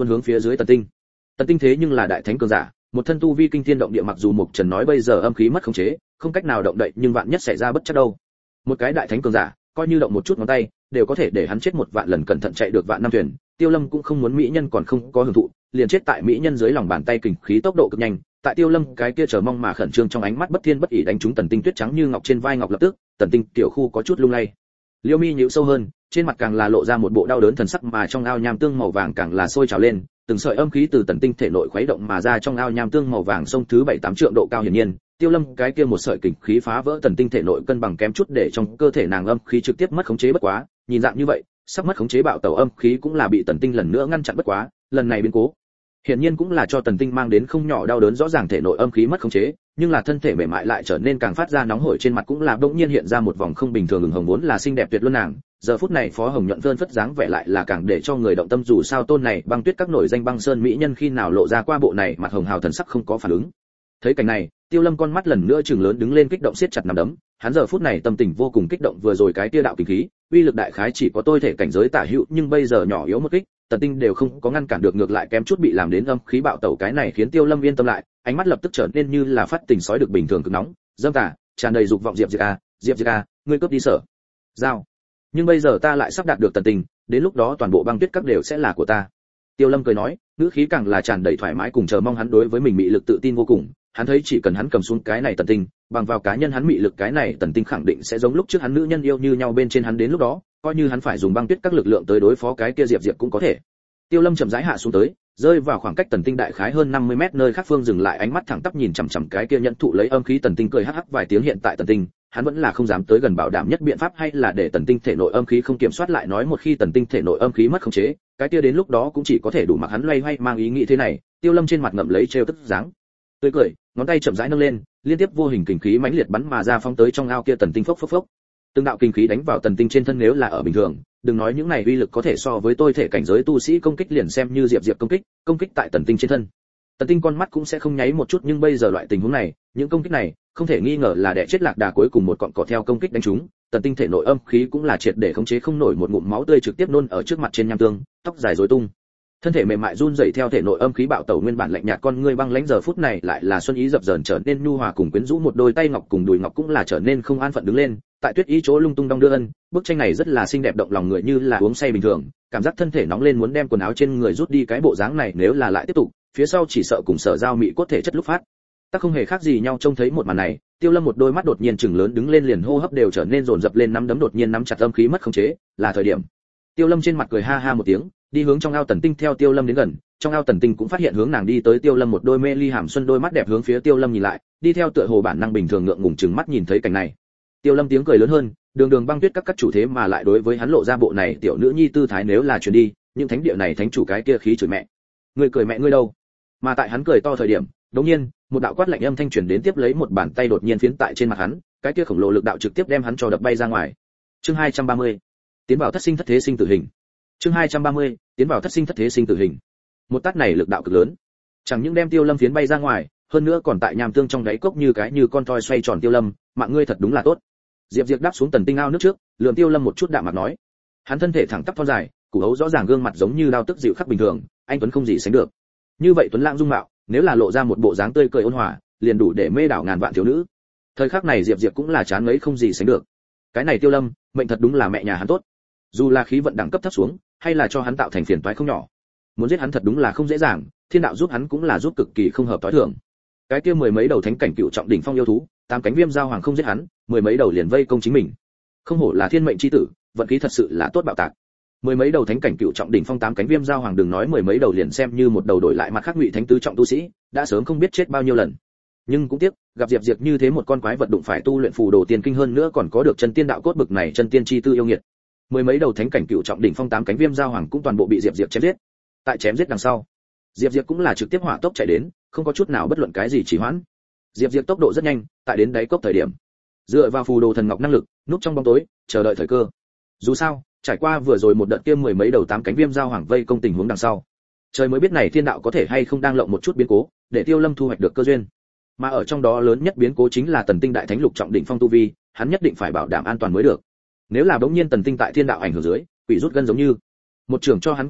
tuôn hướng phía dưới Tần Tinh. Tần Tinh thế nhưng là đại thánh cường giả, một thân tu vi kinh thiên động địa, mặc dù Mục Trần nói bây giờ âm khí mất khống chế, không cách nào động đậy, nhưng vạn nhất xảy ra bất trắc đâu. Một cái đại thánh cường giả, coi như động một chút ngón tay, đều có thể để hắn chết 1 vạn lần, cẩn thận chạy được vạn năm thuyền. Tiêu Lâm cũng không muốn mỹ nhân còn không có hưởng thụ, liền chết tại mỹ nhân dưới lòng bàn tay, kình khí tốc độ cực nhanh. Tại Tiêu Lâm cái kia chờ mong mà khẩn trương trong ánh mắt bất thiên bất ỷ đánh trúng Tần Tinh tuyết trắng như ngọc trên vai ngọc, lập tức, Tần Tinh tiểu khu có chút lung lay. Liêu Mi nhíu sâu hơn, trên mặt càng là lộ ra một bộ đau đớn thần sắc, mà trong ao nham tương màu vàng càng là sôi trào lên, từng sợi âm khí từ Tần Tinh thể nội khuấy động mà ra, trong ao nham tương màu vàng sông thứ 7-8 trượng độ cao, hiển nhiên, Tiêu Lâm cái kia một sợi kình khí phá vỡ Tần Tinh thể nội cân bằng kém chút để trong cơ thể nàng âm khí trực tiếp mất khống chế, bất quá, nhìn dạng như vậy, sắp mất khống chế bạo tẩu âm khí cũng là bị Tần Tinh lần nữa ngăn chặn, bất quá, lần này biến cố hiển nhiên cũng là cho Tần Tinh mang đến không nhỏ đau đớn, rõ ràng thể nội âm khí mất khống chế, nhưng là thân thể mềm mại lại trở nên càng phát ra nóng hổi, trên mặt cũng là bỗng nhiên hiện ra một vòng không bình thường ửng hồng, vốn là xinh đẹp tuyệt luân nàng, giờ phút này phó hồng nhuận vơn phất dáng vẻ lại là càng để cho người động tâm, dù sao tôn này Băng Tuyết các nổi danh băng sơn mỹ nhân khi nào lộ ra qua bộ này mặt hồng hào thần sắc không có phản ứng. Thấy cảnh này, Tiêu Lâm con mắt lần nữa trừng lớn đứng lên, kích động siết chặt nắm đấm, hắn giờ phút này tâm tình vô cùng kích động, vừa rồi cái tia đạo kinh khí, uy lực đại khái chỉ có tôi thể cảnh giới tả hữu, nhưng bây giờ nhỏ yếu một kích, Tần Tinh đều không có ngăn cản được, ngược lại kém chút bị làm đến âm khí bạo tẩu, cái này khiến Tiêu Lâm yên tâm lại, ánh mắt lập tức trở nên như là phát tình sói được bình thường cực nóng, dâm tà, tràn đầy dục vọng. Diệp Diệp a, ngươi cướp đi Sở Giao, nhưng bây giờ ta lại sắp đạt được Tần Tinh, đến lúc đó toàn bộ Băng Tuyết các đều sẽ là của ta. Tiêu Lâm cười nói, ngữ khí càng là tràn đầy thoải mái cùng chờ mong, hắn đối với mình mị lực tự tin vô cùng, hắn thấy chỉ cần hắn cầm xuống cái này Tần Tinh, bằng vào cá nhân hắn mị lực, cái này Tần Tinh khẳng định sẽ giống lúc trước hắn nữ nhân yêu như nhau bên trên hắn, đến lúc đó, coi như hắn phải dùng Băng Tuyết các lực lượng tới đối phó cái kia Diệp cũng có thể. Tiêu Lâm chậm rãi hạ xuống tới, rơi vào khoảng cách Tần Tinh đại khái hơn 50 mét nơi khác phương, dừng lại, ánh mắt thẳng tắp nhìn chằm chằm cái kia nhận thụ lấy âm khí Tần Tinh, cười hắc hắc vài tiếng. Hiện tại Tần Tinh, hắn vẫn là không dám tới gần, bảo đảm nhất biện pháp hay là để Tần Tinh thể nội âm khí không kiểm soát lại, nói một khi Tần Tinh thể nội âm khí mất khống chế, cái kia đến lúc đó cũng chỉ có thể đủ mặc hắn loay hoay, mang ý nghĩ thế này, Tiêu Lâm trên mặt ngậm lấy trêu tức dáng tươi cười, ngón tay chậm rãi nâng lên, liên tiếp vô hình kình khí mãnh liệt bắn mà ra, phóng tới trong ao kia Tần Tinh, phốc phốc phốc. Từng đạo kình khí đánh vào Tần Tinh trên thân, nếu là ở bình thường, đừng nói những này uy lực có thể so với tôi thể cảnh giới tu sĩ công kích, liền xem như Diệp công kích tại Tần Tinh trên thân, Tần Tinh con mắt cũng sẽ không nháy một chút, nhưng bây giờ loại tình huống này, những công kích này, không thể nghi ngờ là đẻ chết lạc đà cuối cùng một cọn cỏ, theo công kích đánh trúng, Tần Tinh thể nội âm khí cũng là triệt để khống chế không nổi, một ngụm máu tươi trực tiếp nôn ở trước mặt trên nham tương, tóc dài rối tung, thân thể mềm mại run rẩy theo thể nội âm khí bạo tẩu, nguyên bản lạnh nhạt con ngươi băng lãnh giờ phút này lại là xuân ý dập dờn, trở nên nhu hòa cùng quyến rũ, một đôi tay ngọc cùng đùi ngọc cũng là trở nên không an phận đứng lên, tại tuyết ý chỗ lung tung đong đưa ân, bức tranh này rất là xinh đẹp động lòng người, như là uống say bình thường, cảm giác thân thể nóng lên muốn đem quần áo trên người rút đi, cái bộ dáng này nếu là lại tiếp tục, phía sau chỉ sợ cùng Sở Giao mị cốt thể chất lúc phát ta không hề khác gì nhau. Trông thấy một màn này, Tiêu Lâm một đôi mắt đột nhiên chừng lớn đứng lên, liền hô hấp đều trở nên dồn dập lên, nắm đấm đột nhiên nắm chặt, âm khí mất khống chế, là thời điểm. Tiêu Lâm trên mặt cười ha ha một tiếng, đi hướng trong ao Tần Tinh, theo Tiêu Lâm đến gần, trong ao Tần Tinh cũng phát hiện hướng nàng đi tới, Tiêu Lâm một đôi mê ly hàm xuân đôi mắt đẹp hướng phía Tiêu Lâm nhìn lại, đi theo tựa hồ bản năng bình thường ngượng ngùng chừng mắt nhìn thấy cảnh này. Tiêu Lâm tiếng cười lớn hơn, đường Băng Tuyết các chủ thế mà lại đối với hắn lộ ra bộ này tiểu nữ nhi tư thái, nếu là truyền đi, những thánh địa này thánh chủ cái kia khí chửi mẹ. Ngươi cười mẹ ngươi đâu? Mà tại hắn cười to thời điểm, đột nhiên, một đạo quát lạnh âm thanh truyền đến, tiếp lấy một bàn tay đột nhiên phiến tại trên mặt hắn, cái kia khổng lồ lực đạo trực tiếp đem hắn cho đập bay ra ngoài. Chương 230. Tiến vào thất sinh thất thế sinh tử hình. Chương 230. Tiến vào thất sinh thất thế sinh tử hình. Một tát này lực đạo cực lớn, chẳng những đem Tiêu Lâm phiến bay ra ngoài, hơn nữa còn tại nham tương trong đáy cốc như cái như con toy xoay tròn. Tiêu Lâm, mạng ngươi thật đúng là tốt. Diệp đáp xuống Tần Tinh ao nước trước, lườm Tiêu Lâm một chút đạm mạc nói. Hắn thân thể thẳng tắp thon dài, củ hấu rõ ràng, gương mặt giống như đao tức dịu khắc bình thường, anh tuấn không gì sánh được. Như vậy tuấn lãng dung mạo, nếu là lộ ra một bộ dáng tươi cười ôn hòa, liền đủ để mê đảo ngàn vạn thiếu nữ. Thời khắc này Diệp cũng là chán ngấy không gì sánh được. Cái này Tiêu Lâm, mệnh thật đúng là mẹ nhà hắn tốt. Dù là khí vận đẳng cấp thấp xuống, hay là cho hắn tạo thành phiền toái không nhỏ. Muốn giết hắn thật đúng là không dễ dàng, thiên đạo giúp hắn cũng là giúp cực kỳ không hợp tối thường. Cái kia mười mấy đầu thánh cảnh cựu trọng đỉnh phong yêu thú, tám cánh viêm giao hoàng không giết hắn, mười mấy đầu liền vây công chính mình. Không hổ là thiên mệnh chi tử, vận khí thật sự là tốt bạo tạc. Mười mấy đầu thánh cảnh cựu trọng đỉnh phong, tám cánh viêm giao hoàng, đừng nói mười mấy đầu, liền xem như một đầu đổi lại mặt khác ngụy thánh tứ trọng tu sĩ, đã sớm không biết chết bao nhiêu lần. Nhưng cũng tiếc, gặp Diệp như thế một con quái vật đụng phải tu luyện phù đồ tiên kinh, hơn nữa còn có được chân tiên đạo cốt bực này chân tiên chi tư yêu nghiệt. Mười mấy đầu thánh cảnh cựu trọng đỉnh phong, tám cánh viêm giao hoàng cũng toàn bộ bị Diệp chém giết. Tại chém giết đằng sau, Diệp cũng là trực tiếp hỏa tốc chạy đến, không có chút nào bất luận cái gì trì hoãn. Diệp tốc độ rất nhanh, tại đến đáy cốc thời điểm, dựa vào phù đồ thần ngọc năng lực, núp trong bóng tối, chờ đợi thời cơ. Dù sao, trải qua vừa rồi một đợt kia mười mấy đầu tám cánh viêm giao hoàng vây công tình huống đằng sau, trời mới biết này thiên đạo có thể hay không đang lộng một chút biến cố, để Tiêu Lâm thu hoạch được cơ duyên. Mà ở trong đó lớn nhất biến cố chính là Tần Tinh đại thánh lục trọng đỉnh phong tu vi, hắn nhất định phải bảo đảm an toàn mới được. Nếu là bỗng nhiên Tần Tinh tại thiên đạo ảnh hưởng dưới, quỷ rút gân giống như, một trường cho hắn quả bay,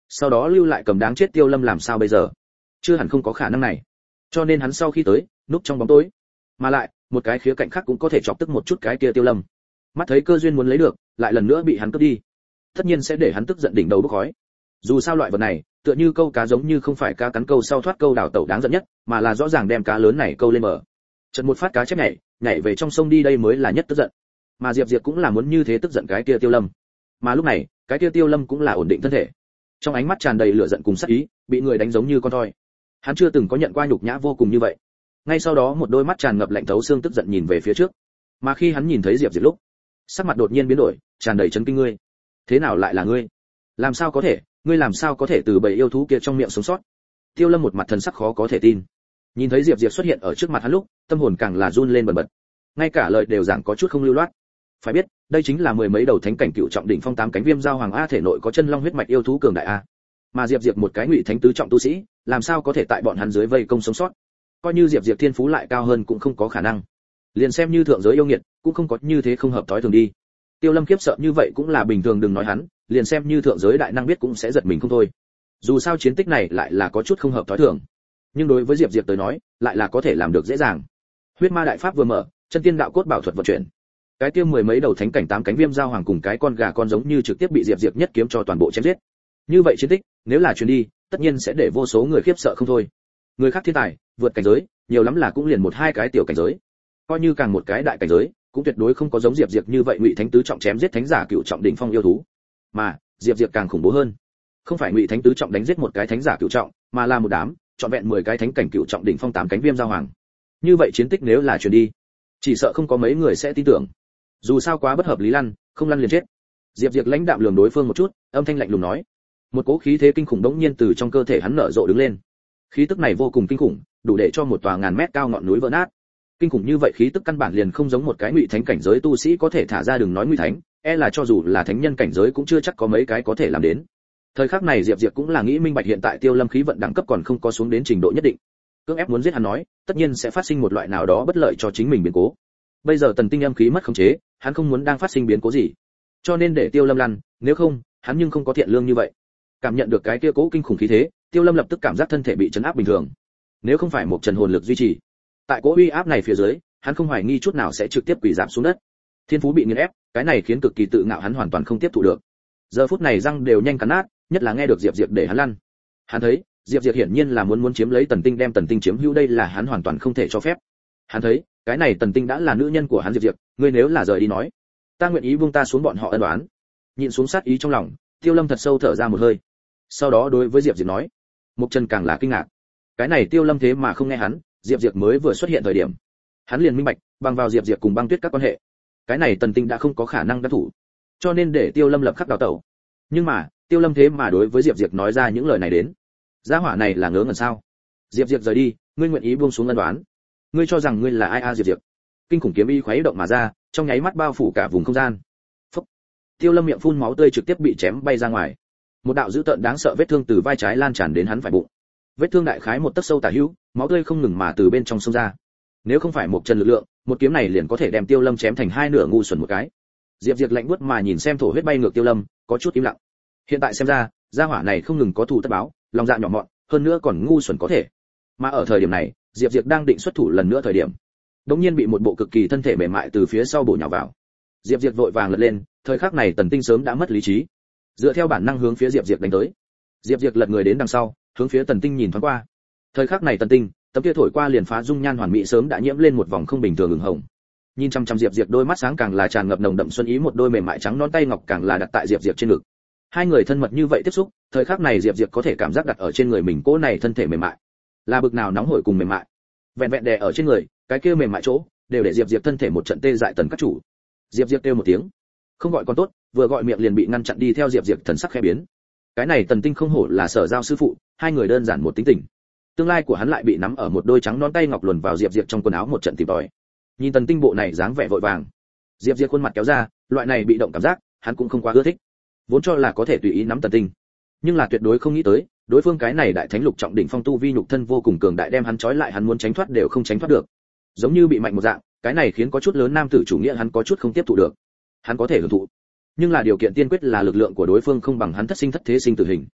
sau đó lưu lại cầm đáng chết Tiêu Lâm làm sao bây giờ? Chưa hẳn không có khả năng này. Cho nên hắn sau khi tới, núp trong bóng tối. Mà lại, một cái khía cạnh khác cũng có thể chọc tức một chút cái kia Tiêu Lâm. Mắt thấy cơ duyên muốn lấy được, lại lần nữa bị hắn cướp đi. Tất nhiên sẽ để hắn tức giận đỉnh đầu bốc khói. Dù sao loại vật này, tựa như câu cá giống như không phải cá cắn câu sau thoát câu đào tẩu đáng giận nhất, mà là rõ ràng đem cá lớn này câu lên bờ. Chợt một phát cá chép nhảy về trong sông đi, đây mới là nhất tức giận. Mà Diệp Diệp cũng là muốn như thế tức giận cái kia Tiêu Lâm. Mà lúc này, cái kia Tiêu Lâm cũng là ổn định thân thể. Trong ánh mắt tràn đầy lửa giận cùng sát ý, bị người đánh giống như con thoi. Hắn chưa từng có nhận qua nhục nhã vô cùng như vậy. Ngay sau đó một đôi mắt tràn ngập lạnh thấu xương tức giận nhìn về phía trước. Mà khi hắn nhìn thấy Diệp Diệp lúc, sắc mặt đột nhiên biến đổi, tràn đầy chấn kinh. Ngươi, thế nào lại là ngươi? Làm sao có thể, ngươi làm sao có thể từ bầy yêu thú kia trong miệng sống sót? Tiêu Lâm một mặt thần sắc khó có thể tin. Nhìn thấy Diệp Diệp xuất hiện ở trước mặt hắn lúc, tâm hồn càng là run lên bần bật. Ngay cả lời đều giảng có chút không lưu loát. Phải biết, đây chính là mười mấy đầu thánh cảnh cựu trọng đỉnh phong 8 cánh viêm giao hoàng a, thể nội có chân long huyết mạch yêu thú cường đại a. Mà Diệp Diệp một cái ngụy thánh tứ trọng tu sĩ, làm sao có thể tại bọn hắn dưới vây công sống sót? Coi như Diệp Diệp thiên phú lại cao hơn cũng không có khả năng. Liền xem như thượng giới yêu nghiệt, cũng không có như thế không hợp thói thường đi. Tiêu Lâm khiếp sợ như vậy cũng là bình thường, đừng nói hắn, liền xem như thượng giới đại năng biết cũng sẽ giật mình không thôi. Dù sao chiến tích này lại là có chút không hợp thói thường, nhưng đối với Diệp Diệp tới nói, lại là có thể làm được dễ dàng. Huyết ma đại pháp vừa mở, chân tiên đạo cốt bảo thuật vận chuyển. Cái tiêu mười mấy đầu thánh cảnh 8 cánh viêm giao hoàng cùng cái con gà con giống như trực tiếp bị Diệp Diệp nhất kiếm cho toàn bộ chém giết. Như vậy chiến tích, nếu là truyền đi, tất nhiên sẽ để vô số người khiếp sợ không thôi. Người khác thiên tài, vượt cảnh giới, nhiều lắm là cũng liền một hai cái tiểu cảnh giới. Coi như càng một cái đại cảnh giới, cũng tuyệt đối không có giống Diệp Diệp như vậy ngụy thánh tứ trọng chém giết thánh giả cựu trọng đỉnh phong yêu thú. Mà, Diệp Diệp càng khủng bố hơn. Không phải ngụy thánh tứ trọng đánh giết một cái thánh giả cựu trọng, mà là một đám, trọn vẹn 10 cái thánh cảnh cựu trọng đỉnh phong 8 cánh viêm giao hoàng. Như vậy chiến tích nếu là truyền đi, chỉ sợ không có mấy người sẽ tin tưởng. Dù sao quá bất hợp lý, lăn, không lăn liền chết. Diệp Diệp lãnh đạm lườm đối phương một chút, âm thanh lạnh lùng nói. Một cỗ khí thế kinh khủng đống nhiên từ trong cơ thể hắn nở rộ đứng lên. Khí tức này vô cùng kinh khủng, đủ để cho một tòa ngàn mét cao ngọn núi vỡ nát. Kinh khủng như vậy khí tức căn bản liền không giống một cái ngụy thánh cảnh giới tu sĩ có thể thả ra, đừng nói ngụy thánh, là cho dù là thánh nhân cảnh giới cũng chưa chắc có mấy cái có thể làm đến. Thời khắc này Diệp Diệp cũng là nghĩ minh bạch, hiện tại Tiêu Lâm khí vận đẳng cấp còn không có xuống đến trình độ nhất định. Cưỡng ép muốn giết hắn nói, tất nhiên sẽ phát sinh một loại nào đó bất lợi cho chính mình biến cố. Bây giờ Tần Tinh âm khí mất khống chế, hắn không muốn đang phát sinh biến cố gì, cho nên để Tiêu Lâm lăn, nếu không, hắn nhưng không có thiện lương như vậy. Cảm nhận được cái kia cố kinh khủng khí thế, Tiêu Lâm lập tức cảm giác thân thể bị chấn áp bình thường. Nếu không phải một trần hồn lực duy trì, tại cố uy áp này phía dưới, hắn không hoài nghi chút nào sẽ trực tiếp quỳ giảm xuống đất. Thiên phú bị nghiền ép, cái này khiến cực kỳ tự ngạo hắn hoàn toàn không tiếp thụ được. Giờ phút này răng đều nhanh cắn nát, nhất là nghe được Diệp Diệp để hắn lăn. Hắn thấy, Diệp Diệp hiển nhiên là muốn chiếm lấy Tần Tinh, đem Tần Tinh chiếm hữu, đây là hắn hoàn toàn không thể cho phép. Hắn thấy, cái này Tần Tinh đã là nữ nhân của hắn. Diệp Diệp, ngươi nếu là rời đi nói, ta nguyện ý buông ta xuống bọn họ ân oán. Nhịn xuống sát ý trong lòng, Tiêu Lâm thật sâu thở ra một hơi. Sau đó đối với Diệp Diệp nói, Mục Trần càng là kinh ngạc. Cái này Tiêu Lâm thế mà không nghe hắn, Diệp Diệp mới vừa xuất hiện thời điểm, hắn liền minh bạch, bằng vào Diệp Diệp cùng Băng Tuyết các quan hệ, cái này Tần Tinh đã không có khả năng đắc thủ, cho nên để Tiêu Lâm lập khắc đào tẩu. Nhưng mà, Tiêu Lâm thế mà đối với Diệp Diệp nói ra những lời này đến. Gia hỏa này là ngớ ngẩn sao? Diệp Diệp rời đi, ngươi nguyện ý buông xuống ân đoán? Ngươi cho rằng ngươi là ai a? Diệp Diệp. Kinh khủng kiếm ý khuấy động mà ra, trong nháy mắt bao phủ cả vùng không gian. Phốc. Tiêu Lâm miệng phun máu tươi trực tiếp bị chém bay ra ngoài. Một đạo dữ tợn đáng sợ vết thương từ vai trái lan tràn đến hắn phải bụng. Vết thương đại khái một tấc sâu tả hữu, máu tươi không ngừng mà từ bên trong xông ra. Nếu không phải một Trần lực lượng, một kiếm này liền có thể đem Tiêu Lâm chém thành hai nửa, ngu xuẩn một cái. Diệp Diệp lạnh buốt mà nhìn xem thổ huyết bay ngược Tiêu Lâm, có chút im lặng. Hiện tại xem ra, gia hỏa này không ngừng có thù tất báo, lòng dạ nhỏ mọn, hơn nữa còn ngu xuẩn có thể. Mà ở thời điểm này, Diệp Diệp đang định xuất thủ lần nữa thời điểm, đống nhiên bị một bộ cực kỳ thân thể mềm mại từ phía sau bổ nhào vào. Diệp Diệp vội vàng lật lên, thời khắc này Tần Tinh sớm đã mất lý trí, dựa theo bản năng hướng phía Diệp Diệp đánh tới. Diệp Diệp lật người đến đằng sau, hướng phía Tần Tinh nhìn thoáng qua. Thời khắc này Tần Tinh, tấm kia thổi qua liền phá dung nhan hoàn mỹ sớm đã nhiễm lên một vòng không bình thường ửng hồng. Nhìn chăm chăm Diệp Diệp đôi mắt sáng càng là tràn ngập nồng đậm xuân ý, một đôi mềm mại trắng non tay ngọc càng là đặt tại Diệp Diệp trên ngực. Hai người thân mật như vậy tiếp xúc, thời khắc này Diệp Diệp có thể cảm giác đặt ở trên người mình cỗ này thân thể mềm mại, là bực nào nóng hổi cùng mềm mại. Vẹn vẹn đè ở trên người, cái kia mềm mại chỗ, đều để Diệp Diệp thân thể một trận tê dại. Tần các chủ. Diệp Diệp kêu một tiếng, không gọi còn tốt, vừa gọi miệng liền bị ngăn chặn, đi theo Diệp Diệp thần sắc khẽ biến. Cái này Tần Tinh không hổ là Sở Giao sư phụ, hai người đơn giản một tính tình. Tương lai của hắn lại bị nắm ở một đôi trắng non tay ngọc luồn vào Diệp Diệp trong quần áo một trận tìm tòi. Nhìn Tần Tinh bộ này dáng vẻ vội vàng, Diệp Diệp khuôn mặt kéo ra, loại này bị động cảm giác, hắn cũng không quá ưa thích. Vốn cho là có thể tùy ý nắm Tần Tinh, nhưng là tuyệt đối không nghĩ tới, đối phương cái này đại thánh lục trọng đỉnh phong tu vi nhục thân vô cùng cường đại, đem hắn trói lại, hắn muốn tránh thoát đều không tránh thoát được. Giống như bị mạnh một dạng, cái này khiến có chút lớn nam tử chủ nghĩa hắn có chút không tiếp thụ được. Hắn có thể hưởng thụ, nhưng là điều kiện tiên quyết là lực lượng của đối phương không bằng hắn thất sinh thất thế sinh tử hình.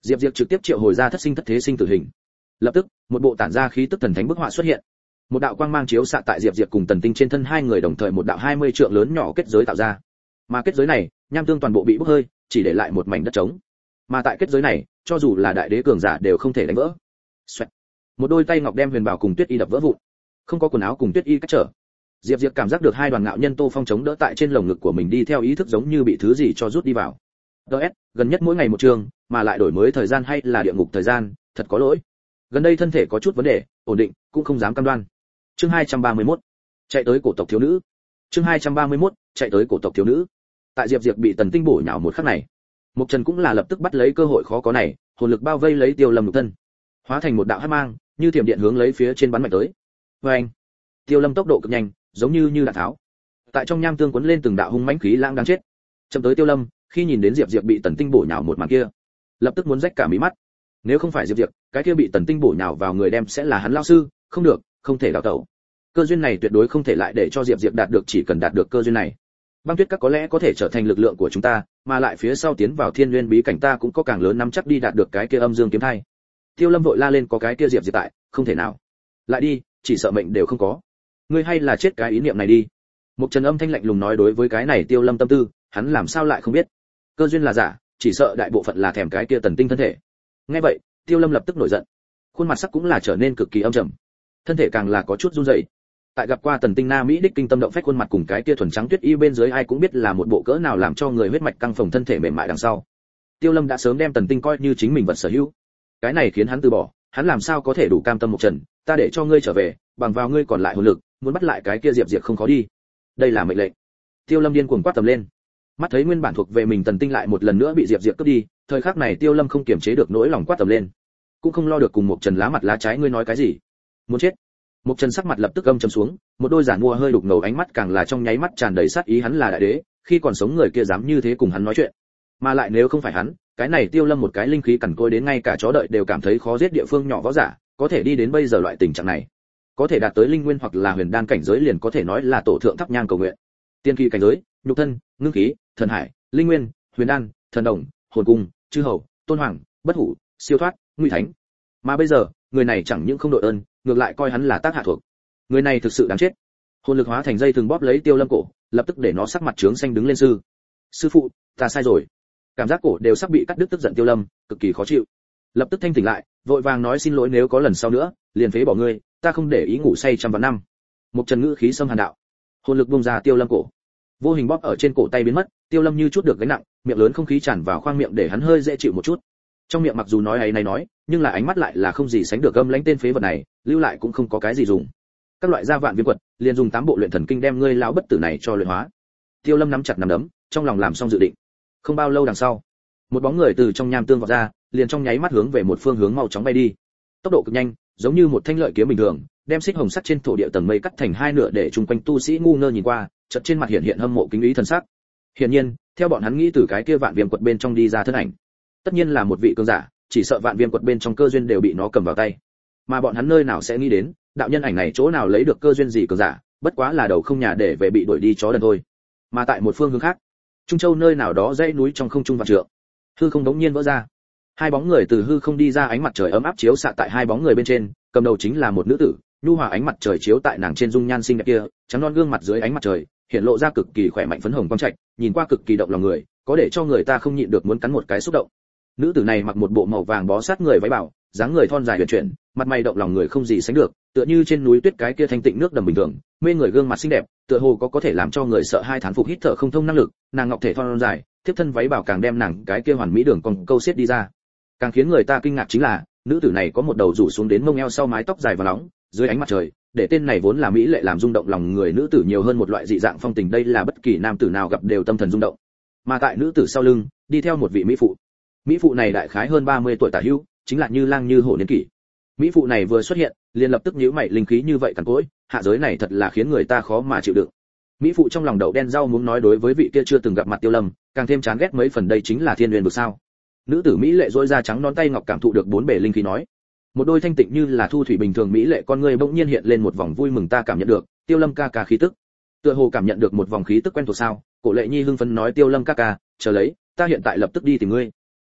Diệp Diệp trực tiếp triệu hồi ra thất sinh thất thế sinh tử hình. Lập tức, một bộ tản ra khí tức thần thánh bức họa xuất hiện. Một đạo quang mang chiếu xạ tại Diệp Diệp cùng Tần Tinh trên thân hai người, đồng thời một đạo 20 trượng lớn nhỏ kết giới tạo ra. Mà kết giới này, nham tương toàn bộ bị bốc hơi, chỉ để lại một mảnh đất trống. Mà tại kết giới này, cho dù là đại đế cường giả đều không thể đánh vỡ. Xoẹt. Một đôi tay ngọc đem Huyền Bảo cùng Tuyết Y đập vỡ vụn. Không có quần áo cùng Tuyết Y cách trở. Diệp Diệp cảm giác được hai đoàn ngạo nhân Tô Phong chống đỡ tại trên lồng ngực của mình đi theo ý thức giống như bị thứ gì cho rút đi vào. DS, gần nhất mỗi ngày một trường, mà lại đổi mới thời gian hay là địa ngục thời gian, thật có lỗi. Gần đây thân thể có chút vấn đề, ổn định, cũng không dám cam đoan. Chương 231. Chạy tới cổ tộc thiếu nữ. Chương 231. Chạy tới cổ tộc thiếu nữ. Tại Diệp Diệp bị Tần Tinh bổ nhào một khắc này, Mục Trần cũng là lập tức bắt lấy cơ hội khó có này, hồn lực bao vây lấy Tiêu Lâm nhục thân, hóa thành một đạo hắc mang, như thiểm điện hướng lấy phía trên bắn mạnh tới. Oeng! Tiêu Lâm tốc độ cực nhanh, giống như đạn tháo. Tại trong nham tương cuốn lên từng đạo hung mãnh khí lãng đáng chết. Chậm tới Tiêu Lâm, khi nhìn đến Diệp Diệp bị Tần Tinh bổ nhào một màn kia, lập tức muốn rách cả mí mắt. Nếu không phải Diệp Diệp, cái kia bị Tần Tinh bổ nhào vào người đem sẽ là hắn lão sư, không được, không thể đào tẩu. Cơ duyên này tuyệt đối không thể lại để cho Diệp Diệp đạt được, chỉ cần đạt được cơ duyên này, Băng Tuyết Các có lẽ có thể trở thành lực lượng của chúng ta, mà lại phía sau tiến vào Thiên Nguyên bí cảnh ta cũng có càng lớn nắm chắc đi đạt được cái kia âm dương kiếm thai. Tiêu Lâm vội la lên, có cái kia Diệp Diệp tại, không thể nào. Lại đi, chỉ sợ mệnh đều không có. Ngươi hay là chết cái ý niệm này đi. Mục Trần âm thanh lạnh lùng nói, đối với cái này Tiêu Lâm tâm tư, hắn làm sao lại không biết. Cơ duyên là giả, chỉ sợ đại bộ phận là thèm cái kia Tần Tinh thân thể. Nghe vậy, Tiêu Lâm lập tức nổi giận, khuôn mặt sắc cũng là trở nên cực kỳ âm trầm, thân thể càng là có chút run rẩy. Tại gặp qua Tần Tinh na mỹ đích kinh tâm động phách khuôn mặt cùng cái kia thuần trắng Tuyết Y bên dưới, ai cũng biết là một bộ cỡ nào làm cho người huyết mạch căng phồng thân thể mềm mại đằng sau. Tiêu Lâm đã sớm đem Tần Tinh coi như chính mình vật sở hữu. Cái này khiến hắn từ bỏ, hắn làm sao có thể đủ cam tâm. Mục Trần, ta để cho ngươi trở về, bằng vào ngươi còn lại hồn lực, muốn bắt lại cái kia Diệp Diệp không khó đi. Đây là mệnh lệnh. Tiêu Lâm điên cuồng quát tầm lên. Mắt thấy nguyên bản thuộc về mình Tần Tinh lại một lần nữa bị Diệp Diệp cướp đi, thời khắc này Tiêu Lâm không kiềm chế được nỗi lòng quát tầm lên, cũng không lo được cùng Mục Trần lá mặt lá trái, ngươi nói cái gì? Muốn chết? Mục Trần sắc mặt lập tức âm trầm xuống, một đôi giản mua hơi đục ngầu ánh mắt càng là trong nháy mắt tràn đầy sát ý, hắn là đại đế, khi còn sống người kia dám như thế cùng hắn nói chuyện. Mà lại nếu không phải hắn, cái này Tiêu Lâm một cái linh khí cằn cỗi đến ngay cả chó đợi đều cảm thấy khó giết địa phương nhỏ võ giả, có thể đi đến bây giờ loại tình trạng này, có thể đạt tới linh nguyên hoặc là huyền đan cảnh giới liền có thể nói là tổ thượng thắp nhang cầu nguyện. Tiên kỳ cảnh giới, nhục thân, ngưng khí, thần hải, linh nguyên, huyền đan, thần đồng, hồn cung, chư hầu, tôn hoàng, bất hủ, siêu thoát, nguy thánh. Mà bây giờ, người này chẳng những không đội ơn, ngược lại coi hắn là tác hạ thuộc. Người này thực sự đáng chết. Hồn lực hóa thành dây thường bóp lấy Tiêu Lâm cổ, lập tức để nó sắc mặt trướng xanh đứng lên. Sư phụ, ta sai rồi. Cảm giác cổ đều sắp bị cắt đứt, tức giận Tiêu Lâm cực kỳ khó chịu, lập tức thanh tỉnh lại, vội vàng nói xin lỗi, nếu có lần sau nữa, liền phế bỏ ngươi, ta không để ý ngủ say trăm vạn năm. Một trần ngữ khí xâm hàn đạo. Hồn lực bung ra Tiêu Lâm cổ, vô hình bóp ở trên cổ tay biến mất. Tiêu Lâm như chút được gánh nặng, miệng lớn không khí tràn vào khoang miệng để hắn hơi dễ chịu một chút. Trong miệng mặc dù nói ấy này nói, nhưng là ánh mắt lại là không gì sánh được gâm lãnh, tên phế vật này lưu lại cũng không có cái gì dùng. Các loại gia vạn viêm quật, liền dùng 8 bộ luyện thần kinh đem ngươi lão bất tử này cho luyện hóa. Tiêu Lâm nắm chặt nắm đấm, trong lòng làm xong dự định. Không bao lâu đằng sau, một bóng người từ trong nham tương vọt ra, liền trong nháy mắt hướng về một phương hướng mau chóng bay đi. Tốc độ cực nhanh, giống như một thanh lợi kiếm bình thường, đem xích hồng sắt trên thổ địa tầng mây cắt thành hai nửa, để chung quanh tu sĩ ngu ngơ nhìn qua, chợt trên mặt hiện hiện hâm mộ kính ý thần sắc. Hiển nhiên, theo bọn hắn nghĩ, từ cái kia vạn viêm quật bên trong đi ra thân ảnh, tất nhiên là một vị cường giả, chỉ sợ vạn viêm quật bên trong cơ duyên đều bị nó cầm vào tay. Mà bọn hắn nơi nào sẽ nghĩ đến, đạo nhân ảnh này chỗ nào lấy được cơ duyên gì cường giả, bất quá là đầu không nhà để về bị đuổi đi chó đần thôi. Mà tại một phương hướng khác, Trung Châu nơi nào đó dãy núi trong không trung vạn trượng, hư không đống nhiên vỡ ra. Hai bóng người từ hư không đi ra, ánh mặt trời ấm áp chiếu xạ tại hai bóng người bên trên, cầm đầu chính là một nữ tử, nhu hòa ánh mặt trời chiếu tại nàng trên dung nhan xinh đẹp kia, trắng non gương mặt dưới ánh mặt trời, hiện lộ ra cực kỳ khỏe mạnh phấn hồng quang trạch, nhìn qua cực kỳ động lòng người, có để cho người ta không nhịn được muốn cắn một cái xúc động. Nữ tử này mặc một bộ màu vàng bó sát người váy bảo, dáng người thon dài huyền chuyển, mặt mày động lòng người không gì sánh được, tựa như trên núi tuyết cái kia thanh tịnh nước đầm bình thường, mê người gương mặt xinh đẹp, tựa hồ có thể làm cho người sợ hai thán phục hít thở không thông năng lực, nàng ngọc thể thon dài, tiếp thân váy bảo càng đem nàng cái kia hoàn mỹ đường cong câu xiết đi ra. Càng khiến người ta kinh ngạc chính là, nữ tử này có một đầu rủ xuống đến mông eo sau mái tóc dài và nóng, dưới ánh mặt trời, để tên này vốn là mỹ lệ làm rung động lòng người nữ tử nhiều hơn một loại dị dạng phong tình, đây là bất kỳ nam tử nào gặp đều tâm thần rung động. Mà tại nữ tử sau lưng, đi theo một vị mỹ phụ. Mỹ phụ này đại khái hơn 30 tuổi tả hữu, chính là Như Lang Như Hổ niên kỷ. Mỹ phụ này vừa xuất hiện, liền lập tức nhíu mày, linh khí như vậy cằn cỗi, hạ giới này thật là khiến người ta khó mà chịu đựng. Mỹ phụ trong lòng đậu đen rau muốn nói đối với vị kia chưa từng gặp mặt Tiêu Lâm, càng thêm chán ghét mấy phần, đây chính là thiên nguyên vực sao? Nữ tử mỹ lệ rỗi ra trắng nón tay ngọc cảm thụ được bốn bề linh khí nói. Một đôi thanh tịnh như là thu thủy bình thường mỹ lệ con người bỗng nhiên hiện lên một vòng vui mừng, ta cảm nhận được Tiêu Lâm ca ca khí tức. Tựa hồ cảm nhận được một vòng khí tức quen thuộc sao? Cổ Lệ Nhi hưng phấn nói, Tiêu Lâm ca ca, chờ lấy, ta hiện tại lập tức đi tìm ngươi.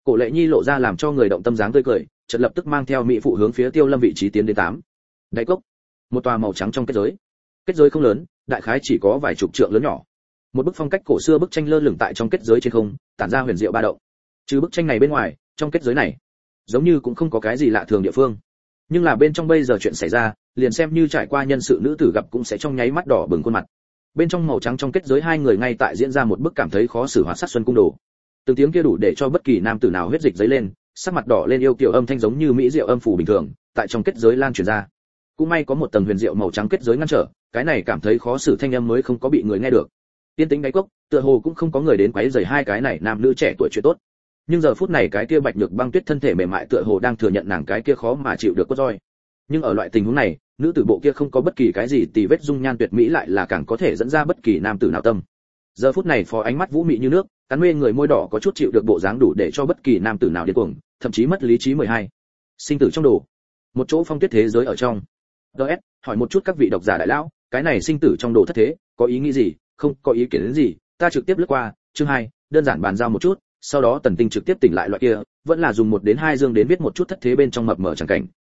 Cổ Lệ Nhi lộ ra làm cho người động tâm dáng tươi cười, chợt lập tức mang theo mỹ phụ hướng phía Tiêu Lâm vị trí tiến đến 8. Đáy cốc, một tòa màu trắng trong kết giới. Kết giới không lớn, đại khái chỉ có vài chục trượng lớn nhỏ. Một bức phong cách cổ xưa bức tranh lơ lửng tại trong kết giới trên không, tản ra huyền diệu ba động. Trừ bức tranh này bên ngoài, trong kết giới này, giống như cũng không có cái gì lạ thường địa phương. Nhưng là bên trong bây giờ chuyện xảy ra, liền xem như trải qua nhân sự nữ tử gặp cũng sẽ trong nháy mắt đỏ bừng khuôn mặt. Bên trong màu trắng trong kết giới hai người ngay tại diễn ra một bức cảm thấy khó xử hóa sát xuân cung đồ. Từng tiếng kia đủ để cho bất kỳ nam tử nào huyết dịch dấy lên, sắc mặt đỏ lên yêu kiều âm thanh giống như mỹ diệu âm phủ bình thường, tại trong kết giới lan truyền ra. Cũng may có một tầng huyền diệu màu trắng kết giới ngăn trở, cái này cảm thấy khó xử thanh âm mới không có bị người nghe được. Tiên tính đáy cốc, tựa hồ cũng không có người đến quấy rầy hai cái này nam nữ trẻ tuổi chuyện tốt. Nhưng giờ phút này cái kia Bạch Nhược Băng Tuyết thân thể mềm mại tựa hồ đang thừa nhận nàng cái kia khó mà chịu được cốt roi. Nhưng ở loại tình huống này, nữ tử bộ kia không có bất kỳ cái gì tì vết dung nhan tuyệt mỹ lại là càng có thể dẫn ra bất kỳ nam tử nào tâm. Giờ phút này phó ánh mắt vũ mị như nước, cắn mê người môi đỏ có chút chịu được bộ dáng đủ để cho bất kỳ nam tử nào điên cuồng, thậm chí mất lý trí 12. Sinh tử trong đồ, một chỗ phong tuyết thế giới ở trong. DS, hỏi một chút các vị độc giả đại lão, cái này sinh tử trong đồ thất thế, có ý nghĩ gì, không có ý kiến đến gì, ta trực tiếp lướt qua, chương 2, đơn giản bàn giao một chút, sau đó Tần Tinh trực tiếp tỉnh lại loại kia, vẫn là dùng 1 đến 2 dương đến viết một chút thất thế bên trong mập mờ chẳng cảnh.